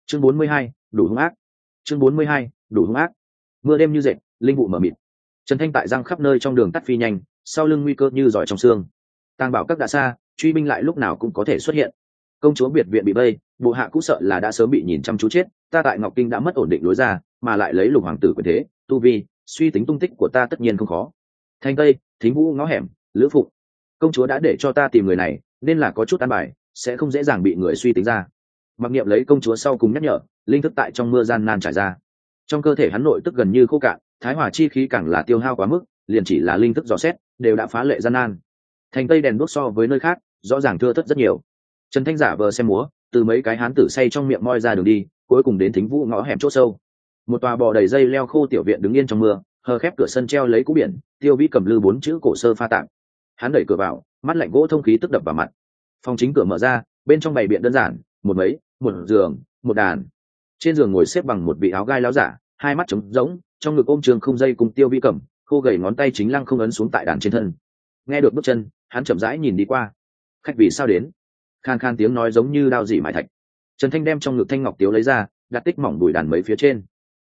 chương 42, đủ hung ác. chương 42, đủ hung ác. Mưa đêm như dệt, linh vụ mờ mịt. Trần Thanh tại răng khắp nơi trong đường tắt phi nhanh, sau lưng nguy cơ như giỏi trong xương. Tàng bảo các đã xa, truy binh lại lúc nào cũng có thể xuất hiện. Công chúa biệt viện bị vây, bộ hạ cũng sợ là đã sớm bị nhìn chăm chú chết. Ta tại Ngọc Kinh đã mất ổn định lối ra, mà lại lấy Lục hoàng tử quyền thế, tu vi, suy tính tung tích của ta tất nhiên không khó. Thành Tây, Thính Vũ ngõ hẻm, Lữ Phụng. Công chúa đã để cho ta tìm người này, nên là có chút an bài, sẽ không dễ dàng bị người suy tính ra. Mặc niệm lấy công chúa sau cùng nhắc nhở, linh thức tại trong mưa gian nan trải ra. Trong cơ thể hắn nội tức gần như khô cạn, thái hỏa chi khí càng là tiêu hao quá mức, liền chỉ là linh thức dò xét đều đã phá lệ gian nan. Thành Tây đèn đuốc so với nơi khác rõ ràng thưa thớt rất nhiều. Trần Thanh giả vờ xem múa, từ mấy cái hán tử say trong miệng moi ra đường đi, cuối cùng đến Thính Vũ ngõ hẻm chỗ sâu. Một tòa bò đầy dây leo khô tiểu viện đứng yên trong mưa, hờ khép cửa sân treo lấy cú biển, Tiêu Vĩ cầm lư 4 chữ cổ sơ pha tạm. Hắn đẩy cửa vào, mắt lạnh gỗ thông khí tức đập vào mặt. Phòng chính cửa mở ra, bên trong bày biện đơn giản, một giường, một đàn. Trên giường ngồi xếp bằng một vị áo gai láo giả, hai mắt trống rỗng, trong ngực ôm trường không dây cùng Tiêu Vĩ cầm, khô gầy ngón tay chính lăng không ấn xuống tại đàn trên thân. Nghe được bước chân, hắn chậm rãi nhìn đi qua. Khách vì sao đến? Khan khan tiếng nói giống như đao dị mại thạch. Trần Thanh đem trong ngực thanh ngọc tiếu lấy ra, đặt tích mỏng đùi đàn mấy phía trên.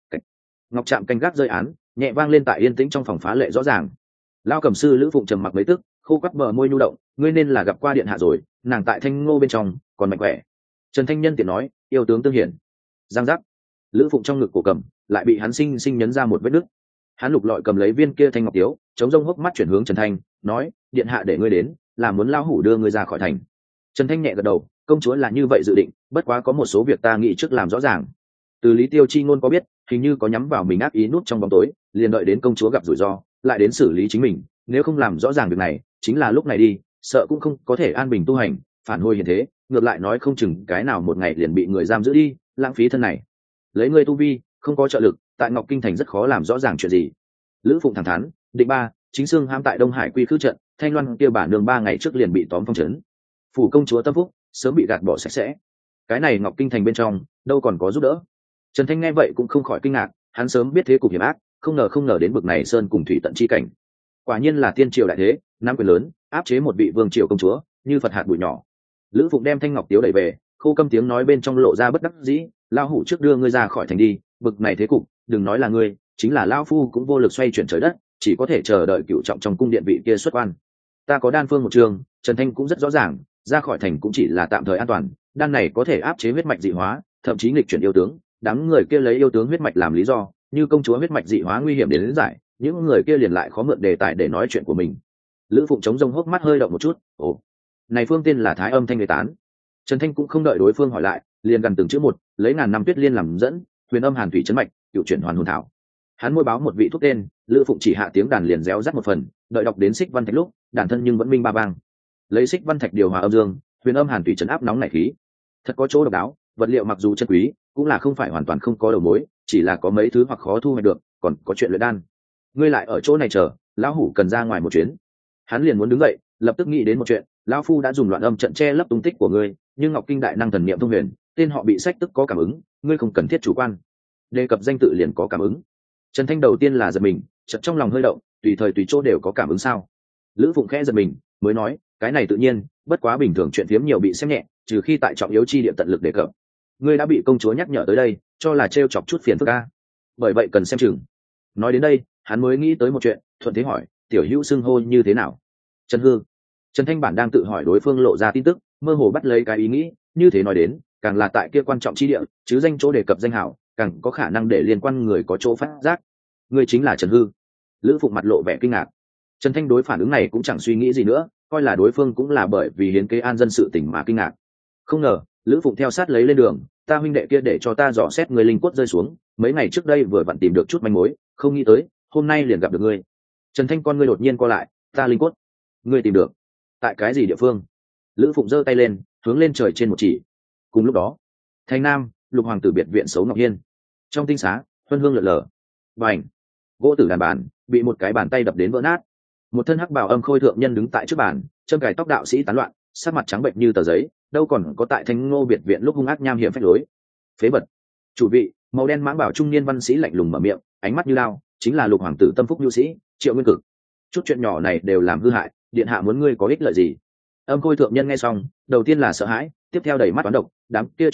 Ngọc chạm canh gác rơi án, nhẹ vang lên tại yên tĩnh trong phòng phá lệ rõ ràng. Lao cầm sư Lữ Phụng trầm mặc mấy tức, khô quắt bờ môi nhu động, ngươi nên là gặp qua điện hạ rồi, nàng tại Thanh Ngô bên trong còn mạnh khỏe. Trần Thanh nhân tiện nói, yêu tướng tương hiển. Giang giác, Lữ Phụng trong ngực cổ cầm lại bị hắn sinh sinh nhấn ra một vết nứt. Hắn lục lọi cầm lấy viên kia thanh ngọc tiếu, chống rông hốc mắt chuyển hướng Trần Thanh, nói, điện hạ để ngươi đến, là muốn lao hủ đưa ngươi ra khỏi thành. Trần Thanh nhẹ gật đầu, công chúa là như vậy dự định, bất quá có một số việc ta nghĩ trước làm rõ ràng. Từ Lý Tiêu chi ngôn có biết, hình như có nhắm vào mình ác ý nút trong bóng tối, liền đợi đến công chúa gặp rủi ro, lại đến xử lý chính mình. Nếu không làm rõ ràng việc này, chính là lúc này đi, sợ cũng không có thể an bình tu hành, phản hồi hiện thế, ngược lại nói không chừng cái nào một ngày liền bị người giam giữ đi, lãng phí thân này. Lấy ngươi tu vi, không có trợ lực, tại Ngọc Kinh thành rất khó làm rõ ràng chuyện gì. Lữ Phụng thẳng thắn, định ba, chính xương ham tại Đông Hải quy khư trận, Thanh Loan kia bản đường 3 ngày trước liền bị tóm phong trấn. Phủ công chúa Tâm Phúc sớm bị gạt bỏ sạch sẽ. Cái này Ngọc Kinh thành bên trong đâu còn có giúp đỡ. Trần Thanh nghe vậy cũng không khỏi kinh ngạc, hắn sớm biết thế cục hiểm ác, không ngờ đến bực này sơn cùng thủy tận chi cảnh. Quả nhiên là tiên triều đại thế, nắm quyền lớn, áp chế một vị vương triều công chúa, như Phật hạt bụi nhỏ. Lữ Phụng đem thanh ngọc tiếu đẩy về, khô câm tiếng nói bên trong lộ ra bất đắc dĩ, lao hủ trước đưa ngươi ra khỏi thành đi, bực này thế cục, đừng nói là ngươi, chính là lao phu cũng vô lực xoay chuyển trời đất, chỉ có thể chờ đợi cựu trọng trong cung điện vị kia xuất quan. Ta có đan phương một trường, Trần Thanh cũng rất rõ ràng, ra khỏi thành cũng chỉ là tạm thời an toàn, đan này có thể áp chế huyết mạch dị hóa, thậm chí nghịch chuyển yêu tướng. Đám người kia lấy yêu tướng huyết mạch làm lý do, như công chúa huyết mạch dị hóa nguy hiểm đến lý giải, những người kia liền lại khó mượn đề tài để nói chuyện của mình. Lữ Phụng chống rông hốc mắt hơi động một chút, ồ, này phương tiên là Thái Âm Thanh người tán. Trần Thanh cũng không đợi đối phương hỏi lại, liền gần từng chữ một, lấy ngàn năm tuyết liên làm dẫn, huyền âm hàn thủy chấn mạch, cựu chuyển hoàn hồn thảo. Hắn môi báo một vị thuốc tên, Lữ Phụng chỉ hạ tiếng đàn liền réo rắt một phần, đợi đọc đến xích văn thạch lúc, đàn thân nhưng vẫn minh ba vang. Lấy xích văn thạch điều hòa âm dương, huyền âm hàn thủy chấn áp nóng nảy khí. Thật có chỗ độc đáo, vật liệu mặc dù chân quý, cũng là không phải hoàn toàn không có đầu mối, chỉ là có mấy thứ hoặc khó thu hoạch được, còn có chuyện luyện đan. Ngươi lại ở chỗ này chờ, lão hủ cần ra ngoài một chuyến. Hắn liền muốn đứng dậy, lập tức nghĩ đến một chuyện, lão phu đã dùng loạn âm trận che lấp tung tích của ngươi, nhưng Ngọc Kinh đại năng thần niệm thông huyền, tên họ bị sách tức có cảm ứng, ngươi không cần thiết chủ quan. Đề cập danh tự liền có cảm ứng. Trần Thanh đầu tiên là giật mình, chợt trong lòng hơi động, tùy thời tùy chỗ đều có cảm ứng sao? Lữ Phụng khẽ giật mình, mới nói, cái này tự nhiên, bất quá bình thường chuyện phiếm nhiều bị xem nhẹ, trừ khi tại trọng yếu chi địa tận lực đề cập. Ngươi đã bị công chúa nhắc nhở tới đây, cho là trêu chọc chút phiền phức a. Bởi vậy cần xem chừng. Nói đến đây, hắn mới nghĩ tới một chuyện, thuận thế hỏi, tiểu hữu xưng hô như thế nào? Trần Hư. Trần Thanh bản đang tự hỏi đối phương lộ ra tin tức, mơ hồ bắt lấy cái ý nghĩ, như thế nói đến, càng là tại kia quan trọng chi địa, chứ danh chỗ đề cập danh hảo, càng có khả năng để liên quan người có chỗ phát giác. Ngươi chính là Trần Hư. Lữ Phụng mặt lộ vẻ kinh ngạc. Trần Thanh đối phản ứng này cũng chẳng suy nghĩ gì nữa, coi là đối phương cũng là bởi vì hiến kế an dân sự tình mà kinh ngạc. Không ngờ, Lữ Phụng theo sát lấy lên đường, ta huynh đệ kia để cho ta dò xét người linh quất rơi xuống, mấy ngày trước đây vừa vặn tìm được chút manh mối, không nghĩ tới, hôm nay liền gặp được ngươi. Trần Thanh con ngươi đột nhiên co lại, ta linh quất, ngươi tìm được? Tại cái gì địa phương? Lữ Phụng giơ tay lên, hướng lên trời trên một chỉ. Cùng lúc đó, Thành Nam, Lục hoàng tử biệt viện xấu Ngọc Hiên. Trong tinh xá, huân hương lượn lờ. Bành! Gỗ tử đàn bàn bị một cái bàn tay đập đến vỡ nát. Một thân hắc bào âm khôi thượng nhân đứng tại trước bàn, châm cài tóc đạo sĩ tán loạn, sắc mặt trắng bệnh như tờ giấy, đâu còn có tại Thanh Ngô biệt viện lúc hung ác nham hiểm phách lối. Phế vật! Chủ vị, màu đen mãng bảo trung niên văn sĩ lạnh lùng mở miệng, ánh mắt như lao, chính là Lục hoàng tử Tâm Phúc nhu sĩ, Triệu Nguyên Cực. Chút chuyện nhỏ này đều làm hư hại, điện hạ muốn ngươi có ích lợi gì? Âm khôi thượng nhân nghe xong, đầu tiên là sợ hãi, tiếp theo đầy mắt toán độc, đám kia chó dại,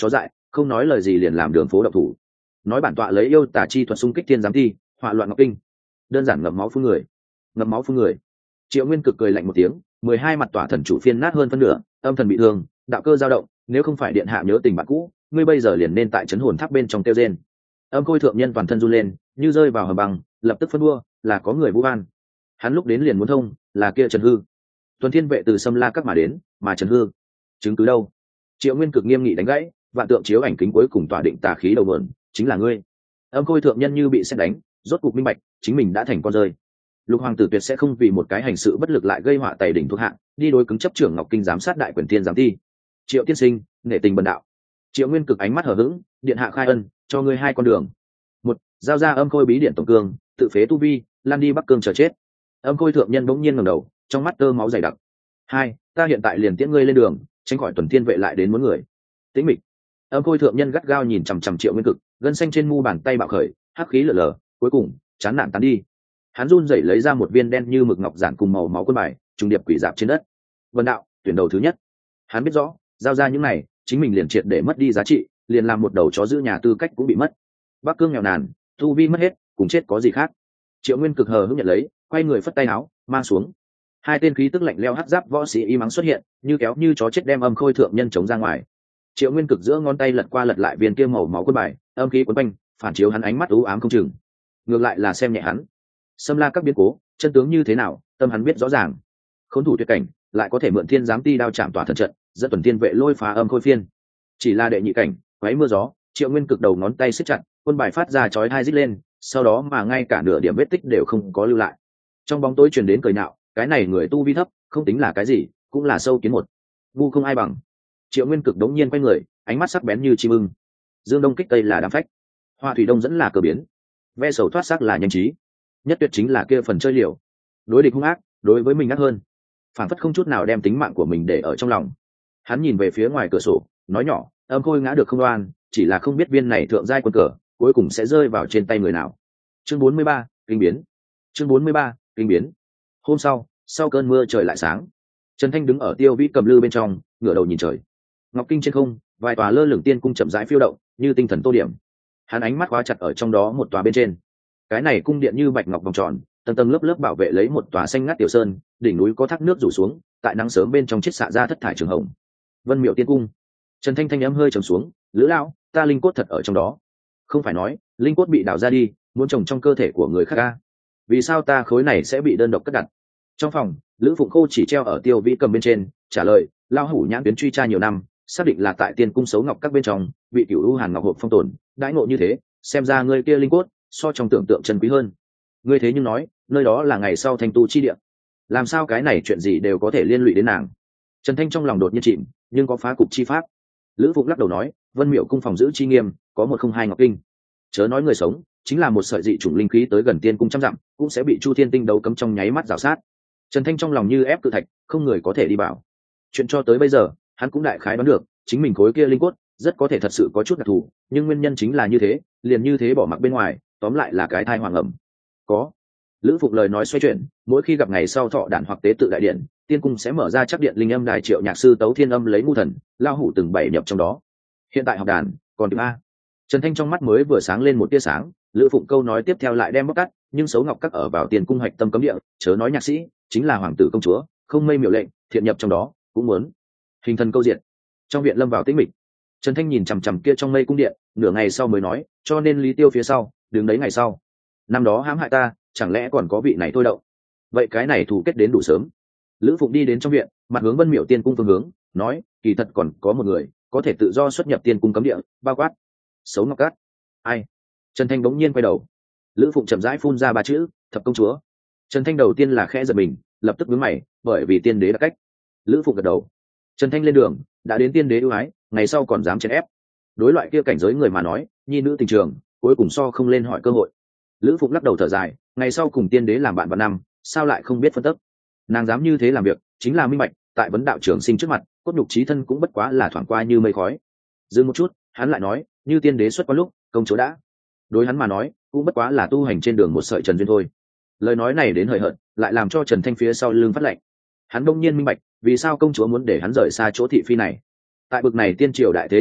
không nói lời gì liền làm đường phố độc thủ, nói bản tọa lấy yêu tả chi thuật xung kích thiên giám thi, họa loạn ngọc kinh, đơn giản ngậm máu phun người. Ngậm máu phun người. Triệu Nguyên cực cười lạnh một tiếng, 12 mặt tỏa thần chủ phiên nát hơn phân nửa, âm thần bị thương, đạo cơ dao động, nếu không phải điện hạ nhớ tình bạn cũ, ngươi bây giờ liền nên tại trấn hồn tháp bên trong tiêu rên. Âm Khôi thượng nhân toàn thân run lên, như rơi vào hầm băng, lập tức phân đua, là có người vu oan. Hắn lúc đến liền muốn thông, là kia Trần Hư. Tuần Thiên vệ từ Sâm La các mà đến, mà Trần Hư, chứng cứ đâu? Triệu Nguyên cực nghiêm nghị đánh gãy, vạn tượng chiếu ảnh kính cuối cùng tỏa định tà khí đầu nguồn, chính là ngươi. Âm Khôi thượng nhân như bị sét đánh, rốt cục minh bạch, chính mình đã thành con rơi. Lục hoàng tử tuyệt sẽ không vì một cái hành sự bất lực lại gây họa tày đỉnh thuộc hạng, đi đối cứng chấp trưởng Ngọc Kinh giám sát đại quyền thiên giám thi. Triệu tiên sinh, nể tình bần đạo. Triệu Nguyên cực ánh mắt hờ hững, điện hạ khai ân, cho ngươi hai con đường. Một, giao ra Âm Khôi bí điện tổng cương, tự phế tu vi, lan đi Bắc Cương chờ chết. Âm Khôi thượng nhân bỗng nhiên ngẩng đầu, trong mắt tơ máu dày đặc. Hai, ta hiện tại liền tiễn ngươi lên đường, tránh khỏi Tuần Thiên vệ lại đến muốn người. Tĩnh mịch. Âm Khôi thượng nhân gắt gao nhìn chằm chằm Triệu Nguyên cực, gân xanh trên mu bàn tay bạo khởi, hắc khí lở lở, cuối cùng chán nản tán đi. Hắn run rẩy lấy ra một viên đen như mực ngọc giản cùng màu máu quân bài, trùng điệp quỷ dạp trên đất. Vân đạo, tuyển đầu thứ nhất. Hắn biết rõ, giao ra những này, chính mình liền triệt để mất đi giá trị, liền làm một đầu chó giữ nhà tư cách cũng bị mất. Bắc Cương nghèo nàn, tu vi mất hết, cùng chết có gì khác. Triệu Nguyên cực hờ hững nhận lấy, quay người phất tay áo, mang xuống. Hai tên khí tức lạnh lẽo hắc giáp võ sĩ y mắng xuất hiện, như kéo như chó chết đem Âm Khôi thượng nhân chống ra ngoài. Triệu Nguyên cực giữa ngón tay lật qua lật lại viên kia màu máu quân bài, âm khí quấn quanh, phản chiếu hắn ánh mắt u ám không chừng. Ngược lại là xem nhẹ hắn. Xâm La các biến cố, chân tướng như thế nào, tâm hắn biết rõ ràng. Khốn thủ tuyệt cảnh, lại có thể mượn thiên giám ti đao chạm tỏa thần trận, dẫn Tuần Thiên vệ lôi phá Âm Khôi phiên. Chỉ là đệ nhị cảnh, quấy mưa gió, Triệu Nguyên cực đầu ngón tay siết chặt, quân bài phát ra chói tai rít lên, sau đó mà ngay cả nửa điểm vết tích đều không có lưu lại. Trong bóng tối truyền đến cười nhạo, cái này người tu vi thấp, không tính là cái gì, cũng là sâu kiến một. Vu không ai bằng. Triệu Nguyên cực đống nhiên quay người, ánh mắt sắc bén như chim ưng. Dương Đông kích Tây là đám phách, Hoa Thủy Đông dẫn là cờ biến, ve sầu thoát xác là nhanh trí, nhất tuyệt chính là kia phần chơi liều. Đối địch hung ác, đối với mình ác hơn. Phản phất không chút nào đem tính mạng của mình để ở trong lòng. Hắn nhìn về phía ngoài cửa sổ, nói nhỏ, Âm Khôi ngã được không oan, chỉ là không biết viên này thượng giai quân cờ, cuối cùng sẽ rơi vào trên tay người nào. Chương 43, kinh biến. Chương 43, kinh biến. Hôm sau cơn mưa trời lại sáng. Trần Thanh đứng ở Tiêu Vĩ cầm lư bên trong, ngửa đầu nhìn trời. Ngọc Kinh trên không, vài tòa lơ lửng tiên cung chậm rãi phiêu động, như tinh thần tô điểm. Hắn ánh mắt khóa chặt ở trong đó một tòa bên trên. Cái này cung điện như bạch ngọc vòng tròn, tầng tầng lớp lớp bảo vệ lấy một tòa xanh ngắt tiểu sơn, đỉnh núi có thác nước rủ xuống, tại nắng sớm bên trong chiết xạ ra thất thải trường hồng. Vân Miệu tiên cung. Trần Thanh thanh âm hơi trầm xuống, "Lữ lão, ta linh cốt thật ở trong đó." Không phải nói, linh cốt bị đào ra đi, muốn trồng trong cơ thể của người khác a? Vì sao ta khối này sẽ bị đơn độc cất đặt? Trong phòng, Lữ Phụng Khô chỉ treo ở Tiêu Vĩ cầm bên trên, trả lời, "Lao hủ nhãn tuyến truy tra nhiều năm, xác định là tại tiên cung xấu ngọc các bên trong, vị cửu u hàn ngọc hộp phong tồn, đãi ngộ như thế, xem ra ngươi kia linh cốt so trong tưởng tượng chân quý hơn. Ngươi thế nhưng nói, nơi đó là ngày sau thành tu chi địa, làm sao cái này chuyện gì đều có thể liên lụy đến nàng?" Trần Thanh trong lòng đột nhiên chìm, nhưng có phá cục chi pháp. Lữ Phụng lắc đầu nói, "Vân Miệu cung phòng giữ chi nghiêm, có 102 ngọc kinh. Chớ nói người sống, chính là một sợi dị chủng linh khí tới gần tiên cung trăm dặm, cũng sẽ bị Chu Thiên Tinh đấu cấm trong nháy mắt rào sát." Trần Thanh trong lòng như ép cự thạch, không người có thể đi vào. Chuyện cho tới bây giờ, hắn cũng đại khái đoán được, chính mình khối kia linh cốt rất có thể thật sự có chút đặc thù, nhưng nguyên nhân chính là như thế, liền như thế bỏ mặc bên ngoài, tóm lại là cái thai hoàng ẩm. Có. Lữ Phục lời nói xoay chuyển, mỗi khi gặp ngày sau thọ đản hoặc tế tự đại điện, tiên cung sẽ mở ra chắc điện linh âm đài triệu nhạc sư tấu thiên âm lấy ngu thần, lao hủ từng bảy nhập trong đó. Hiện tại học đàn, còn điểm a. Trần Thanh trong mắt mới vừa sáng lên một tia sáng, Lữ Phụng câu nói tiếp theo lại đem bóc cắt, nhưng xấu ngọc các ở vào tiền cung hoạch tâm cấm địa, chớ nói nhạc sĩ, chính là hoàng tử công chúa, không mây miểu lệnh, thiện nhập trong đó, cũng muốn hình thần câu diện. Trong viện lâm vào tĩnh mịch. Trần Thanh nhìn chằm chằm kia trong mây cung điện, nửa ngày sau mới nói, cho nên Lý Tiêu phía sau, đứng đấy ngày sau. Năm đó hãm hại ta, chẳng lẽ còn có vị này thôi đậu? Vậy cái này thù kết đến đủ sớm. Lữ Phụng đi đến trong viện, mặt hướng Vân Miểu tiên cung phương hướng, nói, kỳ thật còn có một người có thể tự do xuất nhập tiên cung cấm địa, bao quát xấu ngọc cát. Ai? Trần Thanh bỗng nhiên quay đầu. Lữ Phụng chậm rãi phun ra ba chữ, Thập công chúa. Trần Thanh đầu tiên là khẽ giật mình, lập tức vướng mày, bởi vì tiên đế đã cách. Lữ Phụng gật đầu. Trần Thanh lên đường, đã đến tiên đế ưu ái, ngày sau còn dám chèn ép. Đối loại kia cảnh giới người mà nói, nhi nữ tình trường, cuối cùng so không lên hỏi cơ hội. Lữ Phụng lắc đầu thở dài, ngày sau cùng tiên đế làm bạn vạn năm, sao lại không biết phân tích? Nàng dám như thế làm việc, chính là minh bạch, tại vấn đạo trường sinh trước mặt, cốt nhục chí thân cũng bất quá là thoảng qua như mây khói. Dừng một chút, hắn lại nói, như tiên đế xuất qua lúc, công chúa đã. Đối hắn mà nói, cũng bất quá là tu hành trên đường một sợi trần duyên thôi. Lời nói này đến hời hợt, lại làm cho Trần Thanh phía sau lưng phát lạnh. Hắn đông nhiên minh bạch, vì sao công chúa muốn để hắn rời xa chỗ thị phi này. Tại bực này tiên triều đại thế trước mặt,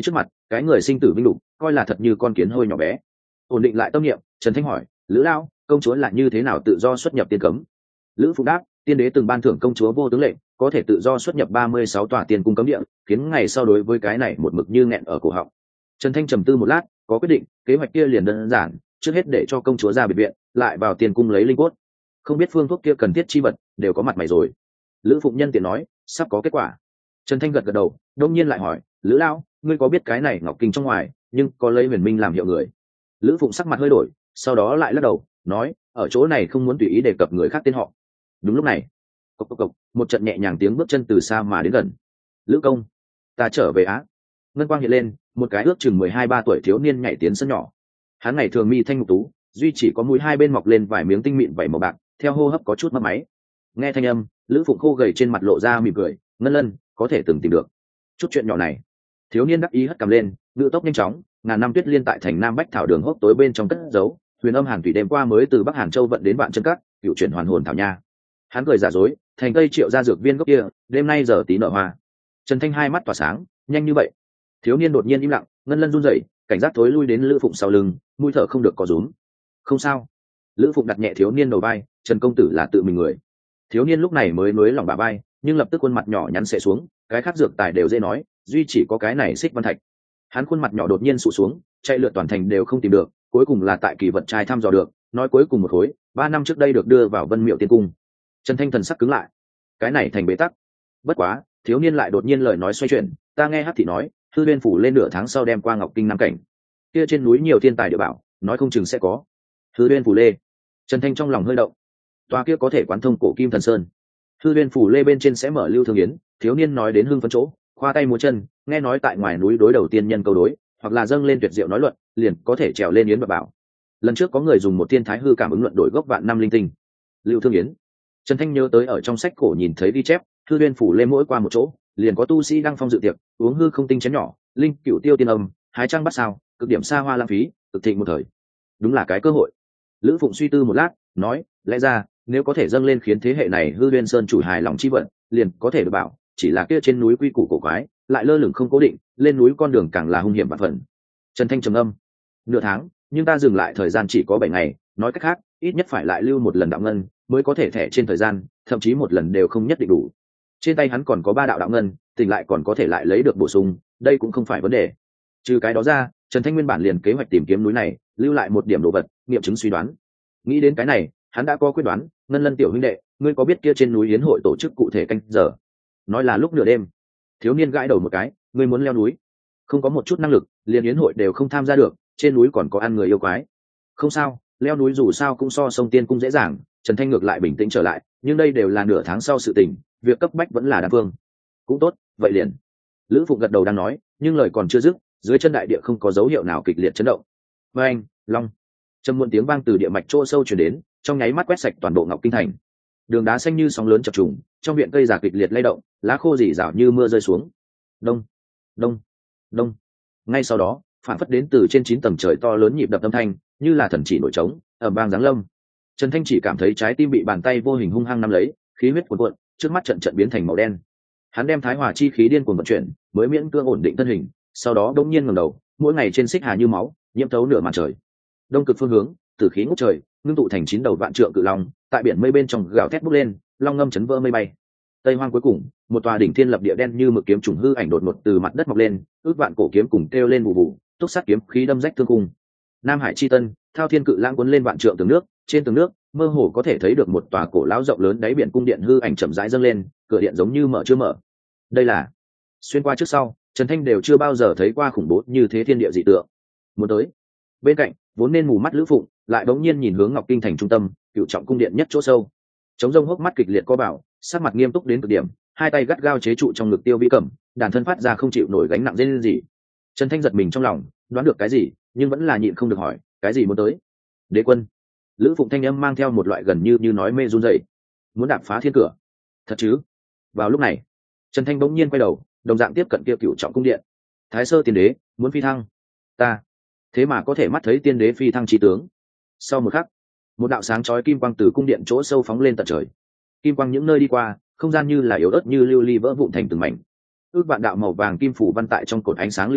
cái người sinh tử vinh lục coi là thật như con kiến hôi nhỏ bé. Ổn định lại tâm niệm, Trần Thanh hỏi, Lữ Lao, công chúa là như thế nào tự do xuất nhập tiên cấm? Lữ Phụng đáp, tiên đế từng ban thưởng công chúa vô tướng lệnh, có thể tự do xuất nhập 36 tòa tiên cung cấm địa, khiến ngày sau đối với cái này một mực như nghẹn ở cổ họng. Trần Thanh trầm tư một lát, có quyết định, kế hoạch kia liền đơn giản, trước hết để cho công chúa ra biệt viện, lại vào tiên cung lấy linh cốt. Không biết phương thuốc kia cần thiết chi vật đều có mặt mày rồi. Lữ Phụng nhân tiện nói, sắp có kết quả. Trần Thanh gật gật đầu, đông nhiên lại hỏi, Lữ Lao, ngươi có biết cái này ngọc kinh trong ngoài, nhưng có lấy huyền minh làm hiệu người? Lữ Phụng sắc mặt hơi đổi, sau đó lại lắc đầu, nói, ở chỗ này không muốn tùy ý đề cập người khác tên họ. Đúng lúc này, cộc cộc cộc, một trận nhẹ nhàng tiếng bước chân từ xa mà đến gần. Lữ công, ta trở về á. Ngân quang hiện lên, một cái ước chừng 12-13 tuổi thiếu niên nhảy tiến sân nhỏ. Hắn ngày thường mi thanh mục tú, duy chỉ có mũi hai bên mọc lên vài miếng tinh mịn vảy màu bạc, theo hô hấp có chút mất máy. Nghe thanh âm, Lữ Phụng khô gầy trên mặt lộ ra mỉm cười, Ngân Lân, có thể từng tìm được chút chuyện nhỏ này. Thiếu niên đắc ý hất cầm lên, ngự tốc nhanh chóng, ngàn năm tuyết liên tại thành Nam Bách thảo đường hốc tối bên trong cất giấu, huyền âm hàn thủy đêm qua mới từ Bắc Hàn Châu vận đến Vạn Chân Các, cựu chuyển hoàn hồn thảo nha. Hắn cười giả dối, thành cây triệu ra dược viên gốc kia, đêm nay giờ tí nở hoa. Trần Thanh hai mắt tỏa sáng, nhanh như vậy. Thiếu niên đột nhiên im lặng, Ngân Lân run rẩy, cảnh giác thối lui đến Lữ Phụng sau lưng, mũi thở không được có rúm. Không sao. Lữ Phụng đặt nhẹ thiếu niên đầu vai, Trần công tử là tự mình người. Thiếu niên lúc này mới nối lòng bả vai, nhưng lập tức khuôn mặt nhỏ nhắn sẽ xuống, cái khác dược tài đều dễ nói, duy chỉ có cái này xích văn thạch. Hắn khuôn mặt nhỏ đột nhiên sụ xuống, chạy lượt toàn thành đều không tìm được, cuối cùng là tại kỳ vật trai thăm dò được, nói cuối cùng một khối, 3 năm trước đây được đưa vào Vân Miệu Tiên cung. Trần Thanh thần sắc cứng lại, cái này thành bế tắc. Bất quá, thiếu niên lại đột nhiên lời nói xoay chuyển, ta nghe Hắc thị nói, Hư Uyên phủ lên nửa tháng sau đem qua Ngọc Kinh Nam cảnh. Kia trên núi nhiều thiên tài địa bảo, nói không chừng sẽ có. Hư Uyên phủ lê. Trần Thanh trong lòng hơi động. Toa kia có thể quán thông cổ kim thần sơn. Hư Uyên phủ lê bên trên sẽ mở lưu thương yến, thiếu niên nói đến hưng phấn chỗ, khoa tay múa chân, nghe nói tại ngoài núi đối đầu tiên nhân câu đối, hoặc là dâng lên tuyệt diệu nói luận, liền có thể trèo lên yến và bảo. Lần trước có người dùng một thiên thái hư cảm ứng luận đổi gốc vạn năm linh tinh. Lưu thương yến. Trần Thanh nhớ tới ở trong sách cổ nhìn thấy ghi chép, Hư Uyên phủ lê mỗi qua một chỗ, liền có tu sĩ đăng phong dự tiệc, uống hư không tinh chén nhỏ, linh cửu tiêu tiên âm, hái trăng bắt sao, cực điểm xa hoa lãng phí, cực thịnh một thời. Đúng là cái cơ hội. Lữ Phụng suy tư một lát, nói, lẽ ra nếu có thể dâng lên khiến thế hệ này Hư Uyên sơn chủ hài lòng chi vận, liền có thể được bảo, chỉ là kia trên núi quy củ cổ quái, lại lơ lửng không cố định, lên núi con đường càng là hung hiểm vạn phần. Trần Thanh trầm âm, nửa tháng, nhưng ta dừng lại thời gian chỉ có 7 ngày, nói cách khác, ít nhất phải lại lưu một lần đạo ngân, mới có thể thẻ trên thời gian, thậm chí một lần đều không nhất định đủ. Trên tay hắn còn có 3 đạo đạo ngân, tỉnh lại còn có thể lại lấy được bổ sung, đây cũng không phải vấn đề. Trừ cái đó ra, Trần Thanh nguyên bản liền kế hoạch tìm kiếm núi này, lưu lại một điểm đồ vật, nghiệm chứng suy đoán. Nghĩ đến cái này, hắn đã có quyết đoán, Ngân Lân tiểu huynh đệ, ngươi có biết kia trên núi yến hội tổ chức cụ thể canh giờ? Nói là lúc nửa đêm. Thiếu niên gãi đầu một cái, ngươi muốn leo núi, không có một chút năng lực, liền yến hội đều không tham gia được, trên núi còn có ăn người yêu quái. Không sao, leo núi dù sao cũng so sông tiên cung dễ dàng. Trần Thanh ngược lại bình tĩnh trở lại, nhưng đây đều là nửa tháng sau sự tình, việc cấp bách vẫn là đan phương. Cũng tốt, vậy liền. Lữ Phụng gật đầu đang nói, nhưng lời còn chưa dứt, dưới chân đại địa không có dấu hiệu nào kịch liệt chấn động. Và anh, long, trầm muộn tiếng vang từ địa mạch chỗ sâu truyền đến, trong nháy mắt quét sạch toàn bộ Ngọc Kinh thành. Đường đá xanh như sóng lớn chập trùng, trong viện cây già kịch liệt lay động, lá khô rỉ rào như mưa rơi xuống. Đông, đông, đông. Ngay sau đó, phản phất đến từ trên 9 tầng trời to lớn nhịp đập âm thanh, như là thần chỉ nổi trống, ầm vang giáng lâm. Trần Thanh chỉ cảm thấy trái tim bị bàn tay vô hình hung hăng nắm lấy, khí huyết cuồn cuộn, trước mắt trận biến thành màu đen. Hắn đem thái hòa chi khí điên cuồng vận chuyển, mới miễn cưỡng ổn định thân hình, sau đó đống nhiên ngẩng đầu, mỗi ngày trên xích hà như máu, nhiễm thấu nửa màn trời. Đông cực phương hướng, tử khí ngút trời, ngưng tụ thành 9 đầu vạn trượng cự long, tại biển mây bên trong gào thét bốc lên, long ngâm chấn vỡ mây bay. Tây hoang cuối cùng, một tòa đỉnh thiên lập địa đen như mực kiếm trùng hư ảnh đột ngột từ mặt đất mọc lên, ước vạn cổ kiếm cùng kêu lên vụ vụ, túc sát kiếm khí đâm rách thương cung. Nam Hải chi tân, thao thiên cự lãng cuốn lên vạn trượng tường nước, trên tường nước mơ hồ có thể thấy được một tòa cổ lão rộng lớn đáy biển cung điện hư ảnh chậm rãi dâng lên, cửa điện giống như mở chưa mở. Đây là xuyên qua trước sau, Trần Thanh đều chưa bao giờ thấy qua khủng bố như thế thiên địa dị tượng. Muốn tới. Bên cạnh, vốn nên mù mắt Lữ Phụng, lại bỗng nhiên nhìn hướng Ngọc Kinh thành trung tâm, cựu trọng cung điện nhất chỗ sâu. Trống rông hốc mắt kịch liệt co bảo, sắc mặt nghiêm túc đến cực điểm, hai tay gắt gao chế trụ trong ngực Tiêu Vĩ Cẩm, đàn thân phát ra không chịu nổi gánh nặng rên gì. Trần Thanh giật mình trong lòng, đoán được cái gì, nhưng vẫn là nhịn không được hỏi, cái gì muốn tới? Đế quân. Lữ Phụng thanh âm mang theo một loại gần như nói mê run rẩy. Muốn đạp phá thiên cửa? Thật chứ? Vào lúc này, Trần Thanh bỗng nhiên quay đầu, đồng dạng tiếp cận kia cựu trọng cung điện. Thái sơ tiên đế muốn phi thăng, ta thế mà có thể mắt thấy tiên đế phi thăng chi tướng. Sau một khắc, một đạo sáng chói kim quang từ cung điện chỗ sâu phóng lên tận trời. Kim quang những nơi đi qua, không gian như là yếu ớt như lưu ly vỡ vụn thành từng mảnh. Ước vạn đạo màu vàng kim phủ văn tại trong cột ánh sáng lưu chuyển,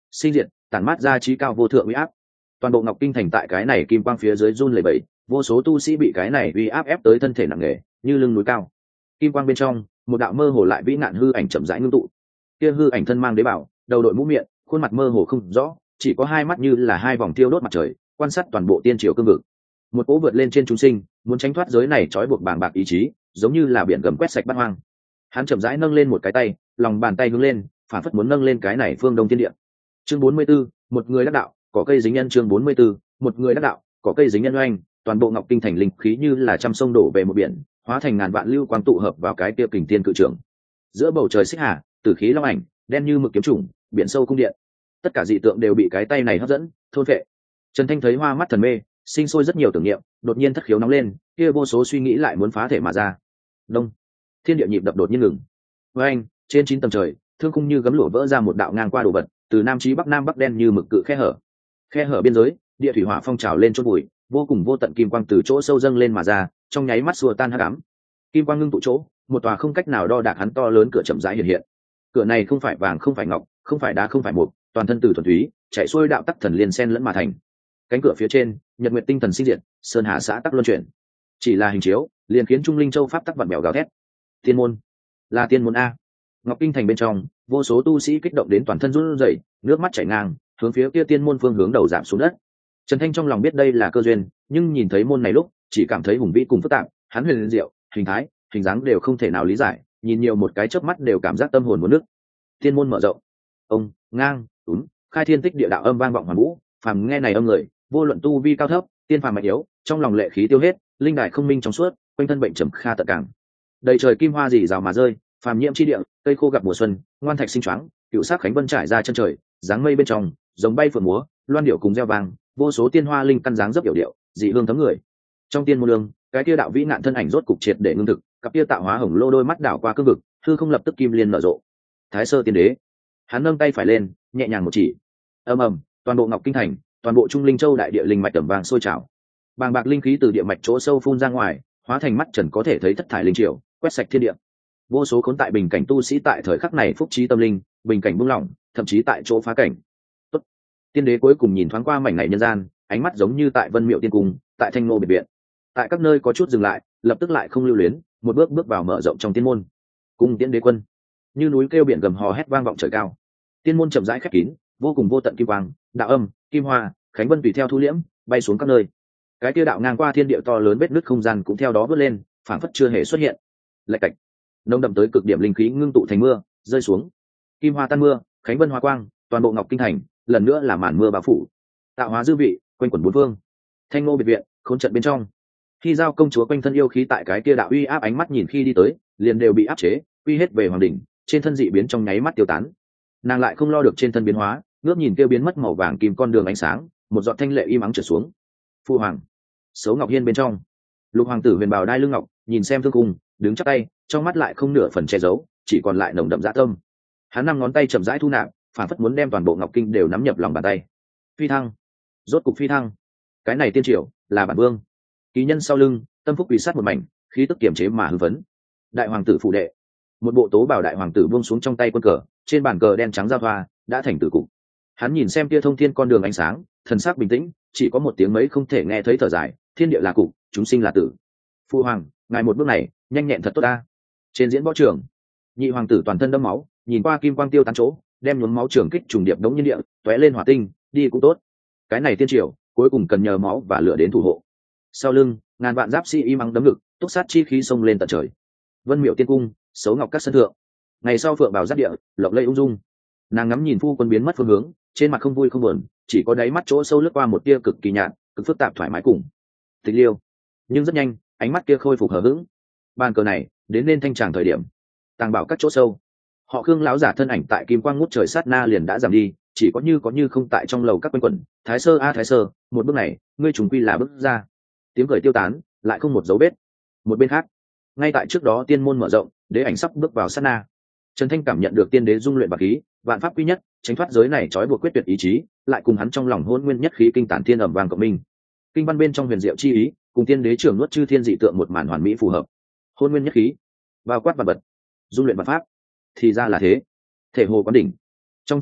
sinh diệt, tản mát ra trí cao vô thượng uy áp. Toàn bộ Ngọc Kinh thành tại cái này kim quang phía dưới run lẩy bẩy, vô số tu sĩ bị cái này uy áp ép tới thân thể nặng nề, như lưng núi cao. Kim quang bên trong, một đạo mơ hồ lại vĩ nạn hư ảnh chậm rãi ngưng tụ. Kia hư ảnh thân mang đế bảo, đầu đội mũ miệng, khuôn mặt mơ hồ không rõ, chỉ có hai mắt như là hai vòng thiêu đốt mặt trời, quan sát toàn bộ tiên triều cương vực. Một cỗ vượt lên trên chúng sinh, muốn tránh thoát giới này trói buộc bàng bạc ý chí, giống như là biển gầm quét sạch bát hoang. Hắn chậm rãi nâng lên một cái tay, lòng bàn tay hướng lên, phản phất muốn nâng lên cái này phương đông thiên địa. Chương 44, một người đắc đạo, cỏ cây dính nhân. Chương 44, một người đắc đạo, cỏ cây dính nhân oanh. Toàn bộ Ngọc Kinh thành linh khí như là trăm sông đổ về một biển, hóa thành ngàn vạn lưu quang tụ hợp vào cái kia kình thiên cự trưởng. Giữa bầu trời xích hà, tử khí long ảnh, đen như mực kiếm trùng, biển sâu cung điện, tất cả dị tượng đều bị cái tay này hấp dẫn, thôn phệ. Trần Thanh thấy hoa mắt thần mê, sinh sôi rất nhiều tưởng niệm, đột nhiên thất khiếu nóng lên, kia vô số suy nghĩ lại muốn phá thể mà ra. Đông, thiên địa nhịp đập đột nhiên ngừng. Với anh, trên 9 tầng trời, thương khung như gấm lụa vỡ ra một đạo ngang qua đồ vật, từ nam chí bắc nam bắc đen như mực cự khe hở. Khe hở biên giới, địa thủy hỏa phong trào lên chốt bụi, vô cùng vô tận kim quang từ chỗ sâu dâng lên mà ra, trong nháy mắt xua tan hắc ám. Kim quang ngưng tụ chỗ, một tòa không cách nào đo đạc hắn to lớn cửa chậm rãi hiện hiện. Cửa này không phải vàng, không phải ngọc, không phải đá, không phải mục, toàn thân từ thuần túy, chạy xuôi đạo tắc thần liên sen lẫn mà thành. Cánh cửa phía trên, nhật nguyệt tinh thần sinh diệt, sơn hà xã tắc luân chuyển. Chỉ là hình chiếu, liền khiến trung linh châu pháp tắc vặn bèo gào thét. Tiên môn, là tiên môn a. Ngọc Kinh thành bên trong, vô số tu sĩ kích động đến toàn thân run rẩy, nước mắt chảy ngang, hướng phía kia tiên môn phương hướng đầu giảm xuống đất. Trần Thanh trong lòng biết đây là cơ duyên, nhưng nhìn thấy môn này lúc, chỉ cảm thấy hùng vĩ cùng phức tạp, hắn huyền diệu, hình thái, hình dáng đều không thể nào lý giải, nhìn nhiều một cái chớp mắt đều cảm giác tâm hồn muốn nứt. Tiên môn mở rộng, ông, ngang, túm, khai thiên tích địa đạo âm vang vọng hoàn vũ, phàm nghe này âm người, vô luận tu vi cao thấp, tiên phàm mạnh yếu, trong lòng lệ khí tiêu hết, linh đài không minh trong suốt, quanh thân bệnh trầm kha tận cảng. Đầy trời kim hoa rỉ rào mà rơi, phàm nhiễm chi địa, cây khô gặp mùa xuân, ngoan thạch sinh choáng, cựu sắc khánh vân trải ra chân trời, dáng mây bên trong, giống bay phượng múa, loan điệu cùng reo vang, vô số tiên hoa linh căn dáng dấp điệu điệu, dị hương thấm người. Trong tiên môn lương, cái kia đạo vĩ nạn thân ảnh rốt cục triệt để ngưng thực, cặp kia tạo hóa hồng lô đôi mắt đảo qua cương vực, hư không lập tức kim liên nở rộ. Thái sơ tiên đế, hắn nâng tay phải lên, nhẹ nhàng một chỉ. Ầm ầm, toàn bộ Ngọc Kinh thành, toàn bộ Trung Linh Châu đại địa linh mạch tầm vàng sôi trào. Bàng bạc linh khí từ địa mạch chỗ sâu phun ra ngoài, hóa thành mắt trần có thể thấy thất thải linh triều, quét sạch thiên địa. Vô số khốn tại bình cảnh tu sĩ tại thời khắc này phúc trí tâm linh, bình cảnh buông lỏng, thậm chí tại chỗ phá cảnh. Tốt. Tiên đế cuối cùng nhìn thoáng qua mảnh này nhân gian, ánh mắt giống như tại Vân Miệu tiên cung, tại Thanh Nô biệt viện. Tại các nơi có chút dừng lại, lập tức lại không lưu luyến, một bước bước vào mở rộng trong tiên môn. Cung Tiễn đế quân, như núi kêu biển gầm hò hét vang vọng trời cao. Tiên môn chậm rãi khép kín, vô cùng vô tận kim quang, đạo âm, kim hoa, khánh vân tùy theo thu liễm, bay xuống các nơi. Cái kia đạo ngang qua thiên địa to lớn vết nứt không gian cũng theo đó vớt lên, phảng phất chưa hề xuất hiện. Lạch cạch, nồng đậm tới cực điểm linh khí ngưng tụ thành mưa, rơi xuống. Kim hoa tan mưa, khánh vân hoa quang, toàn bộ Ngọc Kinh thành, lần nữa là màn mưa bao phủ. Tạo hóa dư vị, quanh quẩn bốn phương. Thanh Ngô biệt viện, khốn trận bên trong. Khi giao công chúa quanh thân yêu khí tại cái kia đạo uy áp ánh mắt nhìn khi đi tới, liền đều bị áp chế, quy hết về hoàng đỉnh, trên thân dị biến trong nháy mắt tiêu tán. Nàng lại không lo được trên thân biến hóa, ngước nhìn tiêu biến mất màu vàng kim con đường ánh sáng, một giọt thanh lệ im ắng trượt xuống. Phu hoàng, xấu Ngọc Hiên bên trong, Lục hoàng tử huyền bào đai lưng ngọc, nhìn xem thương cung, đứng chắp tay, trong mắt lại không nửa phần che giấu, chỉ còn lại nồng đậm dã tâm. Hắn năm ngón tay chậm rãi thu nạp, phản phất muốn đem toàn bộ Ngọc Kinh đều nắm nhập lòng bàn tay. Phi thăng, rốt cục phi thăng. Cái này tiên triều là bản vương. Ký nhân sau lưng, tâm phúc quỷ sát một mảnh, khí tức kiềm chế mà hưng phấn. Đại hoàng tử phụ đệ, một bộ tố bảo đại hoàng tử buông xuống trong tay quân cờ, trên bàn cờ đen trắng giao thoa đã thành tử cục. Hắn nhìn xem tia thông thiên con đường ánh sáng, thần sắc bình tĩnh, chỉ có một tiếng mấy không thể nghe thấy thở dài, thiên địa là cục, chúng sinh là tử. Phu hoàng, ngài một bước này nhanh nhẹn thật tốt ta. Trên diễn võ trường, nhị hoàng tử toàn thân đẫm máu, nhìn qua kim quang tiêu tán chỗ, đem nhuốm máu trường kích trùng điệp đống nhiên địa, tóe lên hỏa tinh, đi cũng tốt. Cái này tiên triều cuối cùng cần nhờ máu và lửa đến thủ hộ. Sau lưng, ngàn vạn giáp sĩ im ắng đấm ngực, túc sát chi khí xông lên tận trời. Vân Miệu tiên cung, xấu ngọc các sân thượng. Ngày sau phượng bảo giáp địa, lộng lẫy ung dung. Nàng ngắm nhìn phu quân biến mất phương hướng, trên mặt không vui không buồn, chỉ có đáy mắt chỗ sâu lướt qua một tia cực kỳ nhạt, cực phức tạp thoải mái cùng tịch liêu. Nhưng rất nhanh, ánh mắt kia khôi phục hờ hững. Bàn cờ này đến nên thanh tràng thời điểm, tàng bảo các chỗ sâu, họ Khương lão giả thân ảnh tại kim quang ngút trời sát na liền đã giảm đi, chỉ có như không tại trong lầu các quanh quẩn. Thái sơ a thái sơ, một bước này ngươi trùng quy là bước ra. Tiếng cười tiêu tán, lại không một dấu vết. Một bên khác, ngay tại trước đó tiên môn mở rộng, đế ảnh sắp bước vào sát na. Trần Thanh cảm nhận được tiên đế dung luyện bạc khí, vạn pháp quy nhất, tránh thoát giới này trói buộc quyết tuyệt ý chí, lại cùng hắn trong lòng hôn nguyên nhất khí kinh tản thiên ẩm vàng cộng minh. Kinh văn bên trong huyền diệu chi ý, cùng tiên đế trưởng nuốt chư thiên dị tượng một màn hoàn mỹ phù hợp. Hôn nguyên nhất khí, bao quát vạn vật, dung luyện vạn pháp, thì ra là thế. Thể hồ quán đỉnh. Trong chốc lát,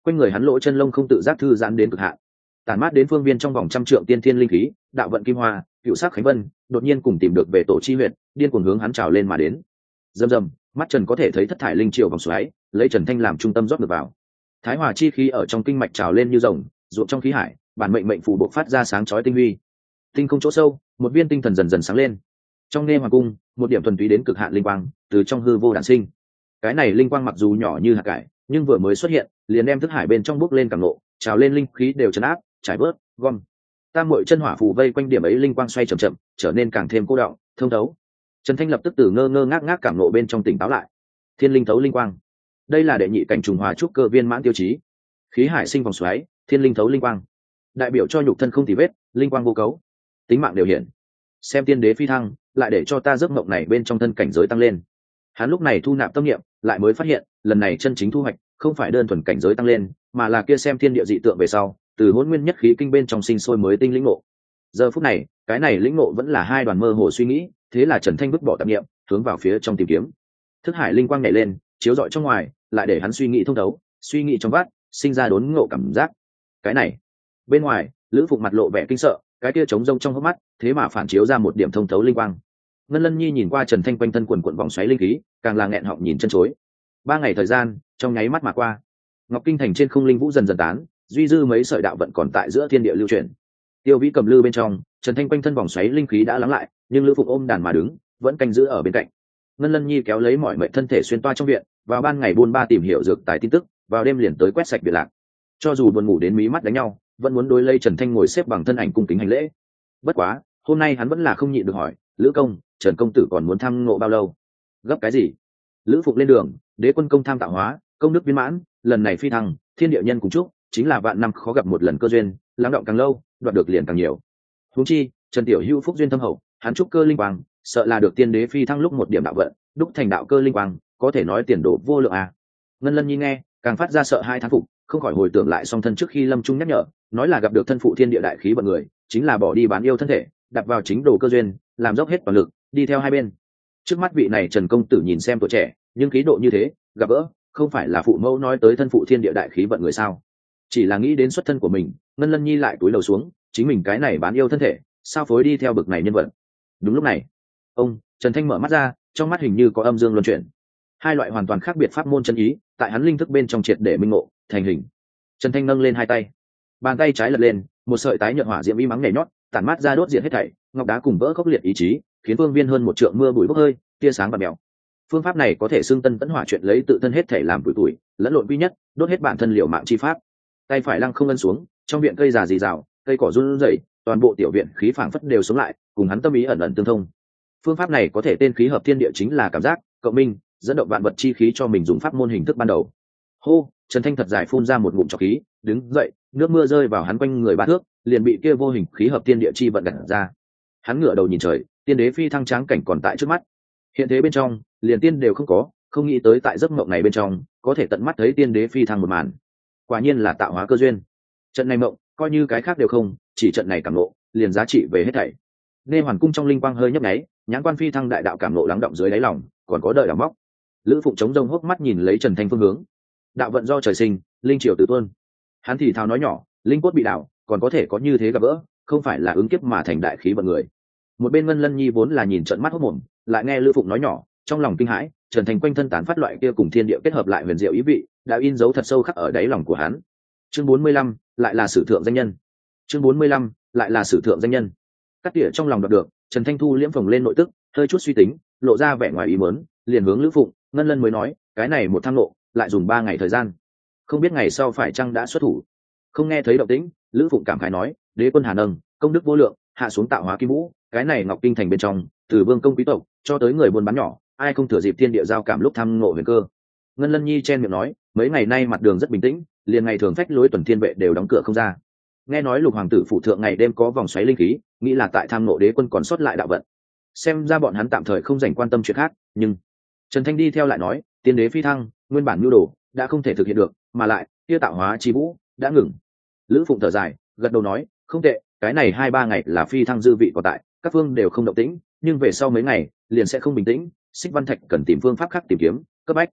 quanh người hắn lỗ chân lông không tự giác thư giãn đến cực hạn, tản mát đến phương viên trong vòng trăm trượng tiên thiên linh khí, đạo vận kim hoa, cựu sắc khánh vân đột nhiên cùng tìm được về tổ chi huyện, điên cuồng hướng hắn trào lên mà đến. Rầm rầm, mắt Trần có thể thấy thất thải linh triều vòng xoáy, lấy Trần Thanh làm trung tâm rót ngược vào. Thái hòa chi khí ở trong kinh mạch trào lên như rồng, ruộng trong khí hải, bản mệnh mệnh phù bộc phát ra sáng chói tinh huy. Tinh không chỗ sâu, một viên tinh thần dần dần sáng lên. Trong nghe hoàng cung, một điểm thuần túy đến cực hạn linh quang từ trong hư vô đản sinh. Cái này linh quang mặc dù nhỏ như hạt cải, nhưng vừa mới xuất hiện, liền đem thức hải bên trong bốc lên càng nộ, trào lên linh khí đều chấn áp, trải bớt, gom. Tam muội chân hỏa phù vây quanh điểm ấy linh quang xoay chậm chậm, trở nên càng thêm cô đọng, thông thấu. Trần Thanh lập tức từ ngơ ngơ ngác ngác cảm nộ bên trong tỉnh táo lại. Thiên linh thấu linh quang, đây là đệ nhị cảnh trùng hòa trúc cơ viên mãn tiêu chí. Khí hải sinh vòng xoáy, thiên linh thấu linh quang, đại biểu cho nhục thân không tì vết, linh quang vô cấu, tính mạng đều hiện. Xem tiên đế phi thăng, lại để cho ta giấc mộng này bên trong thân cảnh giới tăng lên. Hắn lúc này thu nạp tâm niệm, lại mới phát hiện, lần này chân chính thu hoạch, không phải đơn thuần cảnh giới tăng lên, mà là kia xem thiên địa dị tượng về sau, từ hỗn nguyên nhất khí kinh bên trong sinh sôi mới tinh lĩnh ngộ. Giờ phút này, cái này lĩnh ngộ vẫn là hai đoàn mơ hồ suy nghĩ, thế là Trần Thanh vứt bỏ tạp niệm, hướng vào phía trong tìm kiếm. Thức hải linh quang nhảy lên, chiếu rọi trong ngoài, lại để hắn suy nghĩ thông thấu, suy nghĩ trong vắt, sinh ra đốn ngộ cảm giác. Cái này, bên ngoài, Lữ Phụng mặt lộ vẻ kinh sợ, cái kia trống rông trong hốc mắt, thế mà phản chiếu ra một điểm thông thấu linh quang. Ngân Lân Nhi nhìn qua Trần Thanh quanh thân quần quần vòng xoáy linh khí, càng là nghẹn họng nhìn chân chối. 3 ngày thời gian, trong nháy mắt mà qua. Ngọc Kinh thành trên không linh vũ dần dần tán, duy dư mấy sợi đạo vận còn tại giữa thiên địa lưu chuyển. Tiêu Vĩ cầm lư bên trong, Trần Thanh quanh thân vòng xoáy linh khí đã lắng lại, nhưng Lữ Phụng ôm đàn mà đứng, vẫn canh giữ ở bên cạnh. Ngân Lân Nhi kéo lấy mọi mệnh thân thể xuyên toa trong viện, vào ban ngày buôn ba tìm hiểu dược tài tin tức, vào đêm liền tới quét sạch biệt lạc. Cho dù buồn ngủ đến mí mắt đánh nhau, vẫn muốn đối lây Trần Thanh ngồi xếp bằng thân ảnh cung kính hành lễ. Bất quá, hôm nay hắn vẫn là không nhịn được hỏi, Lữ công, Trần công tử còn muốn tham ngộ bao lâu? Gấp cái gì? Lữ Phụng lên đường, đế quân công tham tạo hóa, công đức viên mãn, lần này phi thăng, thiên địa nhân cùng chúc, chính là vạn năm khó gặp một lần cơ duyên, lắng động càng lâu, đoạt được liền càng nhiều. Huống chi, Trần tiểu hữu phúc duyên thâm hậu, hắn trúc cơ linh quang, sợ là được tiên đế phi thăng lúc một điểm đạo vận, đúc thành đạo cơ linh quang, có thể nói tiền đồ vô lượng à. Ngân Lân Nhi nghe, càng phát ra sợ hai thán phục, không khỏi hồi tưởng lại song thân trước khi lâm trung nhắc nhở, nói là gặp được thân phụ thiên địa đại khí bận người, chính là bỏ đi bán yêu thân thể, đặt vào chính đồ cơ duyên, làm dốc hết toàn lực, đi theo hai bên. Trước mắt vị này Trần công tử nhìn xem tuổi trẻ, nhưng khí độ như thế, gặp gỡ, không phải là phụ mẫu nói tới thân phụ thiên địa đại khí vận người sao? Chỉ là nghĩ đến xuất thân của mình, Ngân Lân Nhi lại cúi đầu xuống, chính mình cái này bán yêu thân thể, sao phối đi theo bực này nhân vật. Đúng lúc này, ông Trần Thanh mở mắt ra, trong mắt hình như có âm dương luân chuyển. Hai loại hoàn toàn khác biệt pháp môn chân ý, tại hắn linh thức bên trong triệt để minh ngộ, thành hình. Trần Thanh nâng lên hai tay, bàn tay trái lật lên, một sợi tái nhợt hỏa diễm y mắng nhảy nhót, tản mát ra đốt diệt hết thảy, ngọc đá cùng vỡ khốc liệt ý chí, khiến phương viên hơn một trượng mưa bụi bốc hơi, tia sáng bạt mèo. Phương pháp này có thể xưng tân tấn hỏa chuyện lấy tự thân hết thể làm bụi tuổi, lẫn lộn quy nhất, đốt hết bản thân liều mạng chi pháp. Tay phải lăng không ân xuống, trong viện cây già rì rào, cây cỏ run rẩy, toàn bộ tiểu viện khí phảng phất đều sống lại, cùng hắn tâm ý ẩn ẩn tương thông. Phương pháp này có thể tên khí hợp thiên địa chính là cảm giác cộng minh, dẫn động vạn vật chi khí cho mình dùng pháp môn hình thức ban đầu. Hô, Trần Thanh thật dài phun ra một ngụm trọc khí, đứng dậy, nước mưa rơi vào hắn quanh người ba thước, liền bị kia vô hình khí hợp thiên địa chi vận gặt ra. Hắn ngửa đầu nhìn trời, tiên đế phi thăng tráng cảnh còn tại trước mắt. Hiện thế bên trong, liền tiên đều không có, không nghĩ tới tại giấc mộng này bên trong, có thể tận mắt thấy tiên đế phi thăng một màn. Quả nhiên là tạo hóa cơ duyên. Trận này mộng, coi như cái khác đều không, chỉ trận này cảm ngộ, liền giá trị về hết thảy. Nghe hoàn cung trong linh quang hơi nhấp nháy, nhãn quan phi thăng đại đạo cảm ngộ lắng động dưới đáy lòng, còn có đợi đào móc. Lữ Phụng chống rông hốc mắt nhìn lấy Trần Thanh phương hướng. Đạo vận do trời sinh, linh triều tự tuôn. Hắn thì thào nói nhỏ, linh cốt bị đảo, còn có thể có như thế gặp gỡ, không phải là ứng kiếp mà thành đại khí vận người. Một bên Ngân Lân Nhi vốn là nhìn trận mắt hốt mồm, lại nghe Lữ Phụng nói nhỏ, trong lòng kinh hãi, Trần Thanh quanh thân tán phát loại kia cùng thiên địa kết hợp lại huyền diệu ý vị, đã in dấu thật sâu khắc ở đáy lòng của hắn. Chương 45, lại là sử thượng danh nhân. Chương 45, lại là sử thượng danh nhân. Cắt tỉa trong lòng đọc được, Trần Thanh thu liễm phồng lên nội tức, hơi chút suy tính, lộ ra vẻ ngoài ý muốn, liền hướng Lữ Phụng, Ngân Lân mới nói, cái này một thăng lộ, lại dùng 3 ngày thời gian, không biết ngày sau phải chăng đã xuất thủ. Không nghe thấy động tĩnh, Lữ Phụng cảm khái nói, đế quân Hà Nâng, công đức vô lượng, hạ xuống tạo hóa kim vũ, cái này Ngọc Kinh thành bên trong, từ vương công quý tộc cho tới người buôn bán nhỏ, ai không thừa dịp thiên địa giao cảm lúc thăm ngộ huyền cơ. Ngân Lân Nhi chen miệng nói, mấy ngày nay mặt đường rất bình tĩnh, liền ngày thường phách lối tuần thiên vệ đều đóng cửa không ra. Nghe nói Lục hoàng tử phụ thượng ngày đêm có vòng xoáy linh khí, nghĩ là tại tham ngộ đế quân còn sót lại đạo vận. Xem ra bọn hắn tạm thời không dành quan tâm chuyện khác, nhưng Trần Thanh đi theo lại nói, tiên đế phi thăng, nguyên bản nhu đồ đã không thể thực hiện được, mà lại kia tạo hóa chi vũ đã ngừng. Lữ Phụng thở dài, gật đầu nói, không tệ, cái này 2-3 ngày là phi thăng dư vị còn tại, các phương đều không động tĩnh, nhưng về sau mấy ngày liền sẽ không bình tĩnh. Xích Văn Thạch cần tìm phương pháp khác tìm kiếm, cấp bách.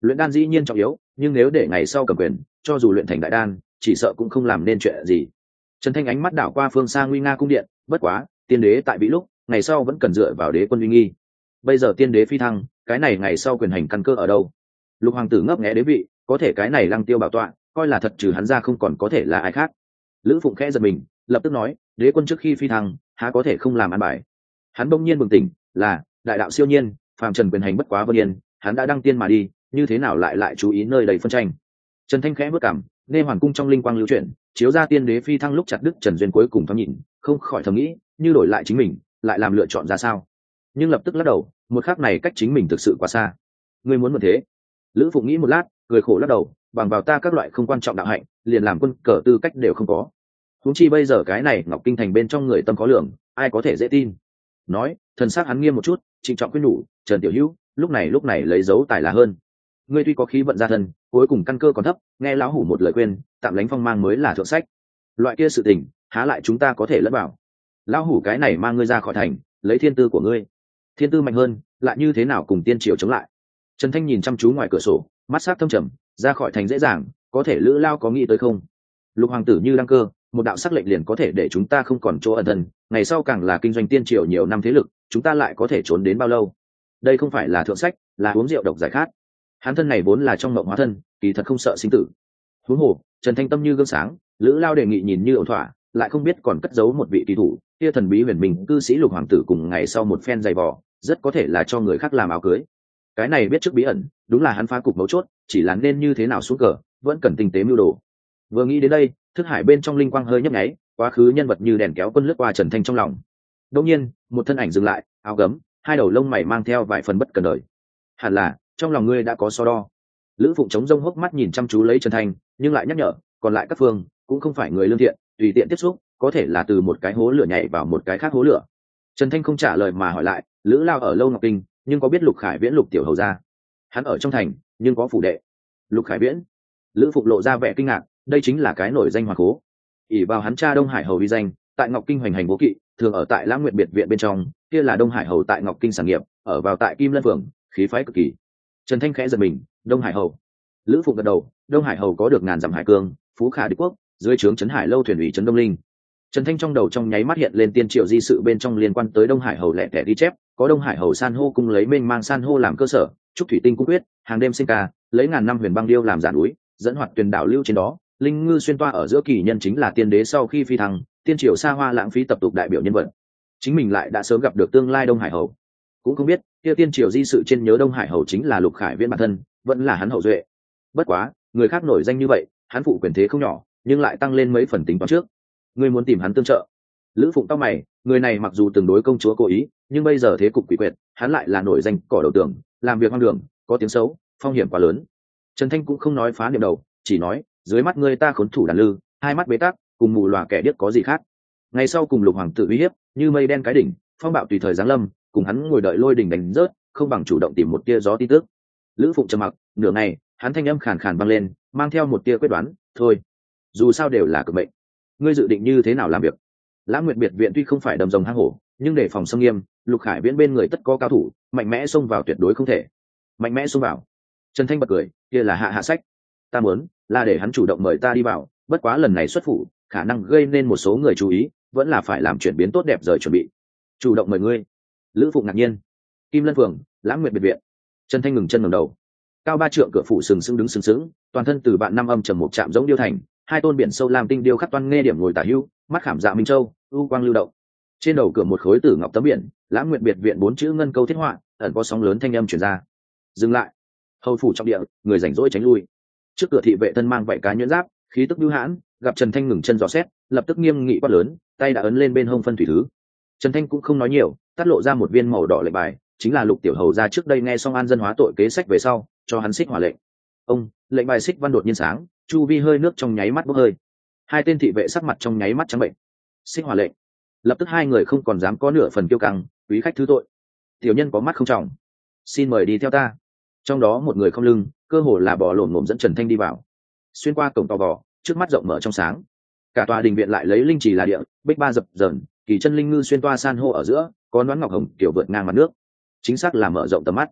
luyện đan dĩ nhiên trọng yếu, nhưng nếu để ngày sau cầm quyền, cho dù luyện thành đại đan, chỉ sợ cũng không làm nên chuyện gì. Trần Thanh ánh mắt đảo qua phương xa nguy nga cung điện, bất quá tiên đế tại bị lúc, ngày sau vẫn cần dựa vào đế quân uy nghi. Bây giờ tiên đế phi thăng, cái này ngày sau quyền hành căn cơ ở đâu? Lục hoàng tử ngấp nghé đế vị, có thể cái này Lăng Tiêu bảo tọa, coi là thật trừ hắn ra không còn có thể là ai khác. Lữ Phụng khẽ giật mình, lập tức nói, đế quân trước khi phi thăng, há có thể không làm ăn bài. Hắn bỗng nhiên bừng tỉnh, là đại đạo siêu nhiên, phàm trần quyền hành bất quá vân yên, hắn đã đăng tiên mà đi, như thế nào lại chú ý nơi đầy phân tranh. Trần Thanh khẽ bước cảm, nghe hoàn cung trong linh quang lưu chuyển, chiếu ra tiên đế phi thăng lúc chặt đứt Trần duyên cuối cùng thoáng nhìn, không khỏi thầm nghĩ, như đổi lại chính mình, lại làm lựa chọn ra sao. Nhưng lập tức lắc đầu, một khắc này cách chính mình thực sự quá xa. Ngươi muốn một thế? Lữ Phụng nghĩ một lát, cười khổ lắc đầu, bằng vào ta các loại không quan trọng đạo hạnh, liền làm quân cờ tư cách đều không có. Huống chi bây giờ cái này Ngọc Kinh thành bên trong người tâm khó lường, ai có thể dễ tin. Nói, thần sắc hắn nghiêm một chút, trịnh trọng khuyên nhủ, Trần tiểu hữu, lúc này lấy dấu tài là hơn. Ngươi tuy có khí vận gia thân, cuối cùng căn cơ còn thấp, nghe lão hủ một lời khuyên, tạm lánh phong mang mới là thượng sách. Loại kia sự tình, há lại chúng ta có thể lẫn vào. Lão hủ cái này mang ngươi ra khỏi thành, lấy thiên tư của ngươi, thiên tư mạnh hơn, lại như thế nào cùng tiên triều chống lại. Trần Thanh nhìn chăm chú ngoài cửa sổ, mắt sắc thâm trầm, ra khỏi thành dễ dàng, có thể Lữ Lao có nghĩ tới không? Lục hoàng tử như đăng cơ, một đạo sắc lệnh liền có thể để chúng ta không còn chỗ ẩn thân, ngày sau càng là kinh doanh tiên triều nhiều năm thế lực, chúng ta lại có thể trốn đến bao lâu? Đây không phải là thượng sách, là uống rượu độc giải khát. Hắn thân này vốn là trong mộng hóa thân, kỳ thật không sợ sinh tử. Huống hồ, Trần Thanh tâm như gương sáng, Lữ Lao đề nghị nhìn như ổn thỏa, lại không biết còn cất giấu một vị kỳ thủ, kia thần bí huyền minh cư sĩ Lục hoàng tử cùng ngày sau một phen dày vò, rất có thể là cho người khác làm áo cưới. Cái này biết trước bí ẩn, đúng là hắn phá cục mấu chốt, chỉ là nên như thế nào xuống cờ, vẫn cần tinh tế mưu đồ. Vừa nghĩ đến đây, thức hải bên trong linh quang hơi nhấp nháy, quá khứ nhân vật như đèn kéo quân lướt qua Trần Thanh trong lòng. Đột nhiên, một thân ảnh dừng lại, áo gấm, hai đầu lông mày mang theo vài phần bất cần đời. Hẳn là trong lòng ngươi đã có so đo. Lữ Phụng chống rông hốc mắt nhìn chăm chú lấy Trần Thanh, nhưng lại nhắc nhở, còn lại các phương cũng không phải người lương thiện, tùy tiện tiếp xúc, có thể là từ một cái hố lửa nhảy vào một cái khác hố lửa. Trần Thanh không trả lời mà hỏi lại, Lữ Lao ở lâu Ngọc Kinh, nhưng có biết Lục Khải Viễn Lục tiểu hầu gia? Hắn ở trong thành, nhưng có phủ đệ. Lục Khải Viễn? Lữ Phục lộ ra vẻ kinh ngạc, đây chính là cái nổi danh hoàng cố. ỷ vào hắn cha Đông Hải hầu uy danh, tại Ngọc Kinh hoành hành vô kỵ, thường ở tại Lãng Nguyệt biệt viện bên trong, kia là Đông Hải hầu tại Ngọc Kinh sản nghiệp, ở vào tại Kim Lân Phường, khí phái cực kỳ. Trần Thanh khẽ giật mình, Đông Hải hầu. Lữ Phục gật đầu, Đông Hải hầu có được ngàn dặm hải cương, phú khả địch quốc, dưới trướng trấn Hải lâu thuyền ủy trấn Đông Linh. Trần Thanh trong đầu trong nháy mắt hiện lên tiên triệu di sự bên trong liên quan tới Đông Hải hầu lẻ tẻ ghi chép, có Đông Hải hầu san hô cung lấy mênh mang san hô làm cơ sở, trúc thủy tinh cung quyết, hàng đêm sinh ca, lấy ngàn năm huyền băng điêu làm giản núi, dẫn hoạt tuyển đảo lưu trên đó, linh ngư xuyên toa ở giữa kỳ nhân chính là tiên đế sau khi phi thăng, tiên triều xa hoa lãng phí tập tục đại biểu nhân vật. Chính mình lại đã sớm gặp được tương lai Đông Hải hầu, cũng không biết kia tiên triều di sự trên nhớ Đông Hải hầu chính là Lục Khải Viễn bản thân, vẫn là hắn hậu duệ. Bất quá, người khác nổi danh như vậy, hắn phụ quyền thế không nhỏ, nhưng lại tăng lên mấy phần tính toán trước. Ngươi muốn tìm hắn tương trợ? Lữ Phụng tao mày, người này mặc dù từng đối công chúa cố ý, nhưng bây giờ thế cục quỷ quyệt, hắn lại là nổi danh cỏ đầu tường, làm việc hoang đường, có tiếng xấu, phong hiểm quá lớn. Trần Thanh cũng không nói phá niệm đầu, chỉ nói, dưới mắt ngươi ta khốn thủ đàn lư, hai mắt bế tắc, cùng mù lòa kẻ điếc có gì khác. Ngày sau cùng Lục hoàng tử uy hiếp, như mây đen cái đỉnh, phong bạo tùy thời giáng lâm, cùng hắn ngồi đợi lôi đỉnh đánh rớt, không bằng chủ động tìm một tia gió tin tức. Lữ Phụng trầm mặc, nửa ngày, hắn thanh âm khàn khàn vang lên, mang theo một tia quyết đoán, thôi, dù sao đều là cực mệnh. Ngươi dự định như thế nào làm việc? Lãng Nguyệt biệt viện tuy không phải đầm rồng hang hổ, nhưng để phòng xâm nghiêm, Lục Khải Viễn bên người tất có cao thủ, mạnh mẽ xông vào tuyệt đối không thể. Mạnh mẽ xông vào? Trần Thanh bật cười, kia là hạ sách. Ta muốn là để hắn chủ động mời ta đi vào, bất quá lần này xuất phủ, khả năng gây nên một số người chú ý, vẫn là phải làm chuyển biến tốt đẹp rời chuẩn bị. Chủ động mời ngươi? Lữ Phụng ngạc nhiên. Kim Lân Phường, Lãng Nguyệt biệt viện. Trần Thanh ngừng chân ngẩng đầu. Cao 3 trượng cửa phủ sừng sững đứng sừng sững, toàn thân từ bạn năm âm trầm một chạm giống điêu thành, hai tôn biển sâu làm tinh điêu khắc toan nghe điểm ngồi tả hữu, mắt khảm dạ minh châu, u quang lưu động. Trên đầu cửa một khối tử ngọc tấm biển, Lãng Nguyệt biệt viện 4 chữ ngân câu thiết họa, ẩn có sóng lớn thanh âm truyền ra. Dừng lại. Hầu phủ trong địa, người rảnh rỗi tránh lui. Trước cửa thị vệ thân mang vảy cá nhuyễn giáp, khí tức bưu hãn, gặp Trần Thanh ngừng chân dò xét, lập tức nghiêm nghị quát lớn, tay đã ấn lên bên hông phân thủy thứ. Trần Thanh cũng không nói nhiều, tát lộ ra một viên màu đỏ lệnh bài, chính là Lục tiểu hầu ra trước đây nghe xong an dân hóa tội kế sách về sau, cho hắn xích hỏa lệnh. Ông, lệnh bài xích văn đột nhiên sáng, chu vi hơi nước trong nháy mắt bốc hơi. Hai tên thị vệ sắc mặt trong nháy mắt trắng bệnh. Xích hỏa lệnh. Lập tức hai người không còn dám có nửa phần kiêu căng, quý khách thứ tội. Tiểu nhân có mắt không trọng, xin mời đi theo ta. Trong đó một người không lưng, cơ hồ là bò lổm ngổm dẫn Trần Thanh đi vào. Xuyên qua cổng tò vò, trước mắt rộng mở trong sáng. Cả tòa đình viện lại lấy linh trì là địa, bích ba dập dờn, kỳ chân linh ngư xuyên toa san hô ở giữa, có nón ngọc hồng kiểu vượt ngang mặt nước. Chính xác là mở rộng tầm mắt.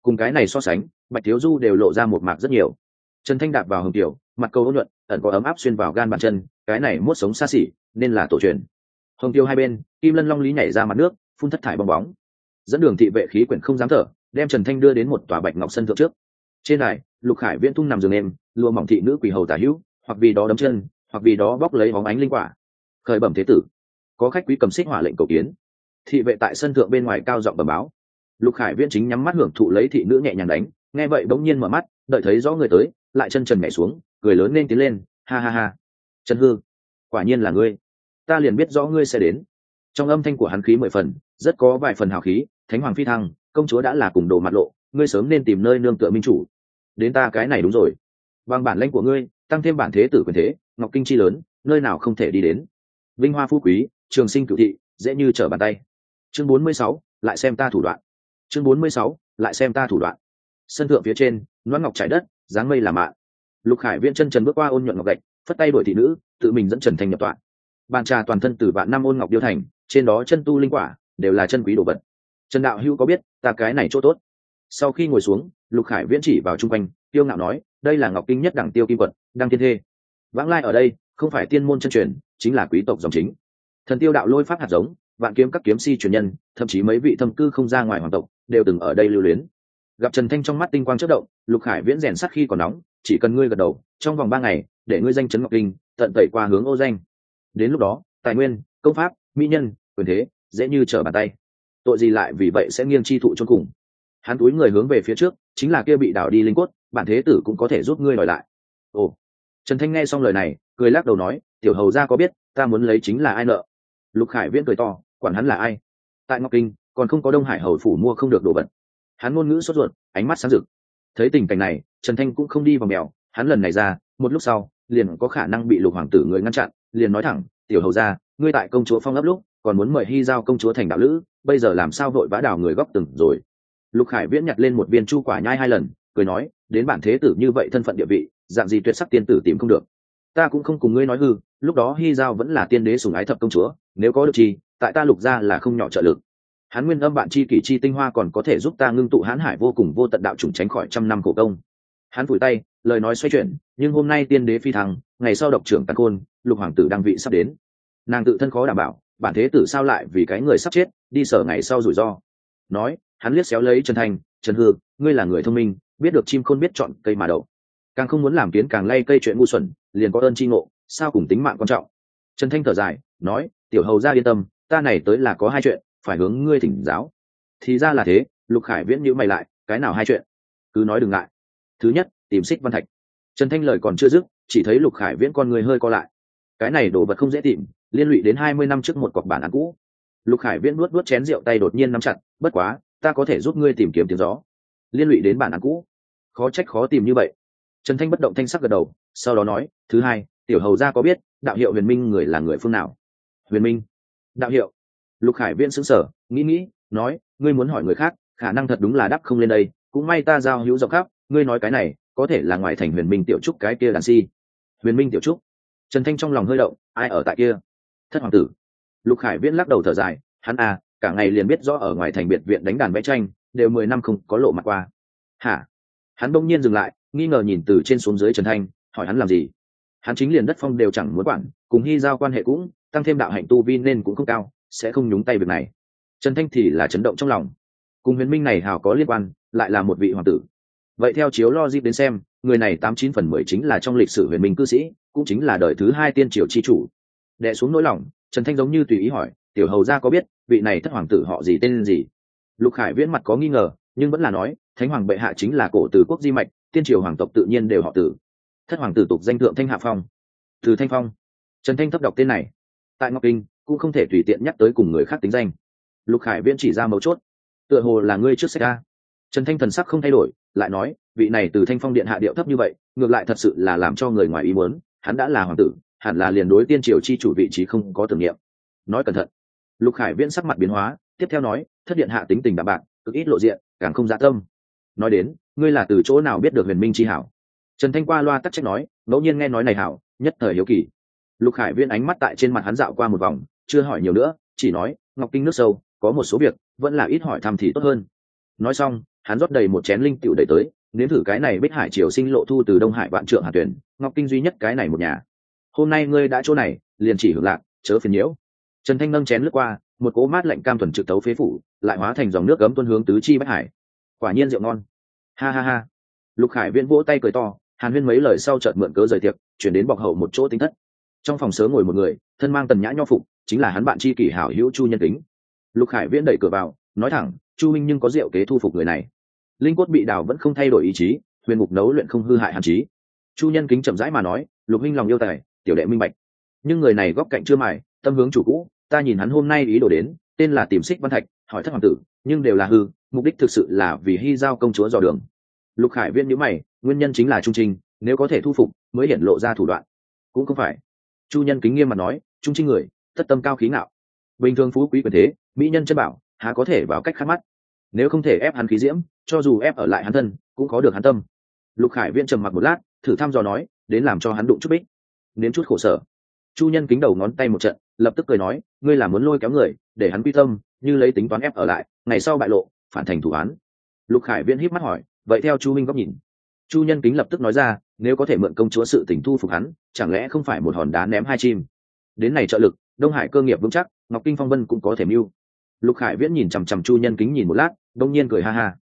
Cùng cái này so sánh, Bạch Thiếu Du đều lộ ra một mạc rất nhiều. Trần Thanh đạp vào hồng tiểu, mặt cầu ôn nhuận, ẩn có ấm áp xuyên vào gan bàn chân, cái này muốt sống xa xỉ, nên là tổ truyền. Hồng tiêu hai bên, Kim Lân Long Lý nhảy ra mặt nước, phun thất thải bong bóng. Dẫn đường thị vệ khí quyển không dám thở, đem Trần Thanh đưa đến một tòa bạch ngọc sân thượng trước. Trên đài, Lục Khải Viễn tung nằm giường em, lụa mỏng thị nữ quỳ hầu tả hữu, hoặc vì đó đấm chân, hoặc vì đó bóc lấy bóng ánh linh quả. Khởi bẩm thế tử, có khách quý cầm xích hỏa lệnh cầu kiến. Thị vệ tại sân thượng bên ngoài cao giọng bẩm báo. Lục Khải Viễn chính nhắm mắt hưởng thụ lấy thị nữ nhẹ nhàng đánh, nghe vậy bỗng nhiên mở mắt, đợi thấy rõ người tới, lại chân trần nhảy xuống, cười lớn nên tiến lên, ha ha ha. Trần Hư, quả nhiên là ngươi, ta liền biết rõ ngươi sẽ đến. Trong âm thanh của hắn khí 10 phần, rất có vài phần hào khí. Thánh hoàng phi thăng, công chúa đã là cùng đồ mặt lộ, ngươi sớm nên tìm nơi nương tựa minh chủ. Đến ta cái này đúng rồi. Bằng bản lãnh của ngươi, tăng thêm bản thế tử quyền thế, ngọc kinh chi lớn, nơi nào không thể đi đến. Vinh hoa phú quý, trường sinh cửu thị, dễ như trở bàn tay. Chương 46, lại xem ta thủ đoạn. Chương 46, lại xem ta thủ đoạn. Sân thượng phía trên, loan ngọc trải đất, dáng mây là mạ. Lục Khải Viễn chân trần bước qua ôn nhuận ngọc gạch, phất tay đổi thị nữ, tự mình dẫn Trần Thanh nhập tọa. Bàn trà toàn thân từ vạn năm ôn ngọc điêu thành, trên đó chân tu linh quả, đều là chân quý đồ vật. Trần đạo hữu có biết, ta cái này chỗ tốt. Sau khi ngồi xuống, Lục Khải Viễn chỉ vào chung quanh, tiêu ngạo nói, đây là ngọc kinh nhất đẳng tiêu kim quật, đăng thiên thê. Vãng lai ở đây, không phải tiên môn chân truyền, chính là quý tộc dòng chính. Thần tiêu đạo lôi pháp hạt giống, vạn kiếm các kiếm si truyền nhân, thậm chí mấy vị thâm cư không ra ngoài hoàng tộc, đều từng ở đây lưu luyến. Gặp Trần Thanh trong mắt tinh quang chớp động, Lục Khải Viễn rèn sắt khi còn nóng, chỉ cần ngươi gật đầu, trong vòng 3 ngày, để ngươi danh chấn ngọc kinh, tận tẩy qua hướng ô danh. Đến lúc đó, tài nguyên, công pháp, mỹ nhân, quyền thế, dễ như trở bàn tay. Tội gì lại vì vậy sẽ nghiêng chi thụ chôn cùng. Hắn túi người hướng về phía trước, chính là kia bị đảo đi linh cốt, bản thế tử cũng có thể giúp ngươi đòi lại. Ồ. Trần Thanh nghe xong lời này, cười lắc đầu nói, tiểu hầu gia có biết, ta muốn lấy chính là ai nợ. Lục Khải Viễn cười to, quản hắn là ai. Tại Ngọc Kinh, còn không có Đông Hải hầu phủ mua không được đồ vật. Hắn ngôn ngữ sốt ruột, ánh mắt sáng rực. Thấy tình cảnh này, Trần Thanh cũng không đi vào mèo, hắn lần này ra, một lúc sau, liền có khả năng bị Lục hoàng tử người ngăn chặn, liền nói thẳng, tiểu hầu gia, ngươi tại công chúa phong ấp lúc, còn muốn mời Hy giao công chúa thành đạo lữ, bây giờ làm sao vội vã đào người góc từng rồi. Lục Khải Viễn nhặt lên một viên chu quả nhai 2 lần, cười nói, đến bản thế tử như vậy thân phận địa vị, dạng gì tuyệt sắc tiên tử tìm không được. Ta cũng không cùng ngươi nói hư, lúc đó Hy giao vẫn là tiên đế sủng ái thập công chúa, nếu có được chi, tại ta Lục gia là không nhỏ trợ lực. Hắn nguyên âm bạn chi kỷ chi tinh hoa còn có thể giúp ta ngưng tụ hãn hải vô cùng vô tận đạo chủng tránh khỏi 100 năm khổ công. Hắn phủi tay, lời nói xoay chuyển, nhưng hôm nay tiên đế phi thăng, ngày sau độc trưởng tàn khôn, Lục hoàng tử đăng vị sắp đến. Nàng tự thân khó đảm bảo, bản thế tử sao lại vì cái người sắp chết, đi sở ngày sau rủi ro. Nói, hắn liếc xéo lấy Trần Thanh, Trần Hư, ngươi là người thông minh, biết được chim khôn biết chọn cây mà đậu, càng không muốn làm kiến càng lay cây chuyện ngu xuẩn, liền có ơn chi ngộ, sao cùng tính mạng quan trọng. Trần Thanh thở dài, nói, tiểu hầu gia yên tâm, ta này tới là có 2 chuyện, phải hướng ngươi thỉnh giáo. Thì ra là thế. Lục Khải Viễn nhíu mày lại, cái nào 2 chuyện? Cứ nói đừng ngại. Thứ nhất, tìm Xích Văn Thạch. Trần Thanh lời còn chưa dứt, chỉ thấy Lục Khải Viễn con người hơi co lại. Cái này đồ vật không dễ tìm, liên lụy đến 20 năm trước một cọc bản án cũ. Lục Khải Viễn nuốt chén rượu tay đột nhiên nắm chặt, bất quá, ta có thể giúp ngươi tìm kiếm tiếng gió. Liên lụy đến bản án cũ, khó trách khó tìm như vậy. Trần Thanh bất động thanh sắc gật đầu, sau đó nói, thứ hai, tiểu hầu gia có biết đạo hiệu Huyền Minh người là người phương nào? Huyền Minh? Đạo hiệu? Lục Khải Viễn sững sờ, nghĩ, nói, ngươi muốn hỏi người khác, khả năng thật đúng là đắp không lên đây, cũng may ta giao hữu rộng khắp, ngươi nói cái này, có thể là ngoại thành Huyền Minh tiểu trúc cái kia đàn si. Huyền Minh tiểu trúc? Trần Thanh trong lòng hơi động, ai ở tại kia? Thất hoàng tử. Lục Khải Viễn lắc đầu thở dài, hắn cả ngày liền biết rõ ở ngoài thành biệt viện đánh đàn vẽ tranh, đều 10 năm không có lộ mặt qua. Hả? Hắn bỗng nhiên dừng lại, nghi ngờ nhìn từ trên xuống dưới Trần Thanh, hỏi hắn làm gì? Hắn chính liền đất phong đều chẳng muốn quản, cùng Hy giao quan hệ cũng, tăng thêm đạo hạnh tu vi nên cũng không cao, sẽ không nhúng tay việc này. Trần Thanh thì là chấn động trong lòng, cùng Huyền Minh này hào có liên quan, lại là một vị hoàng tử. Vậy theo chiếu logic đến xem, người này 89 phần 10 chính là trong lịch sử Huyền Minh cư sĩ, cũng chính là đời thứ 2 tiên triều chi chủ. Đè xuống nỗi lòng, Trần Thanh giống như tùy ý hỏi, tiểu hầu gia có biết vị này thất hoàng tử họ gì tên gì? Lục Khải Viễn mặt có nghi ngờ, nhưng vẫn là nói, thánh hoàng bệ hạ chính là cổ tử quốc di mạch, tiên triều hoàng tộc tự nhiên đều họ Tử. Thất hoàng tử tục danh thượng Thanh Hạ Phong. Từ Thanh Phong. Trần Thanh thấp đọc tên này. Tại Ngọc Kinh cũng không thể tùy tiện nhắc tới cùng người khác tính danh. Lục Khải Viễn chỉ ra mấu chốt, tựa hồ là ngươi trước sách ra. Trần Thanh thần sắc không thay đổi, lại nói, vị này từ Thanh Phong điện hạ điệu thấp như vậy, ngược lại thật sự là làm cho người ngoài ý muốn, hắn đã là hoàng tử, hẳn là liền đối tiên triều chi chủ vị trí không có tưởng niệm. Nói cẩn thận. Lục Khải Viễn sắc mặt biến hóa, tiếp theo nói, thất điện hạ tính tình đạm bạc, cực ít lộ diện, càng không dạ tâm. Nói đến, ngươi là từ chỗ nào biết được Huyền Minh chi hảo? Trần Thanh qua loa tắc trách nói, ngẫu nhiên nghe nói này hảo, nhất thời hiếu kỳ. Lục Khải Viễn ánh mắt tại trên mặt hắn dạo qua một vòng, chưa hỏi nhiều nữa, chỉ nói, Ngọc Kinh nước sâu, có một số việc vẫn là ít hỏi thăm thì tốt hơn. Nói xong, hắn rót đầy một chén linh tiểu đẩy tới, nếm thử cái này Bích Hải Triều Sinh lộ thu từ Đông Hải vạn trượng Hà Tuyển, Ngọc Kinh duy nhất cái này một nhà. Hôm nay ngươi đã chỗ này, liền chỉ hưởng lạc, chớ phiền nhiễu. Trần Thanh nâng chén lướt qua, một cỗ mát lạnh cam thuần trực tấu phế phủ, lại hóa thành dòng nước gấm tuôn hướng tứ chi Bách Hải. Quả nhiên rượu ngon. Ha ha ha. Lục Khải Viễn vỗ tay cười to, Hàn Huyên mấy lời sau chợt mượn cớ rời tiệc, chuyển đến bọc hậu một chỗ tính thất. Trong phòng sớ ngồi một người, thân mang tần nhã nho phục, chính là hắn bạn tri kỷ hảo hữu Chu Nhân Kính. Lục Khải Viễn đẩy cửa vào, nói thẳng, Chu minh nhưng có diệu kế thu phục người này. Linh cốt bị đào vẫn không thay đổi ý chí, huyền mục nấu luyện không hư hại hàn chí. Chu Nhân Kính chậm rãi mà nói, Lục minh lòng yêu tài, tiểu đệ minh bạch. Nhưng người này góc cạnh chưa mài, tâm hướng chủ cũ, ta nhìn hắn hôm nay ý đồ đến, tên là tìm Xích Văn Thạch, hỏi thất hoàng tử, nhưng đều là hư, mục đích thực sự là vì Hy Giao công chúa dò đường. Lục Khải Viễn nhíu mày, nguyên nhân chính là trung trinh, nếu có thể thu phục, mới hiển lộ ra thủ đoạn. Cũng không phải. Chu Nhân Kính nghiêm mặt nói, trung trinh người, tất tâm cao khí ngạo, bình thường phú quý quyền thế, mỹ nhân chân bảo, há có thể vào cách khát mắt. Nếu không thể ép hắn khí diễm, cho dù ép ở lại hắn thân, cũng khó được hắn tâm. Lục Khải Viễn trầm mặc một lát, thử thăm dò nói, đến làm cho hắn đụng chút bích, đến chút khổ sở. Chu Nhân Kính đầu ngón tay một trận, lập tức cười nói, ngươi là muốn lôi kéo người, để hắn quy tâm, như lấy tính toán ép ở lại, ngày sau bại lộ, phản thành thủ án. Lục Khải Viễn híp mắt hỏi, vậy theo Chu minh góc nhìn. Chu Nhân Kính lập tức nói ra, nếu có thể mượn công chúa sự tình thu phục hắn, chẳng lẽ không phải một hòn đá ném hai chim. Đến này trợ lực, Đông Hải cơ nghiệp vững chắc, Ngọc Kinh phong vân cũng có thể mưu. Lục Khải Viễn nhìn chằm chằm Chu Nhân Kính nhìn một lát, đông nhiên cười ha ha.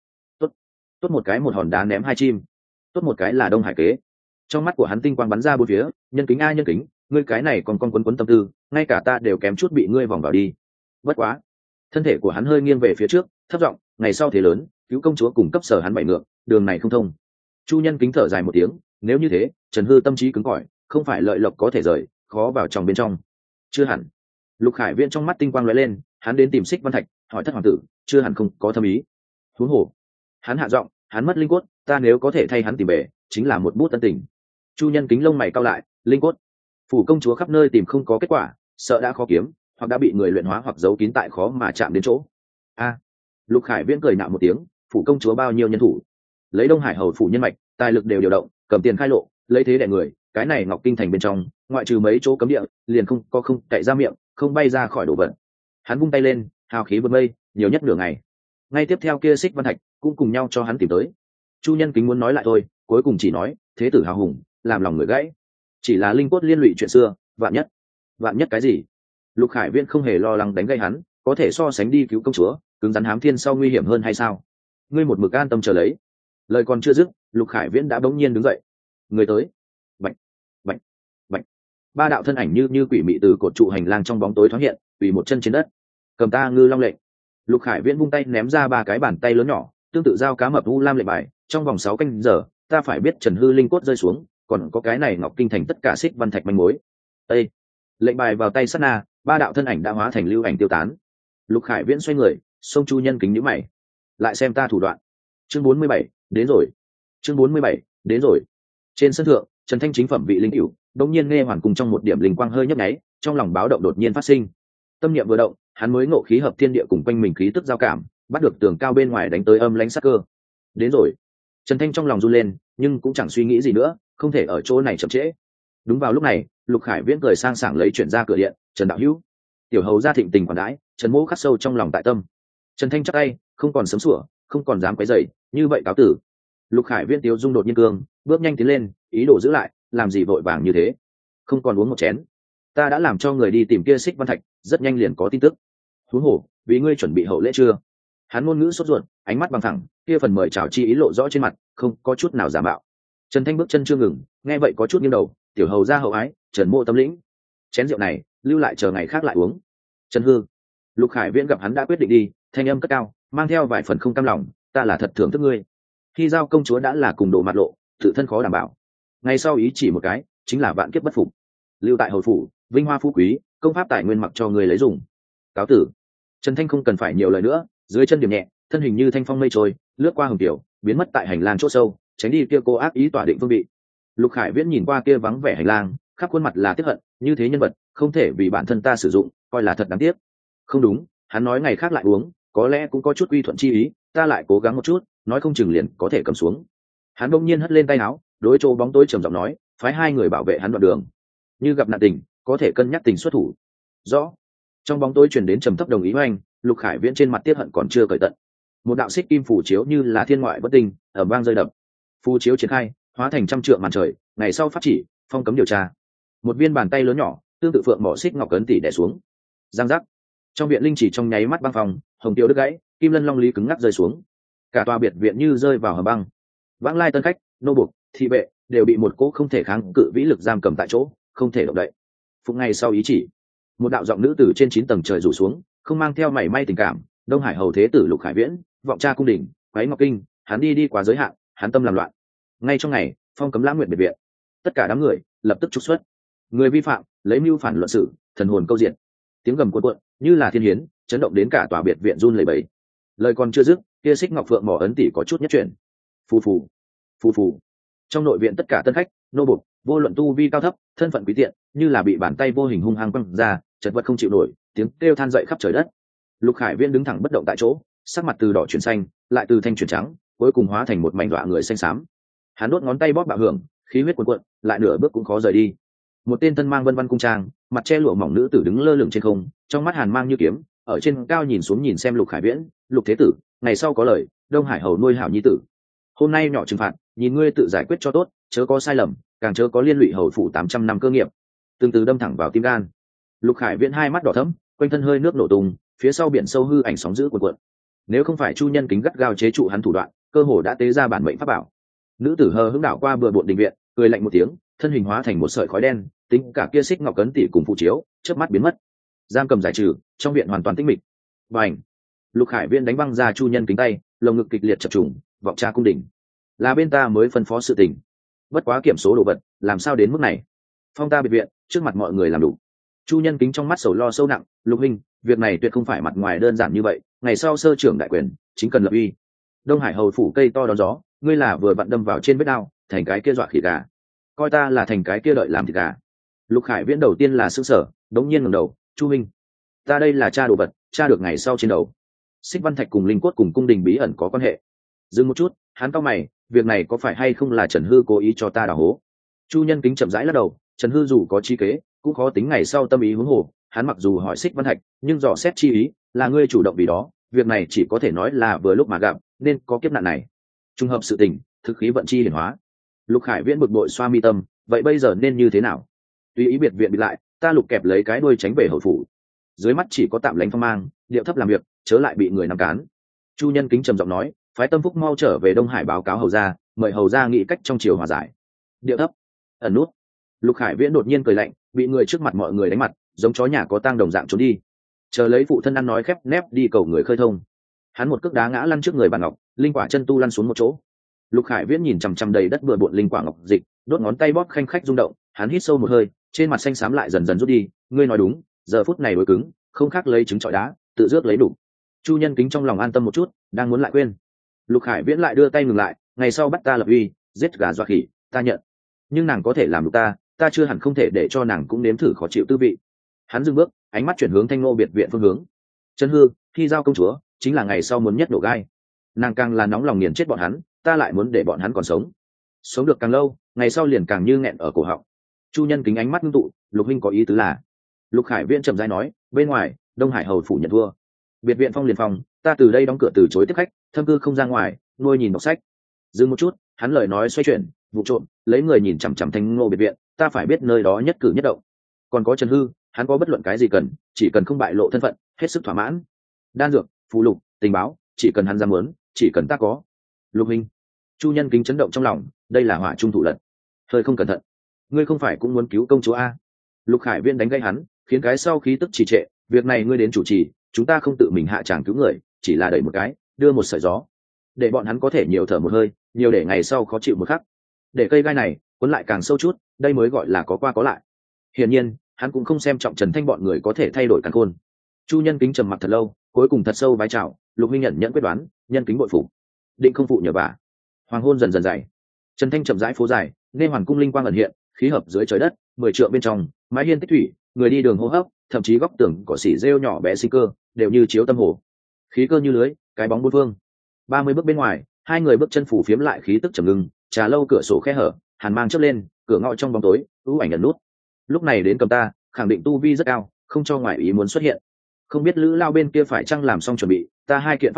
Tốt một cái một hòn đá ném hai chim, tốt một cái là Đông Hải kế. Trong mắt của hắn tinh quang bắn ra bốn phía, Nhân Kính a Nhân Kính, ngươi cái này còn con quấn tâm tư, ngay cả ta đều kém chút bị ngươi vòng vào đi. Bất quá, thân thể của hắn hơi nghiêng về phía trước, thấp giọng, ngày sau thế lớn, cứu công chúa cùng cấp sở hắn bảy ngược, đường này không thông. Chu Nhân Kính thở dài một tiếng, nếu như thế, Trần Hư tâm trí cứng cỏi, không phải lợi lộc có thể rời, khó vào trong bên trong. Chưa hẳn. Lục Khải Viễn trong mắt tinh quang lóe lên, hắn đến tìm Xích Văn Thạch, hỏi thất hoàng tử, chưa hẳn không có thâm ý. Huống hồ, hắn hạ giọng, hắn mất linh cốt, ta nếu có thể thay hắn tìm về, chính là một bút ân tình. Chu Nhân Kính lông mày cau lại, linh cốt, phủ công chúa khắp nơi tìm không có kết quả, sợ đã khó kiếm, hoặc đã bị người luyện hóa hoặc giấu kín tại khó mà chạm đến chỗ. A, Lục Khải Viễn cười nạo một tiếng, phủ công chúa bao nhiêu nhân thủ, lấy Đông Hải hầu phủ nhân mạch, tài lực đều điều động, cầm tiền khai lộ, lấy thế đẻ người, cái này Ngọc Kinh thành bên trong, ngoại trừ mấy chỗ cấm địa, liền không có không cậy ra miệng, không bay ra khỏi đồ vật. Hắn vung tay lên, hào khí vượt mây, nhiều nhất nửa ngày. Ngay tiếp theo kia Xích Văn Thạch cũng cùng nhau cho hắn tìm tới. Chu Nhân Kính muốn nói lại thôi, cuối cùng chỉ nói, thế tử hào hùng, làm lòng người gãy. Chỉ là linh cốt liên lụy chuyện xưa, vạn nhất cái gì? Lục Khải Viễn không hề lo lắng đánh gây hắn, có thể so sánh đi cứu công chúa, cứng rắn hám thiên sau nguy hiểm hơn hay sao? Ngươi một mực an tâm chờ lấy. Lời còn chưa dứt, Lục Khải Viễn đã bỗng nhiên đứng dậy. Người tới. Bạch, bạch, bạch. Ba đạo thân ảnh như quỷ mị từ cột trụ hành lang trong bóng tối thoáng hiện, quỳ một chân trên đất. Cầm ta ngư long lệnh. Lục Khải Viễn vung tay ném ra ba cái bàn tay lớn nhỏ, tương tự giao cá mập u lam lệnh bài, trong vòng 6 canh giờ, ta phải biết Trần Hư linh cốt rơi xuống, còn có cái này Ngọc Kinh thành tất cả Xích Văn Thạch manh mối. Ê! Lệnh bài vào tay sát na, ba đạo thân ảnh đã hóa thành lưu ảnh tiêu tán. Lục Khải Viễn xoay người, xông Chu Nhân Kính nhíu mày. Lại xem ta thủ đoạn. Chương 47, đến rồi. Chương 47, đến rồi. Trên sân thượng, Trần Thanh chính phẩm vị linh cửu, đống nhiên nghe hoàn cùng trong một điểm linh quang hơi nhấp nháy, trong lòng báo động đột nhiên phát sinh. Tâm niệm vừa động, hắn mới ngộ khí hợp thiên địa cùng quanh mình khí tức giao cảm, bắt được tường cao bên ngoài đánh tới âm lãnh sắc cơ. Đến rồi. Trần Thanh trong lòng run lên, nhưng cũng chẳng suy nghĩ gì nữa, không thể ở chỗ này chậm trễ. Đúng vào lúc này, Lục Khải Viễn cười sang sảng lấy chuyển ra cửa điện, Trần đạo hữu. Tiểu hầu gia thịnh tình quản đãi, Trần Mỗ khắc sâu trong lòng tại tâm. Trần Thanh chắp tay, không còn sớm sủa, không còn dám quấy rầy, như vậy cáo tử. Lục Khải Viễn tiếu dung đột nhiên cương, bước nhanh tiến lên, ý đồ giữ lại, làm gì vội vàng như thế? Không còn uống một chén. Ta đã làm cho người đi tìm kia Xích Văn Thạch, rất nhanh liền có tin tức. Huống hồ, vì ngươi chuẩn bị hậu lễ chưa? Hắn ngôn ngữ sốt ruột, ánh mắt bằng thẳng, kia phần mời chào chi ý lộ rõ trên mặt, không có chút nào giả mạo. Trần Thanh bước chân chưa ngừng, nghe vậy có chút nghiêng đầu, tiểu hầu gia hậu ái, Trần Mộ tâm lĩnh. Chén rượu này, lưu lại chờ ngày khác lại uống. Trần Hư. Lục Khải Viễn gặp hắn đã quyết định đi, thanh âm cất cao, mang theo vài phần không cam lòng, ta là thật thưởng thức ngươi. Khi giao công chúa đã là cùng độ mặt lộ, tự thân khó đảm bảo. Ngay sau ý chỉ một cái, chính là vạn kiếp bất phục. Lưu tại hồi phủ, vinh hoa phú quý, công pháp tài nguyên mặc cho người lấy dùng. Cáo tử. Trần Thanh không cần phải nhiều lời nữa, dưới chân điểm nhẹ, thân hình như thanh phong mây trôi, lướt qua hồng tiểu, biến mất tại hành lang chỗ sâu, tránh đi kia cô ác ý tỏa định phương vị. Lục Khải Viễn nhìn qua kia vắng vẻ hành lang, khắp khuôn mặt là tiếc hận, như thế nhân vật, không thể vì bản thân ta sử dụng, coi là thật đáng tiếc. Không đúng, hắn nói ngày khác lại uống, có lẽ cũng có chút uy thuận chi ý, ta lại cố gắng một chút, nói không chừng liền có thể cầm xuống. Hắn bỗng nhiên hất lên tay áo, đối chỗ bóng tối trầm giọng nói, phái 2 người bảo vệ hắn đoạn đường. Như gặp nạn tình, có thể cân nhắc tình xuất thủ. Rõ. Trong bóng tối truyền đến trầm thấp đồng ý oanh, Lục Khải Viễn trên mặt tiếc hận còn chưa cởi tận. một đạo xích kim phù chiếu như là thiên ngoại bất tinh ở vang rơi đập, phù chiếu triển khai hóa thành trăm trượng màn trời, ngày sau phát chỉ phong cấm điều tra. Một viên bàn tay lớn nhỏ tương tự phượng mỏ xích ngọc cấn tỉ đẻ xuống, giang giác. Trong viện linh chỉ trong nháy mắt băng phòng, hồng tiêu đứt gãy, kim lân long lý cứng ngắc rơi xuống, cả tòa biệt viện như rơi vào hầm băng. Vãng lai tân khách, nô buộc, thị vệ đều bị một cỗ không thể kháng cự vĩ lực giam cầm tại chỗ, không thể động đậy. Phụng ngày sau ý chỉ, một đạo giọng nữ từ trên 9 tầng trời rủ xuống, không mang theo mảy may tình cảm. Đông Hải hầu thế tử Lục Khải Viễn, vọng tra cung đình, quấy ngọc kinh, hắn đi quá giới hạn, hắn tâm làm loạn. Ngay trong ngày phong cấm Lãng Nguyệt biệt viện, tất cả đám người lập tức trục xuất. Người vi phạm lấy mưu phản luận sự, thần hồn câu diện. Tiếng gầm cuộn cuộn như là thiên hiến, chấn động đến cả tòa biệt viện run lẩy bẩy. Lời còn chưa dứt, kia xích ngọc phượng mỏ ấn tỷ có chút nhất chuyển. Phù phù, phù phù. Trong nội viện tất cả tân khách, nô bộc, vô luận tu vi cao thấp, thân phận quý tiện, như là bị bàn tay vô hình hung hăng quăng ra, chật vật không chịu nổi, tiếng kêu than dậy khắp trời đất. Lục Khải Viễn đứng thẳng bất động tại chỗ, sắc mặt từ đỏ chuyển xanh, lại từ thanh chuyển trắng, cuối cùng hóa thành một mảnh đọa người xanh xám. Hắn đốt ngón tay bóp bạo hưởng, khí huyết cuồn cuộn, lại nửa bước cũng khó rời đi. Một tên thân mang vân vân cung trang, mặt che lụa mỏng nữ tử đứng lơ lửng trên không, trong mắt hàn mang như kiếm, ở trên cao nhìn xuống nhìn xem Lục Khải Viễn. Lục thế tử, ngày sau có lời, Đông Hải hầu nuôi hảo nhi tử, hôm nay nhỏ trừng phạt, nhìn ngươi tự giải quyết cho tốt, chớ có sai lầm, càng chớ có liên lụy hầu phủ 800 năm cơ nghiệp. Từng từ đâm thẳng vào tim gan. Lục Khải Viễn hai mắt đỏ thẫm, quanh thân hơi nước nổ tung, phía sau biển sâu hư ảnh sóng dữ cuộn cuộn. Nếu không phải Chu Nhân Kính gắt gao chế trụ hắn thủ đoạn, cơ hồ đã tế ra bản mệnh pháp bảo. Nữ tử hờ hững đảo qua bừa bộn đình viện, cười lạnh một tiếng, thân hình hóa thành một sợi khói đen, tính cả kia xích ngọc cấn tỷ cùng phụ chiếu, chớp mắt biến mất. Giam cầm giải trừ, trong viện hoàn toàn tĩnh mịch. Bành! Lục Khải Viễn đánh văng ra Chu Nhân Kính tay, lồng ngực kịch liệt chập trùng, vọng tra cung đình. Là bên ta mới phân phó sự tình, bất quá kiểm số đồ vật, làm sao đến mức này? Phong ta biệt viện, trước mặt mọi người làm đủ. Chu Nhân Kính trong mắt sầu lo sâu nặng, Lục huynh, việc này tuyệt không phải mặt ngoài đơn giản như vậy, ngày sau sơ trưởng đại quyền, chính cần lập uy. Đông Hải hầu phủ cây to đón gió, ngươi là vừa vặn đâm vào trên vết đao, thành cái kia dọa khỉ gà, coi ta là thành cái kia đợi làm thịt gà. Lục Khải Viễn đầu tiên là sững sờ, đống nhiên ngẩng đầu, Chu huynh, ta đây là tra đồ vật, tra được ngày sau trên đầu. Xích Văn Thạch cùng linh cốt cùng cung đình bí ẩn có quan hệ. Dừng một chút, hắn cau mày, việc này có phải hay không là Trần Hư cố ý cho ta đào hố? Chu Nhân Kính chậm rãi lắc đầu, Trần Hư dù có trí kế, cũng khó tính ngày sau tâm ý huống hồ. Hắn mặc dù hỏi Xích Văn Thạch, nhưng dò xét chi ý là ngươi chủ động vì đó, việc này chỉ có thể nói là vừa lúc mà gặp, nên có kiếp nạn này. Trùng hợp sự tình, thực khí vận chi hiển hóa. Lục Khải Viễn bực bội xoa mi tâm, vậy bây giờ nên như thế nào? Tùy ý biệt viện bị lại, ta Lục kẹp lấy cái đuôi tránh về hậu phủ. Dưới mắt chỉ có tạm lánh phong mang, điệu thấp làm việc, chớ lại bị người nắm cán. Chu Nhân Kính trầm giọng nói, phái Tâm Phúc mau trở về Đông Hải báo cáo hầu gia, mời hầu gia nghị cách trong chiều hòa giải. Điệu thấp, ẩn nút. Lục Khải Viễn đột nhiên cười lạnh, bị người trước mặt mọi người đánh mặt, giống chó nhà có tang đồng dạng trốn đi, chờ lấy phụ thân ăn nói khép nép đi cầu người khơi thông. Hắn một cước đá ngã lăn trước người bàn ngọc, linh quả chân tu lăn xuống một chỗ. Lục Khải Viễn nhìn chằm chằm đầy đất bừa bộn linh quả ngọc dịch, đốt ngón tay bóp khanh khách rung động, hắn hít sâu một hơi, trên mặt xanh xám lại dần dần rút đi. Ngươi nói đúng, giờ phút này đối cứng, không khác lấy trứng trọi đá, tự rước lấy đủ. Chu Nhân Kính trong lòng an tâm một chút, đang muốn lại quên. Lục Khải Viễn lại đưa tay ngừng lại, ngày sau bắt ta lập uy, giết gà dọa khỉ, ta nhận. Nhưng nàng có thể làm được ta chưa hẳn không thể để cho nàng cũng nếm thử khó chịu tư vị. Hắn dừng bước, ánh mắt chuyển hướng Thanh Ngô biệt viện phương hướng. Trần Hư, khi giao công chúa, chính là ngày sau muốn nhất đổ gai. Nàng càng là nóng lòng nghiền chết bọn hắn, ta lại muốn để bọn hắn còn sống được càng lâu, ngày sau liền càng như nghẹn ở cổ họng. Chu Nhân Kính ánh mắt ngưng tụ, Lục huynh có ý tứ là? Lục Khải Viễn trầm rãi nói, bên ngoài, Đông Hải hầu phủ nhận thua. Biệt viện phong liền phòng, ta từ đây đóng cửa từ chối tiếp khách, thâm cư không ra ngoài, nuôi nhìn đọc sách. Dừng một chút, hắn lời nói xoay chuyển, vụ trộm, lấy người nhìn chằm chằm Thanh Ngô biệt viện, ta phải biết nơi đó nhất cử nhất động. Còn có Trần Hư, hắn có bất luận cái gì cần, chỉ cần không bại lộ thân phận, hết sức thỏa mãn. Đan dược, phụ lục, tình báo, chỉ cần hắn dám muốn, chỉ cần ta có. Lục huynh. Chu Nhân Kính chấn động trong lòng, đây là hỏa trung thủ lật. Hơi không cẩn thận, ngươi không phải cũng muốn cứu công chúa a? Lục Khải Viễn đánh gây hắn, khiến cái sau khí tức trì trệ, việc này ngươi đến chủ trì, chúng ta không tự mình hạ tràng cứu người, chỉ là đẩy một cái, đưa một sợi gió, để bọn hắn có thể nhiều thở một hơi, nhiều để ngày sau khó chịu một khắc. Để cây gai này cuốn lại càng sâu chút, đây mới gọi là có qua có lại. Hiển nhiên, hắn cũng không xem trọng Trần Thanh bọn người có thể thay đổi càn khôn. Chu Nhân Kính trầm mặc thật lâu, cuối cùng thật sâu vái chào, Lục huynh nhận nhận quyết đoán, nhân kính bội phục, định không phụ nhờ vả. Hoàng hôn dần dần dày, Trần Thanh chậm rãi phố dài, nên hoàng cung linh quang ẩn hiện, khí hợp dưới trời đất, 10 trượng bên trong, mái hiên tích thủy, người đi đường hô hấp, thậm chí góc tường cỏ xỉ rêu nhỏ bé sinh cơ, đều như chiếu tâm hồ. Khí cơ như lưới, cái bóng bốn phương. 30 bước bên ngoài, hai người bước chân phủ phiếm lại khí tức trầm ngưng, trà lâu cửa sổ khe hở, hàn mang chớp lên, cửa ngõ trong bóng tối, ưu ảnh ẩn nút. Lúc này đến cầm ta, khẳng định tu vi rất cao, không cho ngoại ý muốn xuất hiện. Không biết Lữ Lao bên kia phải chăng làm xong chuẩn bị, ta hai kiện pháp bảo,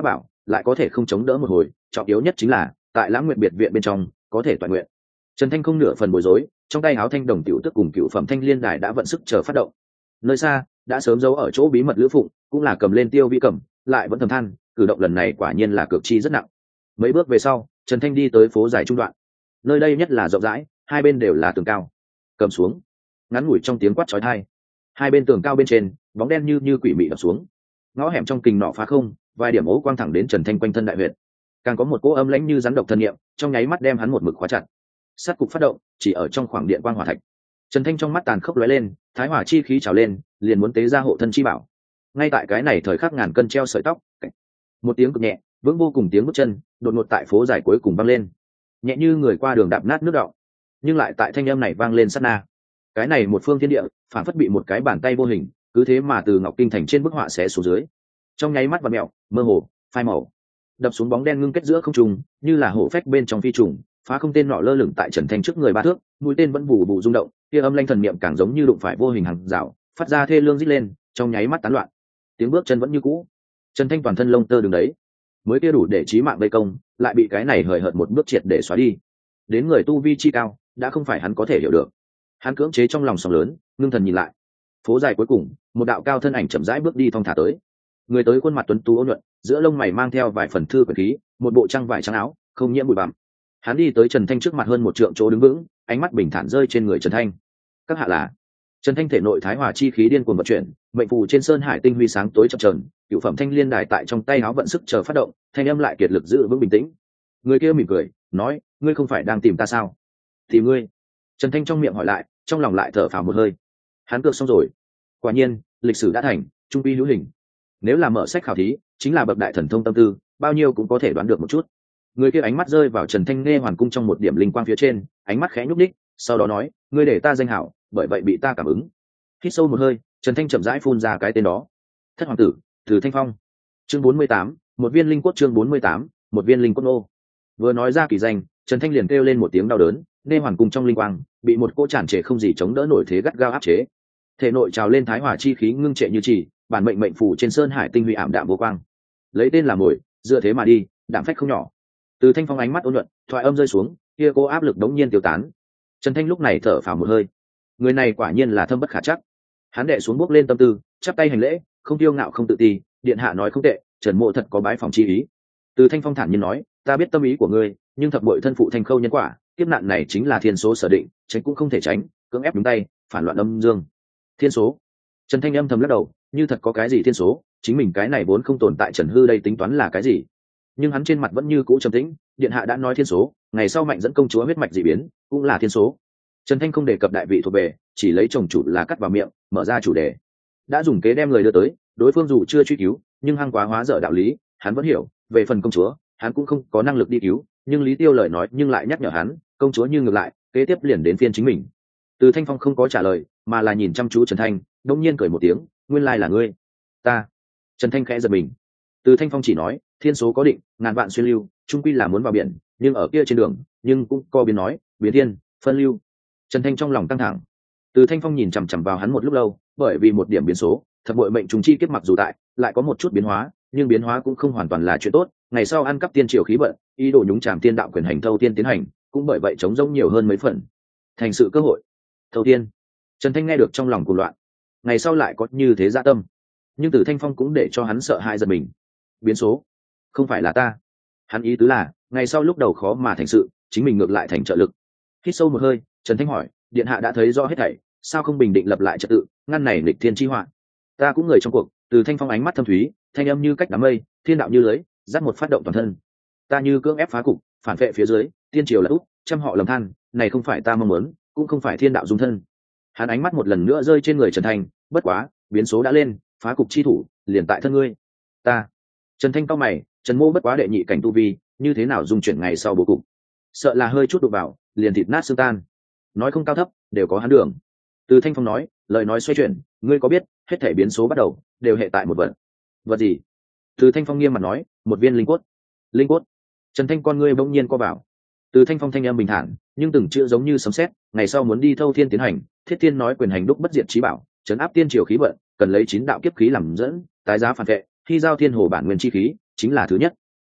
lại có thể không chống đỡ một hồi, trọng yếu nhất chính là tại Lãng Nguyệt biệt viện bên trong có thể toàn nguyện. Trần Thanh không nửa phần bối rối, trong tay áo thanh đồng tiểu tức cùng cựu phẩm thanh liên đài đã vận sức chờ phát động. Nơi xa đã sớm giấu ở chỗ bí mật Lữ Phụng cũng là cầm lên tiêu vi cầm, lại vẫn thầm than cử động lần này quả nhiên là cược chi rất nặng. Mấy bước về sau, Trần Thanh đi tới phố dài trung đoạn. Nơi đây nhất là rộng rãi, hai bên đều là tường cao. Cầm xuống, ngắn ngủi trong tiếng quát chói tai. Hai bên tường cao bên trên, bóng đen như quỷ mị đập xuống. Ngõ hẻm trong kình nọ phá không, vài điểm ố quang thẳng đến Trần Thanh quanh thân đại huyệt. Càng có một cỗ âm lãnh như rắn độc thân niệm, trong nháy mắt đem hắn một mực khóa chặt. Sát cục phát động, chỉ ở trong khoảng điện quang hỏa thạch. Trần Thanh trong mắt tàn khốc lóe lên, thái hỏa chi khí trào lên, liền muốn tế ra hộ thân chi bảo. Ngay tại cái này thời khắc ngàn cân treo sợi tóc, một tiếng cực nhẹ, vững vô cùng tiếng bước chân, đột ngột tại phố dài cuối cùng vang lên. Nhẹ như người qua đường đạp nát nước đọng, nhưng lại tại thanh âm này vang lên sát na, cái này một phương thiên địa phản phất bị một cái bàn tay vô hình cứ thế mà từ ngọc kinh thành trên bức họa xé xuống dưới. Trong nháy mắt và mẹo mơ hồ phai màu, đập xuống bóng đen ngưng kết giữa không trung, như là hổ phách bên trong phi trùng, phá không tên nọ lơ lửng tại Trần Thanh trước người ba thước, mũi tên vẫn bù bù rung động, kia âm lanh thần niệm càng giống như đụng phải vô hình hàng rào, phát ra thê lương rít lên, trong nháy mắt tán loạn. Tiếng bước chân vẫn như cũ, Trần Thanh toàn thân lông tơ đứng đấy, mới kia đủ để chí mạng vây công, lại bị cái này hời hợt một bước triệt để xóa đi. Đến người tu vi chi cao, đã không phải hắn có thể hiểu được. Hắn cưỡng chế trong lòng sóng lớn, ngưng thần nhìn lại. Phố dài cuối cùng, một đạo cao thân ảnh chậm rãi bước đi thong thả tới. Người tới khuôn mặt tuấn tú ôn nhuận, giữa lông mày mang theo vài phần thư quyển khí, một bộ trang vải trắng áo, không nhiễm bụi bặm. Hắn đi tới Trần Thanh trước mặt hơn một trượng chỗ đứng vững, ánh mắt bình thản rơi trên người Trần Thanh. Các hạ là? Trần Thanh thể nội thái hỏa chi khí điên cuồng vận chuyển, mệnh phù trên sơn hải tinh huy sáng tối chập chờn, cựu phẩm thanh liên đài tại trong tay áo vận sức chờ phát động, thanh âm lại kiệt lực giữ vững bình tĩnh. Người kia mỉm cười, nói, ngươi không phải đang tìm ta sao? Tìm ngươi. Trần Thanh trong miệng hỏi lại, trong lòng lại thở phào một hơi. Hắn cược xong rồi. Quả nhiên, lịch sử đã thành, trung quy hữu hình. Nếu là mở sách khảo thí, chính là bậc đại thần thông tâm tư, bao nhiêu cũng có thể đoán được một chút. Người kia ánh mắt rơi vào Trần Thanh nghe hoàn cung trong một điểm linh quang phía trên, ánh mắt khẽ nhúc nhích, sau đó nói, ngươi để ta danh hảo, bởi vậy bị ta cảm ứng. Hít sâu một hơi, Trần Thanh chậm rãi phun ra cái tên đó. Thất hoàng tử, Từ Thanh Phong. Chương 48, một viên linh cốt. Chương 48, một viên linh cốt nô. Vừa nói ra kỳ danh, Trần Thanh liền kêu lên một tiếng đau đớn, nghe hoàn cung trong linh quang bị một cỗ tràn trề không gì chống đỡ nổi thế gắt gao áp chế. Thể nội trào lên thái hỏa chi khí ngưng trệ như chỉ, bản mệnh mệnh phù trên sơn hải tinh huy ảm đạm vô quang. Lấy tên làm mồi, dựa thế mà đi, đạm phách không nhỏ. Từ Thanh Phong ánh mắt ôn nhuận, thoại âm rơi xuống, kia cô áp lực đống nhiên tiêu tán. Trần Thanh lúc này thở phào một hơi. Người này quả nhiên là thâm bất khả trắc. Hắn đệ xuống bước lên tâm tư, chắp tay hành lễ, không tiêu ngạo không tự ti, điện hạ nói không tệ, Trần Mộ thật có bái phòng chi ý. Từ Thanh Phong thản nhiên nói, ta biết tâm ý của ngươi, nhưng thập bội thân phụ thành khâu nhân quả, kiếp nạn này chính là thiên số sở định, tránh cũng không thể tránh, cưỡng ép đúng tay, phản loạn âm dương. Thiên số? Trần Thanh âm thầm lắc đầu, như thật có cái gì thiên số, chính mình cái này vốn không tồn tại Trần Hư đây tính toán là cái gì? Nhưng hắn trên mặt vẫn như cũ trầm tĩnh, điện hạ đã nói thiên số, ngày sau mạnh dẫn công chúa huyết mạch dị biến, cũng là thiên số. Trần Thanh không đề cập đại vị thuộc về, chỉ lấy chồng chủ là cắt vào miệng, mở ra chủ đề. Đã dùng kế đem người đưa tới, đối phương dù chưa truy cứu, nhưng hăng quá hóa dở đạo lý, hắn vẫn hiểu, về phần công chúa, hắn cũng không có năng lực đi cứu, nhưng Lý Tiêu lời nói nhưng lại nhắc nhở hắn, công chúa như ngược lại, kế tiếp liền đến phiên chính mình. Từ Thanh Phong không có trả lời, mà là nhìn chăm chú Trần Thanh, đột nhiên cười một tiếng, nguyên lai là ngươi. Ta. Trần Thanh khẽ giật mình. Từ Thanh Phong chỉ nói, thiên số có định, ngàn vạn xuyên lưu, trung quy là muốn vào biển, nhưng ở kia trên đường, nhưng cũng có biến nói, biến thiên, phân lưu. Trần Thanh trong lòng căng thẳng. Từ Thanh Phong nhìn chằm chằm vào hắn một lúc lâu, bởi vì một điểm biến số, thập bội mệnh trùng chi kiếp mặc dù tại, lại có một chút biến hóa, nhưng biến hóa cũng không hoàn toàn là chuyện tốt. Ngày sau ăn cắp tiên triều khí vận, ý đồ nhúng chàm tiên đạo quyền hành thâu tiên tiến hành, cũng bởi vậy chống rỗng nhiều hơn mấy phần. Thành sự cơ hội. Thâu tiên. Trần Thanh nghe được trong lòng cuồng loạn. Ngày sau lại có như thế dạ tâm, nhưng Từ Thanh Phong cũng để cho hắn sợ hãi giật mình. Biến số, không phải là ta. Hắn ý tứ là, ngày sau lúc đầu khó mà thành sự, chính mình ngược lại thành trợ lực. Hít sâu một hơi, Trần Thanh hỏi, điện hạ đã thấy rõ hết thảy, sao không bình định lập lại trật tự, ngăn này nghịch thiên chi họa? Ta cũng người trong cuộc. Từ Thanh Phong ánh mắt thâm thúy, thanh âm như cách đám mây, thiên đạo như lưới, dắt một phát động toàn thân. Ta như cưỡng ép phá cục, phản vệ phía dưới, tiên triều là úp, trăm họ lầm than, này không phải ta mong muốn, cũng không phải thiên đạo dung thân. Hắn ánh mắt một lần nữa rơi trên người Trần Thanh, bất quá, biến số đã lên, phá cục chi thủ, liền tại thân ngươi. Ta. Trần Thanh cau mày, Trần Mô bất quá đệ nhị cảnh tu vi, như thế nào dung chuyển ngày sau bố cục? Sợ là hơi chút đụng vào, liền thịt nát xương tan. Nói không cao thấp, đều có hắn đường. Từ Thanh Phong nói, lời nói xoay chuyển, ngươi có biết, hết thể biến số bắt đầu, đều hệ tại một vật. Vật gì? Từ Thanh Phong nghiêm mặt nói, một viên linh cốt. Linh cốt? Trần Thanh con ngươi bỗng nhiên co vào. Từ Thanh Phong thanh âm bình thản, nhưng từng chữ giống như sấm sét, ngày sau muốn đi thâu thiên tiến hành, Thiết Thiên nói quyền hành đúc bất diệt chí bảo, trấn áp tiên triều khí vận, cần lấy chín đạo kiếp khí làm dẫn, tái giá phản vệ, khi giao thiên hồ bản nguyên chi khí, chính là thứ nhất.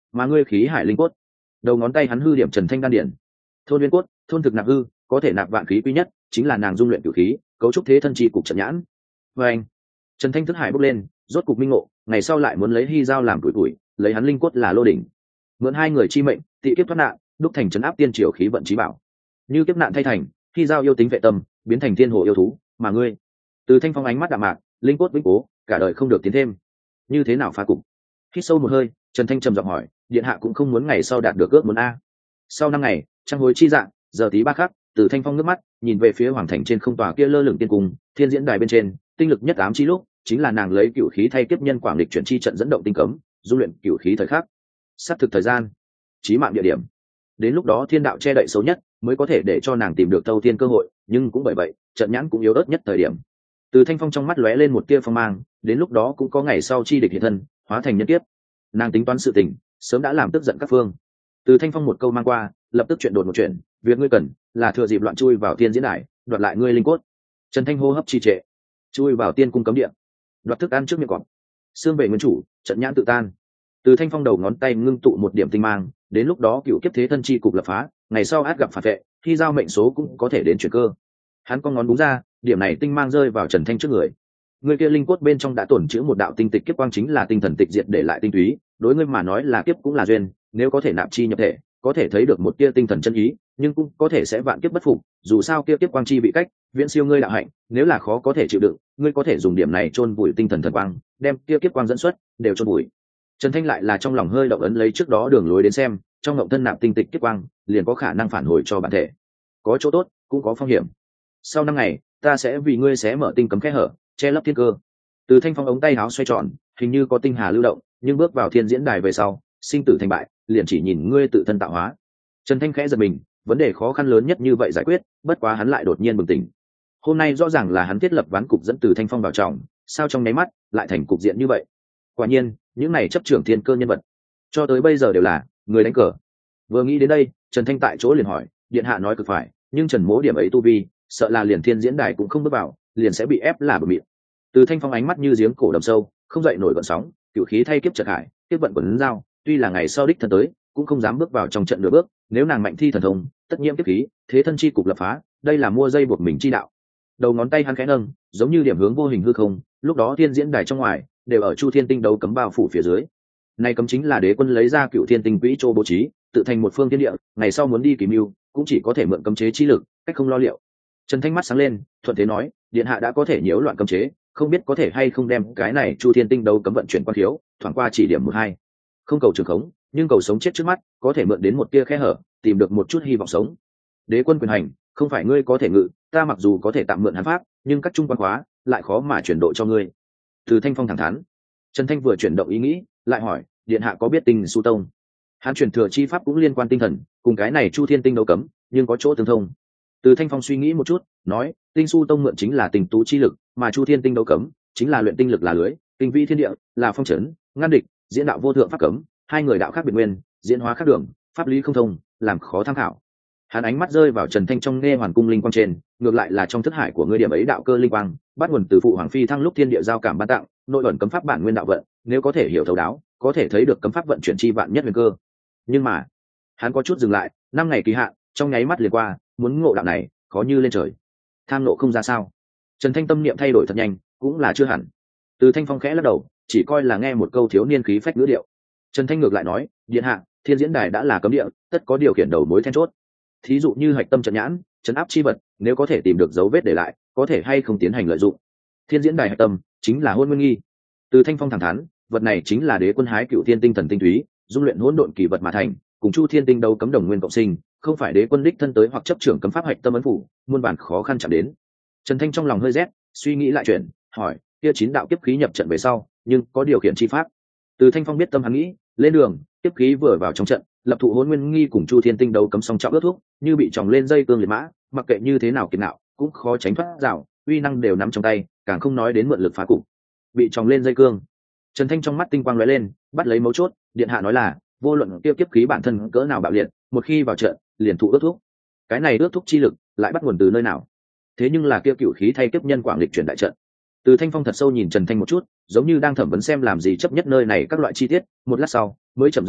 mà ngươi khí hải linh cốt. Đầu ngón tay hắn hư điểm Trần Thanh đan điển. Thôn nguyên cốt, thôn thực nạp hư, có thể nạp vạn khí quý nhất, chính là nàng dung luyện cửu khí, cấu trúc thế thân chi cục trận nhãn. Và anh, Trần Thanh thức hải bốc lên, rốt cục minh ngộ, ngày sau lại muốn lấy hy dao làm tuổi, lấy hắn linh cốt là lô đỉnh. Mượn hai người chi mệnh, tị kiếp thoát nạn, đúc thành trấn áp tiên triều khí vận chí bảo. Như kiếp nạn thay thành, hy dao yêu tính vệ tâm, biến thành thiên hồ yêu thú, mà ngươi, Từ Thanh Phong ánh mắt đạm mạc, linh cốt vĩnh cố, cả đời không được tiến thêm. Như thế nào phá cục? Hít sâu một hơi, Trần Thanh trầm giọng hỏi, điện hạ cũng không muốn ngày sau đạt được ước muốn a. Sau 5 ngày, trăng hối chi dạng, giờ tí ba khắc, Từ Thanh Phong nước mắt nhìn về phía hoàng thành trên không tòa kia lơ lửng tiên cung, thiên diễn đài bên trên, tinh lực nhất ám chi lúc, chính là nàng lấy cửu khí thay kiếp nhân quảng lịch chuyển chi trận dẫn động tinh cấm, dung luyện cửu khí thời khắc. Sắp thực thời gian, chí mạng địa điểm. Đến lúc đó thiên đạo che đậy xấu nhất, mới có thể để cho nàng tìm được thâu thiên cơ hội, nhưng cũng bởi vậy, trận nhãn cũng yếu ớt nhất thời điểm. Từ Thanh Phong trong mắt lóe lên một tia phong mang, đến lúc đó cũng có ngày sau chi địch hiện thân, hóa thành nhân kiếp. Nàng tính toán sự tình, sớm đã làm tức giận các phương. Từ Thanh Phong một câu mang qua, lập tức chuyện đột một chuyện, việc ngươi cần là thừa dịp loạn chui vào tiên diễn đài, đoạt lại ngươi linh cốt. Trần Thanh hô hấp trì trệ, chui vào tiên cung cấm địa, đoạt thức ăn trước miệng cọp. Xương về nguyên chủ, trận nhãn tự tan. Từ Thanh Phong đầu ngón tay ngưng tụ một điểm tinh mang, đến lúc đó cựu kiếp thế thân chi cục lập phá, ngày sau át gặp phản vệ, khi giao mệnh số cũng có thể đến chuyển cơ. Hắn con ngón búng ra, điểm này tinh mang rơi vào Trần Thanh trước người. Người kia linh cốt bên trong đã tổn chứa một đạo tinh tịch kiếp quang, chính là tinh thần tịch diệt để lại tinh túy, đối ngươi mà nói là kiếp cũng là duyên, nếu có thể nạp chi nhập thể, có thể thấy được một tia tinh thần chân ý, nhưng cũng có thể sẽ vạn kiếp bất phục, dù sao kia kiếp quang chi bị cách, viễn siêu ngươi đạo hạnh, nếu là khó có thể chịu đựng, ngươi có thể dùng điểm này chôn vùi tinh thần thần quang, đem kia kiếp quang dẫn xuất, đều chôn vùi. Trần Thanh lại là trong lòng hơi động ấn lấy trước đó đường lối đến xem, trong ngộng thân nạp tinh tịch kiếp quang, liền có khả năng phản hồi cho bản thể. Có chỗ tốt, cũng có phong hiểm. Sau 5 ngày, ta sẽ vì ngươi xé mở tinh cấm kẽ hở, che lấp thiên cơ. Từ Thanh Phong ống tay áo xoay tròn, hình như có tinh hà lưu động, nhưng bước vào thiên diễn đài về sau, sinh tử thành bại, liền chỉ nhìn ngươi tự thân tạo hóa. Trần Thanh khẽ giật mình, vấn đề khó khăn lớn nhất như vậy giải quyết, bất quá hắn lại đột nhiên bừng tỉnh. Hôm nay rõ ràng là hắn thiết lập ván cục dẫn Từ Thanh Phong vào trọng, sao trong nháy mắt lại thành cục diện như vậy? Quả nhiên, những này chấp trưởng thiên cơ nhân vật, cho tới bây giờ đều là người đánh cờ. Vừa nghĩ đến đây, Trần Thanh tại chỗ liền hỏi, điện hạ nói cực phải, nhưng Trần Mỗ điểm ấy tu vi, sợ là liền thiên diễn đài cũng không bước vào, liền sẽ bị ép là bờ mịn. Từ Thanh Phong ánh mắt như giếng cổ đầm sâu, không dậy nổi gợn sóng, cửu khí thay kiếp chợt hải, kiếp vận quần giao, tuy là ngày sau đích thân tới, cũng không dám bước vào trong trận nửa bước, nếu nàng mạnh thi thần thông, tất nhiễm kiếp khí, thế thân chi cục lập phá, đây là mua dây buộc mình chi đạo. Đầu ngón tay hắn khẽ nâng, giống như điểm hướng vô hình hư không, lúc đó thiên diễn đài trong ngoài đều ở Chu Thiên Tinh đấu cấm bao phủ phía dưới. Này cấm chính là đế quân lấy ra Cựu Thiên Tinh quỹ châu bố trí, tự thành một phương thiên địa, ngày sau muốn đi kỳ mưu, cũng chỉ có thể mượn cấm chế chi lực, cách không lo liệu. Trần Thanh mắt sáng lên, thuận thế nói, điện hạ đã có thể nhiễu loạn cấm chế, không biết có thể hay không đem cái này Chu Thiên Tinh đấu cấm vận chuyển quan thiếu, thoảng qua chỉ điểm 1-2. Không cầu trường khống, nhưng cầu sống chết trước mắt, có thể mượn đến một tia khe hở, tìm được một chút hy vọng sống. Đế quân quyền hành, không phải ngươi có thể ngự, ta mặc dù có thể tạm mượn hắn pháp, nhưng các trung quan khóa lại khó mà chuyển độ cho ngươi. Từ Thanh Phong thẳng thắn. Trần Thanh vừa chuyển động ý nghĩ, lại hỏi, điện hạ có biết Tinh Su Tông? Hắn truyền thừa chi pháp cũng liên quan tinh thần, cùng cái này Chu Thiên Tinh đấu cấm, nhưng có chỗ tương thông. Từ Thanh Phong suy nghĩ một chút, nói, Tinh Su Tông mượn chính là tình tú chi lực, mà Chu Thiên Tinh đấu cấm chính là luyện tinh lực là lưới, tinh vĩ thiên địa là phong trấn, ngăn địch, diễn đạo vô thượng pháp cấm, hai người đạo khác biệt nguyên, diễn hóa khác đường, pháp lý không thông, làm khó tham khảo. Hắn ánh mắt rơi vào Trần Thanh trong nghe hoàn cung linh quang trên, ngược lại là trong thức hải của ngươi điểm ấy đạo cơ linh quang, bắt nguồn từ phụ hoàng phi thăng lúc thiên địa giao cảm ban tặng, nội ẩn cấm pháp bản nguyên đạo vận, nếu có thể hiểu thấu đáo, có thể thấy được cấm pháp vận chuyển chi vạn nhất huyền cơ. Nhưng mà, hắn có chút dừng lại, 5 ngày kỳ hạn, trong nháy mắt liền qua, muốn ngộ đạo này, khó như lên trời. Tham nộ không ra sao? Trần Thanh tâm niệm thay đổi thật nhanh, cũng là chưa hẳn. Từ Thanh Phong khẽ lắc đầu, chỉ coi là nghe một câu thiếu niên khí phách ngữ điệu. Trần Thanh ngược lại nói, điện hạ, thiên diễn đài đã là cấm địa, tất có điều khiển đầu mối then chốt. Thí dụ như hạch tâm trận nhãn, trấn áp chi vật, nếu có thể tìm được dấu vết để lại, có thể hay không tiến hành lợi dụng. Thiên diễn đài hạch tâm chính là hôn nguyên nghi. Từ Thanh Phong thẳng thắn, vật này chính là đế quân hái Cựu Thiên Tinh thần tinh túy, dung luyện hỗn độn kỳ vật mà thành, cùng Chu Thiên Tinh đấu cấm đồng nguyên cộng sinh, không phải đế quân đích thân tới hoặc chấp trưởng cấm pháp hạch tâm ấn phủ, muôn bản khó khăn chạm đến. Trần Thanh trong lòng hơi rét, suy nghĩ lại chuyện, hỏi, kia 9 đạo kiếp khí nhập trận về sau, nhưng có điều khiển chi pháp. Từ Thanh Phong biết tâm hắn nghĩ, lên đường, kiếp khí vừa vào trong trận, lập thụ hôn nguyên nghi cùng Chu Thiên Tinh đấu cấm song trọng ước thúc, như bị tròng lên dây cương liệt mã, mặc kệ như thế nào kiệt nạo, cũng khó tránh thoát rào, uy năng đều nắm trong tay, càng không nói đến mượn lực phá cục. Bị tròng lên dây cương. Trần Thanh trong mắt tinh quang lóe lên, bắt lấy mấu chốt, điện hạ nói là, vô luận kia kiếp khí bản thân cỡ nào bạo liệt, một khi vào trận, liền thụ ước thúc. Cái này ước thúc chi lực lại bắt nguồn từ nơi nào? Thế nhưng là kia cửu khí thay kiếp nhân quảng lịch chuyển đại trận. Từ Thanh Phong thật sâu nhìn Trần Thanh một chút, giống như đang thẩm vấn xem làm gì chấp nhất nơi này các loại chi tiết, một lát sau, mới chậm rãi nói,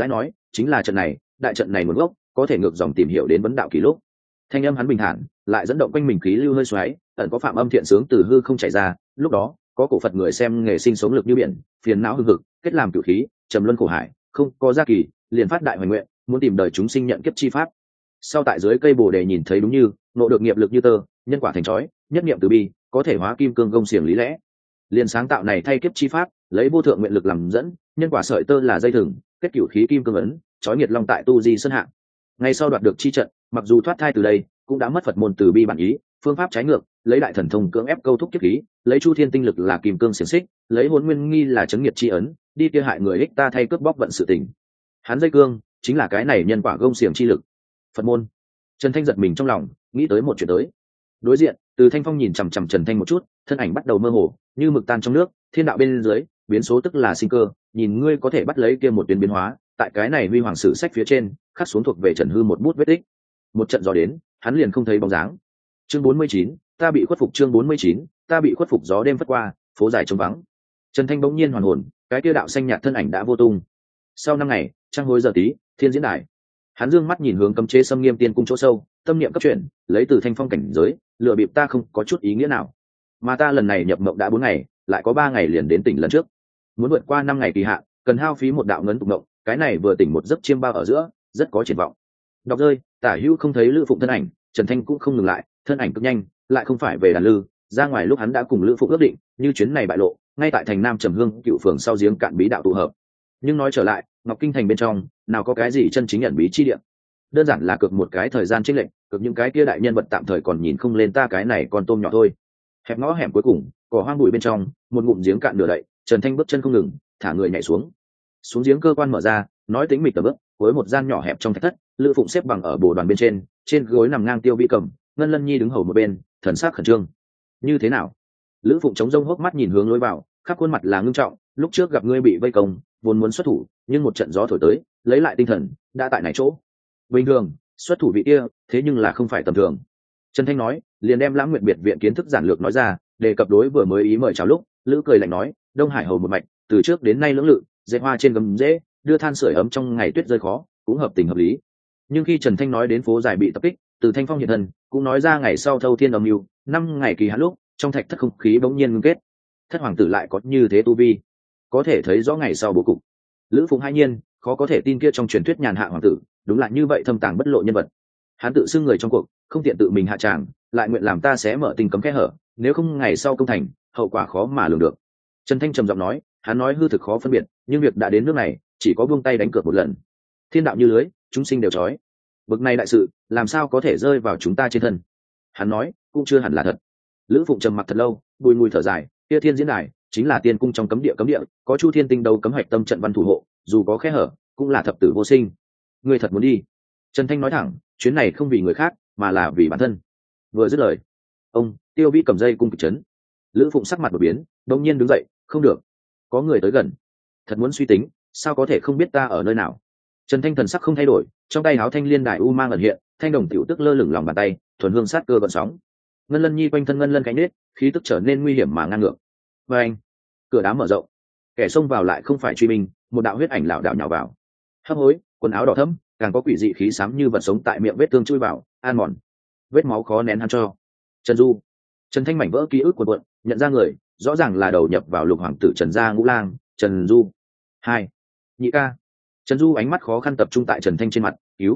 chính là trận này, đại trận này nguồn gốc có thể ngược dòng tìm hiểu đến vấn đạo kỷ lúc. Thanh âm hắn bình thản, lại dẫn động quanh mình khí lưu hơi xoáy, ẩn có phạm âm thiện sướng từ hư không chảy ra. Lúc đó, có cổ Phật người xem nghề sinh sống lực như biển, phiền não hưng hực, kết làm cửu khí, trầm luân khổ hải, không có gia kỳ, liền phát đại hoài nguyện, muốn tìm đời chúng sinh nhận kiếp chi pháp. Sau tại dưới cây bồ đề nhìn thấy đúng như, nộ được nghiệp lực như tơ, nhân quả thành chói, nhất niệm từ bi, có thể hóa kim cương gông xiềng lý lẽ. Liền sáng tạo này thay kiếp chi pháp, lấy vô thượng nguyện lực làm dẫn, nhân quả sợi tơ là dây thừng, kết cửu khí kim cương ấn, chói nghiệt long tại tu di sơn hạng. Ngay sau đoạt được chi trận, mặc dù thoát thai từ đây, cũng đã mất Phật môn từ bi bản ý, phương pháp trái ngược, lấy đại thần thông cưỡng ép câu thúc kiếp khí, lấy chu thiên tinh lực là kim cương xiềng xích, lấy hồn nguyên nghi là chấn nghiệt chi ấn, đi kia hại người ích ta thay cướp bóc vận sự tình. Hắn dây cương chính là cái này nhân quả gông xiềng chi lực. Phật môn. Trần Thanh giật mình trong lòng, nghĩ tới một chuyện tới. Đối diện, Từ Thanh Phong nhìn chằm chằm Trần Thanh một chút, thân ảnh bắt đầu mơ hồ, như mực tan trong nước, thiên đạo bên dưới, biến số tức là sinh cơ, nhìn ngươi có thể bắt lấy kia một tuyến biến hóa, tại cái này huy hoàng sử sách phía trên, khắc xuống thuộc về Trần Hư một bút vết tích. Một trận gió đến, hắn liền không thấy bóng dáng. Chương 49, ta bị khuất phục. Chương 49, ta bị khuất phục. Gió đêm phất qua, phố dài trống vắng. Trần Thanh bỗng nhiên hoàn hồn, cái kia đạo xanh nhạt thân ảnh đã vô tung. Sau 5 ngày, trăng hối giờ tí, thiên diễn đài. Hắn dương mắt nhìn hướng cấm chế xâm nghiêm tiên cung chỗ sâu, tâm niệm cấp chuyển, lấy Từ Thanh Phong cảnh giới, lựa bịp ta không có chút ý nghĩa nào. Mà ta lần này nhập mộng đã 4 ngày, lại có 3 ngày liền đến tỉnh lần trước. Muốn vượt qua 5 ngày kỳ hạn, cần hao phí một đạo ngấn tục mộng, cái này vừa tỉnh một giấc chiêm bao ở giữa, rất có triển vọng. Đọc rơi, Tả Hữu không thấy Lữ Phụng thân ảnh, Trần Thanh cũng không ngừng lại, thân ảnh cực nhanh, lại không phải về đàn lư, ra ngoài lúc hắn đã cùng Lữ Phụng ước định, như chuyến này bại lộ, ngay tại thành Nam Trầm Hương, cựu phường sau giếng cạn bí đạo tụ hợp. Nhưng nói trở lại, Ngọc Kinh thành bên trong, nào có cái gì chân chính ẩn bí chi địa. Đơn giản là cược một cái thời gian chênh lệch, cược những cái kia đại nhân vật tạm thời còn nhìn không lên ta cái này con tôm nhỏ thôi. Hẹp ngõ hẻm cuối cùng, cỏ hoang bụi bên trong, một ngụm giếng cạn nửa đậy, Trần Thanh bước chân không ngừng, thả người nhảy xuống. Xuống giếng cơ quan mở ra, nói tính mịch tầm bước, với một gian nhỏ hẹp trong thạch thất, Lữ Phụng xếp bằng ở bồ đoàn bên trên gối nằm ngang Tiêu Vi Cầm, Ngân Lân Nhi đứng hầu một bên, thần sắc khẩn trương. Như thế nào? Lữ Phụng chống rông hốc mắt nhìn hướng lối vào, khắp khuôn mặt là ngưng trọng. Lúc trước gặp ngươi bị vây công, vốn muốn xuất thủ, nhưng một trận gió thổi tới, lấy lại tinh thần, đã tại này chỗ. Bình thường, xuất thủ vị kia, thế nhưng là không phải tầm thường. Trần Thanh nói, liền đem Lãng Nguyệt biệt viện kiến thức giản lược nói ra, đề cập đối vừa mới ý mời chào lúc, Lữ cười lạnh nói, Đông Hải hầu một mạch, từ trước đến nay lưỡng lự, dễ hoa trên gấm dễ, đưa than sưởi ấm trong ngày tuyết rơi khó, cũng hợp tình hợp lý. Nhưng khi Trần Thanh nói đến phố dài bị tập kích, Từ Thanh Phong hiện thân, cũng nói ra ngày sau thâu thiên âm mưu, 5 ngày kỳ hạn lúc, trong thạch thất không khí bỗng nhiên ngưng kết. Thất hoàng tử lại có như thế tu vi, có thể thấy rõ ngày sau bố cục. Lữ Phụng hai nhiên, khó có thể tin kia trong truyền thuyết nhàn hạ hoàng tử, đúng là như vậy thâm tàng bất lộ nhân vật. Hắn tự xưng người trong cuộc, không tiện tự mình hạ tràng, lại nguyện làm ta sẽ mở tình cấm kẽ hở, nếu không ngày sau công thành, hậu quả khó mà lường được. Trần Thanh trầm giọng nói, hắn nói hư thực khó phân biệt, nhưng việc đã đến nước này, chỉ có buông tay đánh cược một lần. Thiên đạo như lưới, chúng sinh đều trói. Bực này đại sự, làm sao có thể rơi vào chúng ta trên thân? Hắn nói, cũng chưa hẳn là thật. Lữ Phụng trầm mặc thật lâu, bùi ngùi thở dài, kia thiên diễn đài chính là tiên cung trong cấm địa, có Chu Thiên tinh đấu cấm hoạch tâm trận văn thủ hộ, dù có khe hở, cũng là thập tử vô sinh. Ngươi thật muốn đi? Trần Thanh nói thẳng, chuyến này không vì người khác, mà là vì bản thân. Vừa dứt lời, ông Tiêu Vi cầm dây cung kịch chấn. Lữ Phụng sắc mặt đột biến, đột nhiên đứng dậy, không được, có người tới gần. Thật muốn suy tính, sao có thể không biết ta ở nơi nào? Trần Thanh thần sắc không thay đổi, trong tay áo thanh liên đài u mang ẩn hiện, thanh đồng tiểu tức lơ lửng lòng bàn tay, thuần hương sát cơ gợn sóng. Ngân Lân Nhi quanh thân ngân lân cánh nết, khí tức trở nên nguy hiểm mà ngang ngược. Và anh, cửa đá mở rộng, kẻ xông vào lại không phải truy binh, một đạo huyết ảnh lảo đảo nhào vào. Hấp hối, quần áo đỏ thẫm, càng có quỷ dị khí xám như vật sống tại miệng vết thương chui vào, an mòn. Vết máu khó nén hắn cho. Trần Du. Trần Thanh mảnh vỡ ký ức cuộn, nhận ra người, rõ ràng là đầu nhập vào Lục hoàng tử Trần gia Ngũ Lang, Trần Du. Hai, nhị ca. Trần Du ánh mắt khó khăn tập trung tại Trần Thanh trên mặt,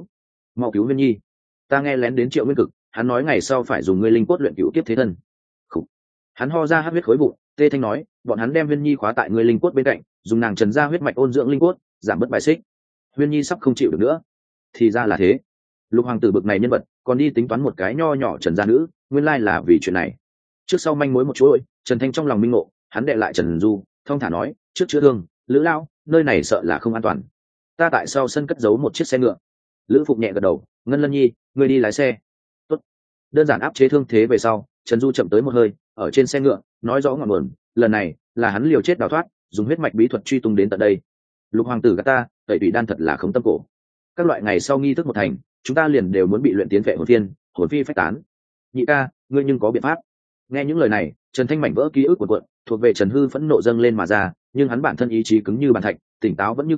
mau cứu Huyên Nhi. Ta nghe lén đến Triệu Nguyên Cực, hắn nói ngày sau phải dùng ngươi linh cốt luyện cửu kiếp thế thân. Khủ. Hắn ho ra hắc huyết khối vụn, Tê Thanh nói, bọn hắn đem Huyên Nhi khóa tại ngươi linh cốt bên cạnh, dùng nàng Trần gia huyết mạch ôn dưỡng linh cốt, giảm bớt bài xích. Huyên Nhi sắp không chịu được nữa. Thì ra là thế. Lục hoàng tử bực này nhân vật, còn đi tính toán một cái nho nhỏ Trần gia nữ, nguyên lai là vì chuyện này. Trước sau manh mối một chuỗi, Trần Thanh trong lòng minh ngộ, hắn đệ lại Trần Du, thông thả nói, trước chữa thương, Lữ lão, nơi này sợ là không an toàn. Ta tại sau sân cất giấu một chiếc xe ngựa. Lữ Phụng nhẹ gật đầu, Ngân Lân Nhi, ngươi đi lái xe. Tốt. Đơn giản áp chế thương thế về sau, Trần Du chậm tới một hơi, ở trên xe ngựa, nói rõ ngọn nguồn, lần này là hắn liều chết đào thoát, dùng huyết mạch bí thuật truy tung đến tận đây. Lục hoàng tử gạt ta, tẩy tùy đan thật là không tâm cổ. Các loại ngày sau nghi thức một thành, chúng ta liền đều muốn bị luyện tiến vệ hồn phiên, hồn phi phách tán. Nhị ca, ngươi nhưng có biện pháp? Nghe những lời này, Trần Thanh mảnh vỡ ký ức cuộn, thuộc về Trần Hư phẫn nộ dâng lên mà ra, nhưng hắn bản thân ý chí cứng như bàn thạch, tỉnh táo vẫn như cũ,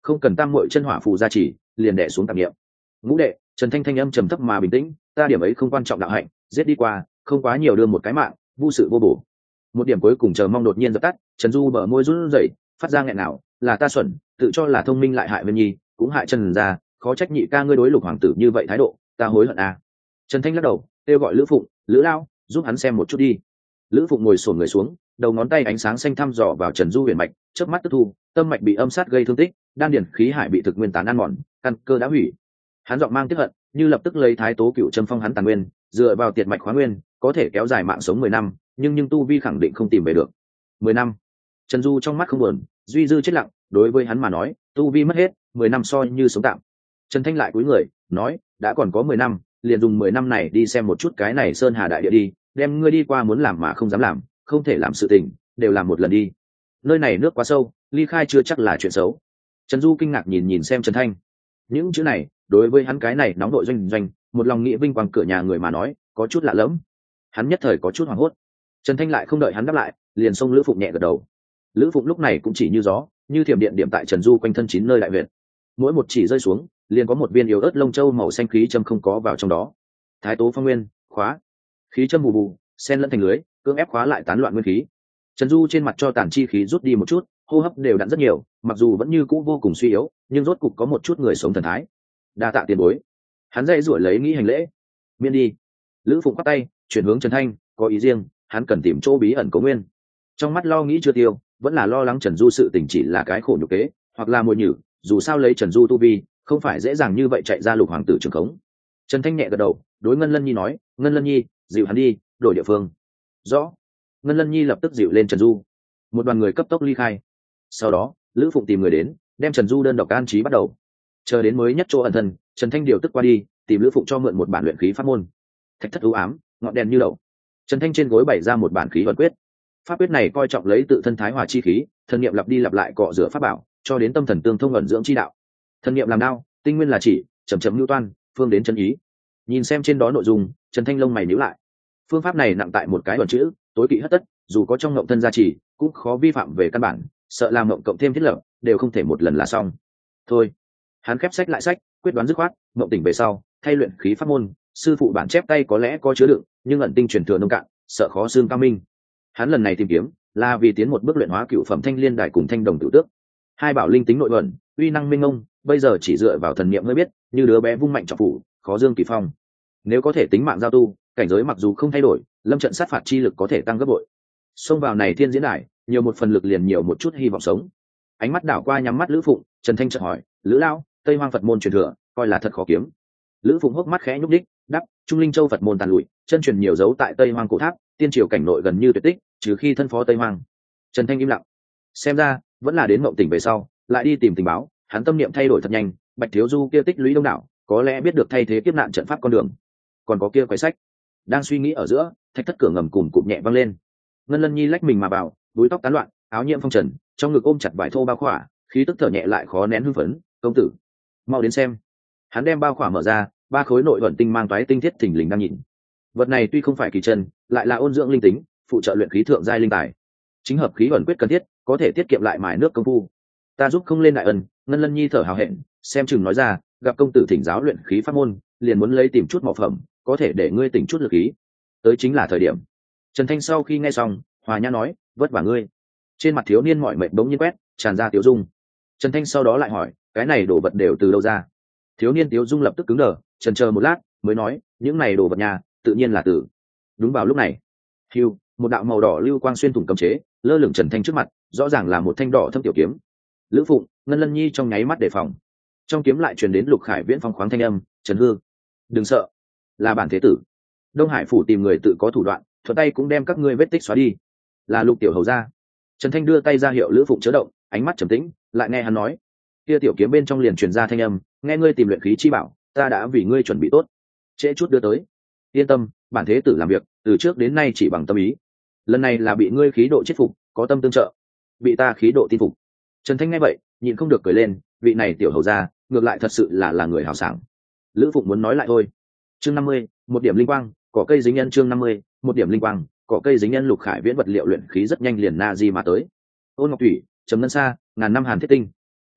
không cần tam muội chân hỏa phù gia trì, liền đè xuống tạp niệm. Ngũ đệ, Trần Thanh thanh âm trầm thấp mà bình tĩnh, ta điểm ấy không quan trọng đạo hạnh, giết đi qua, không quá nhiều đưa một cái mạng, vu sự vô bổ. Một điểm cuối cùng chờ mong đột nhiên dập tắt, Trần Du bờ môi run rẩy, phát ra nghẹn nào, là ta xuẩn, tự cho là thông minh lại hại Vân Nhi, cũng hại Trần gia, khó trách nhị ca ngươi đối Lục hoàng tử như vậy thái độ, ta hối hận à. Trần Thanh lắc đầu, kêu gọi Lữ Phụng, Lữ Lao, giúp hắn xem một chút đi. Lữ Phụng ngồi xổm người xuống, đầu ngón tay ánh sáng xanh thăm dò vào Trần Du huyền mạch, chớp mắt tức thu, tâm mạch bị âm sát gây thương tích, đan điển khí hải bị thực nguyên tán ăn mòn, căn cơ đã hủy. Hắn giọng mang tiếc hận, như lập tức lấy thái tố cựu châm phong hắn tàn nguyên, dựa vào tiệt mạch khóa nguyên, có thể kéo dài mạng sống 10 năm, nhưng tu vi khẳng định không tìm về được. 10 năm. Trần Du trong mắt không buồn, duy dư chết lặng, đối với hắn mà nói, tu vi mất hết, 10 năm so như sống tạm. Trần Thanh lại cúi người, nói, đã còn có 10 năm, liền dùng 10 năm này đi xem một chút cái này sơn hà đại địa đi, đem ngươi đi qua muốn làm mà không dám làm, không thể làm sự tình, đều làm một lần đi. Nơi này nước quá sâu, ly khai chưa chắc là chuyện xấu. Trần Du kinh ngạc nhìn xem Trần Thanh. Những chữ này, đối với hắn cái này nóng đội doanh doanh, một lòng nghĩ vinh quang cửa nhà người mà nói, có chút lạ lẫm. Hắn nhất thời có chút hoảng hốt. Trần Thanh lại không đợi hắn đáp lại, liền xông Lữ Phụng nhẹ gật đầu. Lữ Phụng lúc này cũng chỉ như gió, như thiểm điện điểm tại Trần Du quanh thân 9 nơi đại viện. Mỗi một chỉ rơi xuống, liền có một viên yếu ớt lông châu màu xanh khí châm không có vào trong đó. Thái tố phong nguyên, khóa. Khí châm bù bù, xen lẫn thành lưới, cưỡng ép khóa lại tán loạn nguyên khí. Trần Du trên mặt cho tàn chi khí rút đi một chút, hô hấp đều đặn rất nhiều, mặc dù vẫn như cũ vô cùng suy yếu, nhưng rốt cục có một chút người sống thần thái. Đa tạ tiền bối. Hắn dậy rủi lấy nghĩ hành lễ. Miễn đi. Lữ Phụng bắt tay, chuyển hướng Trần Thanh, có ý riêng, hắn cần tìm chỗ bí ẩn cố nguyên. Trong mắt lo nghĩ chưa tiêu, vẫn là lo lắng Trần Du sự tình chỉ là cái khổ nhục kế, hoặc là mồi nhử, dù sao lấy Trần Du tu vi, không phải dễ dàng như vậy chạy ra Lục hoàng tử trường khống. Trần Thanh nhẹ gật đầu, đối Ngân Lân Nhi nói, Ngân Lân Nhi, dịu hắn đi, đổi địa phương. Rõ. Ngân Lân Nhi lập tức dịu lên Trần Du. Một đoàn người cấp tốc ly khai. Sau đó, Lữ Phụng tìm người đến, đem Trần Du đơn độc an trí bắt đầu. Chờ đến mới nhất chỗ ẩn thân, Trần Thanh điều tức qua đi, tìm Lữ Phụng cho mượn một bản luyện khí pháp môn. Thạch thất u ám, ngọn đèn như đậu. Trần Thanh trên gối bày ra một bản khí vận quyết. Pháp quyết này coi trọng lấy tự thân thái hòa chi khí, thần niệm lặp đi lặp lại cọ rửa pháp bảo, cho đến tâm thần tương thông ẩn dưỡng chi đạo. Thần niệm làm đao, tinh nguyên là chỉ, chậm chậm lưu toan, phương đến chân ý. Nhìn xem trên đó nội dung, Trần Thanh lông mày nhíu lại. Phương pháp này nặng tại một cái ẩn chữ, tối kỵ hất tất, dù có trong ngộng thân gia trì, cũng khó vi phạm về căn bản, sợ làm ngộng cộng thêm thiết lập, đều không thể một lần là xong. Thôi, hắn khép sách lại sách, quyết đoán dứt khoát, ngộng tỉnh về sau, thay luyện khí pháp môn, sư phụ bản chép tay có lẽ có chứa đựng, nhưng ẩn tinh truyền thừa nông cạn, sợ khó xương cao minh. Hắn lần này tìm kiếm, là vì tiến một bước luyện hóa cựu phẩm thanh liên đài cùng thanh đồng tự tước. Hai bảo linh tính nội ẩn, uy năng minh ông, bây giờ chỉ dựa vào thần niệm mới biết, như đứa bé vung mạnh trọng phủ, khó dương kỳ phong. Nếu có thể tính mạng giao tu, cảnh giới mặc dù không thay đổi, lâm trận sát phạt chi lực có thể tăng gấp bội. Xông vào này thiên diễn đài, nhiều một phần lực liền nhiều một chút hy vọng sống. Ánh mắt đảo qua nhắm mắt Lữ Phụng, Trần Thanh chợt hỏi, Lữ Lao, Tây Hoang Phật môn truyền thừa, coi là thật khó kiếm. Lữ Phụng hốc mắt khẽ nhúc đích, đáp, Trung Linh Châu Phật môn tàn lụi, chân truyền nhiều dấu tại Tây Hoang cổ tháp, tiên triều cảnh nội gần như tuyệt tích, trừ khi thân phó Tây Hoang. Trần Thanh im lặng. Xem ra, vẫn là đến mộng tỉnh về sau, lại đi tìm tình báo, hắn tâm niệm thay đổi thật nhanh, Bạch Thiếu Du kia tích lũy đông đảo, có lẽ biết được thay thế kiếp nạn trận pháp con đường. Còn có kia quái sách. Đang suy nghĩ ở giữa, thạch thất cửa ngầm cùm cụm nhẹ văng lên. Ngân Lân Nhi lách mình mà vào, búi tóc tán loạn, áo nhiễm phong trần, trong ngực ôm chặt vải thô bao khỏa, khí tức thở nhẹ lại khó nén hưng phấn, công tử, mau đến xem. Hắn đem bao khỏa mở ra, 3 khối nội vận tinh mang toái tinh thiết thình lình đang nhìn. Vật này tuy không phải kỳ chân, lại là ôn dưỡng linh tính, phụ trợ luyện khí thượng giai linh tài. Chính hợp khí ẩn quyết cần thiết, có thể tiết kiệm lại mài nước công phu. Ta giúp không lên đại ân. Ngân Lân Nhi thở hào hẹn, xem chừng nói ra, gặp công tử thỉnh giáo luyện khí pháp môn, liền muốn lấy tìm chút mỏ phẩm, có thể để ngươi tỉnh chút lực khí. Tới chính là thời điểm. Trần Thanh sau khi nghe xong, hòa nhã nói, vất vả ngươi. Trên mặt thiếu niên mọi mệnh bỗng nhiên quét, tràn ra tiếu dung. Trần Thanh sau đó lại hỏi, cái này đồ vật đều từ đâu ra? Thiếu niên tiếu dung lập tức cứng đờ, chần chờ một lát, mới nói, những này đồ vật nhà, tự nhiên là từ. Đúng vào lúc này, hưu, một đạo màu đỏ lưu quang xuyên thủng cấm chế, lơ lửng Trần Thanh trước mặt, rõ ràng là một thanh đỏ thâm tiểu kiếm. Lữ Phụng, Ngân Lân Nhi trong nháy mắt đề phòng. Trong kiếm lại truyền đến Lục Khải Viễn phong khoáng thanh âm, Trần Hương, đừng sợ, là bản thế tử. Đông Hải phủ tìm người tự có thủ đoạn, thuận tay cũng đem các ngươi vết tích xóa đi. Là Lục tiểu hầu gia. Trần Thanh đưa tay ra hiệu Lữ Phụng chớ động, ánh mắt trầm tĩnh, lại nghe hắn nói, kia tiểu kiếm bên trong liền truyền ra thanh âm, nghe ngươi tìm luyện khí chi bảo, ta đã vì ngươi chuẩn bị tốt, trễ chút đưa tới. Yên tâm, bản thế tử làm việc từ trước đến nay chỉ bằng tâm ý, lần này là bị ngươi khí độ chết phục, có tâm tương trợ, bị ta khí độ tin phục. Trần Thanh nghe vậy, nhịn không được cười lên, vị này tiểu hầu gia, ngược lại thật sự là người hào sảng. Lữ Phụng muốn nói lại thôi. Chương 50, một điểm linh quang, cỏ cây dính nhân. Chương 50, một điểm linh quang, cỏ cây dính nhân. Lục Khải Viễn vật liệu luyện khí rất nhanh liền na di mà tới. Ôn ngọc thủy, trầm ngân sa, ngàn năm hàn thiết tinh.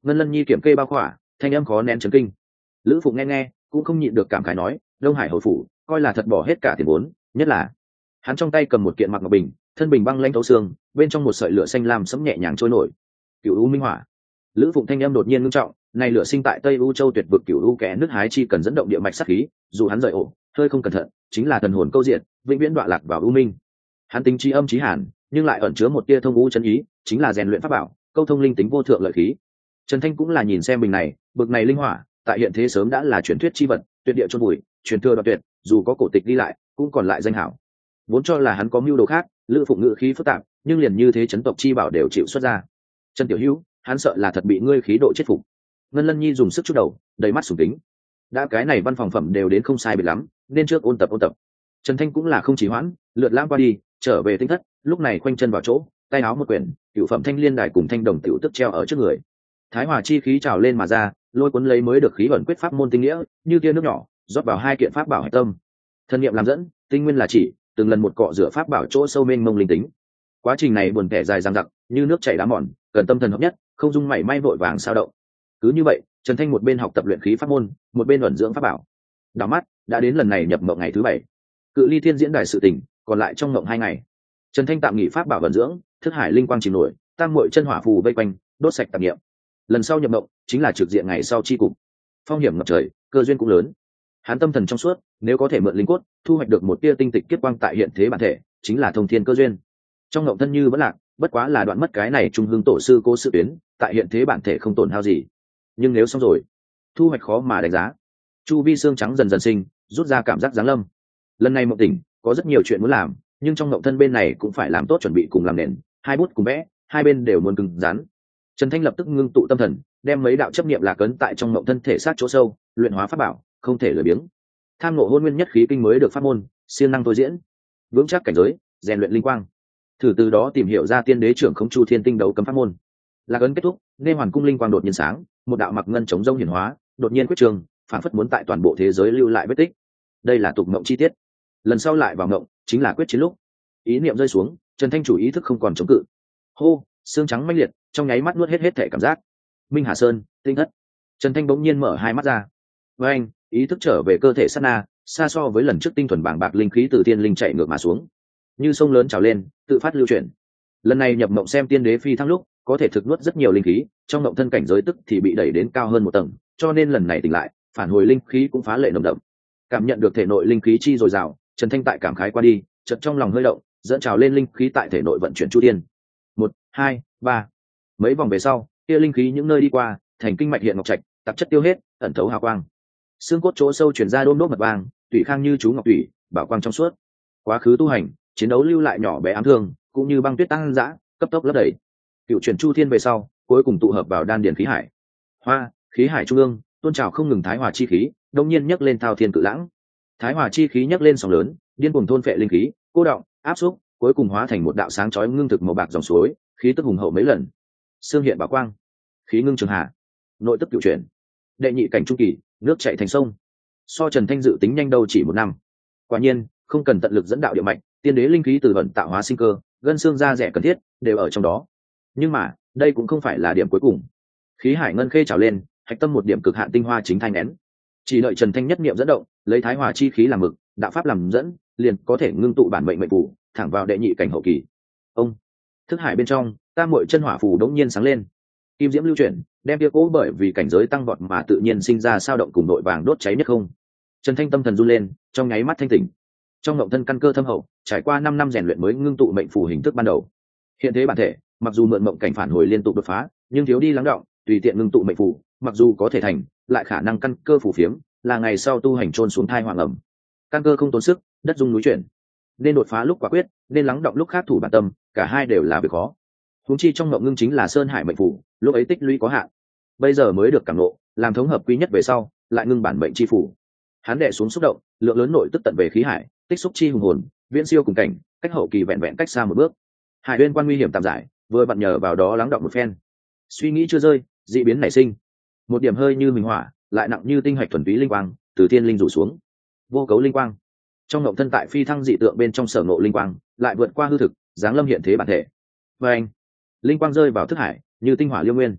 Ngân Lân Nhi kiểm kê bao khỏa, thanh âm khó nén chấn kinh. Lữ Phụng nghe cũng không nhịn được cảm khái nói, Đông Hải hầu phủ coi là thật bỏ hết cả tiền vốn, nhất là hắn trong tay cầm một kiện mặc ngọc bình, thân bình băng lãnh thấu xương, bên trong một sợi lửa xanh lam sẫm nhẹ nhàng trôi nổi. Cửu U Minh Hỏa. Lữ Phụng thanh âm đột nhiên ngưng trọng, này lửa sinh tại Tây U Châu tuyệt vực Cửu U kẽ nước hái chi cần dẫn động địa mạch sát khí, dù hắn rời ổ, hơi không cẩn thận, chính là thần hồn câu diện, vĩnh viễn đọa lạc vào u minh. Hắn tính trí âm trí hàn, nhưng lại ẩn chứa một tia thông u chân ý, chính là rèn luyện pháp bảo, câu thông linh tính vô thượng lợi khí. Trần Thanh cũng là nhìn xem bình này, bực này linh hỏa, tại hiện thế sớm đã là truyền thuyết chi vật, tuyệt địa chôn bụi, truyền thừa đoạn tuyệt, dù có cổ tịch đi lại, cũng còn lại danh hảo. Vốn cho là hắn có mưu đồ khác, Lữ Phụng ngự khí phức tạp, nhưng liền như thế chấn tộc chi bảo đều chịu xuất ra. Trần Tiểu Hữu, hắn sợ là thật bị ngươi khí độ chết phục. Ngân Lân Nhi dùng sức chút đầu, đầy mắt sùng kính. Đã cái này văn phòng phẩm đều đến không sai biệt lắm, nên trước ôn tập. Trần Thanh cũng là không chỉ hoãn, lượt lãng qua đi, trở về tinh thất, lúc này khoanh chân vào chỗ, tay áo một quyển, cửu phẩm thanh liên đài cùng thanh đồng tiểu tức treo ở trước người. Thái hòa chi khí trào lên mà ra, lôi cuốn lấy mới được khí ẩn quyết pháp môn tinh nghĩa, như tia nước nhỏ, rót vào hai kiện pháp bảo hải tâm. Thân niệm làm dẫn, tinh nguyên là chỉ, từng lần một cọ rửa pháp bảo chỗ sâu mênh mông linh tính. Quá trình này buồn tẻ dài dằng dặc, như nước chảy đá mòn, cần tâm thần hợp nhất, không dung mảy may vội vàng sao động. Cứ như vậy, Trần Thanh một bên học tập luyện khí pháp môn, một bên ẩn dưỡng pháp bảo. Đảo mắt, đã đến lần này nhập mộng ngày thứ 7. Cự ly thiên diễn đài sự tình, còn lại trong mộng 2 ngày. Trần Thanh tạm nghỉ pháp bảo ẩn dưỡng, thức hải linh quang chìm nổi, tam muội chân hỏa phù vây quanh, đốt sạch tạp niệm. Lần sau nhập mộng, chính là trực diện ngày sau chi cục. Phong hiểm ngập trời, cơ duyên cũng lớn. Hắn tâm thần trong suốt, nếu có thể mượn linh cốt, thu hoạch được một tia tinh tịch kiếp quang tại hiện thế bản thể, chính là thông thiên cơ duyên. Trong mộng thân như vẫn lạc, bất quá là đoạn mất cái này trung hương tổ sư cố sự tuyến, tại hiện thế bản thể không tổn hao gì. Nhưng nếu xong rồi, thu hoạch khó mà đánh giá. Chu vi xương trắng dần dần sinh, rút ra cảm giác giáng lâm. Lần này mộng tỉnh, có rất nhiều chuyện muốn làm, nhưng trong mộng thân bên này cũng phải làm tốt chuẩn bị cùng làm nền, hai bút cùng vẽ, hai bên đều muốn cứng rắn. Trần Thanh lập tức ngưng tụ tâm thần, đem mấy đạo chấp niệm lạc ấn tại trong mộng thân thể sát chỗ sâu, luyện hóa pháp bảo, không thể lười biếng. Tham ngộ hôn nguyên nhất khí kinh mới được pháp môn, siêng năng thôi diễn, vững chắc cảnh giới, rèn luyện linh quang. Thử từ đó tìm hiểu ra tiên đế trưởng không chu thiên tinh đấu cấm pháp môn. Lạc ấn kết thúc, nên hoàn cung linh quang đột nhiên sáng, một đạo mặc ngân chống rông hiển hóa, đột nhiên quyết trường, phản phất muốn tại toàn bộ thế giới lưu lại vết tích. Đây là tục mộng chi tiết. Lần sau lại vào mộng, chính là quyết chiến lúc. Ý niệm rơi xuống, Trần Thanh chủ ý thức không còn chống cự. Hô, xương trắng mãnh liệt, trong nháy mắt nuốt hết thể cảm giác. Minh Hà Sơn, tinh thất. Trần Thanh bỗng nhiên mở hai mắt ra. Với anh, ý thức trở về cơ thể sát na, xa so với lần trước tinh thuần bảng bạc linh khí từ tiên linh chạy ngược mà xuống, như sông lớn trào lên, tự phát lưu chuyển. Lần này nhập mộng xem tiên đế phi thăng lúc, có thể thực nuốt rất nhiều linh khí, trong mộng thân cảnh giới tức thì bị đẩy đến cao hơn một tầng, cho nên lần này tỉnh lại, phản hồi linh khí cũng phá lệ nồng đậm. Cảm nhận được thể nội linh khí chi dồi dào, Trần Thanh tại cảm khái qua đi, chợt trong lòng hơi động, dẫn trào lên linh khí tại thể nội vận chuyển chu thiên. 1, 2, 3. Mấy vòng về sau, kia linh khí những nơi đi qua, thành kinh mạch hiện ngọc trạch, tạp chất tiêu hết, ẩn thấu hào quang. Xương cốt chỗ sâu truyền ra đôm đốt mật vàng, tủy khang như chú ngọc thủy, bảo quang trong suốt. Quá khứ tu hành, chiến đấu lưu lại nhỏ bé ám thương, cũng như băng tuyết tăng dã, cấp tốc lấp đầy. Cựu chuyển chu thiên về sau, cuối cùng tụ hợp vào đan điển khí hải. Hoa, khí hải trung ương, tôn trào không ngừng thái hòa chi khí, đông nhiên nhấc lên thao thiên cự lãng. Thái hòa chi khí nhấc lên sóng lớn, điên cuồng thôn phệ linh khí, cô động, áp xúc, cuối cùng hóa thành một đạo sáng chói ngưng thực màu bạc dòng suối, khí tức hùng hậu mấy lần. Xương hiện bảo quang, khí ngưng trường hà, nội tức cựu chuyển. Đệ nhị cảnh trung kỳ, nước chảy thành sông. So Trần Thanh dự tính nhanh đâu chỉ 1 năm. Quả nhiên, không cần tận lực dẫn đạo địa mạch, tiên đế linh khí từ vận tạo hóa sinh cơ, gân xương da rẻ cần thiết đều ở trong đó. Nhưng mà, đây cũng không phải là điểm cuối cùng. Khí hải ngân khê trào lên, hạch tâm một điểm cực hạn tinh hoa chính thanh nén. Chỉ đợi Trần Thanh nhất niệm dẫn động, lấy thái hòa chi khí làm mực, đạo pháp làm dẫn, liền có thể ngưng tụ bản mệnh mệnh phù, thẳng vào đệ nhị cảnh hậu kỳ. Ông, thức hải bên trong, tam muội chân hỏa phù đống nhiên sáng lên. Kim diễm lưu chuyển, đem kia cố bởi vì cảnh giới tăng vọt mà tự nhiên sinh ra sao động cùng nội vàng đốt cháy nhất không. Trần Thanh tâm thần run lên, trong nháy mắt thanh tỉnh. Trong ngộng thân căn cơ thâm hậu, trải qua 5 năm rèn luyện mới ngưng tụ mệnh phù hình thức ban đầu. Hiện thế bản thể, mặc dù mượn mộng cảnh phản hồi liên tục đột phá, nhưng thiếu đi lắng động, tùy tiện ngưng tụ mệnh phù, mặc dù có thể thành, lại khả năng căn cơ phù phiếm, là ngày sau tu hành trôn xuống thai hoàng ẩm. Căn cơ không tốn sức, đất dung núi chuyển. Nên đột phá lúc quả quyết, nên lắng động lúc khác thủ bản tâm, cả hai đều là việc khó. Huống chi trong ngộng ngưng chính là sơn hải mệnh phù, lúc ấy tích lũy có hạn. Bây giờ mới được cảm ngộ, làm thống hợp quý nhất về sau, lại ngưng bản mệnh chi phù. Hắn đè xuống xúc động, lượng lớn nội tức tận về khí hải, tích xúc chi hùng hồn, viễn siêu cùng cảnh, cách hậu kỳ vẹn vẹn cách xa một bước. Hải Uyên quan nguy hiểm tạm giải, vừa bận nhờ vào đó lắng động một phen. Suy nghĩ chưa rơi, dị biến nảy sinh. Một điểm hơi như mình hỏa, lại nặng như tinh hạch thuần túy linh quang, từ thiên linh rủ xuống. Vô cấu linh quang. Trong ngộng thân tại phi thăng dị tượng bên trong sở ngộ linh quang, lại vượt qua hư thực, dáng lâm hiện thế bản thể. Và anh, linh quang rơi vào thức hải, như tinh hỏa liêu nguyên.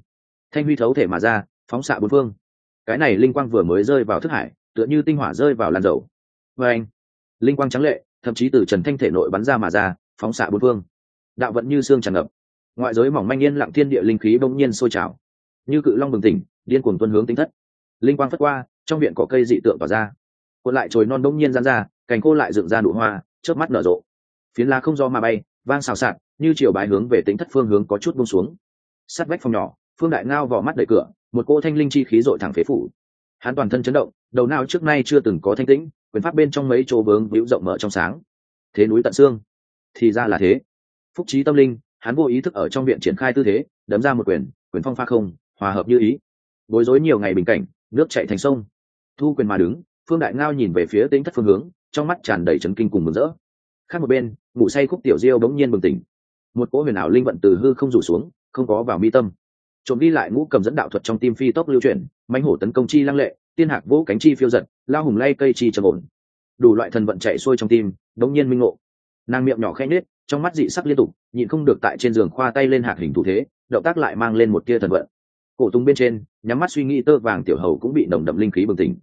thanh huy thấu thể mà ra, phóng xạ bốn phương. Cái này linh quang vừa mới rơi vào thức hải, tựa như tinh hỏa rơi vào làn dầu. Và anh, linh quang trắng lệ, thậm chí từ Trần Thanh thể nội bắn ra mà ra, phóng xạ bốn phương. Đạo vận như xương tràn ngập, ngoại giới mỏng manh yên lặng, thiên địa linh khí bỗng nhiên sôi trào, như cự long bừng tỉnh, điên cuồng tuôn hướng tinh thất. Linh quang phất qua, trong viện có cây dị tượng tỏa ra, cuộn lại chồi non bỗng nhiên giãn ra, cành khô lại dựng ra nụ hoa, chớp mắt nở rộ. Phiến lá không do mà bay, vang xào xạc, như chiều bái hướng về Tinh thất phương hướng có chút buông xuống. Sát vách phòng nhỏ, Phương Đại Ngao vò mắt đẩy cửa, một cỗ thanh linh chi khí dội thẳng phế phủ. Hắn toàn thân chấn động, đầu não trước nay chưa từng có thanh tĩnh, quyền pháp bên trong mấy chỗ vướng víu rộng mở trong sáng. Thế núi tận xương, thì ra là thế. Phúc trí tâm linh, hắn vô ý thức ở trong viện triển khai tư thế, đấm ra một quyền, quyền phong pha không, hòa hợp như ý. Bối rối nhiều ngày bình cảnh, nước chảy thành sông. Thu quyền mà đứng, Phương Đại Ngao nhìn về phía Tinh thất phương hướng, trong mắt tràn đầy chấn kinh cùng mừng rỡ. Khác một bên, ngủ say Khúc Tiểu Diêu bỗng nhiên bừng tỉnh. Một cỗ huyền ảo linh vận từ hư không rủ xuống, không có vào mi tâm. Trộm đi lại ngũ cầm dẫn đạo thuật trong tim phi tốc lưu chuyển, mãnh hổ tấn công chi lăng lệ, tiên hạc vỗ cánh chi phiêu giật, lao hùng lay cây chi trầm ổn. Đủ loại thần vận chạy xuôi trong tim, đống nhiên minh ngộ. Nàng miệng nhỏ khẽ nhếch, trong mắt dị sắc liên tục, nhịn không được tại trên giường khoa tay lên hạc hình thủ thế, động tác lại mang lên một tia thần vận. Cổ tung bên trên, nhắm mắt suy nghĩ tơ vàng tiểu hầu cũng bị nồng đậm linh khí bừng tỉnh.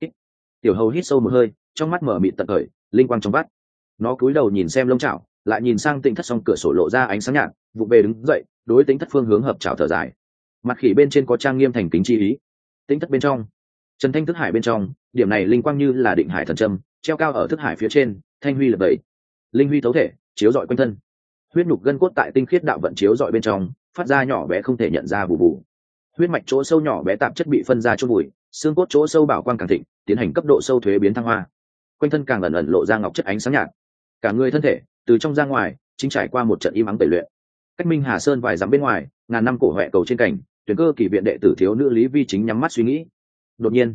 Tiểu hầu hít sâu một hơi, trong mắt mở mịt tận khởi, linh quang trong vắt. Nó cúi đầu nhìn xem lông chảo, lại nhìn sang Tinh thất, song cửa sổ lộ ra ánh sáng nhạt, vụ bề đứng dậy, đối Tinh thất phương hướng hợp chảo thở dài. Mặt khỉ bên trên có trang nghiêm thành kính chi ý. Tinh thất bên trong, Trần Thanh thức hải bên trong, điểm này linh quang như là định hải thần châm, treo cao ở thức hải phía trên, thanh huy lập đẩy, linh huy thấu thể, chiếu rọi quanh thân. Huyết nhục gân cốt tại tinh khiết đạo vận chiếu rọi bên trong, phát ra nhỏ bé không thể nhận ra bù bù. Huyết mạch chỗ sâu nhỏ bé tạp chất bị phân ra chôn bụi, xương cốt chỗ sâu bảo quang càng thịnh, tiến hành cấp độ sâu thuế biến thăng hoa. Quanh thân càng ẩn ẩn lộ ra ngọc chất ánh sáng nhạt. Cả người thân thể, từ trong ra ngoài, chính trải qua một trận im ắng tẩy luyện. Cách Minh Hà Sơn vài dặm bên ngoài, ngàn năm cổ hoẹ cầu trên cảnh, tuyển cơ kỳ viện đệ tử thiếu nữ Lý Vi chính nhắm mắt suy nghĩ. Đột nhiên,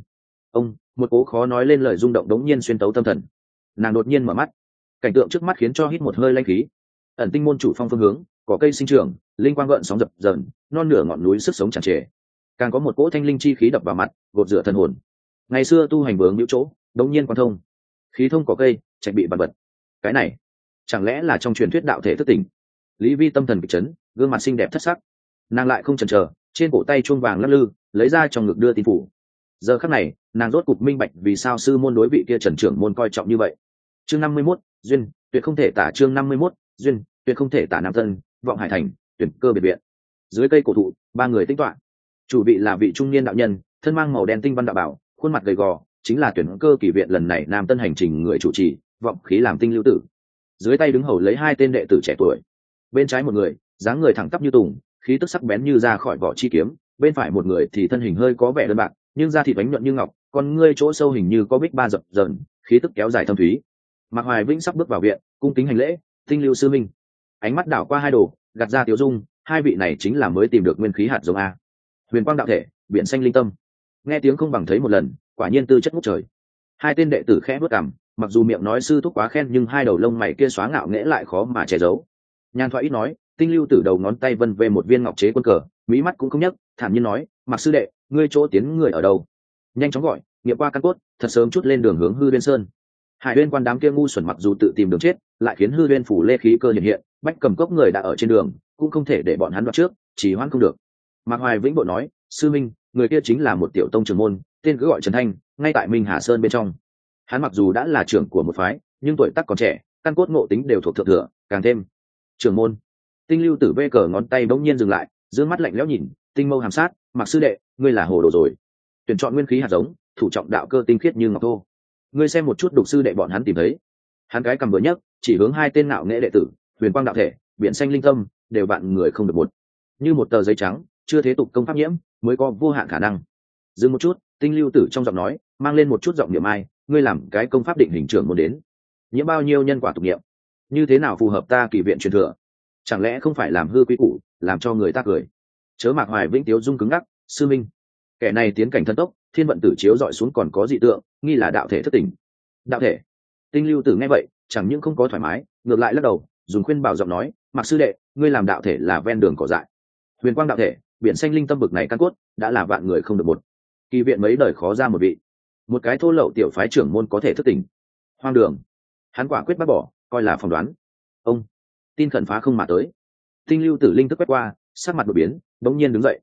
một cố khó nói lên lời rung động đống nhiên xuyên tấu tâm thần. Nàng đột nhiên mở mắt, cảnh tượng trước mắt khiến cho hít một hơi lanh khí. Ẩn tinh môn chủ phong phương hướng, có cây sinh trưởng, linh quang gợn sóng dập dờn, non nửa ngọn núi sức sống tràn trề. Càng có một cỗ thanh linh chi khí đập vào mặt, gột rửa thần hồn. Ngày xưa tu hành vướng nhiễu chỗ, đống nhiên quan thông. Khí thông cỏ cây, trạch bị bật bật. Cái này, chẳng lẽ là trong truyền thuyết đạo thể thức tỉnh? Lý Vi tâm thần kịch chấn, gương mặt xinh đẹp thất sắc. Nàng lại không chần chờ, trên cổ tay chuông vàng lắc lư, lấy ra trong ngực đưa tin phủ. Giờ khắc này, nàng rốt cục minh bạch vì sao sư môn đối vị kia Trần trưởng môn coi trọng như vậy. Chương 51, duyên, tuyệt không thể tả. Chương 51, duyên, tuyệt không thể tả. Nam Tân, Vọng Hải Thành, tuyển cơ biệt viện. Dưới cây cổ thụ, ba người tĩnh tọa. Chủ vị là vị trung niên đạo nhân, thân mang màu đen tinh văn đạo bảo, khuôn mặt gầy gò, chính là tuyển cơ kỳ viện lần này Nam Tân hành trình người chủ trì, Vọng Khí làm tinh lưu tử. Dưới tay đứng hầu lấy hai tên đệ tử trẻ tuổi. Bên trái một người, dáng người thẳng tắp như tùng, khí tức sắc bén như ra khỏi vỏ chi kiếm. Bên phải một người thì thân hình hơi có vẻ đơn bạc, nhưng da thịt bánh nhuận như ngọc, con ngươi chỗ sâu hình như có bích ba dập dờn, khí tức kéo dài thâm thúy. Mạc Hoài Vĩnh sắp bước vào viện, cung kính hành lễ, tinh lưu sư minh. Ánh mắt đảo qua hai đồ, gạt ra tiểu dung, hai vị này chính là mới tìm được nguyên khí hạt giống a. Huyền quang đạo thể, biển xanh linh tâm. Nghe tiếng không bằng thấy một lần, quả nhiên tư chất ngút trời. Hai tên đệ tử khẽ bước cằm, mặc dù miệng nói sư thúc quá khen nhưng hai đầu lông mày kia xóa ngạo nghễ lại khó mà che giấu. Nhan thoại ít nói, tinh lưu từ đầu ngón tay vân về một viên ngọc chế quân cờ, mỹ mắt cũng không nhấc, thản nhiên nói, Mạc sư đệ, ngươi chỗ tiến người ở đâu? Nhanh chóng gọi, nghiệm qua căn cốt, thật sớm chút lên đường hướng Hư Viên Sơn. Hải Uyên quan đám kia ngu xuẩn mặc dù tự tìm đường chết, lại khiến Hư Viên phủ lê khí cơ hiện hiện, bách cầm cốc người đã ở trên đường, cũng không thể để bọn hắn đoạt trước, chỉ hoãn không được. Mạc Hoài Vĩnh bộ nói, sư minh, người kia chính là một tiểu tông trưởng môn, tên cứ gọi Trần Thanh, ngay tại Minh Hà Sơn bên trong. Hắn mặc dù đã là trưởng của một phái, nhưng tuổi tác còn trẻ, căn cốt ngộ tính đều thuộc thượng thừa, càng thêm trưởng môn. Tinh lưu tử vê cờ ngón tay bỗng nhiên dừng lại, dương mắt lạnh lẽo nhìn, tinh mâu hàm sát, Mạc sư đệ, ngươi là hồ đồ rồi. Tuyển chọn nguyên khí hạt giống, thủ trọng đạo cơ tinh khiết như ngọc thô. Ngươi xem một chút đục sư đệ bọn hắn tìm thấy. Hắn cái cầm bữa nhấc, chỉ hướng hai tên nạo nghệ đệ tử, huyền quang đạo thể, biển xanh linh tâm, đều vạn người không được một. Như một tờ giấy trắng, chưa thế tục công pháp nhiễm, mới có vô hạn khả năng. Dừng một chút, tinh lưu tử trong giọng nói mang lên một chút giọng niệm ai, ngươi làm cái công pháp định hình trưởng muốn đến, nhiễm bao nhiêu nhân quả tục niệm, như thế nào phù hợp ta kỳ viện truyền thừa? Chẳng lẽ không phải làm hư quý củ, làm cho người ta cười? Chớ Mạc Hoài Vĩnh tiếu dung cứng ngắc, sư minh, kẻ này tiến cảnh thân tốc, thiên vận tử chiếu dọi xuống còn có dị tượng, nghi là đạo thể thất tỉnh. Đạo thể? Tinh lưu tử nghe vậy, chẳng những không có thoải mái, ngược lại lắc đầu, dùng khuyên bảo giọng nói, Mạc sư đệ, ngươi làm đạo thể là ven đường cỏ dại. Huyền quang đạo thể, biển xanh linh tâm bực này căn cốt, đã là vạn người không được một. Kỳ viện mấy đời khó ra một vị. Một cái thô lậu tiểu phái trưởng môn có thể thất tỉnh. Hoang đường. Hắn quả quyết bác bỏ, coi là phỏng đoán. Ông tin khẩn phá không mà tới. Tinh lưu tử linh thức quét qua, sắc mặt đột biến, bỗng nhiên đứng dậy.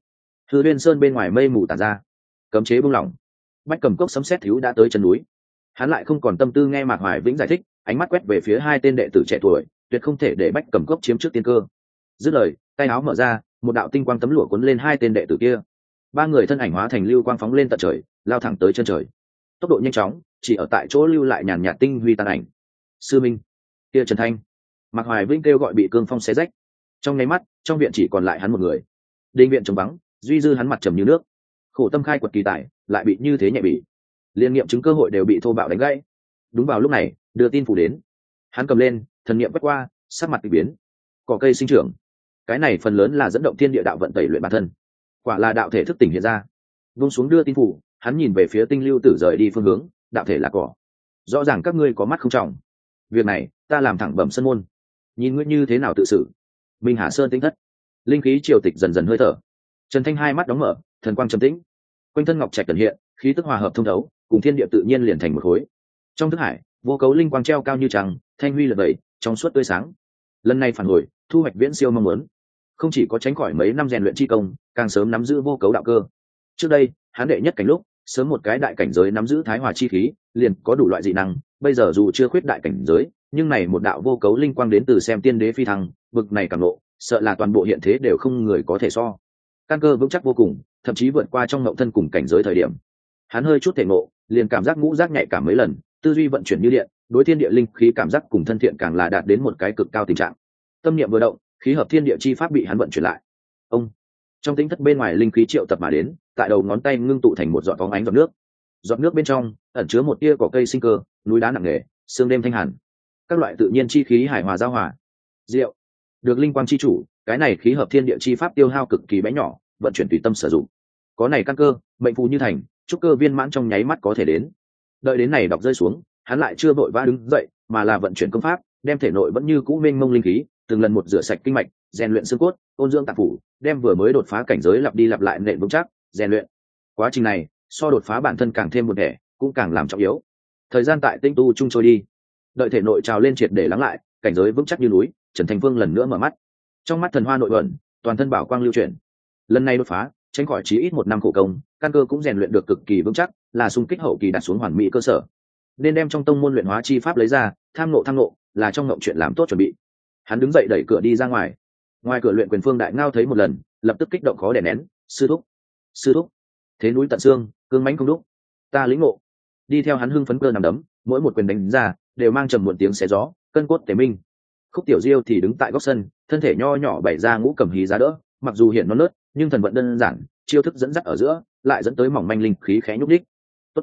Hư Uyên Sơn bên ngoài mây mù tản ra, cấm chế buông lỏng. Bách Cầm Cốc sấm sét thiếu đã tới chân núi. Hắn lại không còn tâm tư nghe Mạc Hoài Vĩnh giải thích, ánh mắt quét về phía hai tên đệ tử trẻ tuổi, tuyệt không thể để Bách Cầm Cốc chiếm trước tiên cơ. Dứt lời, tay áo mở ra, một đạo tinh quang tấm lụa cuốn lên hai tên đệ tử kia. Ba người thân ảnh hóa thành lưu quang phóng lên tận trời, lao thẳng tới chân trời. Tốc độ nhanh chóng, chỉ ở tại chỗ lưu lại nhàn nhạt tinh huy tàn ảnh. Sư Minh, kia Trần Thanh. Mạc Hoài Vĩnh kêu gọi bị cương phong xé rách. Trong nháy mắt, trong viện chỉ còn lại hắn một người. Đình viện trống vắng, duy dư hắn mặt trầm như nước. Khổ tâm khai quật kỳ tài, lại bị như thế nhẹ bị. Liên nghiệm chứng cơ hội đều bị thô bạo đánh gãy. Đúng vào lúc này, đưa tin phủ đến. Hắn cầm lên, thần niệm quét qua, sắc mặt kỳ biến. Cỏ cây sinh trưởng. Cái này phần lớn là dẫn động thiên địa đạo vận tẩy luyện bản thân. Quả là đạo thể thức tỉnh hiện ra. Vung xuống đưa tin phủ, hắn nhìn về phía Tinh Lưu Tử rời đi phương hướng, đạo thể là cỏ. Rõ ràng các ngươi có mắt không trọng. Việc này, ta làm thẳng bẩm sân môn. Nhìn ngươi như thế nào tự xử. Minh Hà Sơn tinh thất, linh khí triều tịch dần dần hơi thở. Trần Thanh hai mắt đóng mở, thần quang trầm tĩnh. Quanh thân ngọc trạch cẩn hiện, khí tức hòa hợp thông thấu, cùng thiên địa tự nhiên liền thành một khối. Trong thức hải, vô cấu linh quang treo cao như trăng, thanh huy lượn lờ, trong suốt tươi sáng. Lần này phản hồi, thu hoạch viễn siêu mong muốn. Không chỉ có tránh khỏi mấy năm rèn luyện chi công, càng sớm nắm giữ vô cấu đạo cơ. Trước đây, hắn đệ nhất cảnh lúc, sớm một cái đại cảnh giới nắm giữ thái hòa chi khí, liền có đủ loại dị năng. Bây giờ dù chưa khuyết đại cảnh giới, nhưng này một đạo vô cấu linh quang đến từ xem tiên đế phi thăng, bực này càng lộ, sợ là toàn bộ hiện thế đều không người có thể so. Căn cơ vững chắc vô cùng, thậm chí vượt qua trong ngậu thân cùng cảnh giới thời điểm. Hắn hơi chút thể ngộ, liền cảm giác ngũ giác nhạy cảm mấy lần, tư duy vận chuyển như điện, đối thiên địa linh khí cảm giác cùng thân thiện càng là đạt đến một cái cực cao tình trạng. Tâm niệm vừa động, khí hợp thiên địa chi pháp bị hắn vận chuyển lại. Ông, trong tính thất bên ngoài linh khí triệu tập mà đến, tại đầu ngón tay ngưng tụ thành một giọt bóng ánh giọt nước. Giọt nước bên trong ẩn chứa một tia cỏ cây sinh cơ, núi đá nặng nề, sương đêm thanh hàn. Các loại tự nhiên chi khí hài hòa giao hòa. Diệu, được linh quang chi chủ, cái này khí hợp thiên địa chi pháp tiêu hao cực kỳ bé nhỏ, vận chuyển tùy tâm sử dụng. Có này căn cơ, mệnh phù như thành, chúc cơ viên mãn trong nháy mắt có thể đến. Đợi đến này đọc rơi xuống, hắn lại chưa vội vã đứng dậy, mà là vận chuyển công pháp, đem thể nội vẫn như cũ mênh mông linh khí, từng lần một rửa sạch kinh mạch, rèn luyện xương cốt, ôn dưỡng tạng phủ, đem vừa mới đột phá cảnh giới lặp đi lặp lại nền vững chắc, rèn luyện. Quá trình này, so đột phá bản thân càng thêm một vẻ, cũng càng làm trọng yếu. Thời gian tại tinh tu chung trôi đi, đợi thể nội trào lên triệt để lắng lại, cảnh giới vững chắc như núi, Trần Thành Vương lần nữa mở mắt. Trong mắt thần hoa nội ẩn, toàn thân bảo quang lưu chuyển. Lần này đột phá, tránh khỏi chí ít 1 năm khổ công, căn cơ cũng rèn luyện được cực kỳ vững chắc, là xung kích hậu kỳ đặt xuống hoàn mỹ cơ sở. Nên đem trong tông môn luyện hóa chi pháp lấy ra, tham ngộ, là trong ngộng chuyện làm tốt chuẩn bị. Hắn đứng dậy đẩy cửa đi ra ngoài. Ngoài cửa luyện quyền Phương Đại Ngao thấy một lần, lập tức kích động khó đè nén, sư thúc, thế núi tận xương, cương mãnh không đúc, ta lĩnh ngộ. Đi theo hắn hưng phấn cơ nằm đấm, mỗi một quyền đánh ra đều mang trầm muộn tiếng xé gió, cân cốt tề minh. Khúc Tiểu Diêu thì đứng tại góc sân, thân thể nho nhỏ bày ra ngũ cầm hí giá đỡ, mặc dù hiện non nớt, nhưng thần vận đơn giản, chiêu thức dẫn dắt ở giữa, lại dẫn tới mỏng manh linh khí khẽ nhúc nhích. Tốt.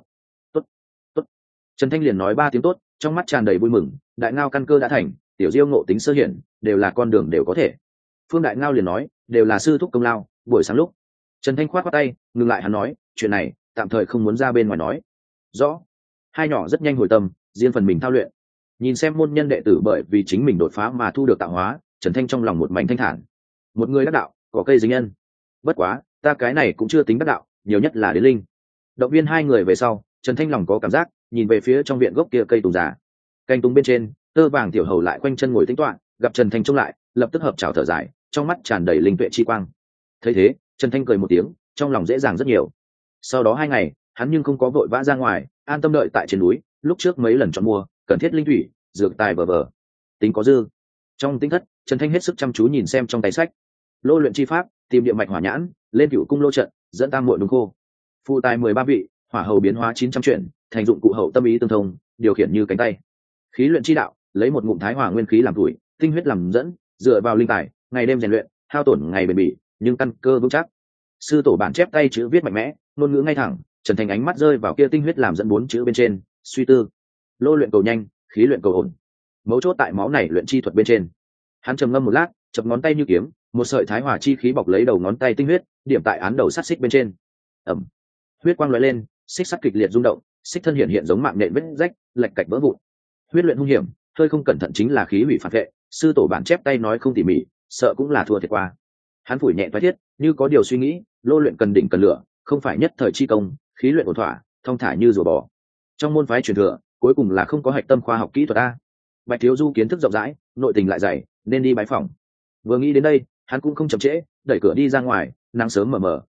Trần Thanh liền nói 3 tiếng tốt, trong mắt tràn đầy vui mừng, Đại Ngao căn cơ đã thành, Tiểu Diêu ngộ tính sơ hiển, đều là con đường đều có thể. Phương Đại Ngao liền nói, đều là sư thúc công lao, buổi sáng lúc. Trần Thanh khoát tay, ngừng lại hắn nói, chuyện này, tạm thời không muốn ra bên ngoài nói. Rõ. Hai nhỏ rất nhanh hồi tâm, riêng phần mình thao luyện. Nhìn xem môn nhân đệ tử bởi vì chính mình đột phá mà thu được tạo hóa, Trần Thanh trong lòng một mảnh thanh thản. Một người đắc đạo, có cây dính nhân. Bất quá, ta cái này cũng chưa tính đắc đạo, nhiều nhất là đến linh. Động viên hai người về sau, Trần Thanh lòng có cảm giác, nhìn về phía trong viện gốc kia cây tùng già. Cành tùng bên trên, Tơ Vàng tiểu hầu lại quanh chân ngồi tĩnh tọa, gặp Trần Thanh trông lại, lập tức hợp trảo thở dài, trong mắt tràn đầy linh tuệ chi quang. Thấy thế, Trần Thanh cười một tiếng, trong lòng dễ dàng rất nhiều. Sau đó 2 ngày, hắn nhưng không có vội vã ra ngoài, an tâm đợi tại trên núi, lúc trước mấy lần chọn mua, cần thiết linh thủy, dược tài vờ. Tính có dư. Trong tính thất, Trần Thanh hết sức chăm chú nhìn xem trong tay sách. Lô luyện chi pháp, tìm địa mạch hỏa nhãn, lên Cửu cung lô trận, dẫn tam muội đúng khô. Phụ tài 13 vị, hỏa hầu biến hóa 900 chuyển, thành dụng cụ hậu tâm ý tương thông, điều khiển như cánh tay. Khí luyện chi đạo, lấy một ngụm thái hỏa nguyên khí làm tuổi, tinh huyết làm dẫn, dựa vào linh tài, ngày đêm rèn luyện, hao tổn ngày bền bỉ, nhưng căn cơ vững chắc. Sư tổ bản chép tay chữ viết mạnh mẽ, ngôn ngữ ngay thẳng, Trần Thành ánh mắt rơi vào kia tinh huyết làm dẫn 4 chữ bên trên, suy tư. Lô luyện cầu nhanh, khí luyện cầu ổn. Mấu chốt tại máu này luyện chi thuật bên trên. Hắn trầm ngâm một lát, chập ngón tay như kiếm, một sợi thái hỏa chi khí bọc lấy đầu ngón tay tinh huyết, điểm tại án đầu sắt xích bên trên. Ầm. Huyết quang lóe lên, xích sắt kịch liệt rung động, xích thân hiện giống mạng nện vết rách, lệch cạch vỡ vụn. Huyết luyện hung hiểm, hơi không cẩn thận chính là khí hủy phản vệ, sư tổ bản chép tay nói không tỉ mỉ, sợ cũng là thua thiệt qua. Hắn phủi nhẹ toái thiết, như có điều suy nghĩ, lô luyện cần đỉnh cần lửa, không phải nhất thời chi công, khí luyện ổn thỏa, thông thả như rùa bò. Trong môn phái truyền thừa, cuối cùng là không có hạch tâm khoa học kỹ thuật a. Bạch Thiếu Du kiến thức rộng rãi, nội tình lại dày, nên đi bái phỏng. Vừa nghĩ đến đây, hắn cũng không chậm trễ, đẩy cửa đi ra ngoài, nắng sớm mờ mờ.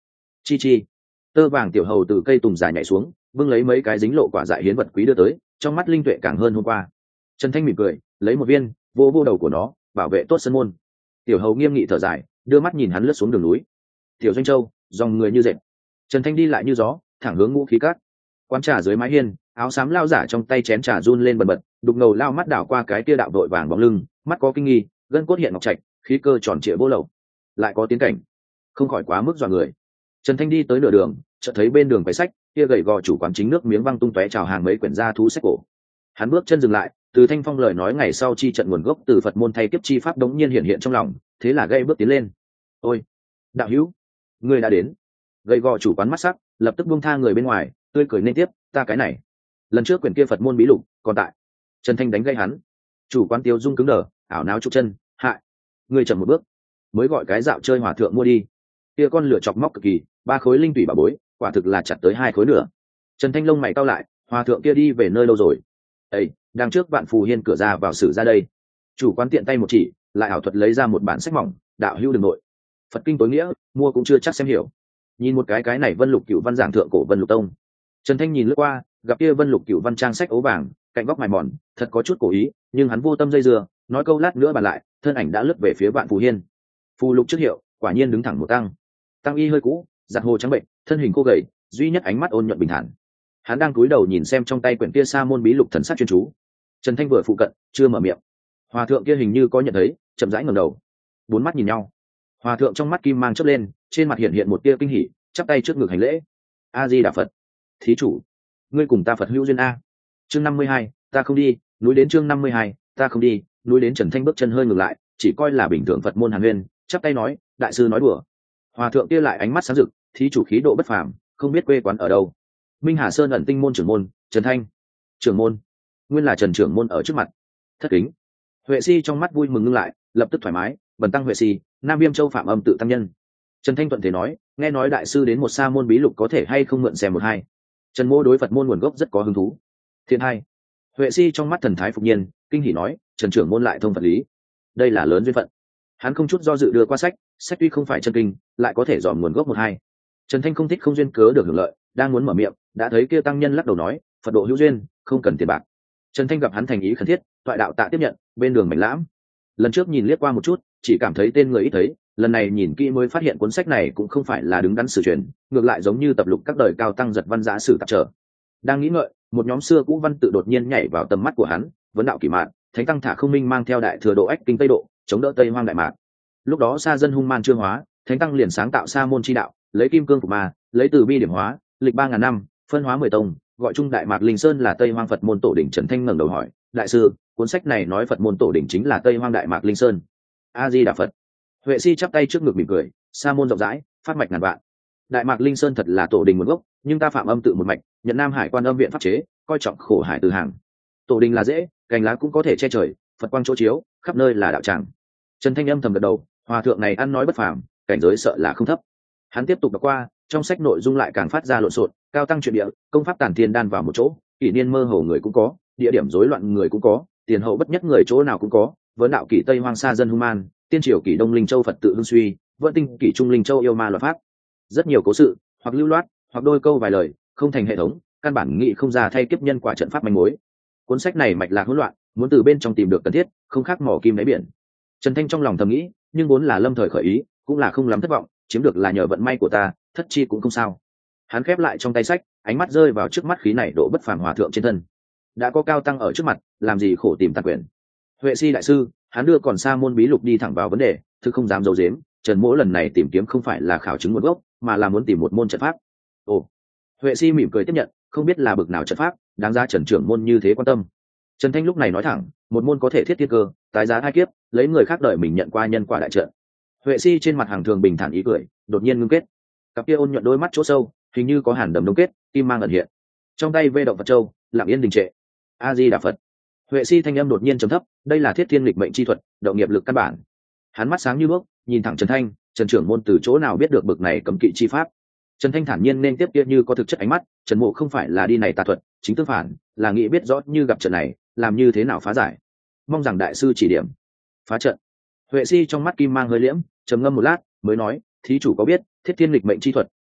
Chi chi. Tơ vàng tiểu hầu từ cây tùng dài nhảy xuống, bưng lấy mấy cái dính lộ quả dại hiến vật quý đưa tới, trong mắt linh tuệ càng hơn hôm qua. Trần Thanh mỉm cười, lấy một viên, vô vô đầu của nó, bảo vệ tốt sân môn. Tiểu hầu nghiêm nghị thở dài, đưa mắt nhìn hắn lướt xuống đường núi. Tiểu Doanh Châu, dòng người như dệt. Trần Thanh đi lại như gió, thẳng hướng Ngũ Khí Các. Quán trà dưới mái hiên, áo xám lao giả trong tay chén trà run lên bần bật, đục ngầu lao mắt đảo qua cái kia đạo đội vàng bóng lưng, mắt có kinh nghi, gân cốt hiện ngọc trạch, khí cơ tròn trịa vô lậu, lại có tiến cảnh, không khỏi quá mức dọa người. Trần Thanh đi tới nửa đường, chợt thấy bên đường quầy sách kia gầy gò chủ quán chính nước miếng văng tung tóe chào hàng mấy quyển gia thú sách cổ. Hắn bước chân dừng lại, từ Thanh Phong lời nói ngày sau chi trận nguồn gốc từ Phật môn thay kiếp chi pháp đống nhiên hiện hiện trong lòng, thế là gây bước tiến lên. Ôi, đạo hữu, người đã đến. Gầy gò chủ quán mắt sắc, lập tức buông tha người bên ngoài, tươi cười nên tiếp, ta cái này. Lần trước quyển kia Phật môn bí lục còn tại. Trần Thanh đánh gây hắn. Chủ quán tiêu dung cứng đờ, ảo não trục chân, hại. Người chậm một bước, mới gọi cái dạo chơi hòa thượng mua đi. Kia con lửa chọc móc cực kỳ, 3 khối linh tủy bà bối, quả thực là chặt tới 2 khối nữa. Trần Thanh lông mày cau lại, hòa thượng kia đi về nơi lâu rồi? Ê, đang trước Vạn Phù Hiên cửa ra vào xử ra đây. Chủ quán tiện tay một chỉ, lại ảo thuật lấy ra một bản sách mỏng, đạo hữu đường nội. Phật kinh tối nghĩa, mua cũng chưa chắc xem hiểu. Nhìn một cái này Vân Lục Cửu Văn giảng thượng cổ Vân Lục Tông. Trần Thanh nhìn lướt qua, gặp kia Vân Lục Cửu Văn trang sách ố vàng, cạnh góc mài mòn, thật có chút cổ ý, nhưng hắn vô tâm dây dưa, nói câu lát nữa bàn lại, thân ảnh đã lướt về phía Vạn Phù Hiên. Phù lục trước hiệu, quả nhiên đứng thẳng một tăng y hơi cũ, giặt hồ trắng bệnh, thân hình cô gầy, duy nhất ánh mắt ôn nhuận bình thản. Hắn đang cúi đầu nhìn xem trong tay quyển kia sa môn bí lục thần sắc chuyên chú. Trần Thanh vừa phụ cận, chưa mở miệng. Hòa thượng kia hình như có nhận thấy, chậm rãi ngẩng đầu. 4 mắt nhìn nhau. Hòa thượng trong mắt kim mang chớp lên, trên mặt hiện hiện một tia kinh hỉ, chắp tay trước ngực hành lễ. A Di Đà Phật. Thí chủ, ngươi cùng ta Phật hữu duyên a. Chương 52, ta không đi, núi đến chương 52, ta không đi, núi đến. Trần Thanh bước chân hơi ngừng lại, chỉ coi là bình thường Phật môn hàn huyên, chắp tay nói, đại sư nói đùa. Hòa thượng kia lại ánh mắt sáng rực, thí chủ khí độ bất phàm, không biết quê quán ở đâu. Minh Hà Sơn ẩn tinh môn trưởng môn, Trần Thanh. Trưởng môn? Nguyên là Trần trưởng môn ở trước mặt. Thất kính. Huệ Si trong mắt vui mừng ngưng lại, lập tức thoải mái, bần tăng Huệ Si, Nam Viêm Châu Phạm Âm tự tăng nhân. Trần Thanh thuận thế nói, nghe nói đại sư đến một sa môn bí lục có thể hay không mượn xem một hai. Trần Mô đối Phật môn nguồn gốc rất có hứng thú. Thiên hai. Huệ Si trong mắt thần thái phục nhiên, kinh hỉ nói, Trần trưởng môn lại thông Phật lý, đây là lớn duyên phận. Hắn không chút do dự đưa qua sách tuy không phải chân kinh, lại có thể dòm nguồn gốc một hai. Trần Thanh không thích không duyên cớ được hưởng lợi, đang muốn mở miệng, đã thấy kia tăng nhân lắc đầu nói, Phật độ hữu duyên, không cần tiền bạc. Trần Thanh gặp hắn thành ý khẩn thiết, toại đạo tạ tiếp nhận, bên đường mảnh lãm. Lần trước nhìn liếc qua một chút, chỉ cảm thấy tên người ít thấy, lần này nhìn kỹ mới phát hiện cuốn sách này cũng không phải là đứng đắn sử truyền, ngược lại giống như tập lục các đời cao tăng giật văn giã sử tạp trở. Đang nghĩ ngợi, một nhóm xưa cũ văn tự đột nhiên nhảy vào tầm mắt của hắn, vấn đạo kỳ mạn, thánh tăng thả không minh mang theo đại thừa độ ách kinh tây độ, chống đỡ tây hoang đại mạc. Lúc đó sa dân hung man trương hóa, thánh tăng liền sáng tạo sa môn chi đạo, lấy kim cương phục ma, lấy từ bi điểm hóa, lịch 3000 năm, phân hóa 10 tông, gọi chung đại mạc linh sơn là tây hoang Phật môn tổ đỉnh. Trần Thanh ngẩng đầu hỏi, đại sư, cuốn sách này nói Phật môn tổ đỉnh chính là tây hoang đại mạc linh sơn? A Di Đà Phật. Huệ Si chắp tay trước ngực mỉm cười, sa môn rộng rãi, phát mạch ngàn vạn, đại mạc linh sơn thật là tổ đình nguồn gốc, nhưng ta Phạm Âm tự một mạch, nhận Nam Hải Quan Âm viện pháp chế, coi trọng khổ hải từ hàng. Tổ đình là dễ, cành lá cũng có thể che trời, Phật quang chỗ chiếu, khắp nơi là đạo tràng. Trần Thanh âm thầm gật đầu, hòa thượng này ăn nói bất phàm, cảnh giới sợ là không thấp. Hắn tiếp tục đọc qua, trong sách nội dung lại càng phát ra lộn xộn, cao tăng chuyện địa, công pháp tản thiên đan vào một chỗ, kỷ niên mơ hồ người cũng có, địa điểm rối loạn người cũng có, tiền hậu bất nhất người chỗ nào cũng có, vấn đạo kỷ tây hoang sa dân hung man, tiên triều kỷ đông linh châu Phật tự hưng suy, vận tinh kỷ trung linh châu yêu ma luật pháp. Rất nhiều cố sự, hoặc lưu loát, hoặc đôi câu vài lời, không thành hệ thống, căn bản nghị không ra thay kiếp nhân quả trận pháp manh mối. Cuốn sách này mạch lạc hỗn loạn, muốn từ bên trong tìm được cần thiết, không khác mỏ kim đáy biển. Trần Thanh trong lòng thầm nghĩ, nhưng vốn là lâm thời khởi ý, cũng là không lắm thất vọng, chiếm được là nhờ vận may của ta, thất chi cũng không sao. Hắn khép lại trong tay sách, ánh mắt rơi vào trước mắt khí này độ bất phàm hòa thượng trên thân. Đã có cao tăng ở trước mặt, làm gì khổ tìm tàn quyền. Huệ Si đại sư, hắn đưa còn sa môn bí lục đi thẳng vào vấn đề, thực không dám giấu giếm, Trần Mỗ lần này tìm kiếm không phải là khảo chứng nguồn gốc, mà là muốn tìm một môn trận pháp. Ồ. Huệ Si mỉm cười tiếp nhận, không biết là bực nào trận pháp, đáng ra Trần trưởng môn như thế quan tâm. Trần Thanh lúc này nói thẳng, một môn có thể thiết thiên cơ, tái giá hai kiếp, lấy người khác đợi mình nhận qua nhân quả đại trận. Huệ Si trên mặt hàng thường bình thản ý cười, đột nhiên ngưng kết. Cặp kia ôn nhuận đôi mắt chỗ sâu, hình như có hàn đầm đông kết, kim mang ẩn hiện. Trong tay vê động Phật châu, lặng yên đình trệ. A Di Đà Phật. Huệ Si thanh âm đột nhiên trầm thấp, đây là thiết thiên lịch mệnh chi thuật, động nghiệp lực căn bản. Hắn mắt sáng như đuốc, nhìn thẳng Trần Thanh, Trần trưởng môn từ chỗ nào biết được bực này cấm kỵ chi pháp? Trần Thanh thản nhiên nên tiếp kia như có thực chất ánh mắt, Trần Mộ không phải là đi này tà thuật, chính tương phản, là nghĩ biết rõ như gặp trận này, làm như thế nào phá giải. Mong rằng đại sư chỉ điểm. Phá trận. Huệ Si trong mắt kim mang hơi liễm, trầm ngâm một lát, mới nói, thí chủ có biết, thiết thiên lịch mệnh chi thuật,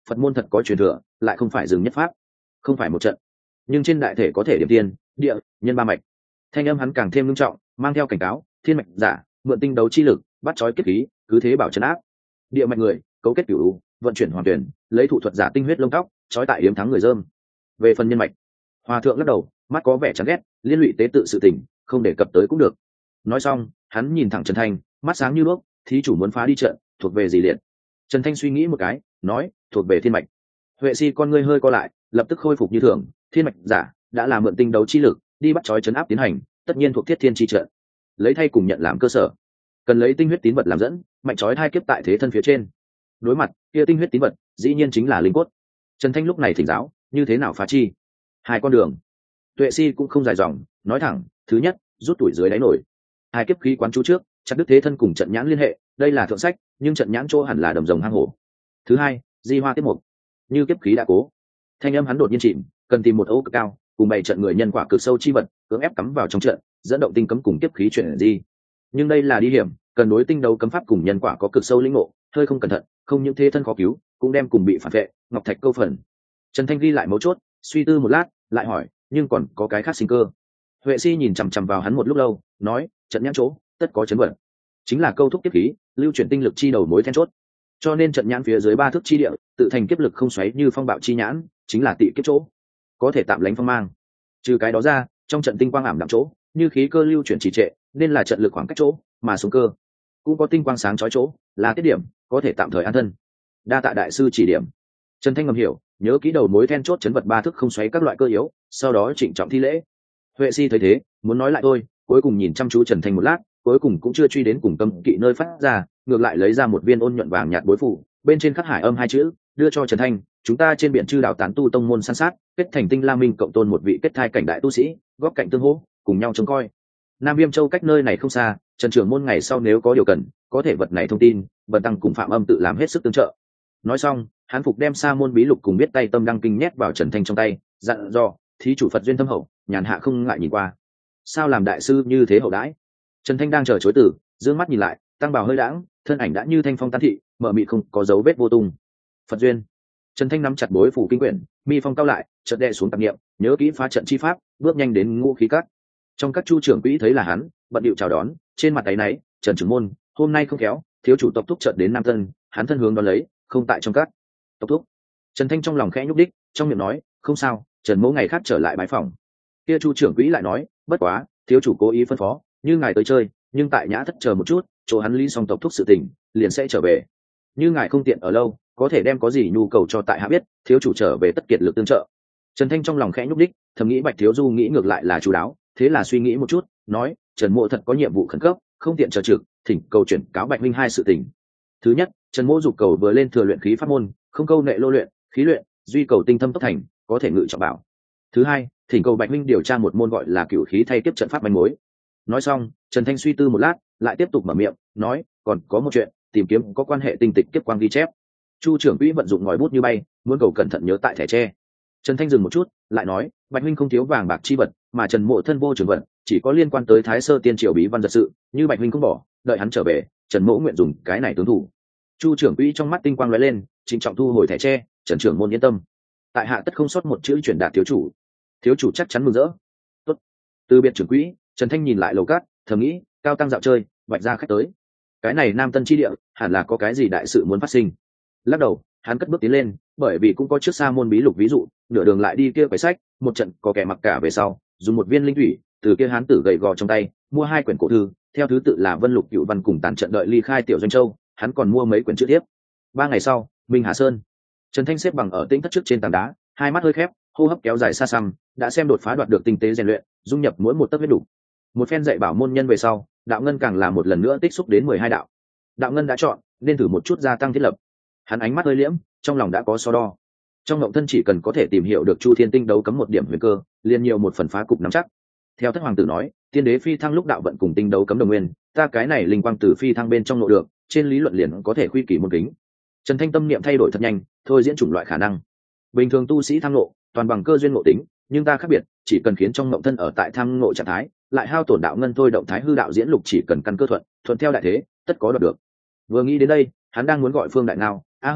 Phật môn thật có truyền thừa, lại không phải dừng nhất pháp, không phải một trận, nhưng trên đại thể có thể điểm tiên địa nhân ba mạch. Thanh âm hắn càng thêm nghiêm trọng, mang theo cảnh cáo, thiên mạch giả mượn tinh đấu chi lực bắt chói kiếp khí, cứ thế bảo trấn áp. Địa mạch người cấu kết cửu vận chuyển hoàn tuyển, lấy thủ thuật giả tinh huyết lông tóc chói tại yếm thắng người dơm. Về phần nhân mạch, hòa thượng lắc đầu, mắt có vẻ chán ghét, liên lụy tế tự sự tình, không để cập tới cũng được. Nói xong, hắn nhìn thẳng Trần Thanh, mắt sáng như đuốc, thí chủ muốn phá đi trận, thuộc về gì liền? Trần Thanh suy nghĩ một cái, nói, thuộc về thiên mạch. Huệ Si con ngươi hơi co lại, lập tức khôi phục như thường, thiên mạch giả đã làm mượn tinh đấu chi lực, đi bắt chói trấn áp tiến hành, tất nhiên thuộc thiết thiên chi trận. Lấy thay cùng nhận làm cơ sở, cần lấy tinh huyết tín vật làm dẫn, mạnh chói hai kiếp tại thế thân phía trên. Đối mặt kia tinh huyết tín vật, dĩ nhiên chính là linh cốt. Trần Thanh lúc này thỉnh giáo, như thế nào phá chi? Hai con đường. Tuệ Si cũng không dài dòng, nói thẳng, thứ nhất, rút tuổi dưới đáy nổi. Hai kiếp khí quán chú trước, chặt đứt thế thân cùng trận nhãn liên hệ, đây là thượng sách, nhưng trận nhãn chỗ hẳn là đầm rồng hang hổ. Thứ hai, di hoa tiếp mục. Như kiếp khí đã cố, thanh âm hắn đột nhiên chìm, cần tìm một ấu cực cao, cùng bày trận người nhân quả cực sâu chi vật, cưỡng ép cắm vào trong trận, dẫn động tinh cấm cùng kiếp khí chuyển di. Nhưng đây là đi hiểm, cần đối tinh đấu cấm pháp cùng nhân quả có cực sâu lĩnh ngộ, hơi không cẩn thận, không những thế thân khó cứu, cũng đem cùng bị phản vệ, ngọc thạch câu phần. Trần Thanh ghi lại mấu chốt, suy tư một lát, lại hỏi, nhưng còn có cái khác sinh cơ. Huệ Si nhìn chằm chằm vào hắn một lúc lâu, nói, trận nhãn chỗ tất có chấn vận, chính là câu thúc kiếp khí, lưu chuyển tinh lực chi đầu mối then chốt. Cho nên trận nhãn phía dưới ba thước chi địa, tự thành kiếp lực không xoáy như phong bạo chi nhãn, chính là tị kiếp chỗ, có thể tạm lánh phong mang. Trừ cái đó ra, trong trận tinh quang ảm đạm chỗ, như khí cơ lưu chuyển trì trệ, nên là trận lực khoảng cách chỗ, mà xuống cơ cũng có tinh quang sáng chói chỗ, là tiết điểm, có thể tạm thời an thân. Đa tạ đại sư chỉ điểm. Trần Thanh ngầm hiểu, nhớ kỹ đầu mối then chốt chấn vật ba thước không xoáy các loại cơ yếu, sau đó trịnh trọng thi lễ. Huệ Si thấy thế, muốn nói lại thôi, cuối cùng nhìn chăm chú Trần Thanh một lát, cuối cùng cũng chưa truy đến cùng cấm kỵ nơi phát ra, ngược lại lấy ra một viên ôn nhuận vàng nhạt bối phủ, bên trên khắc hải âm hai chữ, đưa cho Trần Thanh, chúng ta trên biển chư đạo tán tu tông môn san sát, kết thành tinh la minh cộng tôn một vị kết thai cảnh đại tu sĩ, góp cạnh tương hỗ, cùng nhau trông coi. Nam Viêm Châu cách nơi này không xa, Trần trưởng môn ngày sau nếu có điều cần, có thể vật này thông tin, bần tăng cùng Phạm Âm tự làm hết sức tương trợ. Nói xong, hắn phục đem sa môn bí lục cùng biết tay tâm đăng kinh nhét vào Trần Thanh trong tay, dặn dò, thí chủ Phật duyên thâm hậu, nhàn hạ không ngại nhìn qua. Sao làm đại sư như thế hậu đãi? Trần Thanh đang chờ chối từ, dương mắt nhìn lại, tăng bào hơi đãng, thân ảnh đã như thanh phong tan thị, mở mịt không có dấu vết vô tung. Phật duyên. Trần Thanh nắm chặt bối phủ kinh quyển, mi phong cao lại, chợt đè xuống tạp niệm, nhớ kỹ phá trận chi pháp, bước nhanh đến ngũ khí các. Trong các chu trưởng quỹ thấy là hắn, bận điệu chào đón, trên mặt áy náy, Trần trưởng môn, hôm nay không khéo, thiếu chủ tộc thúc chợt đến Nam Tân, hắn thân hướng đón lấy, không tại trong các. Tộc thúc. Trần Thanh trong lòng khẽ nhúc đích, trong miệng nói, không sao, Trần mỗ ngày khác trở lại bái phòng. Kia chu trưởng quỹ lại nói, bất quá, thiếu chủ cố ý phân phó, như ngài tới chơi, nhưng tại nhã thất chờ một chút, chỗ hắn lý xong tộc thúc sự tình, liền sẽ trở về. Như ngài không tiện ở lâu, có thể đem có gì nhu cầu cho tại hạ biết, thiếu chủ trở về tất kiệt lực tương trợ. Trần Thanh trong lòng khẽ nhúc đích, thầm nghĩ Bạch thiếu du nghĩ ngược lại là chú đáo, thế là suy nghĩ một chút, nói, Trần mộ thật có nhiệm vụ khẩn cấp, không tiện chờ trực, thỉnh cầu chuyển cáo Bạch huynh hai sự tình. Thứ nhất, Trần mộ dục cầu vừa lên thừa luyện khí pháp môn, không câu nệ lô luyện, khí luyện, duy cầu tinh thâm tốc thành, có thể ngự trọng bảo. Thứ hai, thỉnh cầu Bạch huynh điều tra một môn gọi là cửu khí thay tiếp trận pháp manh mối. Nói xong, Trần Thanh suy tư một lát, lại tiếp tục mở miệng, nói, còn có một chuyện, tìm kiếm có quan hệ tinh tịch kiếp quang ghi chép. Chu trưởng quỹ vận dụng ngòi bút như bay, muốn cầu cẩn thận nhớ tại thẻ tre. Trần Thanh dừng một chút, lại nói, Bạch huynh không thiếu vàng bạc chi vật, mà Trần mộ thân vô trường vận, chỉ có liên quan tới Thái Sơ Tiên Triều bí văn giật sự, như Bạch huynh không bỏ, đợi hắn trở về, Trần mộ nguyện dùng cái này tướng thủ. Chu trưởng quỹ trong mắt tinh quang lóe lên, trịnh trọng thu hồi thẻ tre, Trần trưởng môn yên tâm, tại hạ tất không sót một chữ truyền đạt thiếu chủ. Thiếu chủ chắc chắn mừng rỡ. Tốt. Từ biệt trưởng quỹ, Trần Thanh nhìn lại lầu cát, thầm nghĩ, cao tăng dạo chơi, Bạch gia khách tới, cái này Nam Tân chi địa, hẳn là có cái gì đại sự muốn phát sinh. Lắc đầu, hắn cất bước tiến lên, bởi vì cũng có trước xa môn bí lục ví dụ, nửa đường lại đi kia quầy sách, một trận có kẻ mặc cả về sau, dùng một viên linh thủy, từ kia hán tử gầy gò trong tay, mua hai quyển cổ thư, theo thứ tự là Vân Lục Cựu Văn cùng Tàn trận đợi ly khai tiểu doanh châu, hắn còn mua mấy quyển chữ tiếp. 3 ngày sau, Minh Hà Sơn, Trần Thanh xếp bằng ở tĩnh thất trước trên tảng đá, hai mắt hơi khép, hô hấp kéo dài xa xăm, đã xem đột phá đoạt được tinh tế rèn luyện, dung nhập mỗi một tấc huyết đủ. Một phen dạy bảo môn nhân về sau, đạo ngân càng là một lần nữa tích xúc đến 12 đạo. Đạo ngân đã chọn, nên thử một chút gia tăng thiết lập. Hắn ánh mắt hơi liễm, trong lòng đã có so đo. Trong ngộng thân chỉ cần có thể tìm hiểu được Chu Thiên Tinh đấu cấm một điểm huyền cơ, liền nhiều một phần phá cục nắm chắc. Theo Thất Hoàng tử nói, tiên đế phi thăng lúc đạo vận cùng tinh đấu cấm đồng nguyên, ta cái này linh quang tử phi thăng bên trong nội được, trên lý luận liền có thể khuy kỳ môn kính. Trần Thanh tâm niệm thay đổi thật nhanh, thôi diễn chủng loại khả năng. Bình thường tu sĩ thăng ngộ, toàn bằng cơ duyên ngộ tính, nhưng ta khác biệt, chỉ cần khiến trong ngộng thân ở tại thăng ngộ trạng thái, lại hao tổn đạo ngân thôi động thái hư đạo diễn lục, chỉ cần căn cơ thuận theo đại thế, tất có đoạt được. Vừa nghĩ đến đây, hắn đang muốn gọi Phương Đại Ngao, A Hồng,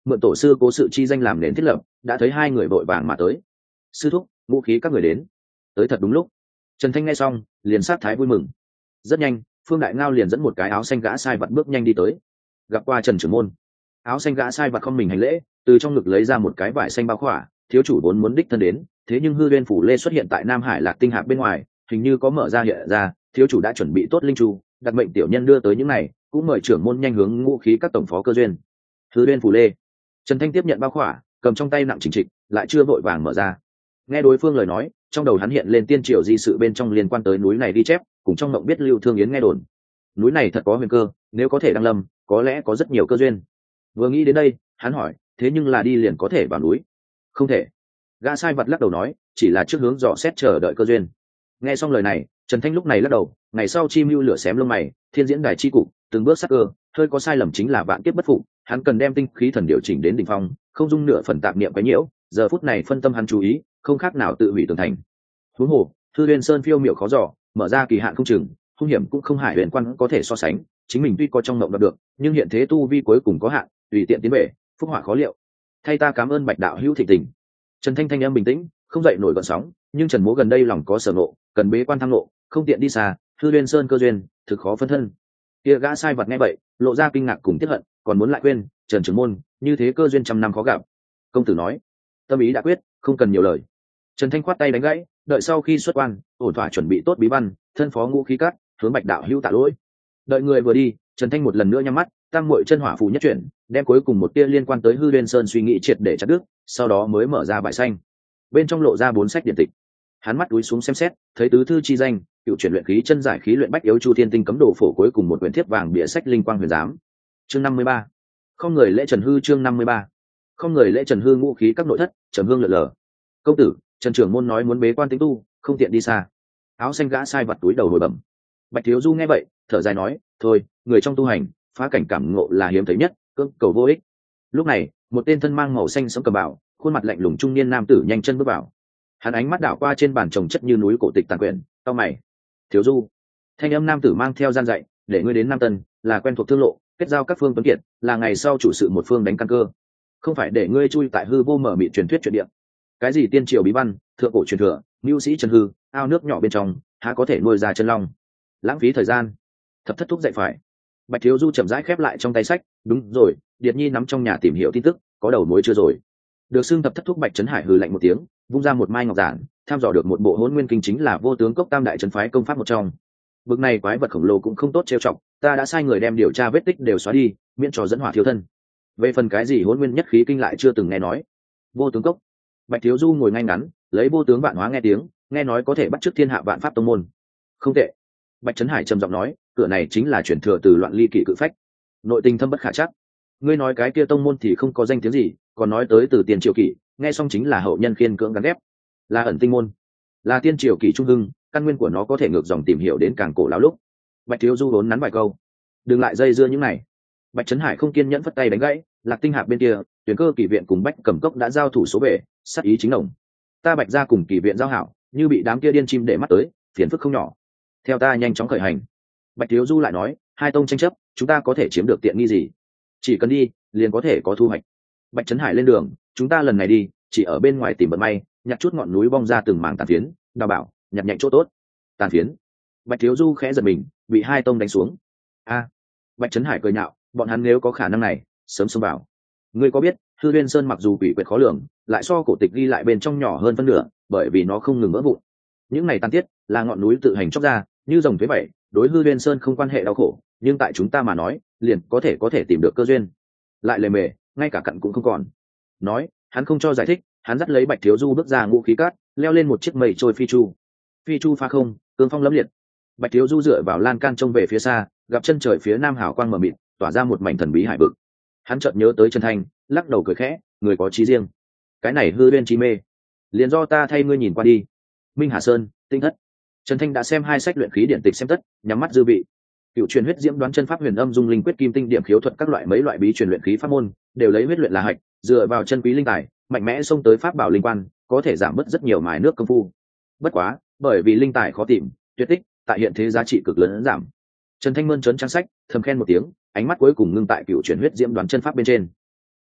mượn tổ sư cố sự chi danh làm nền thiết lập, đã thấy hai người vội vàng mà tới. Sư thúc, vũ khí các người đến. Tới thật đúng lúc. Trần Thanh nghe xong liền sát thái vui mừng. Rất nhanh, Phương Đại Ngao liền dẫn một cái áo xanh gã sai vật bước nhanh đi tới, gặp qua Trần trưởng môn. Áo xanh gã sai vật không mình hành lễ, từ trong ngực lấy ra một cái vải xanh bao khỏa. Thiếu chủ vốn muốn đích thân đến, thế nhưng hư uyên phủ lê xuất hiện tại Nam Hải Lạc Tinh Hạp bên ngoài, hình như có mở ra hiện ra, thiếu chủ đã chuẩn bị tốt linh chu, đặt mệnh tiểu nhân đưa tới những này, cũng mời trưởng môn nhanh hướng ngũ khí các tổng phó cơ duyên. Hư uyên phủ lê. Trần Thanh tiếp nhận bao khỏa, cầm trong tay nặng chỉnh trịch, lại chưa vội vàng mở ra. Nghe đối phương lời nói, trong đầu hắn hiện lên tiên triều di sự bên trong liên quan tới núi này ghi chép, cùng trong mộng biết Lưu Thương Yến nghe đồn. Núi này thật có huyền cơ, nếu có thể đăng lâm, có lẽ có rất nhiều cơ duyên. Vừa nghĩ đến đây, hắn hỏi, thế nhưng là đi liền có thể vào núi? Không thể. Gã sai vật lắc đầu nói, chỉ là trước hướng dò xét chờ đợi cơ duyên. Nghe xong lời này, Trần Thanh lúc này lắc đầu, ngày sau chi mưu lửa xém lông mày, thiên diễn đài chi cục, từng bước sắc cơ, hơi có sai lầm chính là vạn kiếp bất phục, hắn cần đem tinh khí thần điều chỉnh đến đỉnh phong, không dung nửa phần tạp niệm quấy nhiễu, giờ phút này phân tâm hắn chú ý, không khác nào tự hủy tường thành. Huống hồ, Thư Uyên Sơn phiêu miểu khó dò, mở ra kỳ hạn không chừng, hung hiểm cũng không hải huyền quan có thể so sánh, chính mình tuy có trong mộng đạt được, nhưng hiện thế tu vi cuối cùng có hạn, tùy tiện tiến về, phúc họa khó liệu. Thay ta cảm ơn Bạch đạo hữu thịnh tình. Trần Thanh thanh âm bình tĩnh, không dậy nổi gợn sóng, nhưng Trần Mỗ gần đây lòng có sở ngộ, cần bế quan thăng ngộ, không tiện đi xa, Thư Uyên Sơn cơ duyên, thực khó phân thân. Kia gã sai vật nghe vậy, lộ ra kinh ngạc cùng tiếc hận, còn muốn lại khuyên, Trần trưởng môn, như thế cơ duyên trăm năm khó gặp. Công tử nói, tâm ý đã quyết, không cần nhiều lời. Trần Thanh khoát tay đánh gãy, đợi sau khi xuất quan, ổn thỏa chuẩn bị tốt bí văn, thân phó ngũ khí cát, hướng Bạch đạo hữu tạ lỗi. Đợi người vừa đi, Trần Thanh một lần nữa nhắm mắt, tăng muội chân hỏa phù nhất chuyển, đem cuối cùng một tia liên quan tới Hư Uyên Sơn suy nghĩ triệt để chặt đứt, sau đó mới mở ra vải xanh. Bên trong lộ ra 4 sách điện tịch. Hắn mắt túi xuống xem xét, thấy tứ thư chi danh, cựu chuyển luyện khí chân giải khí luyện bách yếu chu thiên tinh cấm đồ phổ cuối cùng một quyển thiếp vàng bìa sách linh quang huyền giám. Chương 53. Không người lễ Trần Hư chương 53. Không người lễ Trần Hư ngũ khí các nội thất, trầm hương lượn lờ. Công tử, Trần trưởng môn nói muốn bế quan tĩnh tu, không tiện đi xa. Áo xanh gã sai vặt túi đầu hồi bẩm. Bạch Thiếu Du nghe vậy, thở dài nói, thôi, người trong tu hành, phá cảnh cảm ngộ là hiếm thấy nhất, cưỡng cầu vô ích. Lúc này, một tên thân mang màu xanh sẫm cầm bảo, khuôn mặt lạnh lùng trung niên nam tử nhanh chân bước vào. Hắn ánh mắt đảo qua trên bàn chồng chất như núi cổ tịch tàn quyển, cau mày. Thiếu Du. Thanh âm nam tử mang theo gian dạy, để ngươi đến Nam Tân, là quen thuộc thương lộ, kết giao các phương tuấn kiệt, là ngày sau chủ sự một phương đánh căn cơ. Không phải để ngươi chui tại hư vô mở mịt truyền thuyết chuyện địa. Cái gì tiên triều bí văn, thượng cổ truyền thừa, mưu sĩ Trần Hư, ao nước nhỏ bên trong, há có thể nuôi ra chân long. Lãng phí thời gian. Thập thất thúc dạy phải. Bạch Thiếu Du chậm rãi khép lại trong tay sách, đúng rồi, Điệt Nhi nắm trong nhà tìm hiểu tin tức, có đầu mối chưa rồi. Được xưng thập thất thúc Bạch Trấn Hải hừ lạnh một tiếng, vung ra một mai ngọc giản, tham dò được một bộ Hỗn Nguyên Kinh chính là vô tướng cốc tam đại trấn phái công pháp một trong. Bực này quái vật khổng lồ cũng không tốt trêu chọc, ta đã sai người đem điều tra vết tích đều xóa đi, miễn cho dẫn hỏa thiếu thân. Về phần cái gì Hỗn Nguyên nhất khí kinh lại chưa từng nghe nói. Vô tướng cốc. Bạch Thiếu Du ngồi ngay ngắn, lấy vô tướng vạn hóa nghe tiếng, nghe nói có thể bắt chước thiên hạ vạn pháp tông môn. Không tệ. Bạch Trấn Hải trầm giọng nói, cửa này chính là truyền thừa từ Loạn Ly Kỵ cự phách, nội tình thâm bất khả chắc. Ngươi nói cái kia tông môn thì không có danh tiếng gì, còn nói tới từ tiền triều kỷ, nghe xong chính là hậu nhân khiên cưỡng gắn ghép. Là ẩn tinh môn, là tiên triều kỷ trung hưng, căn nguyên của nó có thể ngược dòng tìm hiểu đến càng cổ lão lúc. Bạch Thiếu Du vốn nắn vài câu, đừng lại dây dưa những này. Bạch Trấn Hải không kiên nhẫn phất tay đánh gãy, Lạc Tinh Hạp bên kia, tuyển cơ kỳ viện cùng Bách Cầm Cốc đã giao thủ số bể, sát ý chính đồng. Ta Bạch gia cùng kỳ viện giao hảo, như bị đám kia điên chim để mắt tới, phiền phức không nhỏ. Theo ta nhanh chóng khởi hành. Bạch Thiếu Du lại nói, hai tông tranh chấp, chúng ta có thể chiếm được tiện nghi gì? Chỉ cần đi, liền có thể có thu hoạch. Bạch Trấn Hải lên đường, chúng ta lần này đi, chỉ ở bên ngoài tìm vận may, nhặt chút ngọn núi bong ra từng mảng tàn phiến, đào bảo, nhặt nhạnh chỗ tốt. Tàn phiến. Bạch Thiếu Du khẽ giật mình, bị hai tông đánh xuống. A. Bạch Trấn Hải cười nhạo, bọn hắn nếu có khả năng này, sớm xông vào. Ngươi có biết, Hư Uyên Sơn mặc dù quỷ quyệt khó lường, lại so cổ tịch ghi lại bên trong nhỏ hơn phân nửa, bởi vì nó không ngừng vỡ vụn. Những này tan tiết là ngọn núi tự hành chóc ra, như rồng thế vậy, đối Hư Uyên Sơn không quan hệ đau khổ, nhưng tại chúng ta mà nói, liền có thể tìm được cơ duyên. Lại lề mề, ngay cả cặn cũng không còn. Nói, hắn không cho giải thích, hắn dắt lấy Bạch Thiếu Du bước ra ngũ khí cát, leo lên một chiếc mây trôi phi chu. Phi chu pha không, cương phong lẫm liệt. Bạch Thiếu Du dựa vào lan can trông về phía xa, gặp chân trời phía nam hào quang mờ mịt, tỏa ra một mảnh thần bí hải vực. Hắn chợt nhớ tới Trần Thanh, lắc đầu cười khẽ, người có chí riêng. Cái này hư uyên chi mê, liền do ta thay ngươi nhìn qua đi. Minh Hà Sơn, Tinh Thất. Trần Thanh đã xem hai sách luyện khí điện tịch xem tất, nhắm mắt dư vị. Cựu truyền huyết diễm đoán chân pháp huyền âm dung linh quyết kim tinh điểm khiếu thuật các loại mấy loại bí truyền luyện khí pháp môn, đều lấy huyết luyện là hạch, dựa vào chân quý linh tài, mạnh mẽ xông tới pháp bảo linh quan, có thể giảm bớt rất nhiều mài nước công phu. Bất quá, bởi vì linh tài khó tìm, tuyệt tích, tại hiện thế giá trị cực lớn giảm. Trần Thanh mơn trớn trang sách, thầm khen một tiếng, ánh mắt cuối cùng ngưng tại cựu truyền huyết diễm đoán chân pháp bên trên.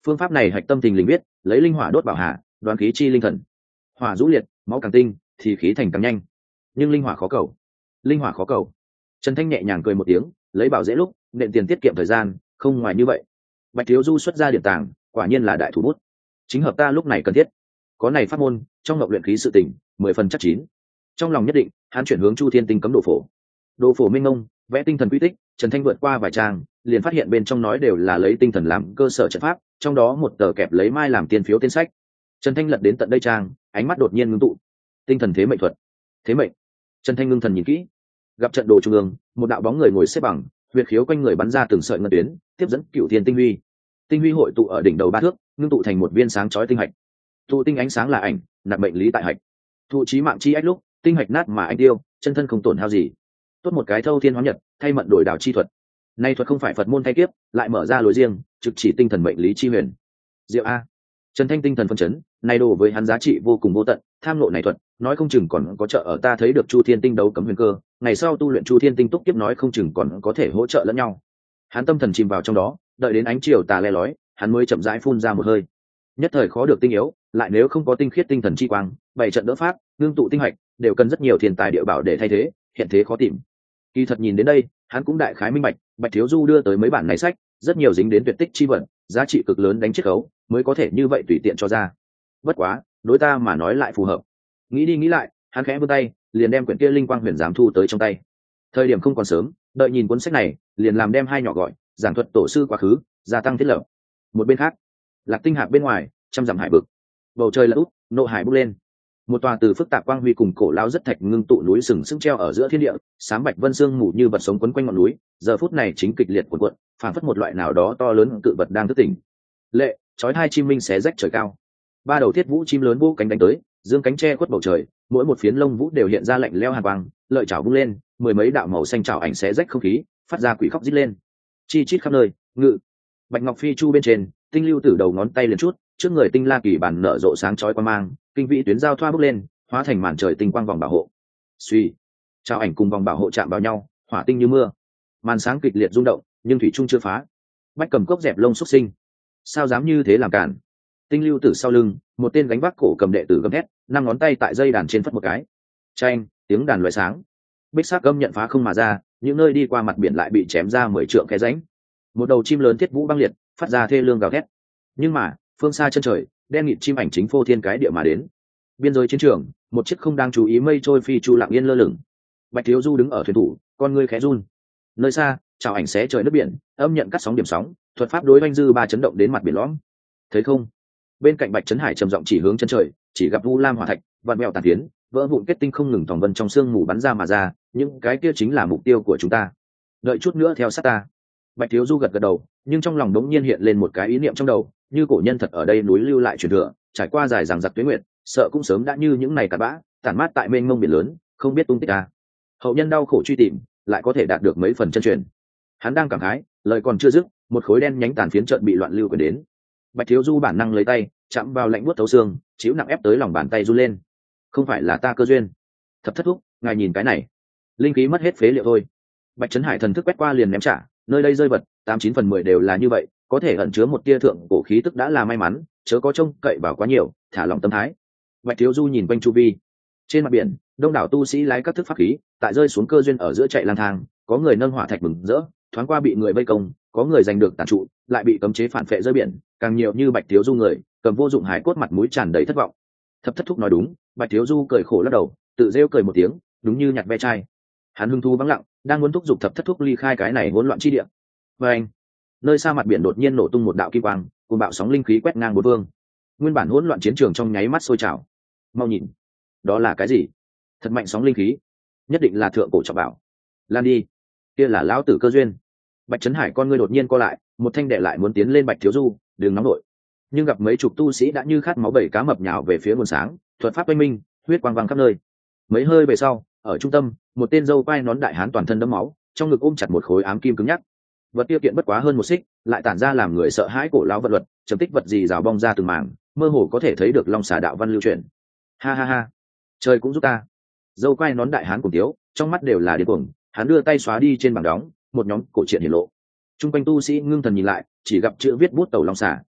Phương pháp này hạch tâm thình lình biết lấy linh hỏa đốt bảo hà, đoán khí chi linh thần. Hỏa rũ liệt, máu càng tinh thì khí thành càng nhanh, nhưng linh hỏa khó cầu. Linh hỏa khó cầu. Trần Thanh nhẹ nhàng cười một tiếng, lấy bảo dễ lúc nện tiền tiết kiệm thời gian, không ngoài như vậy. Bạch Thiếu Du xuất ra điện tàng, quả nhiên là đại thủ bút, chính hợp ta lúc này cần thiết. Có này pháp môn, trong ngọc luyện khí sự tỉnh 10 phần chắc chín. Trong lòng nhất định, hắn chuyển hướng Chu Thiên Tinh cấm độ phổ. Độ phổ minh ngông, vẽ tinh thần quy tích. Trần Thanh vượt qua vài trang, liền phát hiện bên trong nói đều là lấy tinh thần làm cơ sở trận pháp, trong đó một tờ kẹp lấy mai làm tiền phiếu tên sách. Trần Thanh lật đến tận đây trang, ánh mắt đột nhiên ngưng tụ. Tinh thần thế mệnh thuật. Thế mệnh. Trần Thanh ngưng thần nhìn kỹ, gặp trận đồ trung ương, một đạo bóng người ngồi xếp bằng, huyệt khiếu quanh người bắn ra từng sợi ngân tuyến, tiếp dẫn cựu thiên tinh huy. Tinh huy hội tụ ở đỉnh đầu 3 thước, ngưng tụ thành một viên sáng chói tinh hạch. Tụ tinh ánh sáng là ảnh, nạp mệnh lý tại hạch. Thụ chí mạng chi ách lúc, tinh hạch nát mà anh tiêu, chân thân không tổn hao gì. Tốt một cái thâu thiên hóa nhật, thay mận đổi đảo chi thuật. Nay thuật không phải Phật môn thay kiếp, lại mở ra lối riêng, trực chỉ tinh thần mệnh lý chi huyền. Diệu a. Trần Thanh tinh thần phân chấn, này đồ với hắn giá trị vô cùng vô tận, tham ngộ này thuật, nói không chừng còn có trợ ở ta thấy được Chu Thiên Tinh đấu cấm huyền cơ, ngày sau tu luyện Chu Thiên Tinh túc kiếp nói không chừng còn có thể hỗ trợ lẫn nhau. Hắn tâm thần chìm vào trong đó, đợi đến ánh chiều tà le lói, hắn mới chậm rãi phun ra một hơi. Nhất thời khó được tinh yếu, lại nếu không có tinh khiết tinh thần chi quang, bảy trận đỡ pháp, ngưng tụ tinh hạch, đều cần rất nhiều thiên tài địa bảo để thay thế, hiện thế khó tìm. Kỳ thật nhìn đến đây, hắn cũng đại khái minh bạch, Bạch Thiếu Du đưa tới mấy bản này sách, rất nhiều dính đến tuyệt tích chi vật, giá trị cực lớn đánh chiết khấu, mới có thể như vậy tùy tiện cho ra. Bất quá, đối ta mà nói lại phù hợp. Nghĩ đi nghĩ lại, hắn khẽ vươn tay, liền đem quyển kia linh quang huyền giám thu tới trong tay. Thời điểm không còn sớm, đợi nhìn cuốn sách này, liền làm đem hai nhỏ gọi, giảng thuật tổ sư quá khứ, gia tăng thiết lập. Một bên khác, Lạc Tinh Hạp bên ngoài, trăm dặm hải vực, bầu trời lở úp, nộ hải bốc lên. Một tòa từ phức tạp quang huy cùng cổ lão rất thạch ngưng tụ núi sừng sững treo ở giữa thiên địa, sám bạch vân sương mù như vật sống quấn quanh ngọn núi, giờ phút này chính kịch liệt cuộn cuộn, phảng phất một loại nào đó to lớn cự vật đang thức tỉnh. Lệ, chói hai chim minh xé rách trời cao. 3 đầu thiết vũ chim lớn vô cánh đánh tới, dương cánh che khuất bầu trời, mỗi một phiến lông vũ đều hiện ra lạnh lẽo hàn quang, lợi chảo vung lên, mười mấy đạo màu xanh chảo ảnh xé rách không khí, phát ra quỷ khóc rít lên. Chi chít khắp nơi, ngự. Bạch ngọc phi chu bên trên, tinh lưu tử đầu ngón tay liền chút, trước người tinh la kỳ bản nở rộ sáng chói quang mang, kinh vĩ tuyến giao thoa bốc lên, hóa thành màn trời tinh quang vòng bảo hộ. Suy, chảo ảnh cùng vòng bảo hộ chạm vào nhau, hỏa tinh như mưa. Màn sáng kịch liệt rung động, nhưng thủy trung chưa phá. Bách cầm cốc dẹp lông xuất sinh, sao dám như thế làm cản. Tinh lưu tử sau lưng, một tên gánh vác cổ cầm đệ tử gầm thét, 5 ngón tay tại dây đàn trên phất một cái. Chanh, tiếng đàn loại sáng. Bích sắc gầm nhận phá không mà ra, những nơi đi qua mặt biển lại bị chém ra 10 trượng khe rãnh. Một đầu chim lớn thiết vũ băng liệt, phát ra thê lương gào thét. Nhưng mà, phương xa chân trời, đen nghịt chim ảnh chính phô thiên cái địa mà đến. Biên giới chiến trường, một chiếc không đang chú ý mây trôi phi chu lặng yên lơ lửng. Bạch Thiếu Du đứng ở thuyền thủ, con ngươi khẽ run. Nơi xa, chào ảnh xé trời nước biển, âm nhận cắt sóng điểm sóng, thuật pháp đối oanh dư ba chấn động đến mặt biển lõm. Thấy không? Bên cạnh Bạch Trấn Hải trầm giọng chỉ hướng chân trời, chỉ gặp vu lam hỏa thạch, vạn mèo tàn tiến, vỡ vụn kết tinh không ngừng tòng vân trong sương mù bắn ra mà ra, những cái kia chính là mục tiêu của chúng ta. Đợi chút nữa theo sát ta. Bạch Thiếu Du gật gật đầu, nhưng trong lòng đống nhiên hiện lên một cái ý niệm trong đầu, như cổ nhân thật ở đây núi lưu lại truyền thừa, trải qua dài dằng dặc tuyết nguyệt, sợ cũng sớm đã như những này cát bã, tản mát tại mênh mông biển lớn, không biết tung tích ta. Hậu nhân đau khổ truy tìm, lại có thể đạt được mấy phần chân truyền. Hắn đang cảm khái, lời còn chưa dứt, một khối đen nhánh tàn phiến chợt bị loạn lưu quyển đến. Bạch Thiếu Du bản năng lấy tay chạm vào lạnh buốt thấu xương, chịu nặng ép tới lòng bàn tay run lên. Không phải là ta cơ duyên. Thập thất thúc, ngài nhìn cái này, linh khí mất hết phế liệu thôi. Bạch Trấn Hải thần thức quét qua liền ném trả, nơi đây rơi vật 89/10 đều là như vậy, có thể ẩn chứa một tia thượng cổ khí tức đã là may mắn, chớ có trông cậy vào quá nhiều, thả lòng tâm thái. Bạch Thiếu Du nhìn quanh chu vi, trên mặt biển, đông đảo tu sĩ lái các thức pháp khí, tại rơi xuống cơ duyên ở giữa chạy lang thang, có người nâng hỏa thạch mừng rỡ, thoáng qua bị người vây công, có người giành được tàn trụ, lại bị cấm chế phản phệ rơi biển, càng nhiều như Bạch Thiếu Du người, cầm vô dụng hải cốt mặt mũi tràn đầy thất vọng. Thập thất thúc nói đúng, Bạch Thiếu Du cười khổ lắc đầu, tự rêu cười một tiếng, đúng như nhặt ve chai. Hắn hưng thu vắng lặng, đang muốn thúc giục thập thất thúc ly khai cái này hỗn loạn chi địa. Và anh, nơi xa mặt biển đột nhiên nổ tung một đạo kim quang, cùng bạo sóng linh khí quét ngang bốn phương. Nguyên bản hỗn loạn chiến trường trong nháy mắt sôi trào. Mau nhìn, đó là cái gì? Thật mạnh sóng linh khí, nhất định là thượng cổ trọng bảo. Lan đi, kia là lão tử cơ duyên. Bạch Trấn Hải con ngươi đột nhiên co lại, một thanh đệ lại muốn tiến lên Bạch Thiếu Du, đừng nóng nổi. Nhưng gặp mấy chục tu sĩ đã như khát máu bảy cá mập nhào về phía nguồn sáng, thuật pháp oanh minh, huyết quang vàng khắp nơi. Mấy hơi về sau, ở trung tâm, một tên dâu quai nón đại hán toàn thân đẫm máu, trong ngực ôm chặt một khối ám kim cứng nhắc. Vật tiêu kiện bất quá hơn 1 xích, lại tản ra làm người sợ hãi cổ lão vật luật, trầm tích vật gì rào bong ra từng mảng, mơ hồ có thể thấy được long xà đạo văn lưu truyền. Ha ha ha, trời cũng giúp ta. Dâu quai nón đại hán cùng tiếu, trong mắt đều là điên cuồng, hắn đưa tay xóa đi trên bảng đóng, một nhóm cổ truyện hiển lộ. Trung quanh tu sĩ ngưng thần nhìn lại, chỉ gặp chữ viết bút tẩu long xà,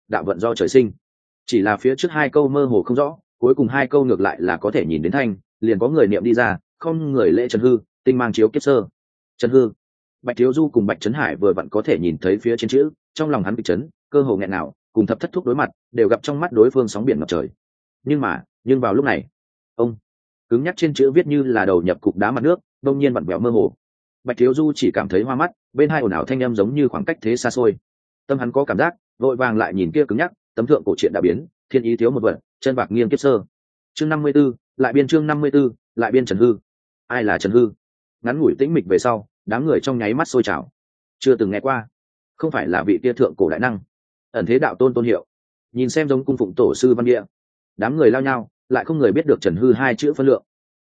đạo vận do trời sinh. Chỉ là phía trước hai câu mơ hồ không rõ, cuối cùng hai câu ngược lại là có thể nhìn đến thanh, liền có người niệm đi ra, không người lễ Trần Hư, tinh mang chiếu kiếp sơ. Trần Hư. Bạch Thiếu Du cùng Bạch Trấn Hải vừa vặn có thể nhìn thấy phía trên chữ, trong lòng hắn bị chấn, cơ hồ nghẹn nào, cùng thập thất thúc đối mặt, đều gặp trong mắt đối phương sóng biển ngập trời. Nhưng vào lúc này, ông cứng nhắc trên chữ viết như là đầu nhập cục đá mặt nước, đông nhiên vặn vẹo mơ hồ. Bạch Thiếu Du chỉ cảm thấy hoa mắt, bên hai ồn ào thanh âm giống như khoảng cách thế xa xôi. Tâm hắn có cảm giác, vội vàng lại nhìn kia cứng nhắc, tấm thượng cổ truyện đã biến, thiên ý thiếu một vật, chân bạc nghiêng kiếp sơ. Chương 54, lại biên chương 54, lại biên Trần Hư. Ai là Trần Hư? Ngắn ngủi tĩnh mịch về sau, đám người trong nháy mắt sôi trào. Chưa từng nghe qua, không phải là vị kia thượng cổ đại năng, ẩn thế đạo tôn tôn hiệu. Nhìn xem giống cung phụng tổ sư văn địa, đám người lao nhau, lại không người biết được Trần Hư hai chữ phân lượng.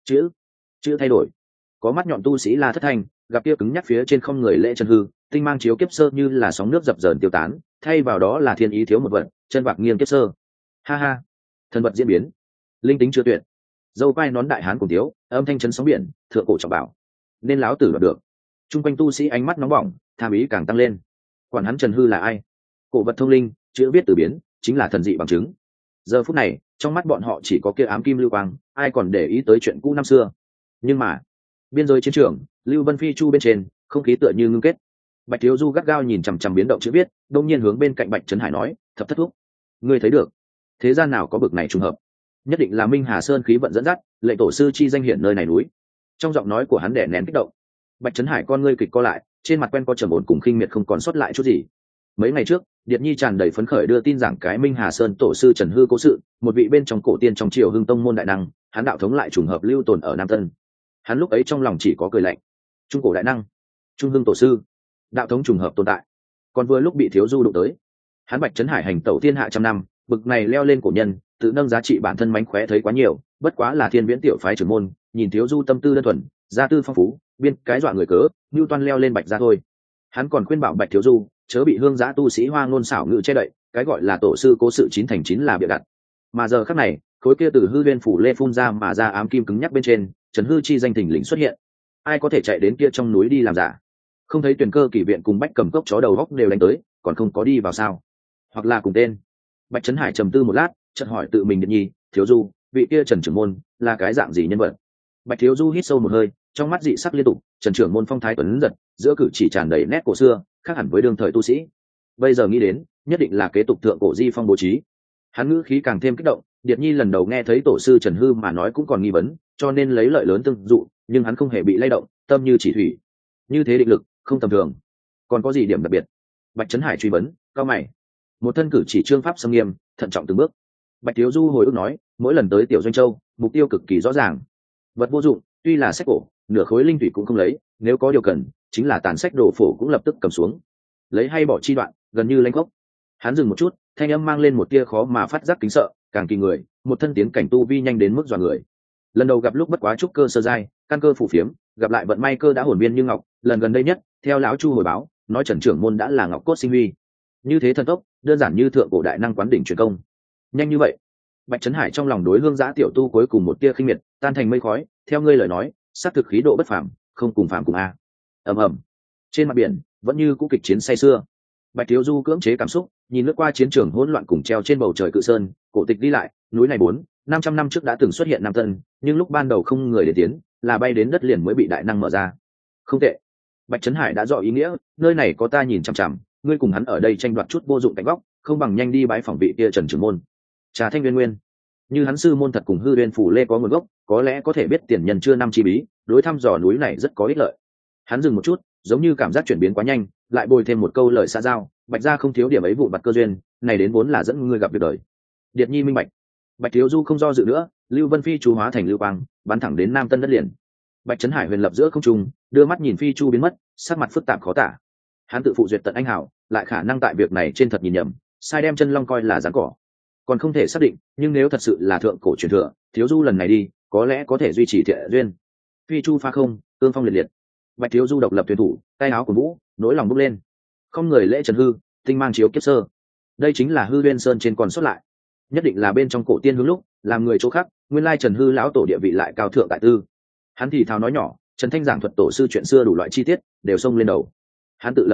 Chữ thay đổi. Có mắt nhọn tu sĩ La Thất Thanh, gặp kia cứng nhắc phía trên không người lễ Trần Hư, tinh mang chiếu kiếp sơ như là sóng nước dập dờn tiêu tán, thay vào đó là thiên ý thiếu một vật, chân bạc nghiêng kiếp sơ. Ha ha, thần vật diễn biến, linh tính chưa tuyệt. Dâu quai nón đại hán cùng thiếu, âm thanh chấn sóng biển, thượng cổ trọng bảo. Nên láo tử đoạt được. Trung quanh tu sĩ ánh mắt nóng bỏng, tham ý càng tăng lên. Quản hắn Trần Hư là ai? Cổ vật thông linh, chữ viết từ biến, chính là thần dị bằng chứng. Giờ phút này, trong mắt bọn họ chỉ có kia ám kim lưu quang, ai còn để ý tới chuyện cũ năm xưa. Nhưng mà, biên giới chiến trường, Lưu Vân Phi Chu bên trên, không khí tựa như ngưng kết. Bạch Thiếu Du gắt gao nhìn chằm chằm biến động chữ viết, đông nhiên hướng bên cạnh Bạch Trấn Hải nói, thập thất thúc, ngươi thấy được? Thế gian nào có bực này trùng hợp? Nhất định là Minh Hà Sơn khí vận dẫn dắt, lệnh tổ sư chi danh hiển nơi này núi. Trong giọng nói của hắn đè nén kích động. Bạch Trấn Hải con ngươi kịch co lại, trên mặt quen có trầm ổn cùng khinh miệt không còn sót lại chút gì. Mấy ngày trước, Điệt Nhi tràn đầy phấn khởi đưa tin giảng cái Minh Hà Sơn tổ sư Trần Hư cố sự, một vị bên trong cổ tiên trong triều Hưng Tông môn đại năng, hắn đạo thống lại trùng hợp lưu tồn ở Nam Tân. Hắn lúc ấy trong lòng chỉ có cười lạnh. Trung cổ đại năng, Trung Hưng tổ sư, đạo thống trùng hợp tồn tại. Còn vừa lúc bị Thiếu Du đụng tới, hắn Bạch Trấn Hải hành tẩu thiên hạ trăm năm, bực này leo lên cổ nhân, tự nâng giá trị bản thân mánh khóe thấy quá nhiều, bất quá là thiên viễn tiểu phái trưởng môn, nhìn Thiếu Du tâm tư đơn thuần, gia tư phong phú, biên cái dọa người cớ, Nưu Toan leo lên Bạch gia thôi. Hắn còn khuyên bảo Bạch Thiếu Du chớ bị hương giã tu sĩ hoa ngôn xảo ngữ che đậy, cái gọi là tổ sư cố sự chín thành chín là bịa đặt. Mà giờ khắc này, khối kia từ hư viên phủ lê phun ra mà ra ám kim cứng nhắc bên trên, Trần Hư chi danh thình lình xuất hiện. Ai có thể chạy đến kia trong núi đi làm giả? Không thấy Tuyền Cơ Kỷ viện cùng Bách Cầm cốc chó đầu góc đều đánh tới, còn không có đi vào sao? Hoặc là cùng tên? Bạch Trấn Hải trầm tư một lát, chợt hỏi tự mình Điệt Nhi, Thiếu Du, vị kia Trần trưởng môn là cái dạng gì nhân vật? Bạch Thiếu Du hít sâu một hơi, trong mắt dị sắc liên tục. Trần trưởng môn phong thái tuấn giật, giữa cử chỉ tràn đầy nét cổ xưa, khác hẳn với đương thời tu sĩ. Bây giờ nghĩ đến, nhất định là kế tục thượng cổ di phong bố trí. Hắn ngữ khí càng thêm kích động. Điệt Nhi lần đầu nghe thấy tổ sư Trần Hư mà nói cũng còn nghi vấn, cho nên lấy lợi lớn tương dụ, nhưng hắn không hề bị lay động, tâm như chỉ thủy. Như thế định lực, không tầm thường. Còn có gì điểm đặc biệt? Bạch Trấn Hải truy vấn. Cao mày. Một thân cử chỉ trương pháp xâm nghiêm, thận trọng từng bước. Bạch Thiếu Du hồi ức nói, mỗi lần tới Tiểu Doanh Châu, mục tiêu cực kỳ rõ ràng. Vật vô dụng, tuy là sách cổ, nửa khối linh thủy cũng không lấy, nếu có điều cần, chính là tàn sách đồ phổ cũng lập tức cầm xuống. Lấy hay bỏ chi đoạn, gần như lãnh gốc. Hắn dừng một chút, thanh âm mang lên một tia khó mà phát giác kính sợ, càng kỳ người, một thân tiến cảnh tu vi nhanh đến mức dọa người. Lần đầu gặp lúc bất quá trúc cơ sơ giai, căn cơ phủ phiếm, gặp lại vận may cơ đã hồn viên như ngọc, lần gần đây nhất, theo lão Chu hồi báo, nói Trần trưởng môn đã là ngọc cốt sinh huy. Như thế thần tốc, đơn giản như thượng cổ đại năng quán đỉnh truyền công. Nhanh như vậy. Bạch Trấn Hải trong lòng đối hương giã tiểu tu cuối cùng một tia khinh miệt, tan thành mây khói, theo ngươi lời nói, xác thực khí độ bất phàm, không cùng phàm cùng a. Ầm ầm. Trên mặt biển, vẫn như cũ kịch chiến say xưa. Bạch Thiếu Du cưỡng chế cảm xúc, nhìn lướt qua chiến trường hỗn loạn cùng treo trên bầu trời cự sơn, cổ tịch đi lại, núi này 400-500 năm trước đã từng xuất hiện Nam Tân, nhưng lúc ban đầu không người để tiến, là bay đến đất liền mới bị đại năng mở ra. Không tệ. Bạch Trấn Hải đã rõ ý nghĩa, nơi này có ta nhìn chằm chằm, ngươi cùng hắn ở đây tranh đoạt chút vô dụng cạnh góc, không bằng nhanh đi bái phỏng vị kia Trần trưởng môn. Trà Thanh Nguyên, như hắn sư môn thật cùng hư uyên phủ lê có nguồn gốc, có lẽ có thể biết tiền nhân chưa năm chi bí, đối thăm dò núi này rất có ích lợi. Hắn dừng một chút, giống như cảm giác chuyển biến quá nhanh, lại bồi thêm một câu lời xã giao, Bạch gia không thiếu điểm ấy vụn vặt cơ duyên, này đến vốn là dẫn ngươi gặp việc đời. Điệt Nhi minh bạch. Bạch Thiếu Du không do dự nữa, Lưu Vân Phi chú hóa thành lưu quang, bắn thẳng đến Nam Tân đất liền. Bạch Trấn Hải huyền lập giữa không trung, đưa mắt nhìn Phi Chu biến mất, sắc mặt phức tạp khó tả. Hắn tự phụ duyệt tận anh hảo, lại khả năng tại việc này trên thật nhìn nhầm, sai đem chân long coi là gián cỏ. Còn không thể xác định, nhưng nếu thật sự là thượng cổ truyền thừa, Thiếu Du lần này đi, có lẽ có thể duy trì thiện duyên. Phi Chu pha không, cương phong liệt liệt. Bạch Thiếu Du độc lập thuyền thủ, tay áo của vũ, nỗi lòng bốc lên. Không người lễ Trần Hư, tinh mang chiếu kiếp sơ. Đây chính là hư uyên sơn trên còn xuất lại, nhất định là bên trong cổ tiên hướng lúc, làm người chỗ khác, nguyên lai Trần Hư lão tổ địa vị lại cao thượng tại tư. Hắn thì thào nói nhỏ, Trần Thanh giảng thuật tổ sư chuyện xưa đủ loại chi tiết, đều xông lên đầu. Hắn tự lẩm bẩm,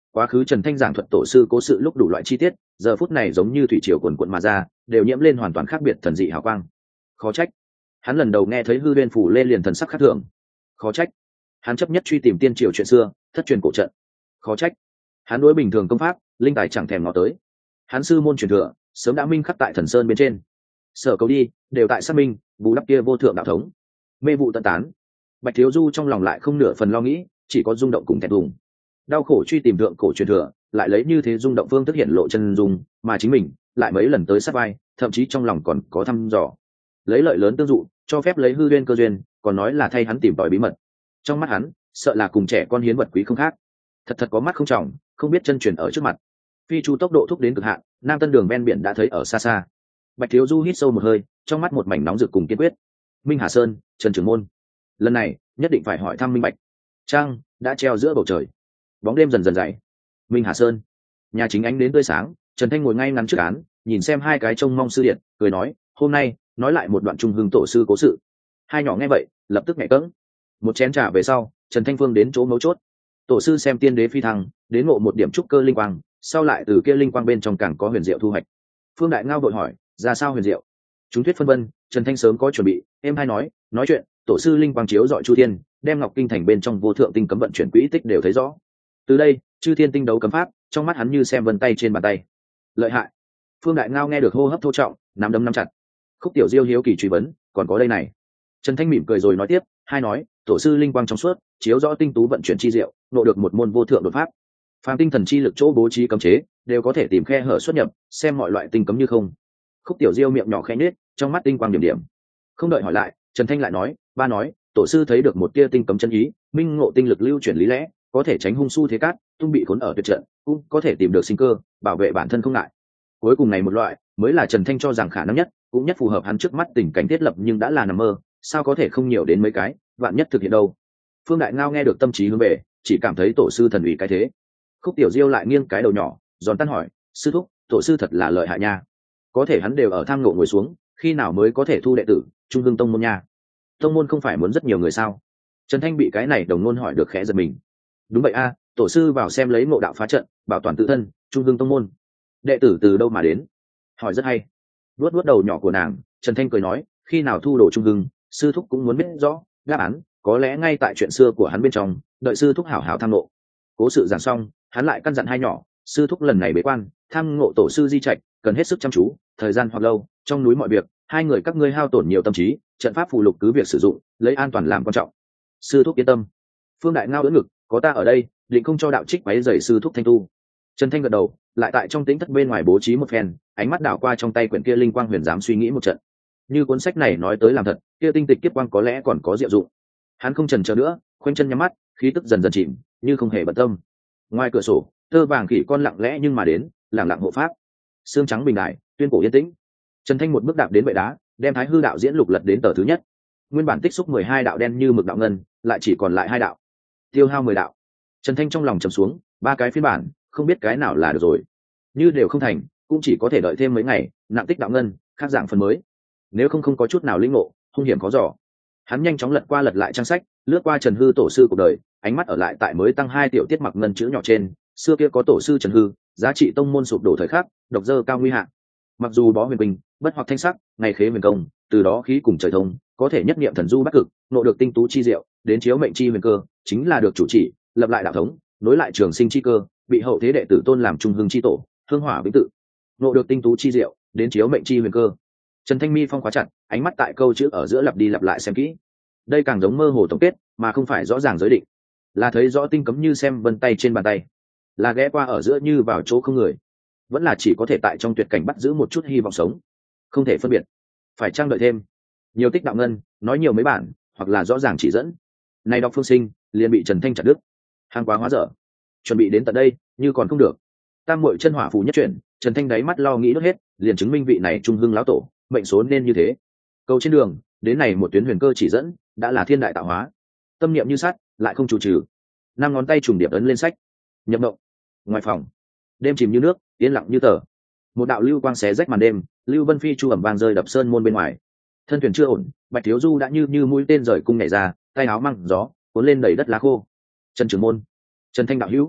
Quá khứ Trần Thanh giảng thuật tổ sư cố sự lúc đủ loại chi tiết, giờ phút này giống như thủy triều cuồn cuộn mà ra, đều nhiễm lên hoàn toàn khác biệt thần dị hào quang. Khó trách, hắn lần đầu nghe thấy hư viên phủ lên liền thần sắc khác thường. Khó trách, hắn chấp nhất truy tìm tiên triều chuyện xưa, thất truyền cổ trận. Khó trách, hắn đối bình thường công pháp, linh tài chẳng thèm ngó tới. Hắn sư môn truyền thừa, sớm đã minh khắc tại thần sơn bên trên. Sở cầu đi, đều tại xác minh, bù đắp kia vô thượng đạo thống. Mê vụ tận tán, Bạch Thiếu Du trong lòng lại không nửa phần lo nghĩ, chỉ có rung động cùng thẹn thùng. Đau khổ truy tìm thượng cổ truyền thừa, lại lấy như thế rung động phương thức hiện lộ chân dung, mà chính mình lại mấy lần tới sát vai, thậm chí trong lòng còn có thăm dò. Lấy lợi lớn tương dụ, cho phép lấy hư duyên cơ duyên, còn nói là thay hắn tìm tòi bí mật. Trong mắt hắn, sợ là cùng trẻ con hiến vật quý không khác. Thật có mắt không trọng, không biết chân truyền ở trước mặt. Phi chu tốc độ thúc đến cực hạn, Nam Tân đường ven biển đã thấy ở xa xa. Bạch Thiếu Du hít sâu một hơi, trong mắt một mảnh nóng rực cùng kiên quyết. Minh Hà Sơn, Trần Trường Môn, lần này nhất định phải hỏi thăm minh bạch. Trăng đã treo giữa bầu trời, bóng đêm dần dần dày. Minh Hà Sơn, nhà chính ánh đến tươi sáng. Trần Thanh ngồi ngay ngắn trước án, nhìn xem hai cái trông mong sư điện, cười nói, hôm nay nói lại một đoạn trung hương tổ sư cố sự. Hai nhỏ nghe vậy lập tức nhẹ cẫng. Một chén trà về sau, Trần Thanh Phương đến chỗ mấu chốt. Tổ sư xem tiên đế phi thăng, đến ngộ một điểm trúc cơ linh quang, sau lại từ kia linh quang bên trong càng có huyền diệu thu hoạch. Phương Đại Ngao vội hỏi, ra sao huyền diệu? Chúng thuyết phân vân, Trần Thanh sớm có chuẩn bị, em hay nói chuyện, tổ sư linh quang chiếu dọi chu thiên, đem ngọc kinh thành bên trong vô thượng tinh cấm vận chuyển quỹ tích đều thấy rõ. Từ đây, chư thiên tinh đấu cấm pháp, trong mắt hắn như xem vân tay trên bàn tay. Lợi hại. Phương Đại Ngao nghe được hô hấp thô trọng, nắm đấm nắm chặt. Khúc Tiểu Diêu hiếu kỳ truy vấn, còn có đây này. Trần Thanh mỉm cười rồi nói tiếp, hai nói, tổ sư linh quang trong suốt, chiếu rõ tinh tú vận chuyển chi diệu, nộ được một môn vô thượng đột pháp. Phàm tinh thần chi lực chỗ bố trí cấm chế, đều có thể tìm khe hở xuất nhập, xem mọi loại tinh cấm như không. Khúc Tiểu Diêu miệng nhỏ khẽ nhếch, trong mắt tinh quang điểm điểm. Không đợi hỏi lại, Trần Thanh lại nói, ba nói, tổ sư thấy được một tia tinh cấm chân ý, minh ngộ tinh lực lưu chuyển lý lẽ, có thể tránh hung su thế cát, tung bị khốn ở tuyệt trận, cũng có thể tìm được sinh cơ, bảo vệ bản thân không ngại. Cuối cùng này một loại, mới là Trần Thanh cho rằng khả năng nhất, cũng nhất phù hợp hắn trước mắt tình cảnh thiết lập, nhưng đã là nằm mơ, sao có thể không nhiều đến mấy cái, vạn nhất thực hiện đâu. Phương Đại Ngao nghe được tâm trí hướng về, chỉ cảm thấy tổ sư thần ủy cái thế. Khúc Tiểu Diêu lại nghiêng cái đầu nhỏ, giòn tan hỏi, sư thúc, tổ sư thật là lợi hại nha. Có thể hắn đều ở thang ngộ ngồi xuống, khi nào mới có thể thu đệ tử trung hương tông môn nha? Tông môn không phải muốn rất nhiều người sao? Trần Thanh bị cái này đồng ngôn hỏi được khẽ giật mình. Đúng vậy a, tổ sư vào xem lấy ngộ đạo phá trận, bảo toàn tự thân, trung hương tông môn. Đệ tử từ đâu mà đến? Hỏi rất hay. Vuốt vuốt đầu nhỏ của nàng, Trần Thanh cười nói, khi nào thu đồ trung hương, sư thúc cũng muốn biết rõ. Đáp án có lẽ ngay tại chuyện xưa của hắn bên trong, đợi sư thúc hảo hảo tham ngộ. Cố sự giảng xong, hắn lại căn dặn hai nhỏ, sư thúc lần này bế quan, tham ngộ tổ sư di trạch, cần hết sức chăm chú, thời gian hoặc lâu, trong núi mọi việc, hai người các ngươi hao tổn nhiều tâm trí, trận pháp phù lục cứ việc sử dụng, lấy an toàn làm quan trọng. Sư thúc yên tâm. Phương Đại Ngao đỡ ngực, có ta ở đây, định không cho đạo trích quấy rầy sư thúc thanh tu. Trần Thanh gật đầu, lại tại trong tĩnh thất bên ngoài bố trí một phen, ánh mắt đảo qua trong tay quyển kia linh quang huyền giám suy nghĩ một trận. Như cuốn sách này nói tới làm thật, kia tinh tịch kiếp quang có lẽ còn có diệu dụng. Hắn không chần chờ nữa, khoanh chân nhắm mắt, khí tức dần dần chìm, như không hề bận tâm. Ngoài cửa sổ, tơ vàng khỉ con lặng lẽ nhưng mà đến, lẳng lặng hộ pháp. Xương trắng bình đại, tuyên cổ yên tĩnh. Trần Thanh một bước đạp đến bệ đá, đem Thái Hư đạo diễn lục lật đến tờ thứ nhất. Nguyên bản tích xúc 12 đạo đen như mực đạo ngân, lại chỉ còn lại 2 đạo. Tiêu hao 10 đạo. Trần Thanh trong lòng trầm xuống, 3 cái phiên bản, không biết cái nào là được rồi. Như đều không thành, cũng chỉ có thể đợi thêm mấy ngày, nặng tích đạo ngân, khác dạng phần mới. Nếu không có chút nào linh ngộ, hung hiểm khó dò. Hắn nhanh chóng lật qua lật lại trang sách, lướt qua Trần Hư tổ sư cuộc đời, ánh mắt ở lại tại mới tăng 2 tiểu tiết mặc ngân chữ nhỏ trên. Xưa kia có tổ sư Trần Hư, giá trị tông môn sụp đổ thời khắc, độc dơ cao nguy hạn. Mặc dù bó huyền bình, bất hoặc thanh sắc, ngày khế huyền công, từ đó khí cùng trời thông, có thể nhất niệm thần du bắc cực, nộ được tinh tú chi diệu, đến chiếu mệnh chi huyền cơ, chính là được chủ chỉ, lập lại đạo thống, nối lại trường sinh chi cơ, bị hậu thế đệ tử tôn làm trung hương chi tổ, hương hỏa vĩnh tự. Nộ được tinh tú chi diệu, đến chiếu mệnh chi huyền cơ. Trần Thanh mi phong khóa chặt, ánh mắt tại câu chữ ở giữa lặp đi lặp lại xem kỹ. Đây càng giống mơ hồ tổng kết, mà không phải rõ ràng giới định. Là thấy rõ tinh cấm như xem vân tay trên bàn tay, là ghé qua ở giữa như vào chỗ không người, vẫn là chỉ có thể tại trong tuyệt cảnh bắt giữ một chút hy vọng sống, không thể phân biệt. Phải trang đợi thêm. Nhiều tích đạo ngân, nói nhiều mấy bản, hoặc là rõ ràng chỉ dẫn. Này đọc phương sinh, liền bị Trần Thanh chặt đứt. Hàng quá hóa dở. Chuẩn bị đến tận đây, như còn không được. Tam muội chân hỏa phù nhất chuyển, Trần Thanh đáy mắt lo nghĩ đốt hết, liền chứng minh vị này trung hưng lão tổ, mệnh số nên như thế. Cầu trên đường, đến này một tuyến huyền cơ chỉ dẫn, đã là thiên đại tạo hóa. Tâm niệm như sắt, lại không chủ trừ. 5 ngón tay trùng điệp ấn lên sách. Nhập động. Ngoài phòng, đêm chìm như nước, yên lặng như tờ. Một đạo lưu quang xé rách màn đêm, Lưu Vân Phi chu ẩm vang rơi đập sơn môn bên ngoài. Thân thuyền chưa ổn, Bạch Thiếu Du đã như mũi tên rời cung nhảy ra, tay áo măng gió, cuốn lên đầy đất lá khô. Trần Trường Môn, Trần Thanh đạo hữu.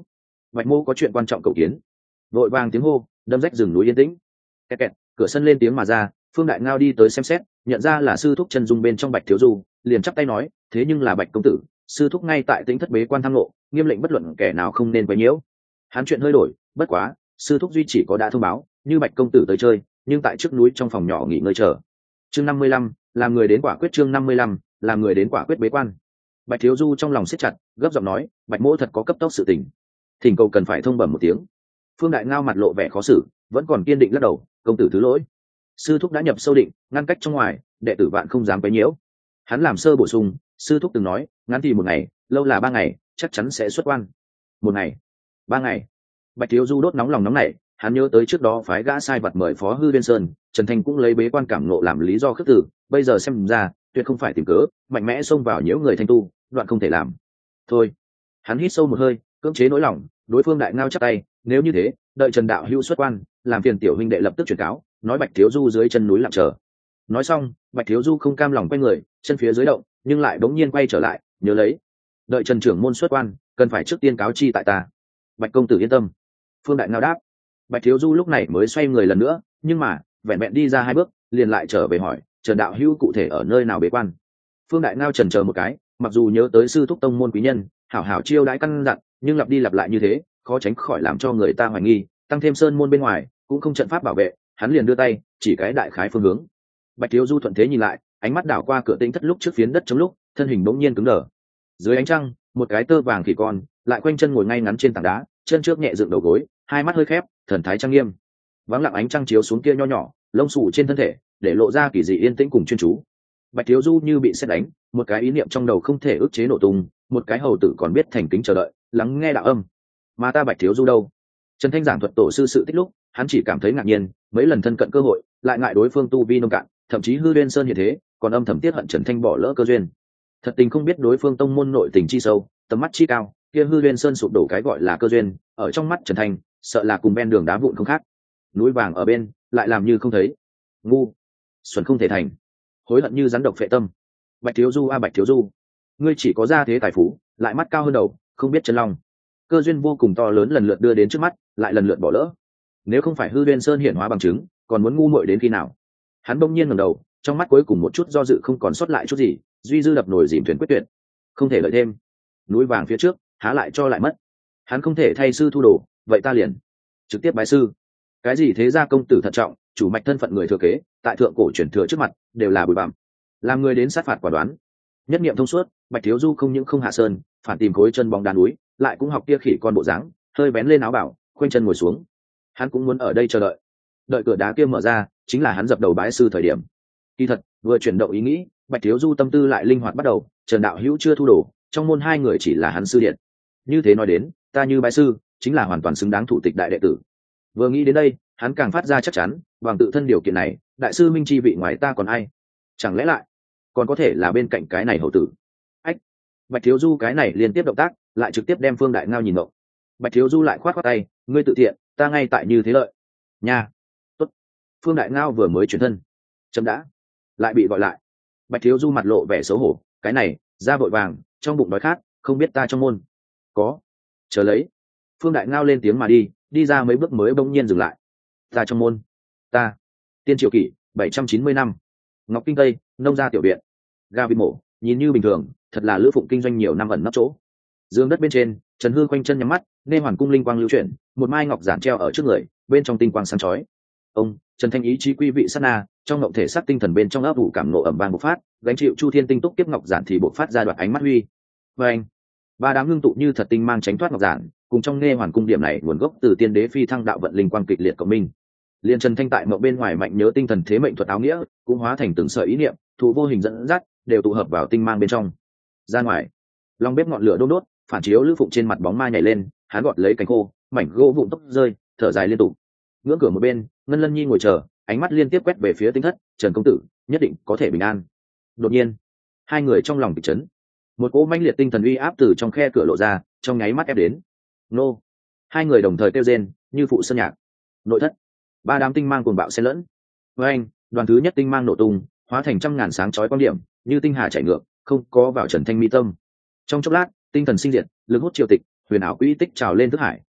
Bạch Mô có chuyện quan trọng cầu kiến. Vội vàng tiếng hô đâm rách rừng núi yên tĩnh. Kẹt kẹt, cửa sân lên tiếng mà ra. Phương Đại Ngao đi tới xem xét, nhận ra là sư thúc chân dung bên trong Bạch Thiếu Du, liền chắp tay nói, thế nhưng là Bạch công tử, sư thúc ngay tại Tĩnh Thất bế quan thăng ngộ, nghiêm lệnh bất luận kẻ nào không nên quấy nhiễu. Hắn chuyện hơi đổi, bất quá sư thúc duy chỉ có đã thông báo như Bạch công tử tới chơi, nhưng tại trước núi trong phòng nhỏ nghỉ ngơi chờ. Chương 55, làm người đến quả quyết. Chương 55, làm người đến quả quyết bế quan. Bạch Thiếu Du trong lòng siết chặt, gấp giọng nói, Bạch mỗ thật có cấp tốc sự tình, thỉnh cầu cần phải thông bẩm một tiếng. Phương Đại Ngao mặt lộ vẻ khó xử, vẫn còn kiên định lắc đầu, công tử thứ lỗi, sư thúc đã nhập sâu định, ngăn cách trong ngoài, đệ tử vạn không dám quấy nhiễu. Hắn làm sơ bổ sung, sư thúc từng nói, ngắn thì 1 ngày, lâu là 3 ngày, chắc chắn sẽ xuất quan. 1 ngày, 3 ngày. Bạch Thiếu Du đốt nóng lòng nóng nảy, hắn nhớ tới trước đó phái gã sai vật mời Phó Hư Viên Sơn, Trần Thanh cũng lấy bế quan cảm nộ làm lý do khước từ, bây giờ xem ra, tuyệt không phải tìm cớ, mạnh mẽ xông vào nhiễu người thanh tu, đoạn không thể làm. Thôi. Hắn hít sâu một hơi, cưỡng chế nỗi lòng, đối phương Đại Ngao chắp tay, nếu như thế, đợi Trần đạo hữu xuất quan, làm phiền tiểu huynh đệ lập tức truyền cáo, nói Bạch Thiếu Du dưới chân núi lặng chờ. Nói xong, Bạch Thiếu Du không cam lòng quay người, chân phía dưới động, nhưng lại bỗng nhiên quay trở lại, nhớ lấy, đợi Trần trưởng môn xuất quan, cần phải trước tiên cáo chi tại ta. Bạch công tử yên tâm. Phương Đại Ngao đáp. Bạch Thiếu Du lúc này mới xoay người lần nữa, nhưng mà vẹn vẹn đi ra 2 bước, liền lại trở về hỏi, Trần đạo hữu cụ thể ở nơi nào bế quan. Phương Đại Ngao chần chờ một cái, mặc dù nhớ tới sư thúc tông môn quý nhân, hảo hảo chiêu đãi căn dặn, nhưng lặp đi lặp lại như thế, khó tránh khỏi làm cho người ta hoài nghi, tăng thêm sơn môn bên ngoài cũng không trận pháp bảo vệ, hắn liền đưa tay chỉ cái đại khái phương hướng. Bạch Thiếu Du thuận thế nhìn lại, ánh mắt đảo qua cửa Tĩnh Thất lúc trước phiến đất chống lúc, thân hình bỗng nhiên cứng đờ. Dưới ánh trăng, một cái tơ vàng khỉ con lại quanh chân ngồi ngay ngắn trên tảng đá, chân trước nhẹ dựng đầu gối, hai mắt hơi khép, thần thái trang nghiêm. Vắng lặng ánh trăng chiếu xuống kia nho nhỏ, lông xù trên thân thể, để lộ ra kỳ dị yên tĩnh cùng chuyên chú. Bạch Thiếu Du như bị sét đánh, một cái ý niệm trong đầu không thể ức chế nổ tung, một cái hầu tử còn biết thành kính chờ đợi, lắng nghe đạo âm. Mà ta Bạch Thiếu Du đâu? Trần Thanh giảng thuật tổ sư sự tích lúc, hắn chỉ cảm thấy ngạc nhiên, mấy lần thân cận cơ hội, lại ngại đối phương tu vi nông cạn, thậm chí hư Liên Sơn như thế, còn âm thầm tiếc hận Trần Thanh bỏ lỡ cơ duyên. Thật tình không biết đối phương tông môn nội tình chi sâu, tầm mắt chi cao, kia hư Liên Sơn sụp đổ cái gọi là cơ duyên, ở trong mắt Trần Thanh, sợ là cùng ven đường đá vụn không khác. Núi vàng ở bên, lại làm như không thấy. Ngu, xuẩn không thể thành. Hối hận như rắn độc phệ tâm. Bạch Thiếu Du a Bạch Thiếu Du, ngươi chỉ có gia thế tài phú, lại mắt cao hơn đầu, không biết chân long. Cơ duyên vô cùng to lớn lần lượt đưa đến trước mắt, lại lần lượt bỏ lỡ. Nếu không phải hư Liên Sơn hiển hóa bằng chứng, còn muốn ngu muội đến khi nào? Hắn bỗng nhiên ngẩng đầu, trong mắt cuối cùng một chút do dự không còn sót lại chút gì, duy dư đập nổi dìm thuyền quyết tuyệt. Không thể lợi thêm. Núi vàng phía trước, há lại cho lại mất. Hắn không thể thay sư thu đồ, vậy ta liền trực tiếp bái sư. Cái gì thế gia công tử thận trọng, chủ mạch thân phận người thừa kế, tại thượng cổ truyền thừa trước mặt, đều là bụi bặm. Làm người đến sát phạt quả đoán. Nhất niệm thông suốt, Bạch Thiếu Du không những không hạ sơn, phản tìm khối chân bóng đá núi, lại cũng học kia khỉ con bộ dáng, hơi bén lên áo bảo, khoanh chân ngồi xuống. Hắn cũng muốn ở đây chờ đợi. Đợi cửa đá kia mở ra, chính là hắn dập đầu bái sư thời điểm. Kỳ thật, vừa chuyển động ý nghĩ, Bạch Thiếu Du tâm tư lại linh hoạt bắt đầu, Trần đạo hữu chưa thu đồ, trong môn 2 người chỉ là hắn sư điện. Như thế nói đến, ta như bái sư, chính là hoàn toàn xứng đáng thủ tịch đại đệ tử. Vừa nghĩ đến đây, hắn càng phát ra chắc chắn, bằng tự thân điều kiện này, đại sư minh chi vị ngoài ta còn ai? Chẳng lẽ lại còn có thể là bên cạnh cái này hậu tử? Ách. Bạch Thiếu Du cái này liên tiếp động tác, lại trực tiếp đem Phương Đại Ngao nhìn ngộ. Bạch Thiếu Du lại khoát khoát tay, ngươi tự thiện, ta ngay tại như thế lợi. Nha. Tốt. Phương Đại Ngao vừa mới chuyển thân, chấm đã, lại bị gọi lại. Bạch Thiếu Du mặt lộ vẻ xấu hổ, cái này, ra vội vàng, trong bụng đói khát, không biết ta trong môn có. Chờ lấy. Phương Đại Ngao lên tiếng mà đi ra mấy bước mới bỗng nhiên dừng lại. Ta trong môn, ta. Tiên Triều Kỷ 790 năm. Ngọc Kinh Tây, nông gia tiểu viện. Ga vịt mổ, nhìn như bình thường, thật là lữ phụng kinh doanh nhiều năm ẩn nấp chỗ. Dương đất bên trên, Trần Hư quanh chân nhắm mắt, nghe hoàn cung linh quang lưu chuyển, một mai ngọc giản treo ở trước người, bên trong tinh quang sáng chói. Ông, Trần Thanh ý chí quý vị sát na, trong ngộng thể xác tinh thần bên trong ấp ủ cảm nộ ẩm vang bộc phát, gánh chịu Chu Thiên tinh túc tiếp ngọc giản thì bộc phát ra đoạt ánh mắt huy. Và anh, ba đám ngưng tụ như thật tinh mang tránh thoát ngọc giản, cùng trong nghe hoàn cung điểm này nguồn gốc từ tiên đế phi thăng đạo vận linh quang kịch liệt cộng minh. Liên Trần Thanh tại mộng bên ngoài mạnh nhớ tinh thần thế mệnh thuật áo nghĩa, cũng hóa thành từng sợi ý niệm, thụ vô hình dẫn dắt, đều tụ hợp vào tinh mang bên trong. Ra ngoài, lòng bếp ngọn lửa đốt đốt, phản chiếu lữ phụng trên mặt bóng ma nhảy lên, hắn gọt lấy cánh khô, mảnh gỗ vụn tóc rơi, thở dài liên tục. Ngưỡng cửa một bên, Ngân Lân Nhi ngồi chờ, ánh mắt liên tiếp quét về phía Tinh Thất, Trần công tử nhất định có thể bình an. Đột nhiên, 2 người trong lòng kịch chấn, một cỗ mãnh liệt tinh thần uy áp từ trong khe cửa lộ ra, trong nháy mắt ép đến. Nô! 2 người đồng thời kêu rên, như phụ sơn nhạc. Nội thất, 3 đám tinh mang cuồng bạo xen lẫn. Với anh, đoàn thứ nhất tinh mang nổ tung, hóa thành trăm ngàn sáng chói quang điểm, như tinh hà chảy ngược, không có vào Trần Thanh mi tâm. Trong chốc lát, tinh thần sinh diệt, lực hút triều tịch, huyền ảo quỹ tích trào lên thức hải,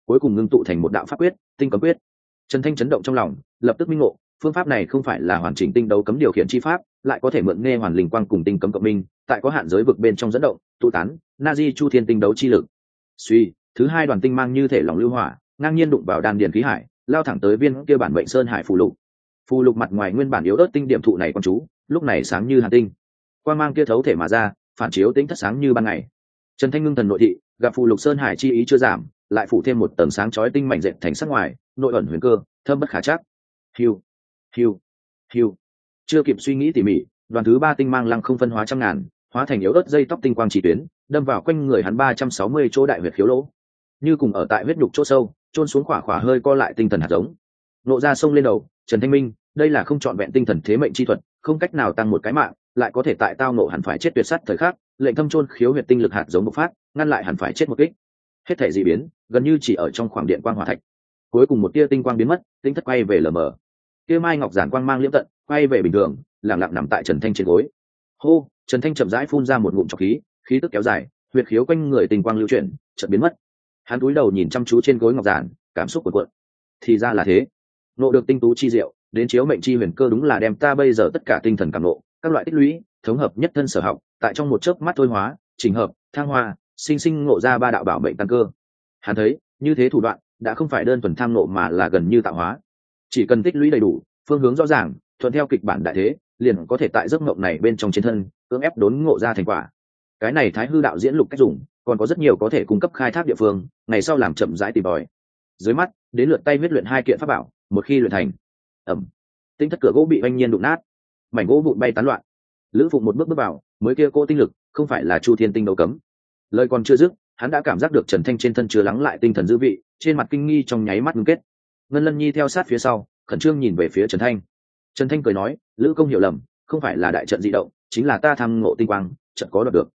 cuối cùng ngưng tụ thành một đạo pháp quyết, tinh cấm quyết. Trần Thanh chấn động trong lòng, lập tức minh ngộ, phương pháp này không phải là hoàn chỉnh tinh đấu cấm điều khiển chi pháp, lại có thể mượn nghe hoàn linh quang cùng tinh cấm cộng minh, tại có hạn giới vực bên trong dẫn động, tụ tán, Nazi Chu Thiên tinh đấu chi lực. Suy, thứ hai đoàn tinh mang như thể lỏng lưu hỏa, ngang nhiên đụng vào đan điền khí hải, lao thẳng tới viên kia bản mệnh sơn hải phù lục. Phù lục mặt ngoài nguyên bản yếu ớt tinh điểm thụ này quan chú, lúc này sáng như hàn tinh. Quang mang kia thấu thể mà ra, phản chiếu tính thất sáng như ban ngày. Trần Thanh ngưng thần nội thị, gặp phù lục sơn hải chi ý chưa giảm, lại phủ thêm một tầng sáng chói tinh mảnh dệt thành sắc ngoài, nội ẩn huyền cơ, thâm bất khả chắc. Hiu, hiu, hiu. Chưa kịp suy nghĩ tỉ mỉ, đoàn thứ ba tinh mang lăng không phân hóa trăm ngàn, hóa thành yếu ớt dây tóc tinh quang chỉ tuyến, đâm vào quanh người hắn 360 chỗ đại huyệt khiếu lỗ. Như cùng ở tại huyết nhục chỗ sâu, chôn xuống khỏa khỏa hơi co lại tinh thần hạt giống. Nộ ra sông lên đầu, Trần Thanh Minh, đây là không chọn vẹn tinh thần thế mệnh chi thuật, không cách nào tăng một cái mạng, lại có thể tại tao nộ hẳn phải chết tuyệt sát thời khắc, lệnh thâm chôn khiếu huyệt tinh lực hạt giống bộc phát, ngăn lại hẳn phải chết một kích. Hết thể dị biến, gần như chỉ ở trong khoảng điện quang hỏa thạch. Cuối cùng một tia tinh quang biến mất, tinh thất quay về lờ mờ. Kia mai ngọc giản quang mang liễm tận, quay về bình thường, lặng lặng nằm tại Trần Thanh trên gối. Hô, Trần Thanh chậm rãi phun ra một ngụm trọc khí, khí tức kéo dài, huyệt khiếu quanh người tinh quang lưu chuyển, chợt biến mất. Hắn cúi đầu nhìn chăm chú trên gối ngọc giản, cảm xúc cuộn cuộn. Thì ra là thế, nộ được tinh tú chi diệu, đến chiếu mệnh chi huyền cơ đúng là đem ta bây giờ tất cả tinh thần cảm nộ, các loại tích lũy, thống hợp nhất thân sở học, tại trong một chớp mắt thôi hóa, chỉnh hợp, thăng hoa, sinh ngộ ra ba đạo bảo mệnh tăng cơ. Hắn thấy, như thế thủ đoạn đã không phải đơn thuần tham nộ mà là gần như tạo hóa. Chỉ cần tích lũy đầy đủ, phương hướng rõ ràng, thuận theo kịch bản đại thế, liền có thể tại giấc mộng này bên trong chiến thân, cưỡng ép đốn ngộ ra thành quả. Cái này Thái Hư đạo diễn lục cách dùng, còn có rất nhiều có thể cung cấp khai thác địa phương, ngày sau làm chậm rãi tìm tòi. Dưới mắt, đến lượt tay huyết luyện hai kiện pháp bảo, một khi luyện thành, ẩm, tinh thất cửa gỗ bị oanh nhiên đụng nát, mảnh gỗ vụn bay tán loạn. Lữ Phụng một bước bước vào, mới kia cô tinh lực, không phải là Chu Thiên tinh đấu cấm. Lời còn chưa dứt, hắn đã cảm giác được Trần Thanh trên thân chưa lắng lại tinh thần dư vị, trên mặt kinh nghi trong nháy mắt ngưng kết. Ngân Lân Nhi theo sát phía sau, khẩn trương nhìn về phía Trần Thanh. Trần Thanh cười nói, Lữ công hiểu lầm, không phải là đại trận dị động, chính là ta tham ngộ tinh quang, trận có đoạt được.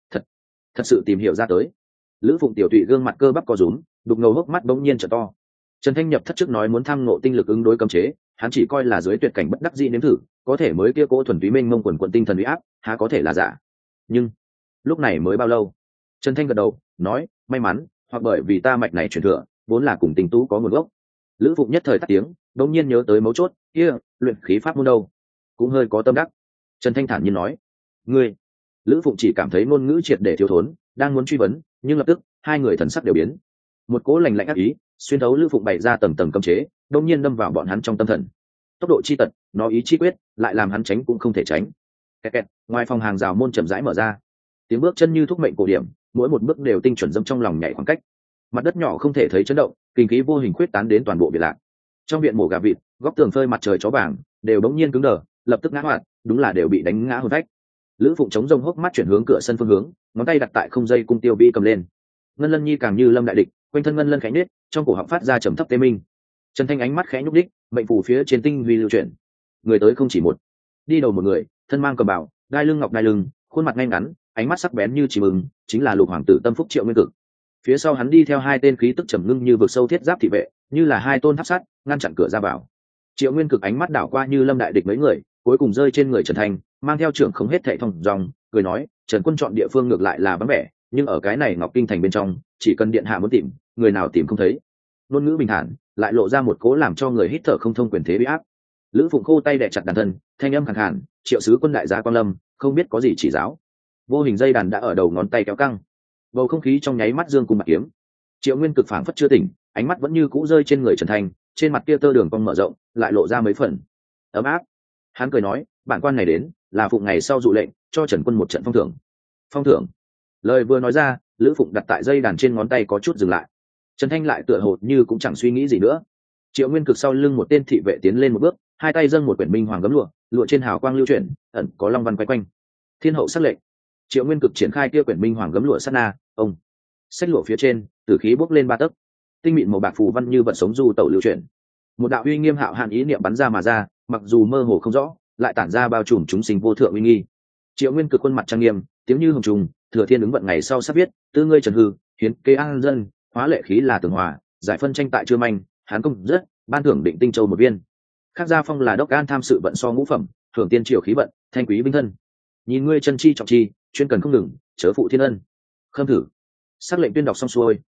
Thật sự tìm hiểu ra tới. Lữ Phụng tiểu tụy gương mặt cơ bắp co rúm, đục ngầu hốc mắt bỗng nhiên trở to. Trần Thanh nhập thất trước nói muốn tham ngộ tinh lực ứng đối cấm chế, hắn chỉ coi là dưới tuyệt cảnh bất đắc dĩ nếm thử, có thể mới kia cỗ thuần túy mênh mông quần quần tinh thần uy áp, há có thể là giả. Nhưng lúc này mới bao lâu? Trần Thanh gật đầu, nói, may mắn, hoặc bởi vì ta mạch này truyền thừa, vốn là cùng tinh tú có nguồn gốc. Lữ Phụng nhất thời tắt tiếng, đột nhiên nhớ tới mấu chốt, kia, luyện khí pháp môn đâu? Cũng hơi có tâm đắc. Trần Thanh thản nhiên nói, ngươi. Lữ Phụng chỉ cảm thấy ngôn ngữ triệt để thiếu thốn, đang muốn truy vấn, nhưng lập tức hai người thần sắc đều biến. Một cỗ lạnh lạnh ác ý xuyên thấu Lữ Phụng bày ra tầng tầng cấm chế, đột nhiên đâm vào bọn hắn trong tâm thần. Tốc độ chi tật, nó ý chi quyết, lại làm hắn tránh cũng không thể tránh. Kẹt kẹt, ngoài phòng hàng rào môn chậm rãi mở ra, tiếng bước chân như thúc mệnh cổ điểm, mỗi một bước đều tinh chuẩn dâm trong lòng nhảy khoảng cách. Mặt đất nhỏ không thể thấy chấn động, kinh khí vô hình khuyết tán đến toàn bộ viện lạc. Trong viện mổ gà vịt, góc tường phơi mặt trời chó vàng, đều đống nhiên cứng đờ, lập tức ngã hoạt, đúng là đều bị đánh ngã hôn vách. Lữ Phụng chống rông hốc mắt chuyển hướng cửa sân phương hướng, ngón tay đặt tại không dây cung tiêu bi cầm lên. Ngân Lân Nhi càng như lâm đại địch, quanh thân ngân lân khẽ nết, trong cổ họng phát ra trầm thấp tê minh. Trần Thanh ánh mắt khẽ nhúc đích, mệnh phù phía trên tinh huy lưu chuyển. Người tới không chỉ một, đi đầu một người, thân mang cầm bảo, đai lưng ngọc đai lưng, khuôn mặt ngay ngắn, ánh mắt sắc bén như chỉ mừng, chính là Lục hoàng tử Tâm Phúc Triệu Nguyên Cực. Phía sau hắn đi theo hai tên khí tức trầm ngưng như vực sâu thiết giáp thị vệ, như là hai tôn tháp sắt, ngăn chặn cửa ra vào. Triệu Nguyên Cực ánh mắt đảo qua như lâm đại địch mấy người, cuối cùng rơi trên người Trần Thanh, mang theo trưởng không hết thệ thông dòng, cười nói, Trần quân chọn địa phương ngược lại là vắng vẻ, nhưng ở cái này Ngọc Kinh thành bên trong, chỉ cần điện hạ muốn tìm, người nào tìm không thấy. Ngôn ngữ bình thản, lại lộ ra một cố làm cho người hít thở không thông quyền thế uy áp. Lữ Phụng khô tay đè chặt đàn thân, thanh âm khàn khàn, Triệu sứ quân đại giá Quan Lâm, không biết có gì chỉ giáo. Vô hình dây đàn đã ở đầu ngón tay kéo căng, bầu không khí trong nháy mắt dương cùng bạc kiếm. Triệu Nguyên Cực phảng phất chưa tỉnh, ánh mắt vẫn như cũ rơi trên người Trần Thanh, trên mặt kia tơ đường cong mở rộng, lại lộ ra mấy phần ấm áp. Hắn cười nói, bản quan này đến, là Phụng ngày sau dụ lệnh, cho Trần quân một trận phong thưởng. Phong thưởng? Lời vừa nói ra, Lữ Phụng đặt tại dây đàn trên ngón tay có chút dừng lại. Trần Thanh lại tựa hồ như cũng chẳng suy nghĩ gì nữa. Triệu Nguyên Cực sau lưng một tên thị vệ tiến lên một bước, hai tay dâng một quyển minh hoàng gấm lụa, lụa trên hào quang lưu chuyển, ẩn có long văn quay quanh. Thiên hậu sắc lệnh. Triệu Nguyên Cực triển khai kia quyển minh hoàng gấm lụa sát na, ông. Sách lụa phía trên, tử khí bốc lên ba tấc, tinh mịn màu bạc phù văn như vật sống du tẩu lưu chuyển. Một đạo uy nghiêm hạo hạn ý niệm bắn ra mà ra, mặc dù mơ hồ không rõ, lại tản ra bao trùm chúng sinh vô thượng uy nghi. Triệu Nguyên Cực khuôn mặt trang nghiêm, tiếng như hồng trùng, thừa thiên ứng vận ngày sau sắp viết, tư ngươi Trần Hư, hiến kế an dân, hóa lệ khí là tường hòa, giải phân tranh tại chưa manh, hán công rất, ban thưởng định tinh châu một viên. Khác gia phong là đốc an tham sự vận so ngũ phẩm, thưởng tiên triều khí vận, thanh quý vinh thân. Nhìn ngươi chân chi trọng chi, chuyên cần không ngừng, chớ phụ thiên ân. Khâm thử. Sắc lệnh tuyên đọc xong xuôi,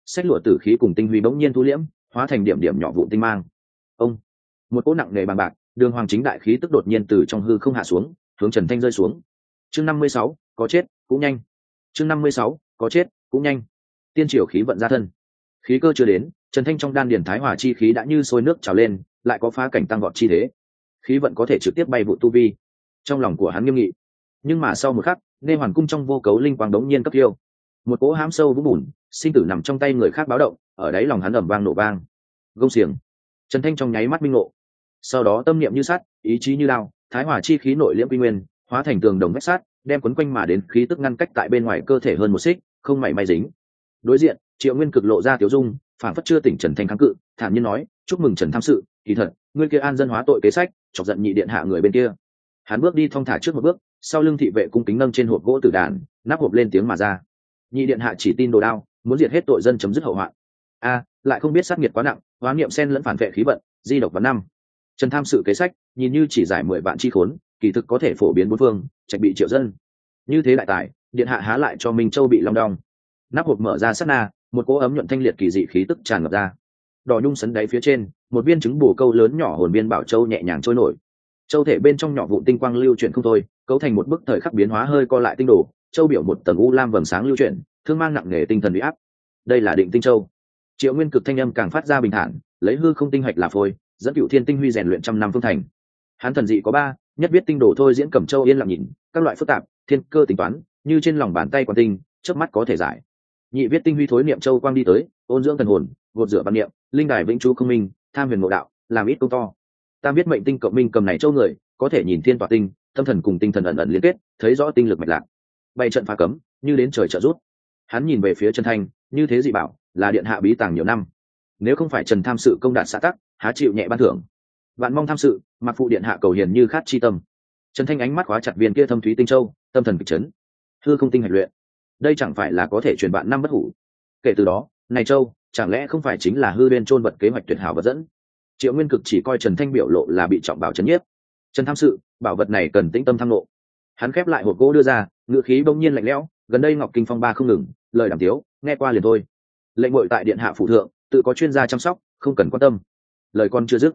sách lụa tử khí cùng tinh huy bỗng nhiên thu liễm, hóa thành điểm điểm nhỏ vụn tinh mang. Ông, một cỗ nặng nề bằng bạc, đường hoàng chính đại khí tức đột nhiên từ trong hư không hạ xuống, hướng Trần Thanh rơi xuống. Chương 56, có chết cũng nhanh. Chương 56, có chết cũng nhanh. Tiên triều khí vận ra thân. Khí cơ chưa đến, Trần Thanh trong đan điển thái hòa chi khí đã như sôi nước trào lên, lại có phá cảnh tăng vọt chi thế. Khí vận có thể trực tiếp bay vụ tu vi. Trong lòng của hắn nghiêm nghị. Nhưng mà sau một khắc, Nê Hoàn cung trong vô cấu linh quang đống nhiên cấp tiêu. Một cỗ hám sâu vũng bùn, sinh tử nằm trong tay người khác báo động, ở đáy lòng hắn ầm vang nổ vang. Gông xiềng. Trần Thanh trong nháy mắt minh ngộ. Sau đó tâm niệm như sắt, ý chí như lao, thái hòa chi khí nội liễm quy nguyên, hóa thành tường đồng vách sắt, đem quấn quanh mà đến khí tức ngăn cách tại bên ngoài cơ thể hơn một xích, không mảy may dính. Đối diện, Triệu Nguyên cực lộ ra tiểu dung, phản phất chưa tỉnh Trần Thanh kháng cự, thản nhiên nói, chúc mừng Trần tham sự, kỳ thật, ngươi kia an dân hóa tội kế sách, chọc giận nhị điện hạ người bên kia. Hắn bước đi thong thả trước một bước, sau lưng thị vệ cung kính nâng trên hộp gỗ tử đàn, nắp hộp lên tiếng mà ra. Nhị điện hạ chỉ tin đồ đao, muốn diệt hết tội dân chấm dứt hậu hoạn. Lại không biết sát nghiệt quá nặng, hóa niệm xen lẫn phản vệ khí vận, di độc vào năm. Trần tham sự kế sách, nhìn như chỉ giải 10 vạn chi khốn, kỳ thực có thể phổ biến bốn phương, trạch bị triệu dân. Như thế đại tài, điện hạ há lại cho Minh Châu bị long đong. Nắp hộp mở ra sát na, một cỗ ấm nhuận thanh liệt kỳ dị khí tức tràn ngập ra. Đỏ nhung sấn đáy phía trên, một viên trứng bổ câu lớn nhỏ hồn viên bảo châu nhẹ nhàng trôi nổi. Châu thể bên trong nhỏ vụn tinh quang lưu chuyển không thôi, cấu thành một bức thời khắc biến hóa hơi co lại tinh đồ, châu biểu một tầng u lam vầng sáng lưu chuyển, thương mang nặng nề tinh thần uy áp. Đây là Định Tinh Châu. Triệu Nguyên cực thanh âm càng phát ra bình thản, lấy hư không tinh hạch là phôi, dẫn cựu thiên tinh huy rèn luyện trăm năm phương thành. Hắn thần dị có ba, nhất viết tinh đồ thôi diễn Cẩm Châu yên lặng nhìn, các loại phức tạp, thiên cơ tính toán, như trên lòng bàn tay quan tinh, chớp mắt có thể giải. Nhị viết tinh huy thối niệm châu quang đi tới, ôn dưỡng thần hồn, gột rửa văn niệm, linh đài vĩnh trú không minh, tham huyền ngộ đạo, làm ít công to. Tam viết mệnh tinh cộng minh cầm này châu người, có thể nhìn thiên tỏa tinh, tâm thần cùng tinh thần ẩn ẩn liên kết, thấy rõ tinh lực mạch lạc. Bày trận phá cấm, như đến trời trợ rút. Hắn nhìn về phía Trần Thanh, như thế dị bảo, là điện hạ bí tàng nhiều năm. Nếu không phải Trần tham sự công đạt xã tắc, há chịu nhẹ ban thưởng. Vạn mong tham sự, mặc phụ điện hạ cầu hiền như khát chi tâm. Trần Thanh ánh mắt khóa chặt viên kia thâm thúy tinh châu, tâm thần kịch chấn. Hư không tinh hạch luyện, đây chẳng phải là có thể truyền bạn năm bất hủ. Kể từ đó, này châu, chẳng lẽ không phải chính là hư bên chôn vật kế hoạch tuyệt hảo vật dẫn. Triệu Nguyên cực chỉ coi Trần Thanh biểu lộ là bị trọng bảo chấn nhiếp. Trần tham sự, bảo vật này cần tĩnh tâm tham nộ. Hắn khép lại hộp gỗ đưa ra, ngựa khí bỗng nhiên lạnh lẽo, gần đây Ngọc Kinh phong ba không ngừng, lời đàm tiếu, nghe qua liền thôi. Lệnh ngội tại điện hạ phủ thượng, tự có chuyên gia chăm sóc, không cần quan tâm. Lời con chưa dứt,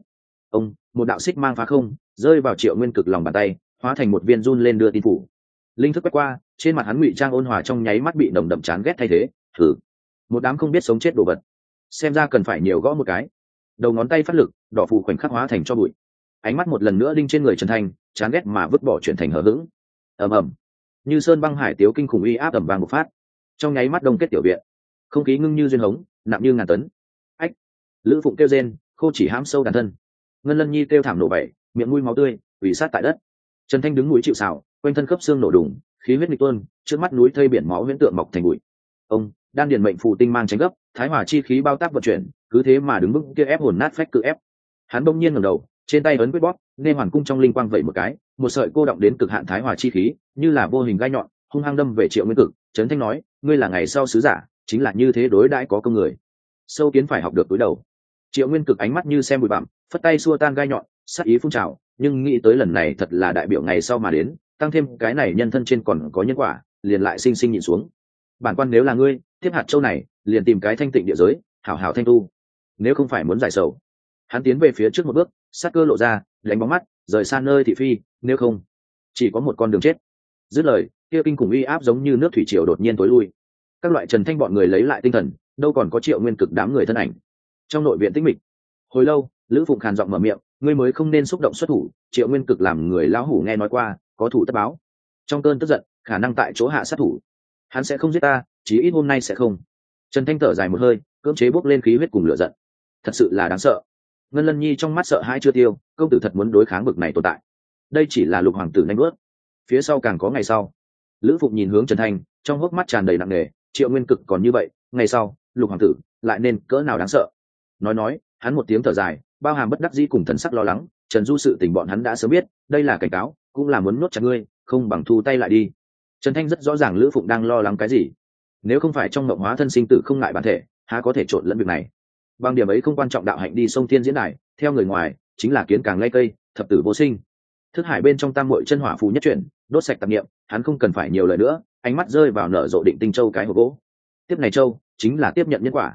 một đạo xích mang phá không, rơi vào Triệu Nguyên cực lòng bàn tay, hóa thành một viên run lên đưa tin phủ. Linh thức quét qua, trên mặt hắn ngụy trang ôn hòa trong nháy mắt bị nồng đậm chán ghét thay thế. Thử, một đám không biết sống chết đồ vật, xem ra cần phải nhiều gõ một cái. Đầu ngón tay phát lực, đỏ phù khoảnh khắc hóa thành cho bụi. Ánh mắt một lần nữa đinh trên người Trần Thanh, chán ghét mà vứt bỏ chuyển thành hờ hững. Ầm ầm, như sơn băng hải tiếu kinh khủng uy áp ầm vang một phát, trong nháy mắt đông kết tiểu viện, không khí ngưng như duyên hống, nặng như ngàn tấn. Ách, Lữ Phụng kêu rên, khô chỉ hãm sâu đàn thân. Ngân Lân Nhi kêu thảm nổ bẩy, miệng mũi máu tươi, ủy sát tại đất. Trần Thanh đứng núi chịu sào, quanh thân khớp xương nổ đùng, khí huyết nghịch tuôn, trước mắt núi thây biển máu huyễn tượng mọc thành bụi. Đan điền mệnh phù tinh mang tránh gấp, thái hòa chi khí bao tác vận chuyển, cứ thế mà đứng vững kia ép hồn nát phách cự ép. Hắn bỗng nhiên ngẩng đầu, trên tay ấn quyết bóp, nên hoàn cung trong linh quang vẩy một cái, một sợi cô động đến cực hạn thái hòa chi khí, như là vô hình gai nhọn, hung hăng đâm về Triệu Nguyên cực. Trấn Thanh nói, ngươi là ngày sau sứ giả, chính là như thế đối đãi có công người. Sâu kiến phải học được túi đầu. Triệu Nguyên cực ánh mắt như xem bụi bặm, phất tay xua tan gai nhọn, sát ý phun trào, nhưng nghĩ tới lần này thật là đại biểu ngày sau mà đến, tăng thêm cái này nhân thân trên còn có nhân quả, liền lại sinh sinh nhìn xuống. Bản quan nếu là ngươi, tiếp hạt châu này, liền tìm cái thanh tịnh địa giới, hảo hảo thanh tu. Nếu không phải muốn giải sầu. Hắn tiến về phía trước một bước, sát cơ lộ ra, đánh bóng mắt, rời xa nơi thị phi, nếu không, chỉ có một con đường chết. Dứt lời, kia kinh khủng uy áp giống như nước thủy triều đột nhiên tối lui. Các loại Trần Thanh bọn người lấy lại tinh thần, đâu còn có Triệu Nguyên cực đám người thân ảnh. Trong nội viện tĩnh mịch, hồi lâu, Lữ Phụng khàn giọng mở miệng, ngươi mới không nên xúc động xuất thủ. Triệu Nguyên cực làm người lão hủ nghe nói qua, có thủ tất báo. Trong cơn tức giận, khả năng tại chỗ hạ sát thủ. Hắn sẽ không giết ta, chí ít hôm nay sẽ không. Trần Thanh thở dài một hơi, cưỡng chế bốc lên khí huyết cùng lửa giận. Thật sự là đáng sợ. Ngân Lân Nhi trong mắt sợ hãi chưa tiêu, công tử thật muốn đối kháng bực này tồn tại. Đây chỉ là Lục hoàng tử nhanh bước, phía sau càng có ngày sau. Lữ Phụng nhìn hướng Trần Thanh, trong hốc mắt tràn đầy nặng nề. Triệu Nguyên cực còn như vậy, ngày sau Lục hoàng tử lại nên cỡ nào đáng sợ. Nói, hắn một tiếng thở dài, bao hàm bất đắc dĩ cùng thần sắc lo lắng. Trần Du sự tình bọn hắn đã sớm biết, đây là cảnh cáo, cũng là muốn nuốt chặt ngươi, không bằng thu tay lại đi. Trần Thanh rất rõ ràng Lữ Phụng đang lo lắng cái gì. Nếu không phải trong mộng hóa thân sinh tử không ngại bản thể, há có thể trộn lẫn việc này. Bằng điểm ấy không quan trọng đạo hạnh đi sông thiên diễn đài, theo người ngoài chính là kiến càng lay cây, thập tử vô sinh. Thức hải bên trong tam muội chân hỏa phù nhất chuyển, đốt sạch tạp niệm, hắn không cần phải nhiều lời nữa, ánh mắt rơi vào nở rộ Định Tinh Châu cái hộp gỗ. Tiếp này châu chính là tiếp nhận nhân quả.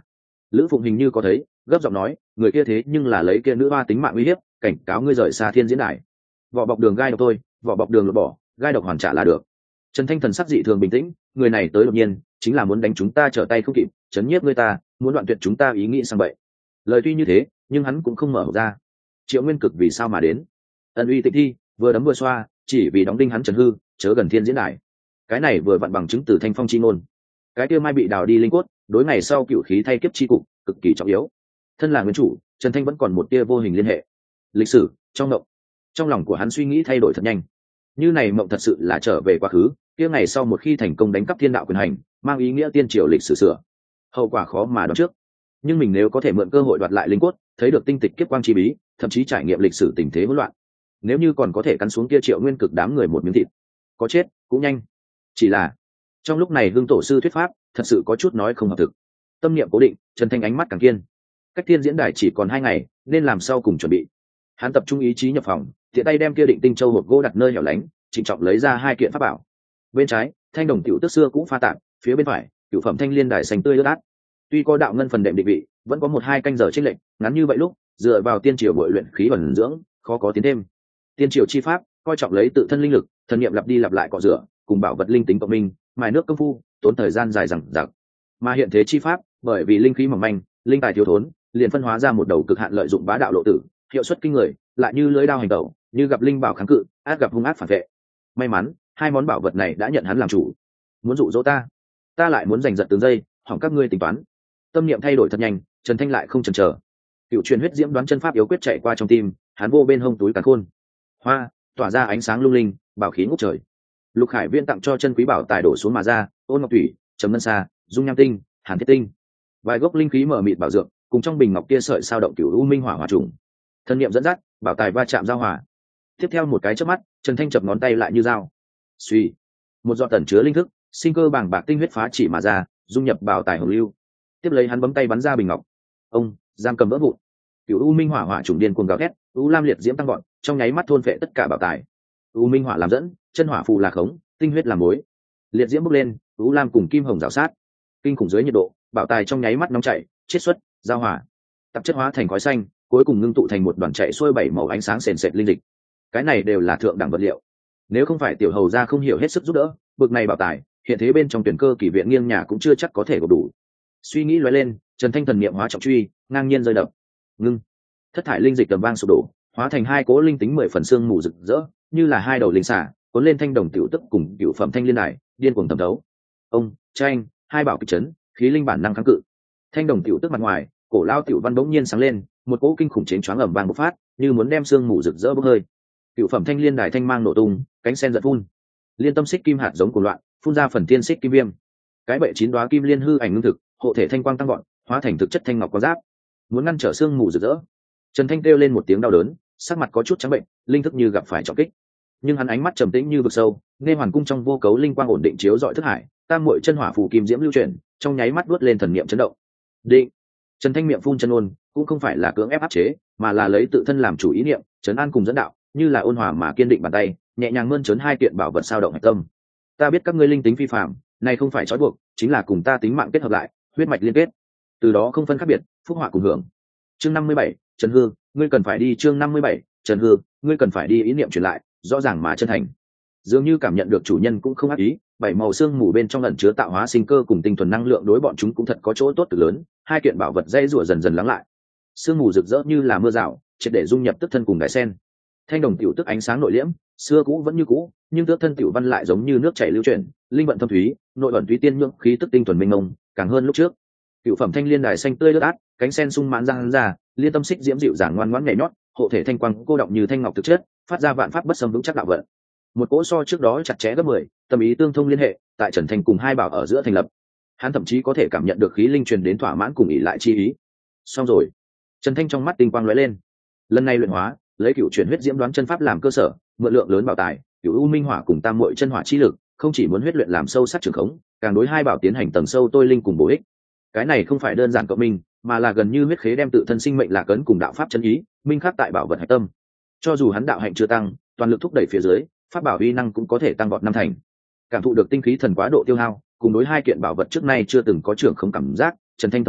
Lữ Phụng hình như có thấy, gấp giọng nói, người kia thế nhưng là lấy kia nữ hoa tính mạng uy hiếp, cảnh cáo ngươi rời xa thiên diễn đài. Vỏ bọc đường gai độc tôi, vỏ bọc đường lột bỏ, gai độc hoàn trả là được. Trần Thanh thần sắc dị thường bình tĩnh, người này tới đột nhiên, chính là muốn đánh chúng ta trở tay không kịp, chấn nhiếp người ta, muốn đoạn tuyệt chúng ta ý nghĩ sang vậy. Lời tuy như thế, nhưng hắn cũng không mở hộc ra. Triệu Nguyên Cực vì sao mà đến? Ân uy tịnh thi, vừa đấm vừa xoa, chỉ vì đóng đinh hắn Trần Hư, chớ gần thiên diễn đài. Cái này vừa vặn bằng chứng từ Thanh Phong chi ngôn. Cái kia mai bị đào đi linh cốt, đối ngày sau cựu khí thay kiếp chi cục, cực kỳ trọng yếu. Thân là nguyên chủ, Trần Thanh vẫn còn một tia vô hình liên hệ. Lịch sử, trong mộng. Trong lòng của hắn suy nghĩ thay đổi thật nhanh. Như này mộng thật sự là trở về quá khứ, kia ngày sau một khi thành công đánh cắp thiên đạo quyền hành, mang ý nghĩa tiên triều lịch sử sửa. Hậu quả khó mà đoán trước. Nhưng mình nếu có thể mượn cơ hội đoạt lại linh cốt, thấy được tinh tịch kiếp quang chi bí, thậm chí trải nghiệm lịch sử tình thế hỗn loạn. Nếu như còn có thể cắn xuống kia Triệu Nguyên Cực đám người một miếng thịt, có chết cũng nhanh. Chỉ là trong lúc này Hương tổ sư thuyết pháp thật sự có chút nói không hợp thực. Tâm niệm cố định, Trần Thanh ánh mắt càng kiên. Cách thiên diễn đài chỉ còn 2 ngày, nên làm sao cùng chuẩn bị. Hắn tập trung ý chí nhập phòng, tiện tay đem kia Định Tinh Châu hộp gỗ đặt nơi hẻo lánh, trịnh trọng lấy ra 2 kiện pháp bảo. Bên trái, thanh đồng tiểu tức xưa cũ pha tạp, phía bên phải, cửu phẩm thanh liên đài xanh tươi ướt át. Tuy có đạo ngân phần đệm định vị, vẫn có 1-2 canh giờ chênh lệch, ngắn như vậy lúc, dựa vào tiên triều bội luyện khí ẩn dưỡng, khó có tiến thêm. Tiên triều chi pháp, coi trọng lấy tự thân linh lực, thần niệm lặp đi lặp lại cọ rửa, cùng bảo vật linh tính cộng minh, mài nước công phu, tốn thời gian dài dằng dặc. Mà hiện thế chi pháp, bởi vì linh khí mỏng manh, linh tài thiếu thốn, liền phân hóa ra một đầu cực hạn lợi dụng bá đạo lộ tử, hiệu suất kinh người, lại như lưỡi đao hành tẩu, như gặp linh bảo kháng cự, ác gặp hung ác phản vệ. May mắn, 2 món bảo vật này đã nhận hắn làm chủ. Muốn dụ dỗ ta lại muốn giành giật từng giây, hỏng các ngươi tính toán. Tâm niệm thay đổi thật nhanh, Trần Thanh lại không chần chờ. Cựu truyền huyết diễm đoán chân pháp yếu quyết chạy qua trong tim, hắn vô bên hông túi càn khôn, hoa tỏa ra ánh sáng lung linh, bảo khí ngút trời. Lục Hải Viên tặng cho chân quý bảo tài đổ xuống mà ra, ôn ngọc thủy, trầm ngân sa, dung nham tinh, hàn thiết tinh, vài gốc linh khí mở mịt bảo dược, cùng trong bình ngọc kia sợi sao động cửu u minh hỏa hỏa trùng. Thân niệm dẫn dắt, bảo tài va chạm giao hỏa. Tiếp theo một cái chớp mắt, Trần Thanh chập ngón tay lại như dao. Suy, một giọt tẩn chứa linh thức, sinh cơ bàng bạc tinh huyết phá chỉ mà ra, dung nhập bảo tài hồng lưu. Tiếp lấy hắn bấm tay bắn ra bình ngọc. Ông, giam cầm vỡ vụn. Cửu u minh hỏa hỏa trùng điên cuồng gào thét, u lam liệt diễm tăng gọn, trong nháy mắt thôn phệ tất cả bảo tài. U minh hỏa làm dẫn, chân hỏa phù là khống, tinh huyết làm mối. Liệt diễm bốc lên, u lam cùng kim hồng rào sát. Kinh khủng dưới nhiệt độ, bảo tài trong nháy mắt nóng chảy, chiết xuất, giao hỏa, tạp chất hóa thành khói xanh, cuối cùng ngưng tụ thành một đoàn chạy xuôi 7 màu ánh sáng sền sệt linh dịch. Cái này đều là thượng đẳng vật liệu. Nếu không phải tiểu hầu gia không hiểu hết sức giúp đỡ, bực này bảo tài, hiện thế bên trong tuyển cơ kỳ viện nghiêng nhà cũng chưa chắc có thể gộp đủ. Suy nghĩ lóe lên, Trần Thanh thần niệm hóa trọng truy, ngang nhiên rơi đập. Ngưng. Thất thải linh dịch tầm vang sụp đổ, hóa thành 2 cỗ linh tính 10 phần xương mù rực rỡ, như là 2 đầu linh xả, cuốn lên thanh đồng tiểu tức cùng cửu phẩm thanh liên đài, điên cuồng tầm đấu. Ông, tranh, 2 bảo kích chấn, khí linh bản năng kháng cự. Thanh đồng tiểu tức mặt ngoài, cổ lao tiểu văn bỗng nhiên sáng lên, một cỗ kinh khủng chến choáng ầm vang bộc phát, như muốn đem xương mù rực rỡ bốc hơi. Cửu phẩm thanh liên đài thanh mang nổ tung, cánh sen giật phun. Liên tâm xích kim hạt giống cuồng loạn, phun ra phần tiên xích kim viêm. Cái bệ 9 đóa kim liên hư ảnh ngưng thực, hộ thể thanh quang tăng gọn, hóa thành thực chất thanh ngọc quang giáp. Muốn ngăn trở xương mù rực rỡ. Trần Thanh kêu lên một tiếng đau đớn, sắc mặt có chút trắng bệnh, linh thức như gặp phải trọng kích. Nhưng hắn ánh mắt trầm tĩnh như vực sâu, nghe hoàn cung trong vô cấu linh quang ổn định chiếu rọi thức hải, tam muội chân hỏa phù kim diễm lưu chuyển, trong nháy mắt vút lên thần niệm chấn động. Định. Trần Thanh miệng phun chân ôn, cũng không phải là cưỡng ép áp chế, mà là lấy tự thân làm chủ ý niệm, trấn an cùng dẫn đạo, như là ôn hòa mà kiên định bàn tay, nhẹ nhàng mơn trớn 2 kiện bảo vật sao động hạch tâm. Ta biết các ngươi linh tính phi phàm, này không phải trói buộc, chính là cùng ta tính mạng kết hợp lại, huyết mạch liên kết. Từ đó không phân khác biệt, phúc họa cùng hưởng. Chương 57, Trần Hư, ngươi cần phải đi. Chương 57, Trần Hư, ngươi cần phải đi. Ý niệm truyền lại, rõ ràng mà chân thành. Dường như cảm nhận được chủ nhân cũng không ác ý, 7 màu xương mù bên trong ẩn chứa tạo hóa sinh cơ cùng tinh thuần năng lượng đối bọn chúng cũng thật có chỗ tốt cực lớn. 2 kiện bảo vật dây rủa dần dần lắng lại. Sương mù rực rỡ như là mưa rào, triệt để dung nhập tức thân cùng đại sen. Thanh đồng tiểu tức ánh sáng nội liễm, xưa cũ vẫn như cũ, nhưng tước thân tiểu văn lại giống như nước chảy lưu chuyển, linh vận thâm thúy, nội ẩn túy tiên nhượng khí tức tinh thuần mênh mông, càng hơn lúc trước. Cựu phẩm thanh liên đài xanh tươi lướt át, cánh sen sung mãn răng ra, liên tâm xích diễm dịu dàng ngoan ngoãn nhảy nhót, hộ thể thanh quang cô động như thanh ngọc thực chất, phát ra vạn pháp bất xâm vững chắc đạo vận. Một cỗ so trước đó chặt chẽ gấp 10, tâm ý tương thông liên hệ, tại Trần Thành cùng 2 bảo ở giữa thành lập. Hắn thậm chí có thể cảm nhận được khí linh truyền đến thỏa mãn cùng ỷ lại chi ý. Xong rồi. Trần Thanh trong mắt tinh quang lóe lên. Lần này luyện hóa, lấy cựu chuyển huyết diễm đoán chân pháp làm cơ sở, mượn lượng lớn bảo tài, cựu u minh hỏa cùng tam muội chân hỏa chi lực, không chỉ muốn huyết luyện làm sâu sắc trường khống, càng đối 2 bảo tiến hành tầng sâu tôi linh cùng bổ ích. Cái này không phải đơn giản cộng minh, mà là gần như huyết khế đem tự thân sinh mệnh lạc ấn cùng đạo pháp chân ý, minh khắc tại bảo vật hạch tâm. Cho dù hắn đạo hạnh chưa tăng, toàn lực thúc đẩy phía dưới, pháp bảo uy năng cũng có thể tăng vọt 5 thành. Cảm thụ được tinh khí thần quá độ tiêu hao, cùng đối 2 kiện bảo vật trước nay chưa từng có trưởng không cảm giác, Trần Thanh thầm nghĩ,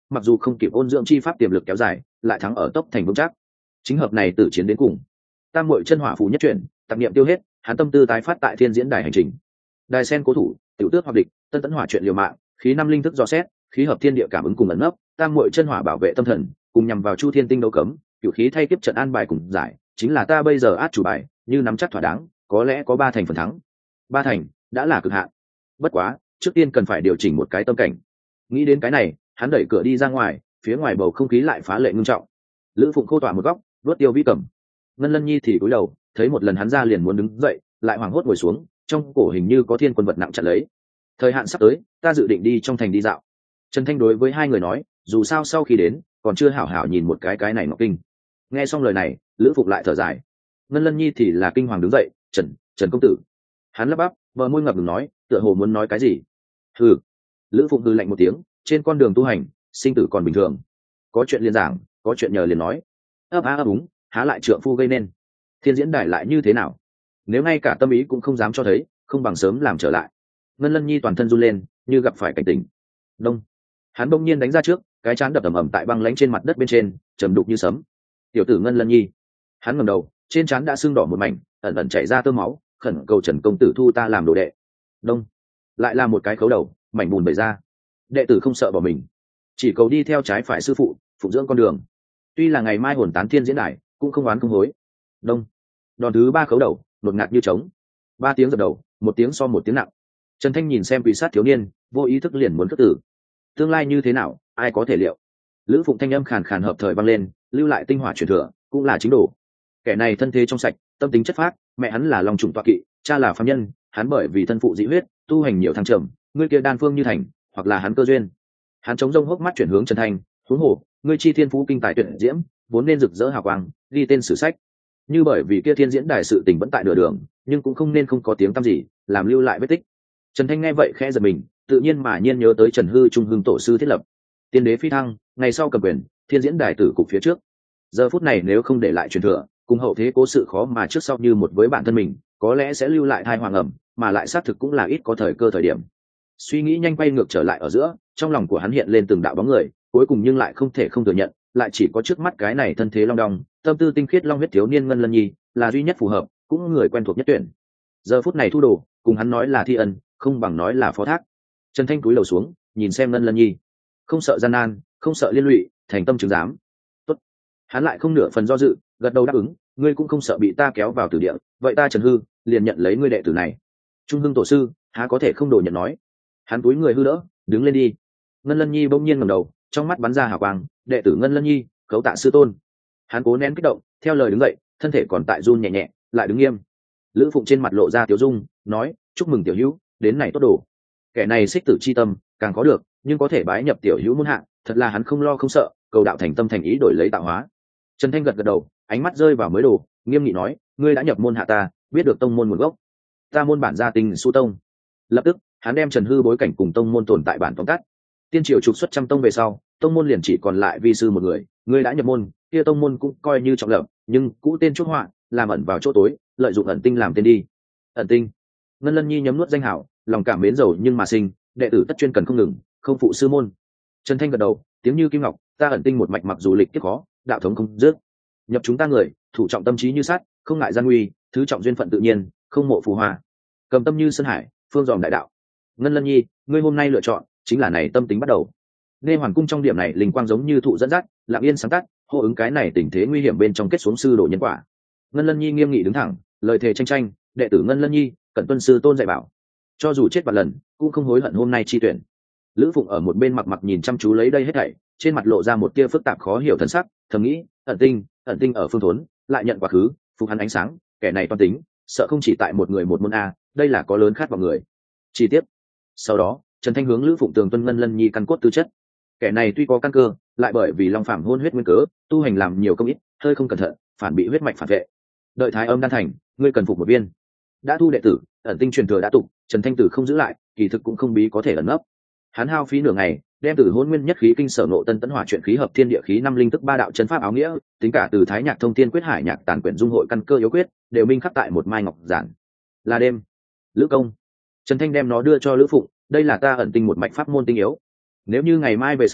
mặc dù không kịp ôn dưỡng chi pháp tiềm lực kéo dài, lại thắng ở tốc thành vững chắc. Chính hợp này tử chiến đến cùng. Tam muội chân hỏa phù nhất chuyển, tạp niệm tiêu hết, hắn tâm tư tái phát tại thiên diễn đài hành trình. Đài sen cố thủ, tiểu tước hoặc địch, tân tấn hỏa chuyện liều mạng, khí năm linh thức dò xét, khí hợp thiên địa cảm ứng cùng ẩn nấp, tam muội chân hỏa bảo vệ tâm thần, cùng nhằm vào chu thiên tinh đấu cấm, cửu khí thay kiếp trận an bài cùng giải, chính là ta bây giờ át chủ bài, như nắm chắc thỏa đáng, có lẽ có 3 thành phần thắng. 3 thành đã là cực hạn. Bất quá, trước tiên cần phải điều chỉnh một cái tâm cảnh. Nghĩ đến cái này, hắn đẩy cửa đi ra ngoài, phía ngoài bầu không khí lại phá lệ ngưng trọng. Lữ Phụng khô tỏa một góc, đuốt tiêu vĩ cầm. Ngân Lân Nhi thì cúi đầu, thấy một lần hắn ra liền muốn đứng dậy, lại hoảng hốt ngồi xuống, trong cổ hình như có thiên quân vật nặng chặn lấy. Thời hạn sắp tới, ta dự định đi trong thành đi dạo. Trần Thanh đối với hai người nói, dù sao sau khi đến, còn chưa hảo hảo nhìn một cái này ngọc kinh. Nghe xong lời này, Lữ Phụng lại thở dài. Ngân Lân Nhi thì là kinh hoàng đứng dậy, Trần công tử. Hắn lắp bắp, bờ môi ngập ngừng nói, tựa hồ muốn nói cái gì. Hừ. Lữ Phụng hừ lạnh một tiếng, trên con đường tu hành, sinh tử còn bình thường. Có chuyện liền giảng, có chuyện nhờ liền nói. Ấp úng, há lại trượng phu gây nên. Thiên diễn đài lại như thế nào? Nếu ngay cả tâm ý cũng không dám cho thấy, không bằng sớm làm trở lại. Ngân Lân Nhi toàn thân run lên, như gặp phải cảnh tỉnh. Đông. Hắn bỗng nhiên đánh ra trước, cái chán đập ầm ầm tại băng lãnh trên mặt đất bên trên, trầm đục như sấm. Tiểu tử Ngân Lân Nhi. Hắn ngẩng đầu, trên trán đã sưng đỏ một mảnh, ẩn ẩn chảy ra tơ máu, khẩn cầu Trần công tử thu ta làm đồ đệ. Đông. Lại là một cái khấu đầu, mảnh bùn bể ra. Đệ tử không sợ bỏ mình, chỉ cầu đi theo trái phải sư phụ, phụng dưỡng con đường. Tuy là ngày mai hồn tán thiên diễn đài, cũng không oán không hối. Đông. Đòn thứ 3 khấu đầu, đột ngạt như trống. 3 tiếng dập đầu, một tiếng so một tiếng nặng. Trần Thanh nhìn xem quỷ sát thiếu niên, vô ý thức liền muốn cất tử. Tương lai như thế nào, ai có thể liệu? Lữ Phụng thanh âm khàn khàn hợp thời vang lên, lưu lại tinh hỏa truyền thừa, cũng là chính đồ. Kẻ này thân thế trong sạch, tâm tính chất phác, mẹ hắn là long trùng tọa kỵ, cha là phàm nhân, hắn bởi vì thân phụ dị huyết, tu hành nhiều thăng trầm, ngươi kia đan phương như thành, hoặc là hắn cơ duyên. Hắn chống rông hốc mắt chuyển hướng Trần Thanh, huống hồ, ngươi chi thiên phú kinh tài tuyệt diễm, vốn nên rực rỡ hào quang, ghi tên sử sách. Như bởi vì kia thiên diễn đài sự tình vẫn tại nửa đường, nhưng cũng không nên không có tiếng tăm gì, làm lưu lại vết tích. Trần Thanh nghe vậy khẽ giật mình, tự nhiên mà nhiên nhớ tới Trần Hư Trung Hưng tổ sư thiết lập. Tiên đế phi thăng, ngày sau cầm quyền, thiên diễn đài tử cục phía trước. Giờ phút này nếu không để lại truyền thừa, cùng hậu thế cố sự khó mà trước sau như một với bản thân mình, có lẽ sẽ lưu lại thai hoàng ẩm, mà lại xác thực cũng là ít có thời cơ thời điểm. Suy nghĩ nhanh quay ngược trở lại ở giữa, trong lòng của hắn hiện lên từng đạo bóng người, cuối cùng nhưng lại không thể không thừa nhận, lại chỉ có trước mắt cái này thân thế long đong, tâm tư tinh khiết long huyết thiếu niên Ngân Lân Nhi, là duy nhất phù hợp, cũng người quen thuộc nhất tuyển. Giờ phút này thu đồ, cùng hắn nói là thi ân, không bằng nói là phó thác. Trần Thanh cúi đầu xuống, nhìn xem Ngân Lân Nhi, không sợ gian nan, không sợ liên lụy, thành tâm chứng giám. Tốt. Hắn lại không nửa phần do dự, gật đầu đáp ứng, ngươi cũng không sợ bị ta kéo vào tử địa, vậy ta Trần Hư liền nhận lấy ngươi đệ tử này. Trung Hưng tổ sư, há có thể không đồ nhận nói. Hắn túi người hư đỡ, đứng lên đi. Ngân Lân Nhi bỗng nhiên ngẩng đầu, trong mắt bắn ra hào quang, đệ tử Ngân Lân Nhi, khấu tạ sư tôn. Hắn cố nén kích động, theo lời đứng dậy, thân thể còn tại run nhẹ nhẹ, lại đứng nghiêm. Lữ Phụng trên mặt lộ ra tiểu dung, nói, chúc mừng tiểu hữu, đến này tốt đồ. Kẻ này xích tử chi tâm, càng có được, nhưng có thể bái nhập tiểu hữu muôn hạng, thật là hắn không lo không sợ, cầu đạo thành tâm thành ý đổi lấy tạo hóa. Trần Thanh gật gật đầu, ánh mắt rơi vào mới đồ, nghiêm nghị nói, ngươi đã nhập môn hạ ta, biết được tông môn nguồn gốc. Ta môn bản gia tình su tông. Lập tức, hắn đem Trần Hư bối cảnh cùng tông môn tồn tại bản tóm tắt. Tiên triều trục xuất trăm tông về sau, tông môn liền chỉ còn lại vi sư một người, ngươi đã nhập môn, kia tông môn cũng coi như trọng lập, nhưng cũ tên chốt họa, làm ẩn vào chỗ tối, lợi dụng ẩn tinh làm tên đi. Ẩn tinh. Ngân Lân Nhi nhấm nuốt danh hảo, lòng cảm mến dầu nhưng mà sinh, đệ tử tất chuyên cần không ngừng, không phụ sư môn. Trần Thanh gật đầu, tiếng như kim ngọc, ta ẩn tinh một mạch mặc dù lịch kiếp khó, đạo thống không dứt. Nhập chúng ta người, thủ trọng tâm trí như sắt, không ngại gian nguy, thứ trọng duyên phận tự nhiên, không mộ phù hòa. Cầm tâm như sơn hải, phương dòm đại đạo. Ngân Lân Nhi, ngươi hôm nay lựa chọn chính là này tâm tính bắt đầu. Nghe Hoàn cung trong điểm này linh quang giống như thụ dẫn dắt, lặng yên sáng tắt, hô ứng cái này tình thế nguy hiểm bên trong kết xuống sư đồ nhân quả. Ngân Lân Nhi nghiêm nghị đứng thẳng, lời thề tranh tranh, đệ tử Ngân Lân Nhi, cẩn tuân sư tôn dạy bảo. Cho dù chết vạn lần, cũng không hối hận hôm nay chi tuyển. Lữ Phụng ở một bên mặc mặc nhìn chăm chú lấy đây hết thảy, trên mặt lộ ra một tia phức tạp khó hiểu thân sắc, thầm nghĩ, ẩn tinh ở phương thốn, lại nhận quá khứ, phục hắn ánh sáng, kẻ này toan tính, sợ không chỉ tại một người một môn a, đây là có lớn khát vào người. Chi tiết. Sau đó, Trần Thanh hướng Lữ Phụng tường tuân Ngân Lân Nhi căn cốt tư chất. Kẻ này tuy có căn cơ, lại bởi vì long phạm hôn huyết nguyên cớ, tu hành làm nhiều công ít, hơi không cẩn thận, phản bị huyết mạch phản vệ. Đợi thái âm đan thành, ngươi cần phục một viên. Đã thu đệ tử, ẩn tinh truyền thừa đã tục, Trần Thanh Tử không giữ lại, kỳ thực cũng không bí có thể ẩn nấp. Hắn hao phí nửa ngày, đem từ hôn nguyên nhất khí kinh sở nộ tân tấn hỏa chuyện khí hợp thiên địa khí năm linh tức 3 đạo chân pháp áo nghĩa, tính cả từ thái nhạc thông thiên quyết hải nhạc tàn quyển dung hội căn cơ yếu quyết, đều minh khắc tại một mai ngọc giản. Là đêm. Lữ công. Trần Thanh đem nó đưa cho Lữ Phụng, đây là ta ẩn tinh một mạch pháp môn tinh yếu. Nếu như ngày mai về sau,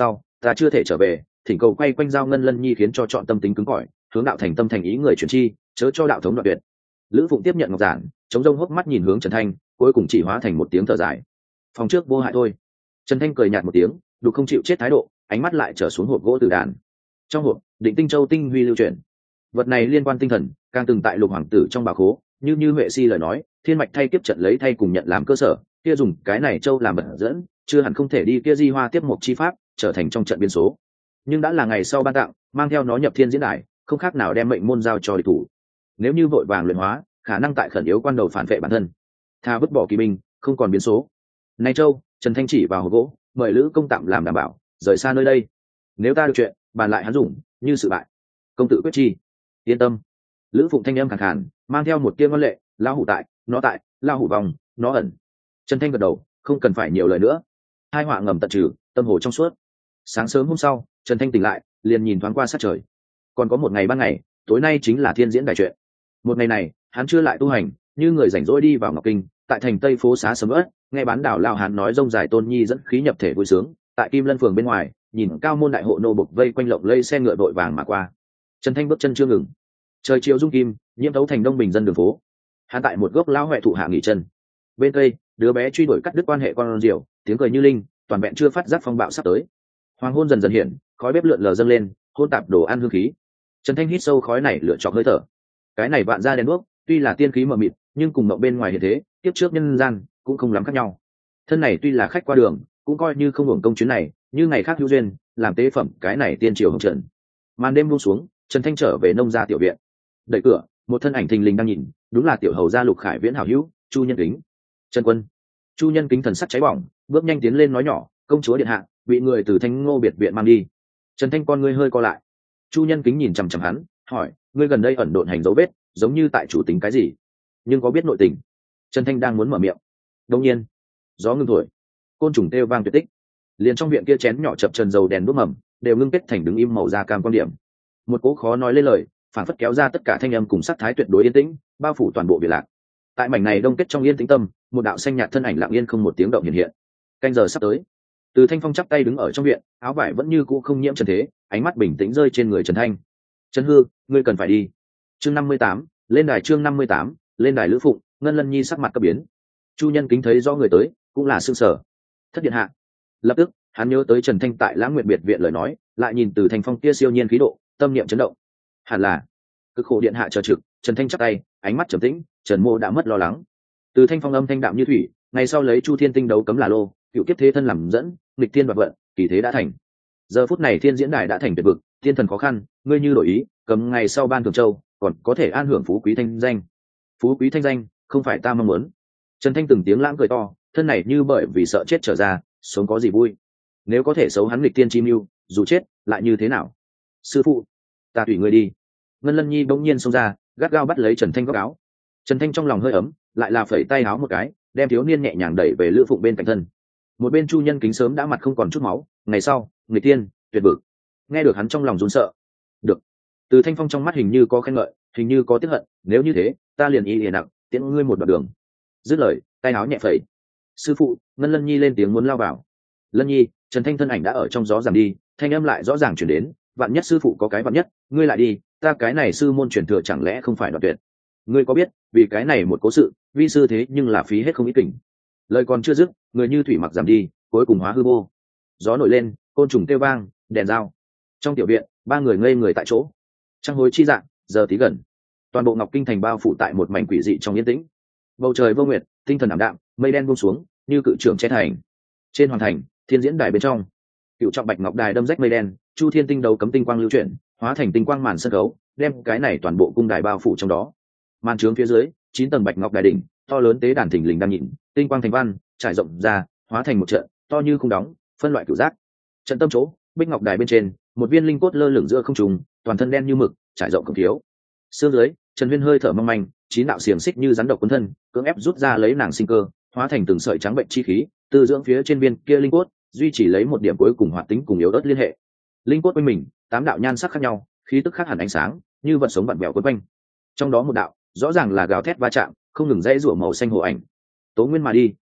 ta chưa thể trở về, thỉnh cầu quay quanh Giao Ngân Lân Nhi khiến cho chọn tâm tính cứng cỏi, hướng đạo thành tâm thành ý người chuyển chi, chớ cho đạo thống đoạn tuyệt. Lữ Phụng tiếp nhận ngọc giản, chống rông hốc mắt nhìn hướng Trần Thanh, cuối cùng chỉ hóa thành một tiếng thở dài. Phòng trước vô hại thôi. Trần Thanh cười nhạt một tiếng, đủ không chịu chết thái độ, ánh mắt lại trở xuống hộp gỗ từ đàn. Trong hộp, Định Tinh Châu tinh huy lưu chuyển. Vật này liên quan tinh thần, càng từng tại Lục Hoàng tử trong bảo khố, như Huệ Si lời nói, thiên mạch thay kiếp trận lấy thay cùng nhận làm cơ sở, kia dùng cái này châu làm vật dẫn, chưa hẳn không thể đi kia di hoa tiếp một chi pháp, trở thành trong trận biên số. Nhưng đã là ngày sau ban tặng, mang theo nó nhập thiên diễn đài, không khác nào đem mệnh môn giao cho địch thủ. Nếu như vội vàng luyện hóa, khả năng tại khẩn yếu quan đầu phản vệ bản thân, tha vứt bỏ kỳ binh, không còn biến số. Này châu, Trần Thanh chỉ vào hộp gỗ, mời Lữ công tạm làm đảm bảo, rời xa nơi đây. Nếu ta được chuyện, bàn lại hắn dùng, như sự bại, công tự quyết chi. Yên tâm. Lữ Phụng thanh âm khàn khàn, mang theo một tia ngoan lệ, lao hủ tại, nó tại, lao hủ vòng, nó ẩn. Trần Thanh gật đầu, không cần phải nhiều lời nữa. Hai họa ngầm tận trừ, tâm hồ trong suốt. Sáng sớm hôm sau, Trần Thanh tỉnh lại, liền nhìn thoáng qua sát trời. Còn có một ngày ban ngày, tối nay chính là thiên diễn đại chuyện. Một ngày này, hắn chưa lại tu hành, như người rảnh rỗi đi vào Ngọc Kinh, tại thành Tây phố xá sầm uất, nghe bán đảo lao hán nói rông dài Tôn Nhi dẫn khí nhập thể vui sướng, tại Kim Lân phường bên ngoài, nhìn cao môn đại hộ nô bộc vây quanh lộng lây xe ngựa đội vàng mà qua. Trần Thanh bước chân chưa ngừng. Trời chiều dung kim, nhiễm thấu thành đông bình dân đường phố. Hắn tại một gốc lao huệ thụ hạ nghỉ chân. Bên cây, đứa bé truy đuổi cắt đứt quan hệ con diều, tiếng cười như linh, toàn vẹn chưa phát giác phong bạo sắp tới. Hoàng hôn dần dần hiện, khói bếp lượn lờ dâng lên, hôn tạp đồ ăn hương khí. Trần Thanh hít sâu khói này lựa chọn hơi thở. Cái này vạn ra đèn đuốc, tuy là tiên khí mờ mịt, nhưng cùng mộng bên ngoài hiện thế, tiếp trước nhân gian cũng không lắm khác nhau. Thân này tuy là khách qua đường, cũng coi như không hưởng công chuyến này, như ngày khác hữu duyên, làm tế phẩm cái này tiên triều hồng trần. Màn đêm buông xuống, Trần Thanh trở về nông gia tiểu viện. Đẩy cửa, một thân ảnh thình lình đang nhìn, đúng là tiểu hầu gia Lục Khải Viễn hảo hữu, Chu Nhân Kính. Trần Quân. Chu Nhân Kính thần sắc cháy bỏng, bước nhanh tiến lên nói nhỏ, công chúa điện hạ, bị người từ Thanh Ngô biệt viện mang đi. Trần Thanh con ngươi hơi co lại. Chu Nhân Kính nhìn chằm chằm hắn, hỏi, ngươi gần đây ẩn độn hành dấu vết, giống như tại chủ tính cái gì, nhưng có biết nội tình? Trần Thanh đang muốn mở miệng, đột nhiên gió ngưng thổi, côn trùng kêu vang tuyệt tích, liền trong viện kia chén nhỏ chập trần dầu đèn đuốc mầm đều ngưng kết thành đứng im màu da cam quan điểm. Một cỗ khó nói lên lời, phản phất kéo ra tất cả thanh âm cùng sắc thái tuyệt đối yên tĩnh, bao phủ toàn bộ biệt lạc. Tại mảnh này đông kết trong yên tĩnh tâm, một đạo xanh nhạt thân ảnh lặng yên không một tiếng động hiện hiện. Canh giờ sắp tới. Từ Thanh Phong chắp tay đứng ở trong viện, áo vải vẫn như cũ không nhiễm trần thế, ánh mắt bình tĩnh rơi trên người Trần Thanh. Trần Hư, ngươi cần phải đi. Chương 58, lên đài. Chương 58, lên đài. Lữ Phụng, Ngân Lân Nhi sắc mặt cấp biến. Chu Nhân Kính thấy rõ người tới, cũng là sương sở. Thất điện hạ. Lập tức, hắn nhớ tới Trần Thanh tại Lãng Nguyệt biệt viện lời nói, lại nhìn từ Thanh Phong kia siêu nhiên khí độ, tâm niệm chấn động. Hẳn là cực khổ điện hạ chờ trực. Trần Thanh chắp tay, ánh mắt trầm tĩnh, Trần Mộ đã mất lo lắng. Từ Thanh Phong âm thanh đạm như thủy, ngày sau lấy Chu Thiên Tinh đấu cấm là lô, cựu kiếp thế thân làm dẫn, nghịch thiên và vận, kỳ thế đã thành. Giờ phút này thiên diễn đài đã thành tuyệt vực, thiên thần khó khăn, ngươi như đổi ý, cấm ngày sau ban thường châu, còn có thể an hưởng phú quý thanh danh. Phú quý thanh danh, không phải ta mong muốn. Trần Thanh từng tiếng lãng cười to, thân này như bởi vì sợ chết trở ra, sống có gì vui? Nếu có thể xấu hắn nghịch tiên chi mưu, dù chết, lại như thế nào? Sư phụ, ta tùy ngươi đi. Ngân Lân Nhi bỗng nhiên xông ra, gắt gao bắt lấy Trần Thanh góc áo. Trần Thanh trong lòng hơi ấm, lại là phẩy tay áo một cái, đem thiếu niên nhẹ nhàng đẩy về Lữ Phụng bên cạnh thân. Một bên Chu Nhân Kính sớm đã mặt không còn chút máu, ngày sau, người tiên, tuyệt vực. Nghe được hắn trong lòng run sợ. Được. Từ Thanh Phong trong mắt hình như có khen ngợi, hình như có tiếc hận, nếu như thế, ta liền ý nặng, tiễn ngươi một đoạn đường. Dứt lời, tay áo nhẹ phẩy. Sư phụ, Ngân Lân Nhi lên tiếng muốn lao vào. Lân Nhi, Trần Thanh thân ảnh đã ở trong gió giảm đi, thanh âm lại rõ ràng chuyển đến, vạn nhất sư phụ có cái vạn nhất, ngươi lại đi, ta cái này sư môn truyền thừa chẳng lẽ không phải đoạn tuyệt? Ngươi có biết, vì cái này một cố sự, vi sư thế nhưng là phí hết không ít kình. Lời còn chưa dứt, người như thủy mặc giảm đi, cuối cùng hóa hư vô. Gió nổi lên, côn trùng kêu vang, đèn dao. Trong tiểu viện, ba người ngây người tại chỗ. Trăng hối chi dạng, giờ tí gần. Toàn bộ Ngọc Kinh thành bao phủ tại một mảnh quỷ dị trong yên tĩnh. Bầu trời vô nguyệt, tinh thần ảm đạm, mây đen buông xuống, như cự trưởng che thành. Trên hoàng thành, thiên diễn đài bên trong, cựu trọng bạch ngọc đài đâm rách mây đen, Chu Thiên Tinh đấu cấm tinh quang lưu chuyển, hóa thành tinh quang màn sân khấu, đem cái này toàn bộ cung đài bao phủ trong đó. Màn trướng phía dưới, 9 tầng bạch ngọc đài đỉnh, to lớn tế đàn thình lình đang nhìn, tinh quang thành văn, trải rộng ra, hóa thành một trận, to như không đóng, phân loại cửu giác. Trận tâm chỗ, bích ngọc đài bên trên, một viên linh cốt lơ lửng giữa không trung, toàn thân đen như mực, trải rộng không thiếu. Xương dưới, Trần Huyên hơi thở mong manh, 9 đạo xiềng xích như rắn độc cuốn thân, cưỡng ép rút ra lấy nàng sinh cơ, hóa thành từng sợi trắng bệnh chi khí, từ dưỡng phía trên viên kia linh cốt, duy trì lấy một điểm cuối cùng hoạt tính cùng yếu ớt liên hệ. Linh cốt bên mình, 8 đạo nhan sắc khác nhau, khí tức khác hẳn ánh sáng, như vật sống vặn vẹo quấn quanh. Trong đó một đạo, rõ ràng là gào thét va chạm, không ngừng dãy rủa màu xanh hồ ảnh. Tố nguyên mà đi,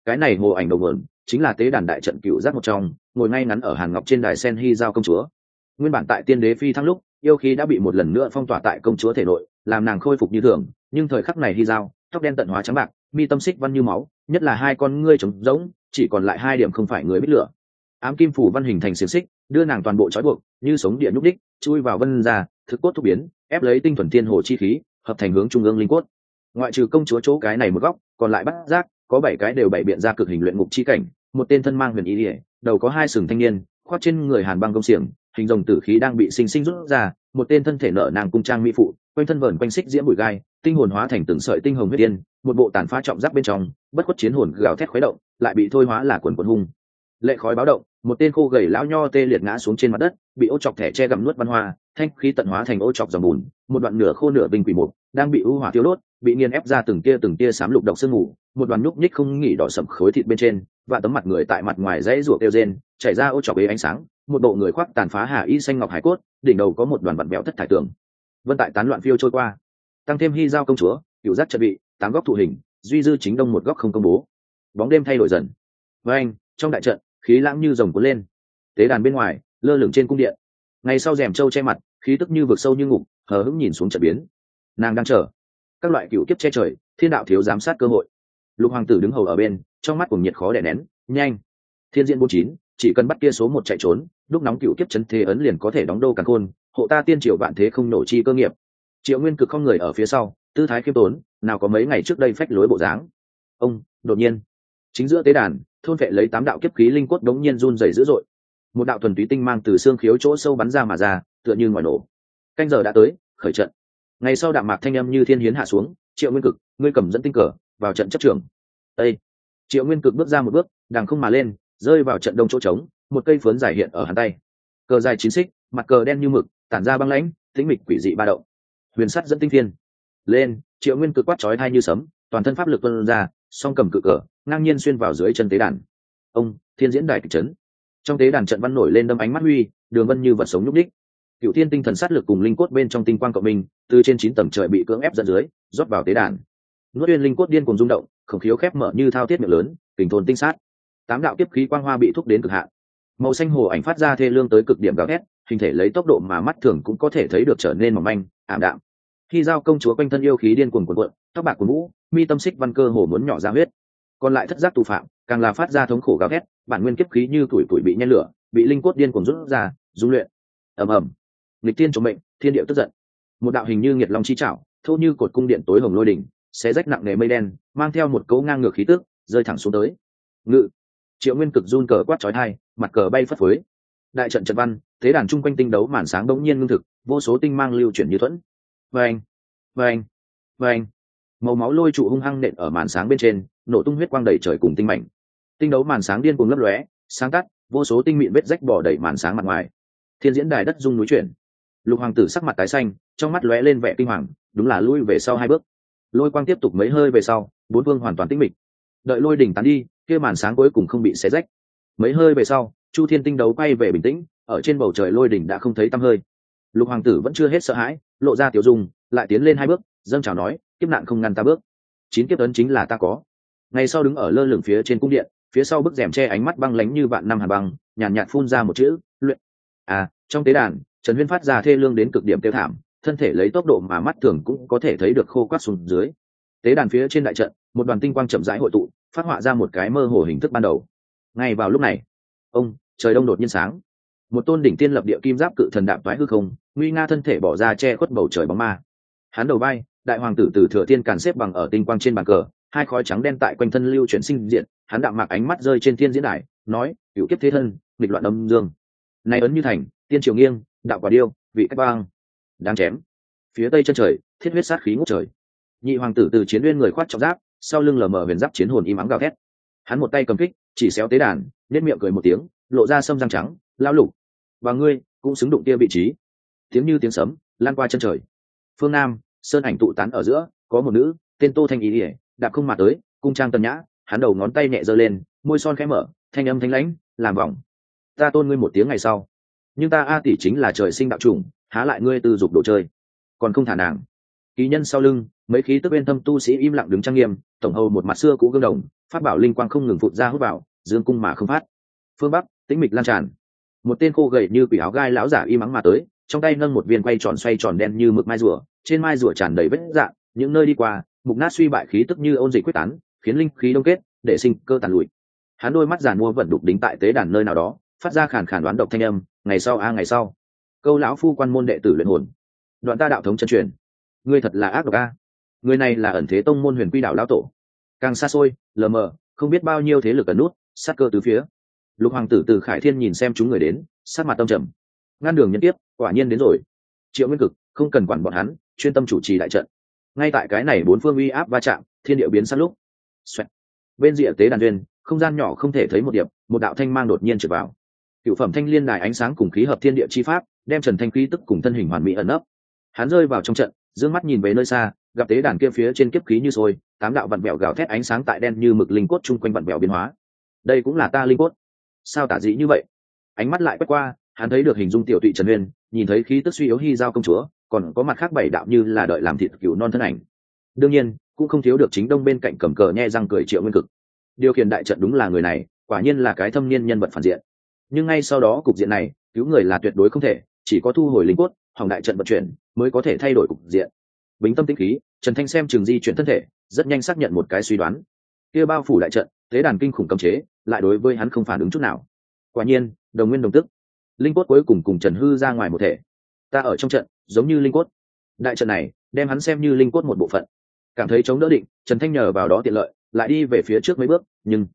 cái này hồ ảnh đầu nguồn chính là tế đàn đại trận cựu giác một trong, ngồi ngay ngắn ở hàn ngọc trên đài sen hy giao công chúa. Nguyên bản tại tiên đế phi thăng lúc, yêu khí đã bị một lần nữa phong tỏa tại công chúa thể nội, làm nàng khôi phục như thường, nhưng thời khắc này hy giao tóc đen tận hóa trắng bạc, mi tâm xích văn như máu, nhất là hai con ngươi trống rỗng, chỉ còn lại hai điểm không phải người biết lửa. Ám kim phủ văn hình thành xiềng xích, đưa nàng toàn bộ trói buộc, như sống địa nhúc đích, chui vào vân ra, thực cốt thúc biến, ép lấy tinh thuần thiên hồ chi khí, hợp thành hướng trung ương linh cốt. Ngoại trừ công chúa chỗ cái này một góc, còn lại bắt giác có 7 cái đều bày biện ra cực hình luyện ngục chi cảnh, một tên thân mang huyền ý liễu, đầu có 2 sừng thanh niên, khoác trên người hàn băng công xiềng, hình rồng tử khí đang bị sinh sinh rút ra, một tên thân thể nở nàng cung trang mỹ phụ, quanh thân vờn quanh xích diễm bụi gai, tinh hồn hóa thành từng sợi tinh hồng huyết tiên, một bộ tàn phá trọng giáp bên trong, bất khuất chiến hồn gào thét khuấy động, lại bị thôi hóa là quần quần hung. Lệ khói báo động, một tên khô gầy lão nho tê liệt ngã xuống trên mặt đất, bị ô chọc thẻ che gặm nuốt văn hoa, thanh khí tận hóa thành ô chọc dòng bùn, một đoạn nửa khô nửa bình quỷ mục, đang bị u hỏa thiêu đốt, bị nghiền ép ra từng tia xám lục độc sương mù, một đoàn nhúc nhích không nghỉ đỏ sẫm khối thịt bên trên, và tấm mặt người tại mặt ngoài dãy rủa kêu rên, chảy ra ô chọc ế ánh sáng, một bộ người khoác tàn phá hà y xanh ngọc hải cốt, đỉnh đầu có một đoàn vặn vẹo thất thải tường. Vân tại tán loạn phiêu trôi qua, tăng thêm hy giao công chúa, cựu giác trận bị, 8 góc thụ hình, duy dư chính đông một góc không công bố. Bóng đêm thay đổi dần. Với anh, trong đại trận, khí lãng như rồng cuốn lên. Tế đàn bên ngoài, lơ lửng trên cung điện. Ngày sau rèm châu che mặt, khí tức như vực sâu như ngục, hờ hững nhìn xuống trận biến. Nàng đang chờ các loại cựu kiếp che trời, thiên đạo thiếu giám sát cơ hội. Lục hoàng tử đứng hầu ở bên, trong mắt cùng nhiệt khó đè nén, nhanh. Thiên diễn 49, chỉ cần bắt kia số 1 chạy trốn, lúc nóng cựu kiếp chấn thế ấn liền có thể đóng đô càn khôn, hộ ta tiên triều vạn thế không nổ chi cơ nghiệp. Triệu Nguyên Cực không người ở phía sau, tư thái khiêm tốn, nào có mấy ngày trước đây phách lối bộ dáng. Ông, đột nhiên, chính giữa tế đàn, thôn vệ lấy 8 đạo kiếp khí linh cốt đống nhiên run rẩy dữ dội. Một đạo thuần túy tinh mang từ xương khiếu chỗ sâu bắn ra mà ra, tựa như ngoài nổ. Canh giờ đã tới, khởi trận. Ngày sau đạm mạc thanh âm như thiên hiến hạ xuống, Triệu Nguyên Cực, ngươi cầm dẫn tinh cờ, vào trận chấp trưởng. Ê! Triệu Nguyên Cực bước ra một bước, đằng không mà lên, rơi vào trận đông chỗ trống, một cây phướn dài hiện ở hắn tay. Cờ dài 9 xích, mặt cờ đen như mực, tản ra băng lãnh, tĩnh mịch quỷ dị ba động. Huyền sắt dẫn tinh thiên. Lên, Triệu Nguyên Cực quát chói tai như sấm, toàn thân pháp lực tuôn ra, song cầm cự cờ, ngang nhiên xuyên vào dưới chân tế đàn. Ông, thiên diễn đại kịch trấn. Trong tế đàn trận văn nổi lên đâm ánh mắt huy, đường vân như vật sống nhúc nhích. Cựu thiên tinh thần sát lực cùng linh cốt bên trong tinh quang cộng minh, từ trên 9 tầng trời bị cưỡng ép dẫn dưới, rót vào tế đàn. Nuốt uyên linh cốt điên cùng rung động, khổng khiếu khép mở như thao thiết miệng lớn, kình thôn tinh sát. 8 đạo kiếp khí quang hoa bị thúc đến cực hạn. Màu xanh hồ ảnh phát ra thê lương tới cực điểm gào thét, hình thể lấy tốc độ mà mắt thường cũng có thể thấy được trở nên mỏng manh, ảm đạm. Khi giao công chúa quanh thân yêu khí điên cuồng cuộn, tóc bạc cuốn vũ, mi tâm xích văn cơ hồ muốn nhỏ ra huyết. Còn lại thất giác tù phạm, càng là phát ra thống khổ gào thét, bản nguyên kiếp khí như tuổi bị nhen lửa, bị linh cốt điên cuồng rút ra, dung luyện. Ầm ầm. Nghịch tiên chống mệnh, thiên địa tức giận. Một đạo hình như nghiệt long chi chảo, thô như cột cung điện tối hồng lôi đỉnh, xé rách nặng nề mây đen, mang theo một cấu ngang ngược khí tức, rơi thẳng xuống tới. Ngự. Triệu Nguyên Cực run cờ quát chói tai, mặt cờ bay phất phới. Đại trận trận văn, thế đàn chung quanh tinh đấu màn sáng bỗng nhiên ngưng thực, vô số tinh mang lưu chuyển như thuẫn. Vâng, vâng, vâng. Màu máu lôi trụ hung hăng nện ở màn sáng bên trên, nổ tung huyết quang đầy trời cùng tinh mảnh. Tinh đấu màn sáng điên cuồng lấp lóe, sáng tắt, vô số tinh mịn vết rách bỏ đầy màn sáng mặt ngoài. Thiên diễn đài đất rung núi chuyển. Lục hoàng tử sắc mặt tái xanh, trong mắt lóe lên vẻ kinh hoàng, đúng là lui về sau 2 bước. Lôi quang tiếp tục mấy hơi về sau, 4 phương hoàn toàn tĩnh mịch. Đợi lôi đỉnh tán đi, kia màn sáng cuối cùng không bị xé rách. Mấy hơi về sau, Chu Thiên tinh đấu quay về bình tĩnh, ở trên bầu trời lôi đỉnh đã không thấy tăm hơi. Lục hoàng tử vẫn chưa hết sợ hãi, lộ ra tiểu dung, lại tiến lên 2 bước, dâng chào nói, kiếp nạn không ngăn ta bước. 9 kiếp ấn chính là ta có. Ngày sau đứng ở lơ lửng phía trên cung điện, phía sau bức rèm che ánh mắt băng lánh như vạn năm hàn băng, nhàn nhạt phun ra một chữ, luyện. À, trong tế đàn, Trần Huyên phát ra thê lương đến cực điểm tiêu thảm, thân thể lấy tốc độ mà mắt thường cũng có thể thấy được khô quắt xuống dưới. Tế đàn phía trên đại trận, một đoàn tinh quang chậm rãi hội tụ, phát họa ra một cái mơ hồ hình thức ban đầu. Ngay vào lúc này, ông, trời đông đột nhiên sáng. Một tôn đỉnh tiên lập địa kim giáp cự thần đạm toái hư không, nguy nga thân thể bỏ ra che khuất bầu trời bóng ma. Hắn đầu vai, đại hoàng tử từ thừa thiên càn xếp bằng ở tinh quang trên bàn cờ, 2 khói trắng đen tại quanh thân lưu chuyển sinh diện, hắn đạm mạc ánh mắt rơi trên thiên diễn đài, nói, cửu kiếp thế thân, nghịch loạn âm dương. Này ấn như thành, tiên triều nghiêng, đạo quả điêu, vị cách băng. Đáng chém. Phía tây chân trời, thiết huyết sát khí ngút trời. Nhị hoàng tử từ chiến uyên người khoác trọng giáp, sau lưng lờ mờ huyền giáp chiến hồn im ắng gào thét. Hắn một tay cầm kích, chỉ xéo tế đàn, nét miệng cười một tiếng, lộ ra sâm răng trắng, lao lục. Và ngươi cũng xứng đụng kia vị trí. Tiếng như tiếng sấm, lan qua chân trời. Phương Nam, sơn ảnh tụ tán ở giữa, có một nữ, tên Tô Thanh Ý ỉa, đạp không mà tới, cung trang tân nhã, hắn đầu ngón tay nhẹ giơ lên, môi son khẽ mở, thanh âm thanh lãnh, làm vòng. Ta tôn ngươi một tiếng ngày sau, nhưng ta A tỷ chính là trời sinh đạo chủng, há lại ngươi tư dục đồ chơi, còn không thả nàng. Kỳ nhân sau lưng mấy khí tức bên thâm tu sĩ im lặng đứng trang nghiêm, tổng hầu một mặt xưa cũ gương đồng, pháp bảo linh quang không ngừng phụt ra hút vào, dương cung mà không phát. Phương bắc tĩnh mịch lan tràn, một tên khô gầy như quỷ áo gai lão giả im ắng mà tới, trong tay nâng một viên quay tròn xoay tròn đen như mực mai rùa, trên mai rùa tràn đầy vết dạn, những nơi đi qua mục nát suy bại khí tức như ôn dịch quyết tán, khiến linh khí đông kết để sinh cơ tàn lụi. Hắn đôi mắt giàn mua vẫn đục đính tại tế đàn nơi nào đó, phát ra khàn khàn đoán độc thanh âm, ngày sau ngày sau, câu lão phu quan môn đệ tử luyện hồn, đoạn ta đạo thống chân truyền, ngươi thật là ác độc a. Người này là ẩn thế tông môn Huyền Quy đạo lão tổ. Càng xa xôi lờ mờ không biết bao nhiêu thế lực ẩn nút, sát cơ tứ phía. Lục hoàng tử từ Khải Thiên nhìn xem chúng người đến, sát mặt tâm trầm. Ngăn đường nhân tiếp quả nhiên đến rồi. Triệu Nguyên Cực không cần quản bọn hắn, chuyên tâm chủ trì đại trận. Ngay tại cái này bốn phương uy áp va chạm, thiên địa biến sát lúc. Xoẹt. Bên rìa tế đàn duyên, không gian nhỏ không thể thấy một điểm, một đạo thanh mang đột nhiên trượt vào. Cựu phẩm thanh liên đài ánh sáng cùng khí hợp thiên địa chi pháp, đem Trần Thanh khí tức cùng thân hình hoàn mỹ ẩn nấp. Hắn rơi vào trong trận, dương mắt nhìn về nơi xa, gặp tế đàn kia phía trên kiếp khí như sôi, tám đạo vặn vẹo gào thét ánh sáng tại đen như mực linh cốt chung quanh vặn vẹo biến hóa. Đây cũng là ta linh cốt. Sao tả dị như vậy? Ánh mắt lại quét qua, hắn thấy được hình dung tiểu tụy Trần Uyên, nhìn thấy khí tức suy yếu Hy Giao công chúa, còn có mặt khác bảy đạo như là đợi làm thịt cừu non thân ảnh. Đương nhiên, cũng không thiếu được chính đông bên cạnh cầm cờ nhe răng cười Triệu Nguyên Cực. Điều khiển đại trận đúng là người này, quả nhiên là cái thâm niên nhân vật phản diện. Nhưng ngay sau đó cục diện này, cứu người là tuyệt đối không thể, chỉ có thu hồi linh cốt, hỏng đại trận vận chuyển mới có thể thay đổi cục diện. Bình tâm tĩnh khí, Trần Thanh xem trường di chuyển thân thể, rất nhanh xác nhận một cái suy đoán. Kia bao phủ đại trận, tế đàn kinh khủng cấm chế, lại đối với hắn không phản ứng chút nào. Quả nhiên, đồng nguyên đồng tức. Linh cốt cuối cùng cùng Trần Hư ra ngoài một thể. Ta ở trong trận, giống như linh cốt. Đại trận này, đem hắn xem như linh cốt một bộ phận. Cảm thấy chống đỡ định, Trần Thanh nhờ vào đó tiện lợi, lại đi về phía trước mấy bước, nhưng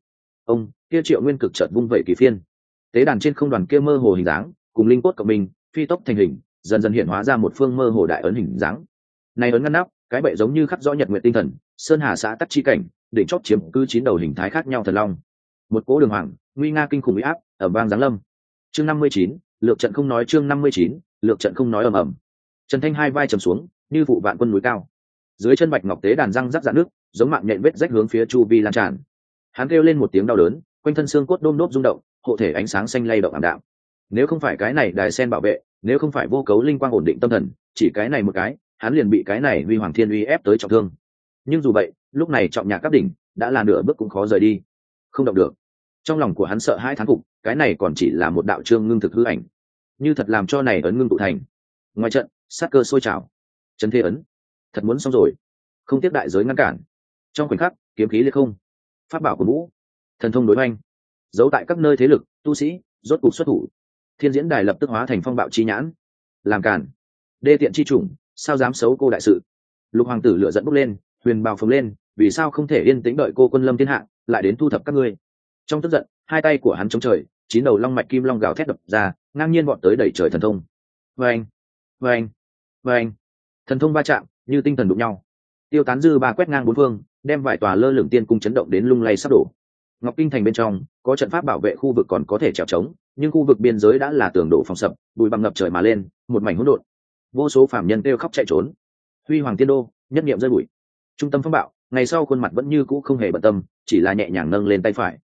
kia Triệu Nguyên Cực chợt vung vẩy kỳ phiên. Tế đàn trên không đoàn kia mơ hồ hình dáng, cùng linh cốt cộng mình, phi tốc thành hình, dần dần hiện hóa ra một phương mơ hồ đại ấn hình dáng. Này ấn ngăn nắp, cái bệ giống như khắc rõ nhật nguyện tinh thần, sơn hà xã tắc chi cảnh, đỉnh chóp chiếm cứ 9 đầu hình thái khác nhau thần long. Một cỗ đường hoàng, nguy nga kinh khủng uy áp, ở vang giáng lâm. Chương 59, lược trận không nói chương 59, lược trận không nói ầm ầm. Trần Thanh hai vai trầm xuống, như vụ vạn quân núi cao. Dưới chân bạch ngọc tế đàn răng rắc rạn nước, giống mạng nhện vết rách hướng phía chu vi lan tràn. Hắn kêu lên một tiếng đau đớn, quanh thân xương cốt đôm đốp rung động, hộ thể ánh sáng xanh lay động ảm đạm. Nếu không phải cái này đài sen bảo vệ, nếu không phải vô cấu linh quang ổn định tâm thần, chỉ cái này một cái, hắn liền bị cái này huy hoàng thiên uy ép tới trọng thương. Nhưng dù vậy, lúc này trọng nhạc cấp đỉnh, đã là nửa bước cũng khó rời đi, không động được. Trong lòng của hắn sợ hãi thán phục, cái này còn chỉ là một đạo trương ngưng thực hư ảnh, như thật làm cho này ấn ngưng tụ thành. Ngoài trận, sát cơ sôi trào. Trấn thế ấn, thật muốn xong rồi, không tiếp đại giới ngăn cản. Trong khoảnh khắc, kiếm khí liệt không, pháp bảo của vũ, thần thông đối oanh, giấu tại các nơi thế lực, tu sĩ rốt cục xuất thủ. Thiên diễn đài lập tức hóa thành phong bạo chi nhãn, làm cản, đê tiện chi chủng, sao dám xấu cô đại sự. Lục hoàng tử lửa giận bốc lên, huyền bào phồng lên, vì sao không thể yên tĩnh đợi cô quân lâm thiên hạ, lại đến thu thập các ngươi. Trong tức giận, hai tay của hắn chống trời, 9 đầu long mạch kim long gào thét đập ra, ngang nhiên vọt tới đẩy trời thần thông. Vâng, vâng, vâng, thần thông va chạm như tinh thần đụng nhau, tiêu tán dư ba quét ngang bốn phương, đem vài tòa lơ lửng tiên cung chấn động đến lung lay sắp đổ. Ngọc Kinh thành bên trong có trận pháp bảo vệ khu vực còn có thể trèo trống, nhưng khu vực biên giới đã là tường đổ phòng sập, bụi bặm ngập trời mà lên, một mảnh hỗn độn. Vô số phàm nhân kêu khóc chạy trốn. Huy hoàng tiên đô, nhất niệm rơi bụi. Trung tâm phong bạo, ngày sau khuôn mặt vẫn như cũ không hề bận tâm, chỉ là nhẹ nhàng nâng lên tay phải.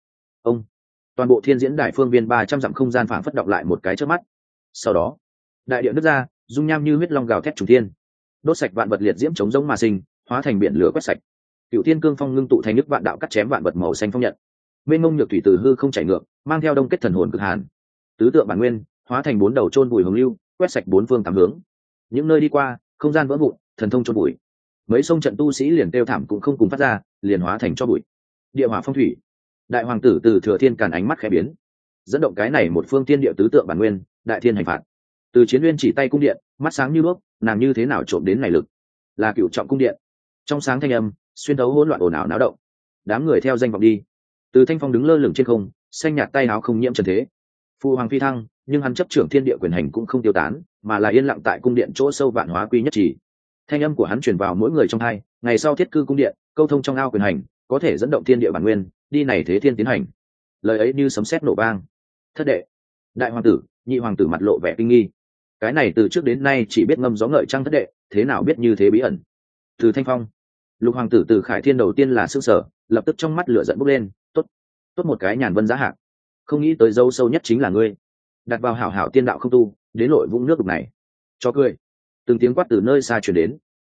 Toàn bộ thiên diễn đài phương viên 300 dặm không gian phảng phất động lại một cái chớp mắt. Sau đó, đại địa nứt ra, dung nham như huyết long gào thét trùng thiên, đốt sạch vạn vật liệt diễm chống giống mà sinh, hóa thành biển lửa quét sạch. Cửu thiên cương phong ngưng tụ thành nước vạn đạo cắt chém vạn vật màu xanh phong nhận. Mênh mông nhược thủy từ hư không chảy ngược, mang theo đông kết thần hồn cực hàn. Tứ tượng bản nguyên, hóa thành 4 đầu chôn bụi hồng lưu, quét sạch 4 phương tám hướng. Những nơi đi qua, không gian vỡ vụn, thần thông chôn bụi. Mấy sông trận tu sĩ liền kêu thảm cũng không cùng phát ra, liền hóa thành cho bụi. Địa hỏa phong thủy. Đại hoàng tử từ Thừa Thiên càn ánh mắt khẽ biến, dẫn động cái này một phương thiên địa tứ tượng bản nguyên, đại thiên hành phạt. Từ Chiến Uyên chỉ tay cung điện, mắt sáng như đuốc, nàng như thế nào trộm đến này lực? Là Cửu trọng cung điện. Trong sáng thanh âm, xuyên thấu hỗn loạn ồn ào náo động. Đám người theo danh vọng đi. Từ Thanh Phong đứng lơ lửng trên không, xanh nhạt tay áo không nhiễm trần thế. Phu hoàng phi thăng, nhưng hắn chấp trưởng thiên địa quyền hành cũng không tiêu tán, mà là yên lặng tại cung điện chỗ sâu vạn hóa quy nhất chỉ. Thanh âm của hắn truyền vào mỗi người trong tai, ngày sau thiết cư cung điện, câu thông trong ao quyền hành, có thể dẫn động thiên địa bản nguyên, đi này thế thiên tiến hành. Lời ấy như sấm sét nổ vang. Thất đệ, đại hoàng tử, nhị hoàng tử mặt lộ vẻ kinh nghi. Cái này từ trước đến nay chỉ biết ngâm gió ngợi trăng thất đệ, thế nào biết như thế bí ẩn. Từ Thanh Phong, Lục hoàng tử từ Khải Thiên đầu tiên là sững sờ, lập tức trong mắt lửa giận bốc lên. Tốt một cái nhàn vân giá hạc, không nghĩ tới dâu sâu nhất chính là ngươi, đặt vào hảo hảo tiên đạo không tu, đến lội vũng nước đục này. Cho cười. Từng tiếng quát từ nơi xa truyền đến.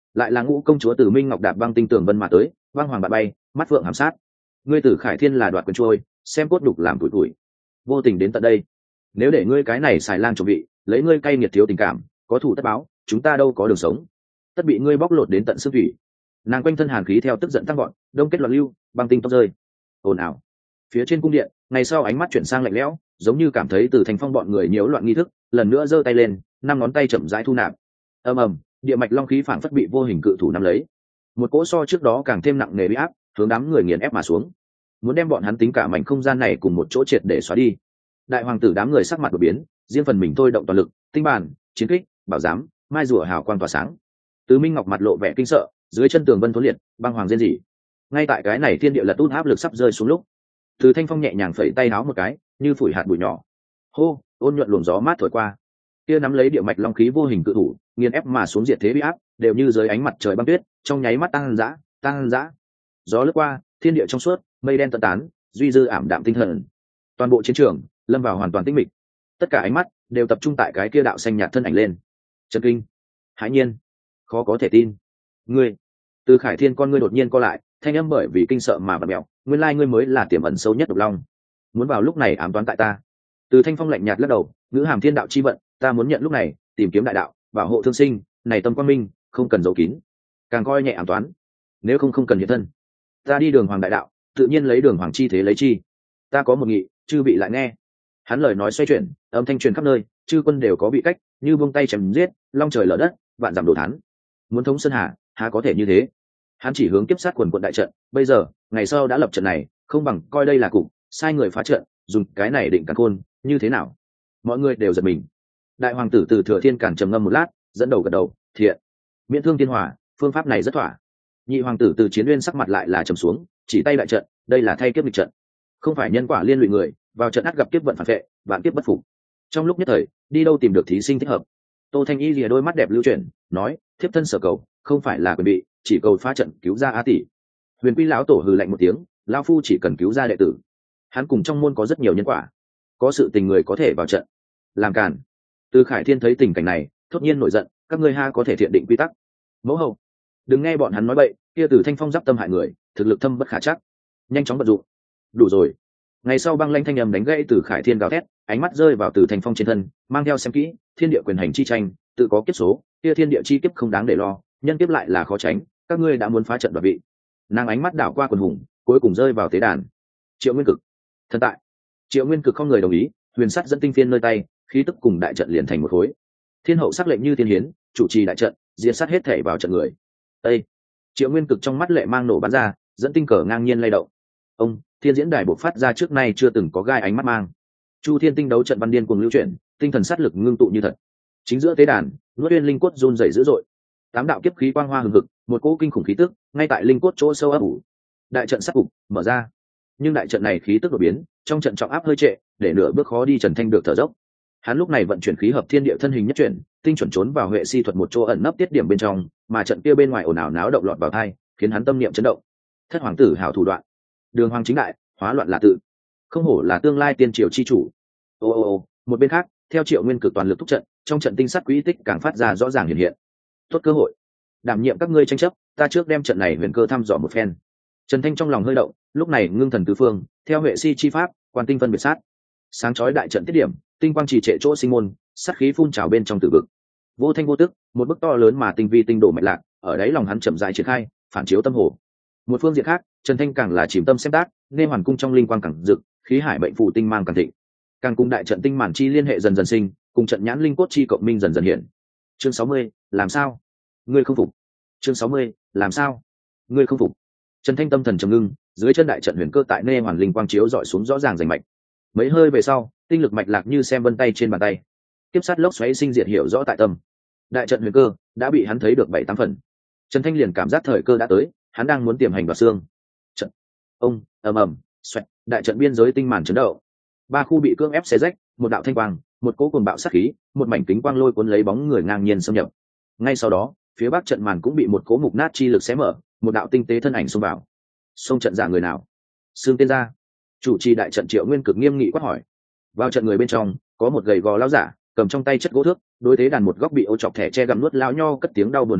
lại là Ngũ công chúa Từ Minh Ngọc đạp băng tinh tường vân mà tới, băng hoàng bạt bay, mắt phượng hàm sát. Ngươi Tử Khải Thiên là đoạt quyền trôi, xem cốt đục làm tuổi tuổi, vô tình đến tận đây. Nếu để ngươi cái này xài lang trộm vị, lấy ngươi cay nghiệt thiếu tình cảm, có thủ tất báo, chúng ta đâu có đường sống, tất bị ngươi bóc lột đến tận xương thủy. Nàng quanh thân hàn khí theo tức giận tăng gọn, đông kết loạn lưu, băng tinh tóc rơi. Ồn ào. Phía trên cung điện, ngày sau ánh mắt chuyển sang lạnh lẽo, giống như cảm thấy Từ Thanh Phong bọn người nhiễu loạn nghi thức, lần nữa giơ tay lên, năm ngón tay chậm rãi thu nạp. Ầm ầm, địa mạch long khí phảng phất bị vô hình cự thủ nắm lấy. Một cỗ so trước đó càng thêm nặng nề uy áp, hướng đám người nghiền ép mà xuống, muốn đem bọn hắn tính cả mảnh không gian này cùng một chỗ triệt để xóa đi. Đại hoàng tử đám người sắc mặt đổi biến, riêng phần mình thôi động toàn lực, tinh bản, chiến kích, bảo giám, mai rùa hào quang tỏa sáng. Từ Minh Ngọc mặt lộ vẻ kinh sợ, dưới chân tường vân thốn liệt, băng hoàng rên rỉ. Ngay tại cái này thiên địa lật út áp lực sắp rơi xuống lúc, Từ Thanh Phong nhẹ nhàng phẩy tay áo một cái, như phủi hạt bụi nhỏ. Hô, ôn nhuận luồng gió mát thổi qua, kia nắm lấy địa mạch long khí vô hình cự thủ, nghiền ép mà xuống diệt thế uy áp, đều như dưới ánh mặt trời băng tuyết, trong nháy mắt tăng dã, tăng dã. Gió lướt qua, thiên địa trong suốt, mây đen tận tán, duy dư ảm đạm tinh thần. Toàn bộ chiến trường lâm vào hoàn toàn tĩnh mịch, tất cả ánh mắt đều tập trung tại cái kia đạo xanh nhạt thân ảnh lên. Chấn kinh, hãi nhiên, khó có thể tin. Ngươi, Từ Khải Thiên con ngươi đột nhiên co lại, thanh âm bởi vì kinh sợ mà bật mèo. Nguyên lai ngươi mới là tiềm ẩn sâu nhất độc long, muốn vào lúc này ám toán tại ta. Từ Thanh Phong lạnh nhạt lắc đầu, ngữ hàm thiên đạo chi vận, ta muốn nhận lúc này, tìm kiếm đại đạo, bảo hộ thương sinh, này tâm quang minh, không cần giấu kín, càng coi nhẹ ám toán. Nếu không cần hiện thân, ta đi đường hoàng đại đạo, tự nhiên lấy đường hoàng chi thế lấy chi. Ta có một nghị, chư bị lại nghe. Hắn lời nói xoay chuyển, âm thanh truyền khắp nơi, chư quân đều có bị cách, như buông tay chém giết, long trời lở đất, vạn dặm đổ thán. Muốn thống sơn hà, há có thể như thế. Hắn chỉ hướng kiếp sát quần quận đại trận, bây giờ ngày sau đã lập trận này, không bằng coi đây là cục, sai người phá trận, dùng cái này định càn khôn, như thế nào? Mọi người đều giật mình. Đại hoàng tử Từ Thừa Thiên cản trầm ngâm một lát, dẫn đầu gật đầu, thiện, miễn thương thiên hòa, phương pháp này rất thỏa. Nhị hoàng tử Từ Chiến Uyên sắc mặt lại là trầm xuống, chỉ tay đại trận, đây là thay kiếp nghịch trận, không phải nhân quả liên lụy người, vào trận ắt gặp kiếp vận phản vệ, vạn kiếp bất phục. Trong lúc nhất thời, đi đâu tìm được thí sinh thích hợp? Tô Thanh Y lìa đôi mắt đẹp lưu chuyển, nói, thiếp thân sở cầu, không phải là quyền bị, chỉ cầu phá trận cứu ra A tỷ. Huyền Quy lão tổ hừ lạnh một tiếng, lão phu chỉ cần cứu ra đệ tử. Hắn cùng trong môn có rất nhiều nhân quả, có sự tình người có thể vào trận. Làm càn. Từ Khải Thiên thấy tình cảnh này, thốt nhiên nổi giận, các ngươi ha có thể thiện định quy tắc. Mẫu hậu, đừng nghe bọn hắn nói bậy, kia Từ Thanh Phong giáp tâm hại người, thực lực thâm bất khả trắc. Nhanh chóng vận dụng. Đủ rồi. Ngày sau băng lanh thanh âm đánh gãy Từ Khải Thiên gào thét, ánh mắt rơi vào Từ Thanh Phong trên thân, mang theo xem kỹ, thiên địa quyền hành chi tranh, tự có kiếp số, kia thiên địa chi kiếp không đáng để lo, nhân kiếp lại là khó tránh, các ngươi đã muốn phá trận đoạt vị. Nàng ánh mắt đảo qua quần hùng, cuối cùng rơi vào tế đàn. Triệu Nguyên Cực, thần tại. Triệu Nguyên Cực không người đồng ý, huyền sắt dẫn tinh phiên nơi tay, khí tức cùng đại trận liền thành một khối. Thiên hậu sắc lệnh như thiên hiến, chủ trì đại trận, diệt sát hết thể vào trận người. Ê! Triệu Nguyên Cực trong mắt lệ mang nổ bắn ra, dẫn tinh cờ ngang nhiên lay động. Ông, thiên diễn đài bộc phát ra trước nay chưa từng có gai ánh mắt mang. Chu Thiên tinh đấu trận văn điên cuồng lưu chuyển, tinh thần sát lực ngưng tụ như thật. Chính giữa tế đàn, nuốt uyên linh cốt run rẩy dữ dội. Tám đạo kiếp khí quang hoa hừng hực, một cỗ kinh khủng khí tức, ngay tại linh cốt chỗ sâu ấp ủ. Đại trận sát cục mở ra, nhưng đại trận này khí tức đột biến, trong trận trọng áp hơi trệ, để nửa bước khó đi Trần Thanh được thở dốc. Hắn lúc này vận chuyển khí hợp thiên địa thân hình nhất chuyển, tinh chuẩn trốn vào Huệ Si thuật một chỗ ẩn nấp tiết điểm bên trong, mà trận kia bên ngoài ồn ào náo động lọt vào tai, khiến hắn tâm niệm chấn động. Thất hoàng tử hảo thủ đoạn, đường hoàng chính đại, hóa loạn là tự, không hổ là tương lai tiên triều chi chủ. Ô, một bên khác, theo Triệu Nguyên Cực toàn lực thúc trận, trong trận tinh sát quỹ tích càng phát ra rõ ràng hiện hiện. Tốt cơ hội, đảm nhiệm các ngươi tranh chấp, ta trước đem trận này huyền cơ thăm dò một phen. Trần Thanh trong lòng hơi động, lúc này ngưng thần tứ phương, theo Huệ Si chi pháp, quan tinh phân biệt sát. Sáng chói đại trận tiết điểm, tinh quang trì trệ chỗ sinh môn, sát khí phun trào bên trong tử vực. Vô thanh vô tức, một bức to lớn mà tinh vi tinh đổ mạch lạc, ở đáy lòng hắn chậm rãi triển khai, phản chiếu tâm hồ. Một phương diện khác, Trần Thanh càng là chìm tâm xem tác, nên hoàn cung trong linh quang càng rực, khí hải bệnh phù tinh mang càng thịnh. Càng cùng đại trận tinh màn chi liên hệ dần dần sinh, cùng trận nhãn linh cốt chi cộng minh dần dần hiện. Chương 60, làm sao? Ngươi không phục. Chương 60, làm sao? Ngươi không phục. Trần Thanh tâm thần trầm ngưng, dưới chân đại trận huyền cơ tại nê hoàn linh quang chiếu dọi xuống rõ ràng rành mạch. Mấy hơi về sau, tinh lực mạch lạc như xem vân tay trên bàn tay. Tiếp sát lốc xoáy sinh diệt hiểu rõ tại tâm. Đại trận huyền cơ đã bị hắn thấy được 7-8 phần. Trần Thanh liền cảm giác thời cơ đã tới, hắn đang muốn tiềm hành vào xương. Trận. Ông, ầm, xoẹt, đại trận biên giới tinh màn chấn động. Ba khu bị cưỡng ép xé rách, một đạo thanh quang, một cỗ cuồng bạo sát khí, một mảnh kính quang lôi cuốn lấy bóng người ngang nhiên xâm nhập. Ngay sau đó, phía bắc trận màn cũng bị một cỗ mục nát chi lực xé mở, một đạo tinh tế thân ảnh xông vào. Xông trận giả người nào? Xương tên ra. Chủ trì đại trận Triệu Nguyên Cực nghiêm nghị quát hỏi. Vào trận người bên trong, có một gầy gò lão giả, cầm trong tay chất gỗ thước, đối thế đàn một góc bị ô chọc thẻ che gặm nuốt lão nho cất tiếng đau buồn hét to,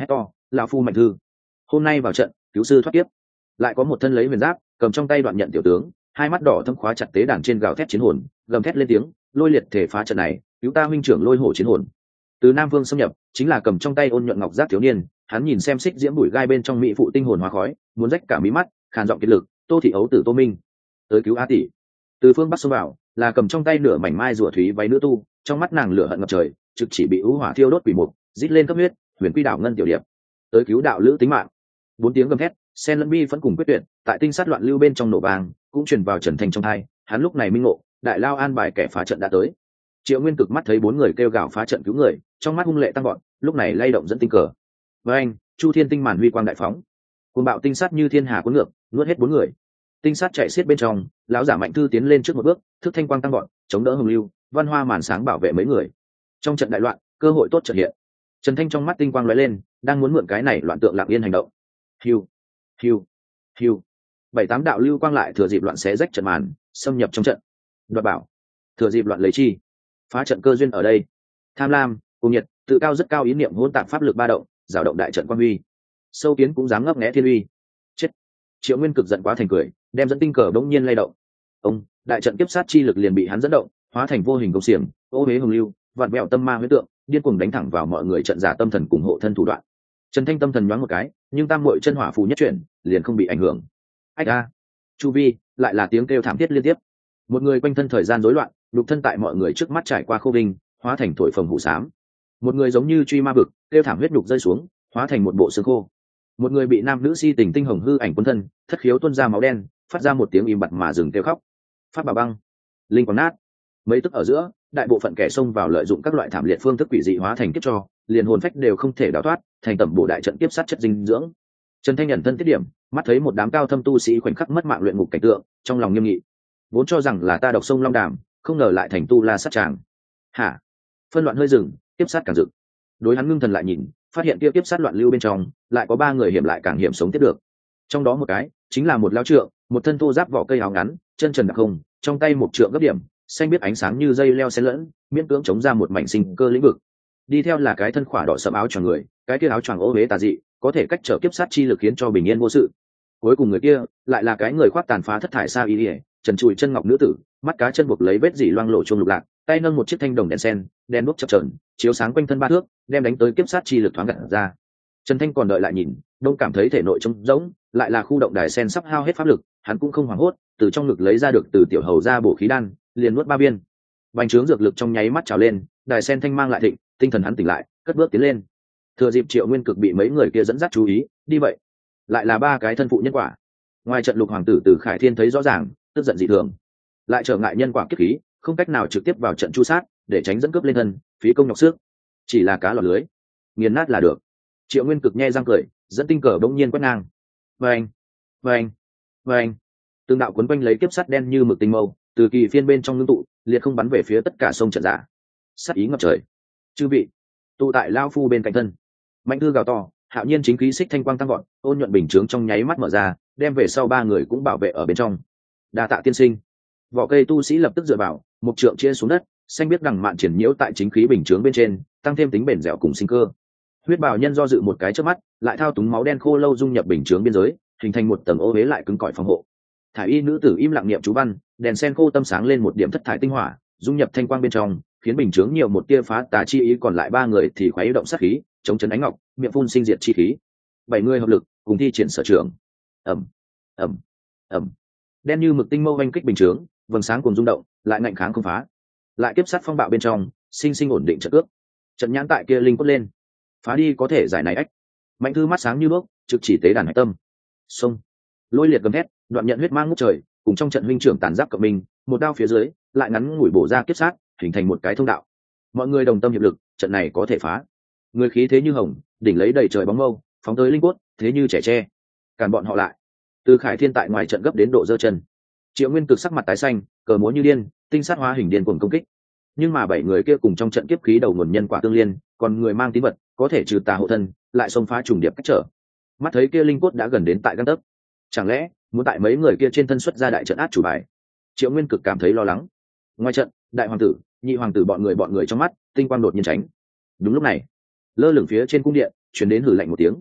lão phu Mạnh Thư hôm nay vào trận cứu sư thoát kiếp. Lại có một thân lấy huyền giáp cầm trong tay đoạn nhận tiểu tướng, hai mắt đỏ thâm khóa chặt tế đàn trên gào thét chiến hồn, gầm thét lên tiếng, lôi liệt thể phá trận này, cứu ta huynh trưởng Lôi Hổ chiến hồn. Từ Nam Vương xâm nhập chính là cầm trong tay ôn nhuận ngọc giáp thiếu niên, hắn nhìn xem xích diễm bụi gai bên trong mỹ phụ tinh hồn hóa khói, muốn rách cả mí mắt, khàn giọng kiệt lực, Tô thị ấu tử Tô Minh tới cứu A tỷ. Từ phương bắc xông vào là cầm trong tay nửa mảnh mai rùa thúy váy nữ tu, trong mắt nàng lửa hận ngập trời, trực chỉ bị ưu hỏa thiêu đốt quỷ mục, rít lên cấp huyết, huyền quy đảo ngân tiểu điệp tới cứu đạo lữ tính mạng. Bốn tiếng gầm thét sen lẫn bi vẫn cùng quyết tuyệt tại tinh sát loạn lưu bên trong nổ vàng cũng truyền vào Trần Thanh trong hai. Hắn lúc này minh ngộ, đại lao an bài kẻ phá trận đã tới. Triệu Nguyên Cực mắt thấy bốn người kêu gào phá trận cứu người, trong mắt hung lệ tăng gọn, lúc này lay động dẫn tinh cờ. Với anh, Chu Thiên tinh màn huy quang đại phóng, cuồng bạo tinh sát như thiên hà cuốn ngược, nuốt hết bốn người. Tinh sát chạy xiết bên trong, lão giả Mạnh Thư tiến lên trước một bước, thức thanh quang tăng gọn, chống đỡ hồng lưu, văn hoa màn sáng bảo vệ mấy người. Trong trận đại loạn, cơ hội tốt chợt hiện. Trần Thanh trong mắt tinh quang lóe lên, đang muốn mượn cái này loạn tượng lặng yên hành động. Hiu, hiu, hiu. 7-8 đạo lưu quang lại thừa dịp loạn xé rách trận màn, xâm nhập trong trận. Đoạt bảo, thừa dịp loạn lấy chi, phá trận cơ duyên ở đây. Tham lam, cùng nhiệt, tự cao rất cao ý niệm hỗn tạp pháp lực ba động, rào động đại trận quan huy. Sâu kiến cũng dám ngấp nghé thiên uy. Chết. Triệu Nguyên Cực giận quá thành cười, đem dẫn tinh cờ bỗng nhiên lay động. Ông, đại trận kiếp sát chi lực liền bị hắn dẫn động, hóa thành vô hình công xiềng, ô huế hồng lưu, vặn vẹo tâm ma huyễn tượng, điên cuồng đánh thẳng vào mọi người trận giả tâm thần cùng hộ thân thủ đoạn. Trần Thanh tâm thần nhoáng một cái, nhưng tam muội chân hỏa phù nhất chuyển, liền không bị ảnh hưởng. Ách a! Chu vi lại là tiếng kêu thảm thiết liên tiếp. Một người quanh thân thời gian rối loạn, lục thân tại mọi người trước mắt trải qua khô vinh, hóa thành thổi phồng hủ xám. Một người giống như truy ma vực, kêu thảm huyết nhục rơi xuống, hóa thành một bộ xương khô. Một người bị nam nữ si tình tinh hồng hư ảnh quân thân, thất khiếu tuôn ra máu đen, phát ra một tiếng im bặt mà dừng kêu khóc. Pháp bảo băng, linh còn nát. Mấy tức ở giữa, đại bộ phận kẻ xông vào lợi dụng các loại thảm liệt phương thức quỷ dị hóa thành kiếp cho, liền hồn phách đều không thể đào thoát, thành tẩm bổ đại trận kiếp sát chất dinh dưỡng. Trần Thanh nhận thân tiết điểm, mắt thấy một đám cao thâm tu sĩ khoảnh khắc mất mạng luyện ngục cảnh tượng, trong lòng nghiêm nghị. Vốn cho rằng là ta độc sông long đàm, không ngờ lại thành tu la sát tràng. Hả? Phân loạn hơi rừng, kiếp sát càng rực. Đối hắn ngưng thần lại nhìn, phát hiện kia kiếp sát loạn lưu bên trong, lại có 3 người hiểm lại càng hiểm sống tiếp được. Trong đó một cái chính là một lão trượng, một thân thô giáp vỏ cây áo ngắn, chân trần đặc không, trong tay một trượng gấp điểm, xanh biết ánh sáng như dây leo xen lẫn, miễn cưỡng chống ra một mảnh sinh cơ lĩnh vực. Đi theo là cái thân khỏa đỏ sẫm áo choàng người, cái kia áo choàng ô uế tà dị, có thể cách trở kiếp sát chi lực khiến cho bình yên vô sự. Cuối cùng người kia lại là cái người khoác tàn phá thất thải sa y, trần trụi chân ngọc nữ tử, mắt cá chân buộc lấy vết dỉ loang lổ chuông lục lạc, tay nâng một chiếc thanh đồng đèn sen, đèn đuốc chập chờn, chiếu sáng quanh thân 3 thước, đem đánh tới kiếp sát chi lực thoáng gặt ra. Trần Thanh còn đợi lại nhìn, đông cảm thấy thể nội trống rỗng, lại là khu động đài sen sắp hao hết pháp lực, hắn cũng không hoảng hốt, từ trong ngực lấy ra được từ tiểu hầu ra bổ khí đan, liền nuốt 3 viên. Bành trướng dược lực trong nháy mắt trào lên, đài sen thanh mang lại thịnh, tinh thần hắn tỉnh lại, cất bước tiến lên. Thừa dịp Triệu Nguyên Cực bị mấy người kia dẫn dắt chú ý, đi vậy, lại là 3 cái thân phụ nhân quả. Ngoài trận Lục hoàng tử Từ Khải Thiên thấy rõ ràng, tức giận dị thường, lại trở ngại nhân quả kiếp khí, không cách nào trực tiếp vào trận chu sát, để tránh dẫn cướp lên thân, phí công nhọc sức, chỉ là cá lọt lưới, nghiền nát là được. Triệu Nguyên Cực nhe răng cười, dẫn tinh cờ bỗng nhiên quét ngang. Vâng, vâng, vâng. Tương đạo quấn quanh lấy kiếp sắt đen như mực tinh mâu, từ kỳ phiên bên trong ngưng tụ, liệt không bắn về phía tất cả sông trận giả. Sát ý ngập trời. Chư vị, tụ tại lao phu bên cạnh thân. Mạnh Thư gào to, hạo nhiên chính khí xích thanh quang tăng vọt, ôn nhuận bình chướng trong nháy mắt mở ra, đem về sau 3 người cũng bảo vệ ở bên trong. Đa tạ tiên sinh. Vỏ cây tu sĩ lập tức dựa vào, một trượng chia xuống đất, xanh biết đằng mạn triển nhiễu tại chính khí bình chướng bên trên, tăng thêm tính bền dẻo cùng sinh cơ. Huyết bào nhân do dự một cái trước mắt, lại thao túng máu đen khô lâu dung nhập bình chướng biên giới, hình thành một tầng ô huế lại cứng cỏi phòng hộ. Thải y nữ tử im lặng niệm chú văn, đèn sen khô tâm sáng lên một điểm thất thải tinh hỏa, dung nhập thanh quang bên trong, khiến bình chướng nhiều một tia phá tà chi ý, còn lại 3 người thì khuấy động sát khí, chống chấn ánh ngọc, miệng phun sinh diệt chi khí. 7 người hợp lực, cùng thi triển sở trường. Ầm, ầm, ầm. Đen như mực tinh mâu vành kích bình chướng, vầng sáng cùng rung động, lại ngạnh kháng không phá. Lại kiếp sát phong bạo bên trong, sinh sinh ổn định trận cước. Trận nhãn tại kia linh quất lên, phá đi có thể giải này ách. Mạnh Thư mắt sáng như đuốc, trực chỉ tế đàn hạch tâm. Xông, lôi liệt gầm thét, đoạn nhận huyết mang ngút trời, cùng trong trận huynh trưởng tàn giáp cộng mình, một đao phía dưới, lại ngắn ngủi bổ ra kiếp sát, hình thành một cái thông đạo. Mọi người đồng tâm hiệp lực, trận này có thể phá. Người khí thế như hồng, đỉnh lấy đầy trời bóng mâu, phóng tới linh quất, thế như trẻ tre. Càn bọn họ lại. Từ Khải Thiên tại ngoài trận gấp đến độ giơ chân. Triệu Nguyên Cực sắc mặt tái xanh, cờ múa như điên, tinh sát hóa hình điên cuồng công kích. Nhưng mà 7 người kia cùng trong trận kiếp khí đầu nguồn nhân quả tương liên, còn người mang tín vật, có thể trừ tà hộ thân, lại xông phá trùng điệp cách trở. Mắt thấy kia linh cốt đã gần đến tại gang tấc, chẳng lẽ muốn tại mấy người kia trên thân xuất ra đại trận át chủ bài? Triệu Nguyên Cực cảm thấy lo lắng. Ngoài trận, đại hoàng tử, nhị hoàng tử bọn người trong mắt tinh quang đột nhiên tránh. Đúng lúc này, lơ lửng phía trên cung điện truyền đến hử lạnh một tiếng.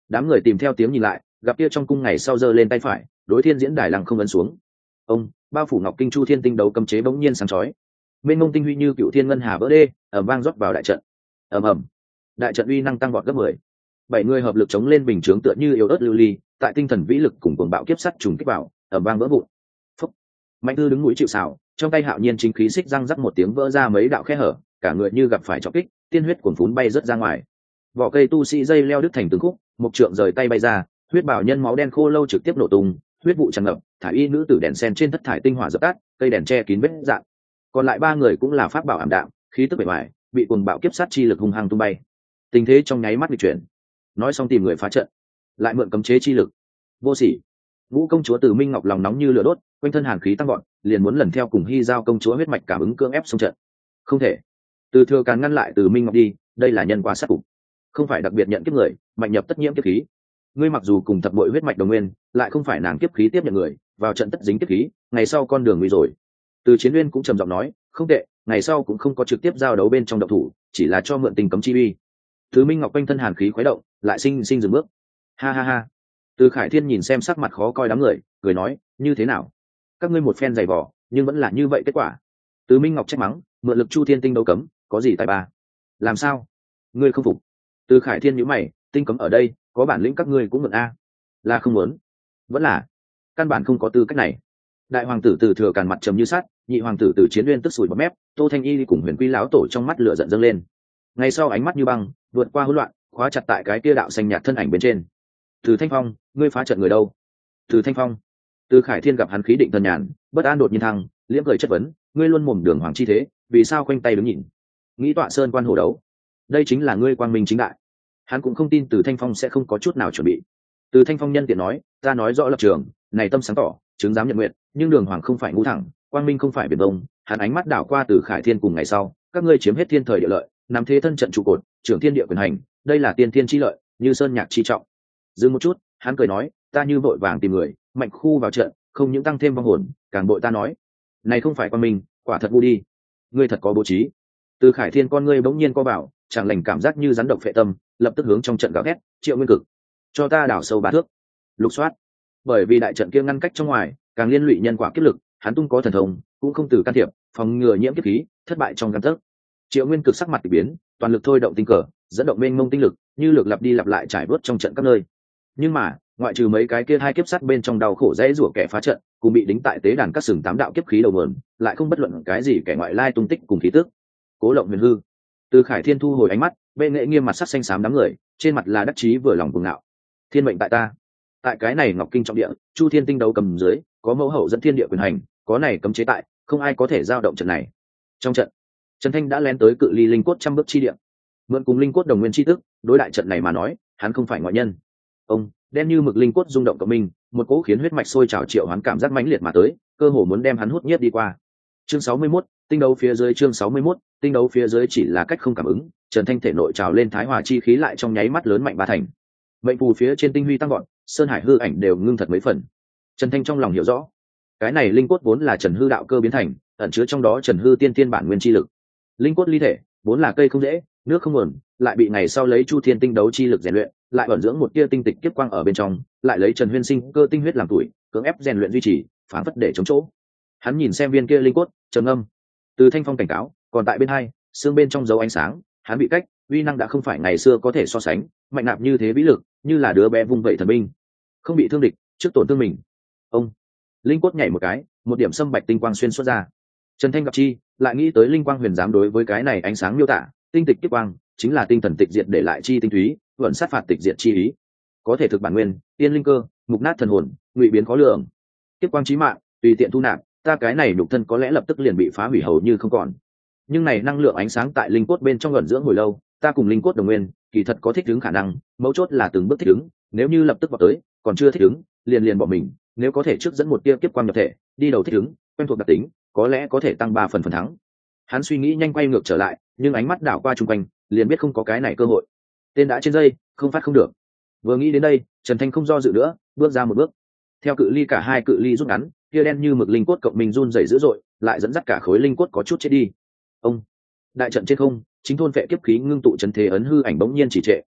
Đám người tìm theo tiếng nhìn lại, gặp kia trong cung ngày sau giơ lên tay phải, đối thiên diễn đài lăng không ấn xuống. Ông bao phủ ngọc kinh chu thiên tinh đấu cấm chế bỗng nhiên sáng chói, mênh mông tinh huy như cựu thiên ngân hà vỡ đê, ầm vang rót vào đại trận. Ầm ầm, đại trận uy năng tăng vọt gấp 10. 7 người hợp lực chống lên bình chướng tựa như yếu ớt lưu ly, tại tinh thần vĩ lực cùng cuồng bạo kiếp sắt trùng kích vào, ầm vang vỡ vụn. Phúc. Mạnh Tư đứng núi chịu sào, trong tay hạo nhiên chính khí xích răng rắc một tiếng vỡ ra mấy đạo khe hở, cả người như gặp phải trọng kích, tiên huyết cuồn phún bay rớt ra ngoài. Vỏ cây tu sĩ dây leo đứt thành từng khúc, một trượng rời tay bay ra, huyết bảo nhân máu đen khô lâu trực tiếp nổ tung, huyết vụ tràn ngập, thải y nữ tử đèn sen trên thất thải tinh hỏa dập tắt, cây đèn che kín vết rạn. Còn lại 3 người cũng là pháp bảo ảm đạm, khí tức bề ngoài bị cuồng bạo kiếp sát chi lực hung hăng tung bay. Tình thế trong nháy mắt bị chuyển. Nói xong tìm người phá trận, lại mượn cấm chế chi lực. Vô sỉ. Vũ công chúa Từ Minh Ngọc lòng nóng như lửa đốt, quanh thân hàn khí tăng vọt, liền muốn lần theo cùng Hy Giao công chúa huyết mạch cảm ứng cưỡng ép xông trận. Không thể. Từ Thừa Càn ngăn lại Từ Minh Ngọc đi, đây là nhân quả sát cục, không phải đặc biệt nhận kiếp người, mạnh nhập tất nhiễm kiếp khí. Ngươi mặc dù cùng thập bội huyết mạch đồng nguyên, lại không phải nàng kiếp khí tiếp nhận người, vào trận tất dính kiếp khí, ngày sau con đường nguy rồi. Từ Chiến Nguyên cũng trầm giọng nói, không tệ, ngày sau cũng không có trực tiếp giao đấu bên trong động thủ, chỉ là cho mượn tình cấm chi uy. Từ Minh Ngọc quanh thân hàn khí khuấy động, lại sinh dừng bước. Ha ha ha. Từ Khải Thiên nhìn xem sắc mặt khó coi đám người, cười nói, như thế nào? Các ngươi một phen giày vò, nhưng vẫn là như vậy kết quả. Từ Minh Ngọc trách mắng, mượn lực Chu Thiên tinh đấu cấm, có gì tài ba? Làm sao? Ngươi không phục? Từ Khải Thiên nhíu mày, tinh cấm ở đây, có bản lĩnh các ngươi cũng mượn a. Là không muốn? Vẫn là căn bản không có tư cách này. Đại hoàng tử Từ Thừa Càn mặt trầm như sắt, nhị hoàng tử Từ Chiến Nguyên tức sủi bọt mép, Tô Thanh Y cùng Huyền Quy lão tổ trong mắt lửa giận dâng lên. Ngay sau ánh mắt như băng, vượt qua hỗn loạn, khóa chặt tại cái kia đạo xanh nhạt thân ảnh bên trên. Từ Thanh Phong, ngươi phá trận người đâu? Từ Thanh Phong. Từ Khải Thiên gặp hắn khí định thần nhàn, bất an đột nhiên thăng, liễm cười chất vấn, ngươi luôn mồm đường hoàng chi thế, vì sao quanh tay đứng nhìn? Nghĩ tọa sơn quan hồ đấu, đây chính là ngươi quang minh chính đại. Hắn cũng không tin Từ Thanh Phong sẽ không có chút nào chuẩn bị. Từ Thanh Phong nhân tiện nói, ta nói rõ lập trường, này tâm sáng tỏ, chứng dám nhận nguyện, nhưng đường hoàng không phải ngu thẳng, quang minh không phải biển đông. Hắn ánh mắt đảo qua Từ Khải Thiên cùng ngày sau, các ngươi chiếm hết thiên thời địa lợi, nắm thế thân trận trụ cột, trưởng thiên địa quyền hành, đây là tiên thiên chi lợi, như sơn nhạc chi trọng. Dừng một chút, hắn cười nói, ta như vội vàng tìm người, mạnh khu vào trận, không những tăng thêm vong hồn, càng bội ta nói, này không phải quang minh, quả thật ngu đi. Ngươi thật có bố trí. Từ Khải Thiên con ngươi bỗng nhiên co bảo, chẳng lành cảm giác như rắn độc phệ tâm, lập tức hướng trong trận gào thét, Triệu Nguyên Cực, cho ta đảo sâu 3 thước. Lục soát. Bởi vì đại trận kia ngăn cách trong ngoài, càng liên lụy nhân quả kiếp lực, hắn tung có thần thông, cũng không từ can thiệp, phòng ngừa nhiễm kiếp khí, thất bại trong căn tấc. Triệu Nguyên Cực sắc mặt kỳ biến, toàn lực thôi động tinh cờ, dẫn động mênh mông tinh lực, như lược lặp đi lặp lại trải bớt trong trận các nơi. Nhưng mà, ngoại trừ mấy cái kia 2 kiếp sắt bên trong đau khổ dễ rủa kẻ phá trận, cùng bị đính tại tế đàn các sừng 8 đạo kiếp khí đầu nguồn, lại không bất luận cái gì kẻ ngoại lai tung tích cùng khí tức. Cố Lộng Huyền hư. Từ Khải Thiên thu hồi ánh mắt, bệ nghệ nghiêm mặt sắc xanh xám đám người, trên mặt là đắc chí vừa lòng cuồng ngạo. Thiên mệnh tại ta. Tại cái này Ngọc Kinh trọng địa, Chu Thiên tinh đấu cầm dưới, có mẫu hậu dẫn thiên địa quyền hành, có này cấm chế tại, không ai có thể giao động trận này. Trong trận, Trần Thanh đã lén tới cự ly linh cốt 100 bước chi địa. Mượn cùng linh cốt đồng nguyên chi tức, đối đại trận này mà nói, hắn không phải ngoại nhân. Ông đen như mực linh cốt rung động cộng minh, một cỗ khiến huyết mạch sôi trào triệu hắn cảm giác mãnh liệt mà tới, cơ hồ muốn đem hắn hút nhiếp đi qua. Chương 61, tinh đấu phía dưới. Chương 61, tinh đấu phía dưới chỉ là cách không cảm ứng, Trần Thanh thể nội trào lên thái hòa chi khí lại trong nháy mắt lớn mạnh 3 thành. Mệnh phù phía trên tinh huy tăng gọn, sơn hải hư ảnh đều ngưng thật mấy phần. Trần Thanh trong lòng hiểu rõ, cái này linh cốt vốn là Trần Hư đạo cơ biến thành, ẩn chứa trong đó Trần Hư tiên tiên bản nguyên chi lực. Linh cốt ly thể, vốn là cây không dễ, nước không nguồn, lại bị ngày sau lấy Chu Thiên tinh đấu chi lực rèn luyện, lại ẩn dưỡng một tia tinh tịch kiếp quang ở bên trong, lại lấy Trần Huyên sinh cơ tinh huyết làm tuổi, cưỡng ép rèn luyện duy trì, phản phất để chống chỗ. Hắn nhìn xem viên kia linh cốt, trầm ngâm. Từ Thanh Phong cảnh cáo, còn tại bên hai, xương bên trong dấu ánh sáng, hắn bị cách, uy năng đã không phải ngày xưa có thể so sánh, mạnh nạp như thế vĩ lực, như là đứa bé vung vậy thần binh, không bị thương địch, trước tổn thương mình. Ông, linh cốt nhảy một cái, một điểm sâm bạch tinh quang xuyên xuất ra. Trần Thanh gặp chi, lại nghĩ tới linh quang huyền giám đối với cái này ánh sáng miêu tả, tinh tịch kiếp quang, chính là tinh thần tịch diệt để lại chi tinh túy, vẫn sát phạt tịch diệt chi ý. Có thể thực bản nguyên, tiên linh cơ, mục nát thần hồn, ngụy biến khó lường. Kiếp quang chí mạng, tùy tiện thu nạp, ta cái này nhục thân có lẽ lập tức liền bị phá hủy hầu như không còn. Nhưng này năng lượng ánh sáng tại linh cốt bên trong ẩn dưỡng hồi lâu, ta cùng linh cốt đồng nguyên, kỳ thật có thích ứng khả năng, mấu chốt là từng bước thích ứng, nếu như lập tức vào tới, còn chưa thích ứng, liền bỏ mình, nếu có thể trước dẫn một tia kiếp quang nhập thể, đi đầu thích ứng, quen thuộc đặc tính, có lẽ có thể tăng 3 phần thắng. Hắn suy nghĩ nhanh quay ngược trở lại, nhưng ánh mắt đảo qua chung quanh, liền biết không có cái này cơ hội. Tên đã trên dây, không phát không được. Vừa nghĩ đến đây, Trần Thanh không do dự nữa, bước ra một bước. Theo cự ly cả 2 cự ly rút ngắn, kia đen như mực linh cốt cộng mình run rẩy dữ dội, lại dẫn dắt cả khối linh cốt có chút chết đi. Ông, đại trận trên không, chính thôn vệ kiếp khí ngưng tụ chấn thế ấn hư ảnh bỗng nhiên chỉ trệ.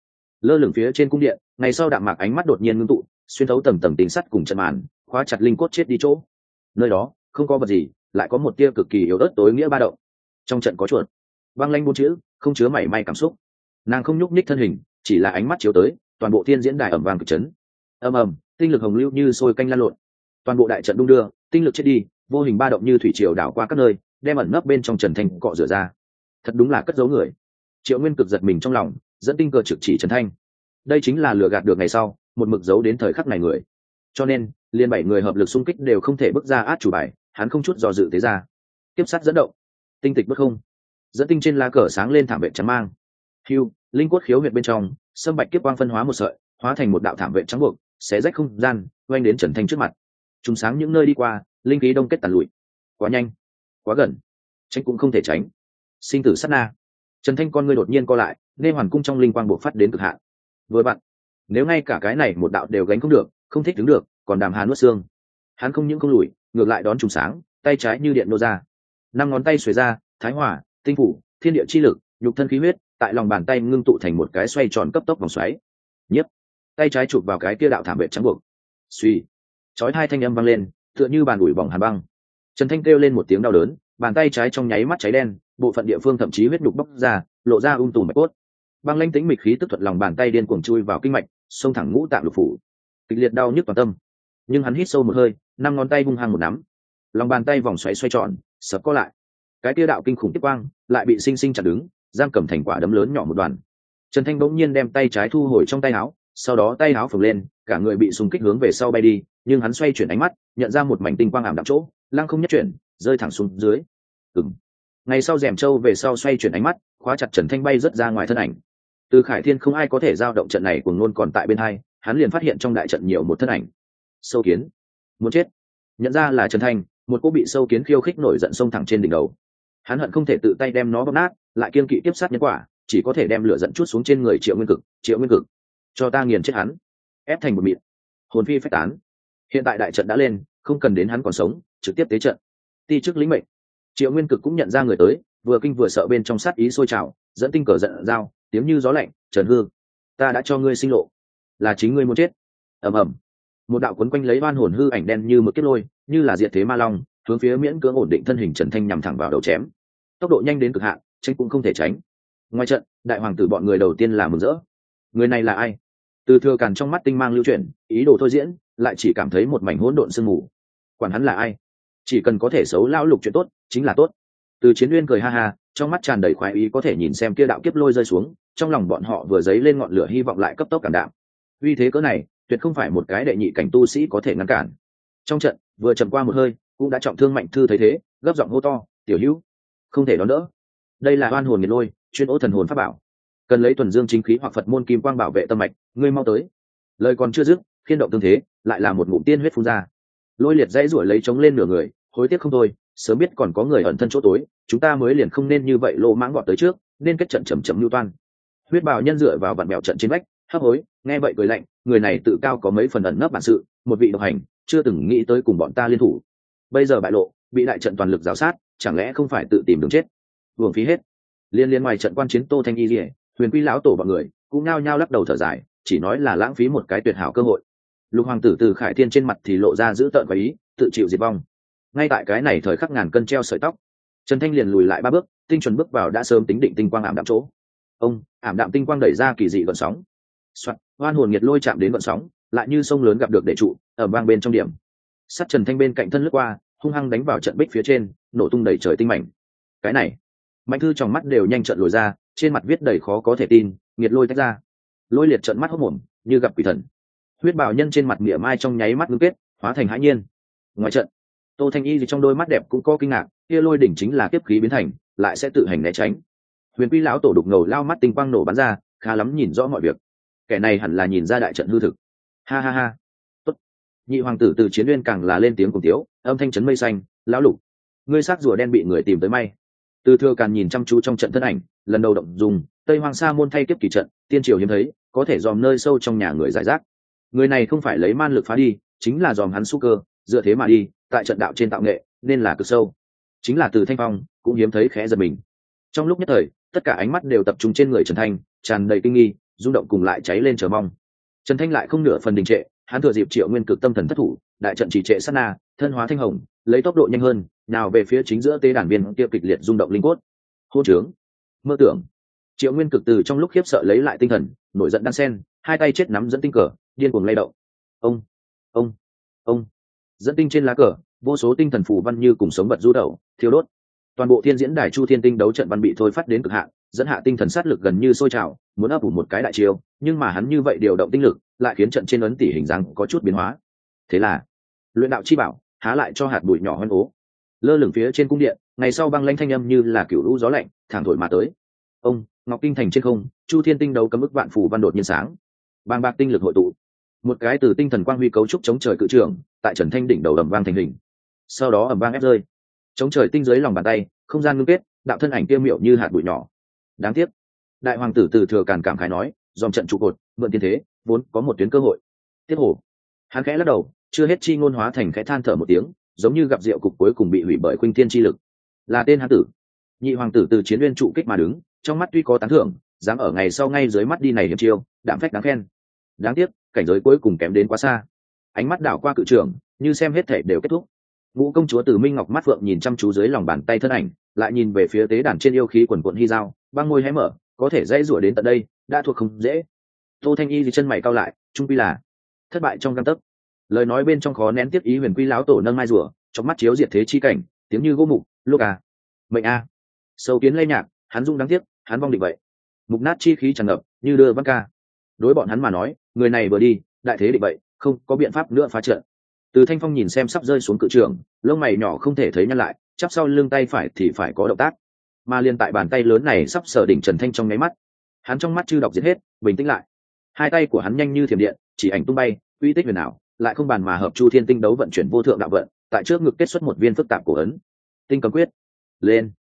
lơ lửng phía trên cung điện. Ngày sau đạm mạc ánh mắt đột nhiên ngưng tụ, xuyên thấu tầng tầng tính sắt cùng trận màn, khóa chặt linh cốt chết đi chỗ. Nơi đó không có vật gì, lại có một tia cực kỳ yếu ớt tối nghĩa ba động. Trong trận có chuột. Băng lanh bốn chữ, không chứa mảy may cảm xúc. Nàng không nhúc nhích thân hình, chỉ là ánh mắt chiếu tới, toàn bộ thiên diễn đài ầm vang cực chấn. Ầm ầm, tinh lực hồng lưu như sôi canh lan lộn. Toàn bộ đại trận đung đưa, tinh lực chết đi, vô hình ba động như thủy triều đảo qua các nơi, đem ẩn nấp bên trong Trần Thanh cọ rửa ra. Thật đúng là cất giấu người. Triệu Nguyên cực giật mình trong lòng, dẫn tinh cờ trực chỉ Trần Thanh. Đây chính là lừa gạt được ngày sau, một mực giấu đến thời khắc này người. Cho nên, liên 7 người hợp lực xung kích đều không thể bước ra át chủ bài, hắn không chút do dự thế ra. Tiếp sát dẫn động, tinh tịch bất không. Dẫn tinh trên lá cờ sáng lên thảm vệ trắng mang. Hưu, linh quất khiếu huyệt bên trong, sâm bạch kiếp quang phân hóa một sợi, hóa thành một đạo thảm vệ trắng buộc, xé rách không gian, oanh đến Trần Thanh trước mặt. Chúng sáng những nơi đi qua, linh khí đông kết tàn lụi. Quá nhanh, quá gần, tránh cũng không thể tránh. Sinh tử sát na. Trần Thanh con ngươi đột nhiên co lại, nghe hoàn cung trong linh quang bộc phát đến cực hạn. Vừa bạn, nếu ngay cả cái này một đạo đều gánh không được, không thích đứng được, còn đàm hà nuốt xương. Hắn không những không lùi, ngược lại đón trùng sáng, tay trái như điện nô ra. 5 ngón tay xuề ra, thái hỏa, tinh phủ, thiên địa chi lực, nhục thân khí huyết, tại lòng bàn tay ngưng tụ thành một cái xoay tròn cấp tốc vòng xoáy. Nhấp, tay trái chụp vào cái kia đạo thảm vệ trắng buộc. Suy, chói hai thanh âm vang lên, tựa như bàn ủi bỏng hàn băng. Trần Thanh kêu lên một tiếng đau đớn, bàn tay trái trong nháy mắt cháy đen, bộ phận địa phương thậm chí huyết đục bốc ra, lộ ra tùm mạch cốt. Băng lãnh tĩnh mịch khí tức thuận lòng bàn tay điên cuồng chui vào kinh mạch, xông thẳng ngũ tạng lục phủ. Kịch liệt đau nhức toàn tâm. Nhưng hắn hít sâu một hơi, 5 ngón tay hung hăng một nắm. Lòng bàn tay vòng xoáy xoay tròn, sập co lại. Cái kia đạo kinh khủng tiếp quang lại bị sinh sinh chặn đứng, giam cầm thành quả đấm lớn nhỏ một đoàn. Trần Thanh bỗng nhiên đem tay trái thu hồi trong tay áo, sau đó tay áo phồng lên, cả người bị xung kích hướng về sau bay đi, nhưng hắn xoay chuyển ánh mắt, nhận ra một mảnh tinh quang ảm đạm chỗ, lăng không nhất chuyển, rơi thẳng xuống dưới. Ngày sau rèm châu về sau xoay chuyển ánh mắt, khóa chặt Trần Thanh bay rất ra ngoài thân ảnh. Từ Khải Thiên không ai có thể giao động trận này của ngôn còn tại bên hai, hắn liền phát hiện trong đại trận nhiều một thân ảnh. Sâu kiến, muốn chết. Nhận ra là Trần Thanh, một cô bị sâu kiến khiêu khích nổi giận xông thẳng trên đỉnh đầu. Hắn hận không thể tự tay đem nó bóp nát, lại kiên kỵ tiếp sát nhân quả, chỉ có thể đem lửa giận chút xuống trên người Triệu Nguyên Cực, cho ta nghiền chết hắn, ép thành một mịn, hồn phi phách tán. Hiện tại đại trận đã lên, không cần đến hắn còn sống, trực tiếp tế trận. Ti chức lĩnh mệnh. Triệu Nguyên Cực cũng nhận ra người tới, vừa kinh vừa sợ bên trong sát ý sôi trào, dẫn tinh cờ giận dao, tiếng như gió lạnh. Trần Hương, ta đã cho ngươi sinh lộ, là chính ngươi muốn chết. Ầm ầm, một đạo cuốn quanh lấy oan hồn hư ảnh đen như mực kiếp lôi, như là diệt thế ma long, hướng phía miễn cưỡng ổn định thân hình Trần Thanh nhằm thẳng vào đầu chém. Tốc độ nhanh đến cực hạn, tránh cũng không thể tránh. Ngoài trận, đại hoàng tử bọn người đầu tiên là mừng rỡ. Người này là ai? Từ Thừa Càn trong mắt tinh mang lưu chuyển, ý đồ thôi diễn, lại chỉ cảm thấy một mảnh hỗn độn sương mù. Quản hắn là ai, chỉ cần có thể xấu lão lục chuyện tốt chính là tốt. Từ Chiến Uyên cười ha ha, trong mắt tràn đầy khoái ý, có thể nhìn xem kia đạo kiếp lôi rơi xuống, trong lòng bọn họ vừa dấy lên ngọn lửa hy vọng lại cấp tốc cảm đạm. Uy thế cỡ này, tuyệt không phải một cái đệ nhị cảnh tu sĩ có thể ngăn cản. Trong trận, vừa chậm qua một hơi, cũng đã trọng thương Mạnh Thư thấy thế, gấp giọng hô to, "Tiểu Hữu, không thể đón đỡ. Đây là oan hồn nghiệt lôi, chuyên ố thần hồn pháp bảo, cần lấy thuần dương chính khí hoặc Phật môn kim quang bảo vệ tâm mạch, ngươi mau tới." Lời còn chưa dứt, khiên động tương thế, lại là một ngụm tiên huyết phun ra. Lôi liệt dãy rủi lấy chống lên nửa người, hối tiếc không thôi, sớm biết còn có người ẩn thân chỗ tối, chúng ta mới liền không nên như vậy lô mãng gọt tới trước, nên kết trận chậm chậm lưu toan. Huyết bào nhân dựa vào vặn mèo trận trên vách, hấp hối, nghe vậy cười lạnh, người này tự cao có mấy phần ẩn nấp bản sự, một vị độc hành, chưa từng nghĩ tới cùng bọn ta liên thủ. Bây giờ bại lộ, bị đại trận toàn lực giáo sát, chẳng lẽ không phải tự tìm đường chết? Uổng phí hết. Liên ngoài trận quan chiến Tô Thanh Y Liễu, Huyền Quy lão tổ bọn người, cũng nhao nhao lắc đầu thở dài, chỉ nói là lãng phí một cái tuyệt hảo cơ hội. Lục hoàng tử Từ Khải Thiên trên mặt thì lộ ra dữ tợn và ý, tự chịu diệt vong. Ngay tại cái này thời khắc ngàn cân treo sợi tóc, Trần Thanh liền lùi lại 3 bước, tinh chuẩn bước vào đã sớm tính định tinh quang ảm đạm chỗ. Ông, ảm đạm tinh quang đẩy ra kỳ dị gợn sóng. Soạt, oan hồn nhiệt lôi chạm đến gợn sóng, lại như sông lớn gặp được đệ trụ, ở vang bên trong điểm. Sắt Trần Thanh bên cạnh thân lướt qua, hung hăng đánh vào trận bích phía trên, nổ tung đầy trời tinh mảnh. Cái này, Mạnh Thư trong mắt đều nhanh trợn lồi ra, trên mặt viết đầy khó có thể tin, nhiệt lôi tách ra. Lôi liệt trợn mắt hốt mồm, như gặp quỷ thần. Huyết bào nhân trên mặt mỉa mai trong nháy mắt ngưng kết, hóa thành hãi nhiên. Ngoài trận, Tô Thanh Y thì trong đôi mắt đẹp cũng có kinh ngạc, kia lôi đỉnh chính là kiếp khí biến thành, lại sẽ tự hành né tránh. Huyền Quy lão tổ đục ngầu lao mắt tinh quang nổ bắn ra, khá lắm nhìn rõ mọi việc. Kẻ này hẳn là nhìn ra đại trận hư thực. Ha ha ha. Tốt. Nhị hoàng tử Từ Chiến Uyên càng là lên tiếng cùng tiếu, âm thanh chấn mây xanh, lão lục, ngươi xác rùa đen bị người tìm tới may. Từ Thừa Càn nhìn chăm chú trong trận thân ảnh, lần đầu động dùng, Tây Hoàng Sa môn thay kiếp kỳ trận, tiên triều hiếm thấy, có thể dòm nơi sâu trong nhà người giải rác. Người này không phải lấy man lực phá đi, chính là dòm hắn xúc cơ, dựa thế mà đi, tại trận đạo trên tạo nghệ, nên là cực sâu. Chính là Từ Thanh Phong, cũng hiếm thấy khẽ giật mình. Trong lúc nhất thời, tất cả ánh mắt đều tập trung trên người Trần Thanh, tràn đầy kinh nghi, rung động cùng lại cháy lên chờ mong. Trần Thanh lại không nửa phần đình trệ, hắn thừa dịp Triệu Nguyên Cực tâm thần thất thủ, đại trận chỉ trệ sát na, thân hóa thanh hồng, lấy tốc độ nhanh hơn, nào về phía chính giữa tế đàn viên kia kịch liệt rung động linh cốt. Hô trướng, mơ tưởng. Triệu Nguyên Cực từ trong lúc khiếp sợ lấy lại tinh thần, nổi giận đan sen, hai tay chết nắm dẫn tinh cờ, điên cuồng lay động. Ông, ông, dẫn tinh trên lá cờ, vô số tinh thần phù văn như cùng sống vật du đậu, thiêu đốt. Toàn bộ thiên diễn đài Chu Thiên Tinh đấu trận văn bị thôi phát đến cực hạn, dẫn hạ tinh thần sát lực gần như sôi trào, muốn ấp ủ một cái đại chiêu, nhưng mà hắn như vậy điều động tinh lực, lại khiến trận trên ấn tỷ hình dáng có chút biến hóa. Thế là, luyện đạo chi bảo, há lại cho hạt bụi nhỏ hơn ố. Lơ lửng phía trên cung điện, ngày sau băng lãnh thanh âm như là cửu lũ gió lạnh, thẳng thổi mà tới. Ông, Ngọc Kinh thành trên không, Chu Thiên Tinh đấu cấm ức vạn phù văn đột nhiên sáng. Bàng bạc tinh lực hội tụ, một cái từ tinh thần quang huy cấu trúc chống trời cự trường, tại Trần Thanh đỉnh đầu ầm vang thành hình. Sau đó ầm vang ép rơi. Chống trời tinh dưới lòng bàn tay, không gian ngưng kết, đạo thân ảnh tiêu miệu như hạt bụi nhỏ. Đáng tiếc, đại hoàng tử từ thừa càn cảm khái nói, dòm trận trụ cột, mượn tiên thế, vốn có một tuyến cơ hội. Tiếc hổ. Hắn khẽ lắc đầu, chưa hết chi ngôn hóa thành khẽ than thở một tiếng, giống như gặp rượu cục cuối cùng bị hủy bởi khuynh thiên chi lực. Là tên hắn tử. Nhị hoàng tử từ chiến uyên trụ kích mà đứng, trong mắt tuy có tán thưởng, dám ở ngày sau ngay dưới mắt đi này hiểm chiêu, đạm phách đáng khen. Đáng tiếc, cảnh giới cuối cùng kém đến quá xa. Ánh mắt đảo qua cự trưởng, như xem hết thể đều kết thúc. Ngũ công chúa Từ Minh Ngọc mắt phượng nhìn chăm chú dưới lòng bàn tay thân ảnh, lại nhìn về phía tế đàn trên yêu khí quần quần hy dao, băng môi hé mở, có thể dễ rủa đến tận đây, đã thuộc không dễ. Tô Thanh Y thì chân mày cau lại, trung quy là thất bại trong gang tấc. Lời nói bên trong khó nén tiếp ý huyền quy lão tổ nâng mai rùa, trong mắt chiếu diệt thế chi cảnh, tiếng như gỗ mục, lúc à, mệnh a. Sâu kiến lây nhạc, hắn dung đáng tiếc, hắn vong định vậy. Mục nát chi khí tràn ngập, như đưa văn ca. Đối bọn hắn mà nói, người này vừa đi, đại thế định vậy, không có biện pháp nữa phá trận. Từ Thanh Phong nhìn xem sắp rơi xuống cự trường, lông mày nhỏ không thể thấy nhăn lại, chắp sau lưng tay phải thì phải có động tác. Mà liên tại bàn tay lớn này sắp sờ đỉnh Trần Thanh trong nháy mắt, hắn trong mắt chư đọc giết hết, bình tĩnh lại. Hai tay của hắn nhanh như thiểm điện, chỉ ảnh tung bay, uy tích huyền ảo, lại không bàn mà hợp Chu Thiên Tinh đấu vận chuyển vô thượng đạo vận, tại trước ngực kết xuất một viên phức tạp cổ ấn. Tinh cấm quyết, lên.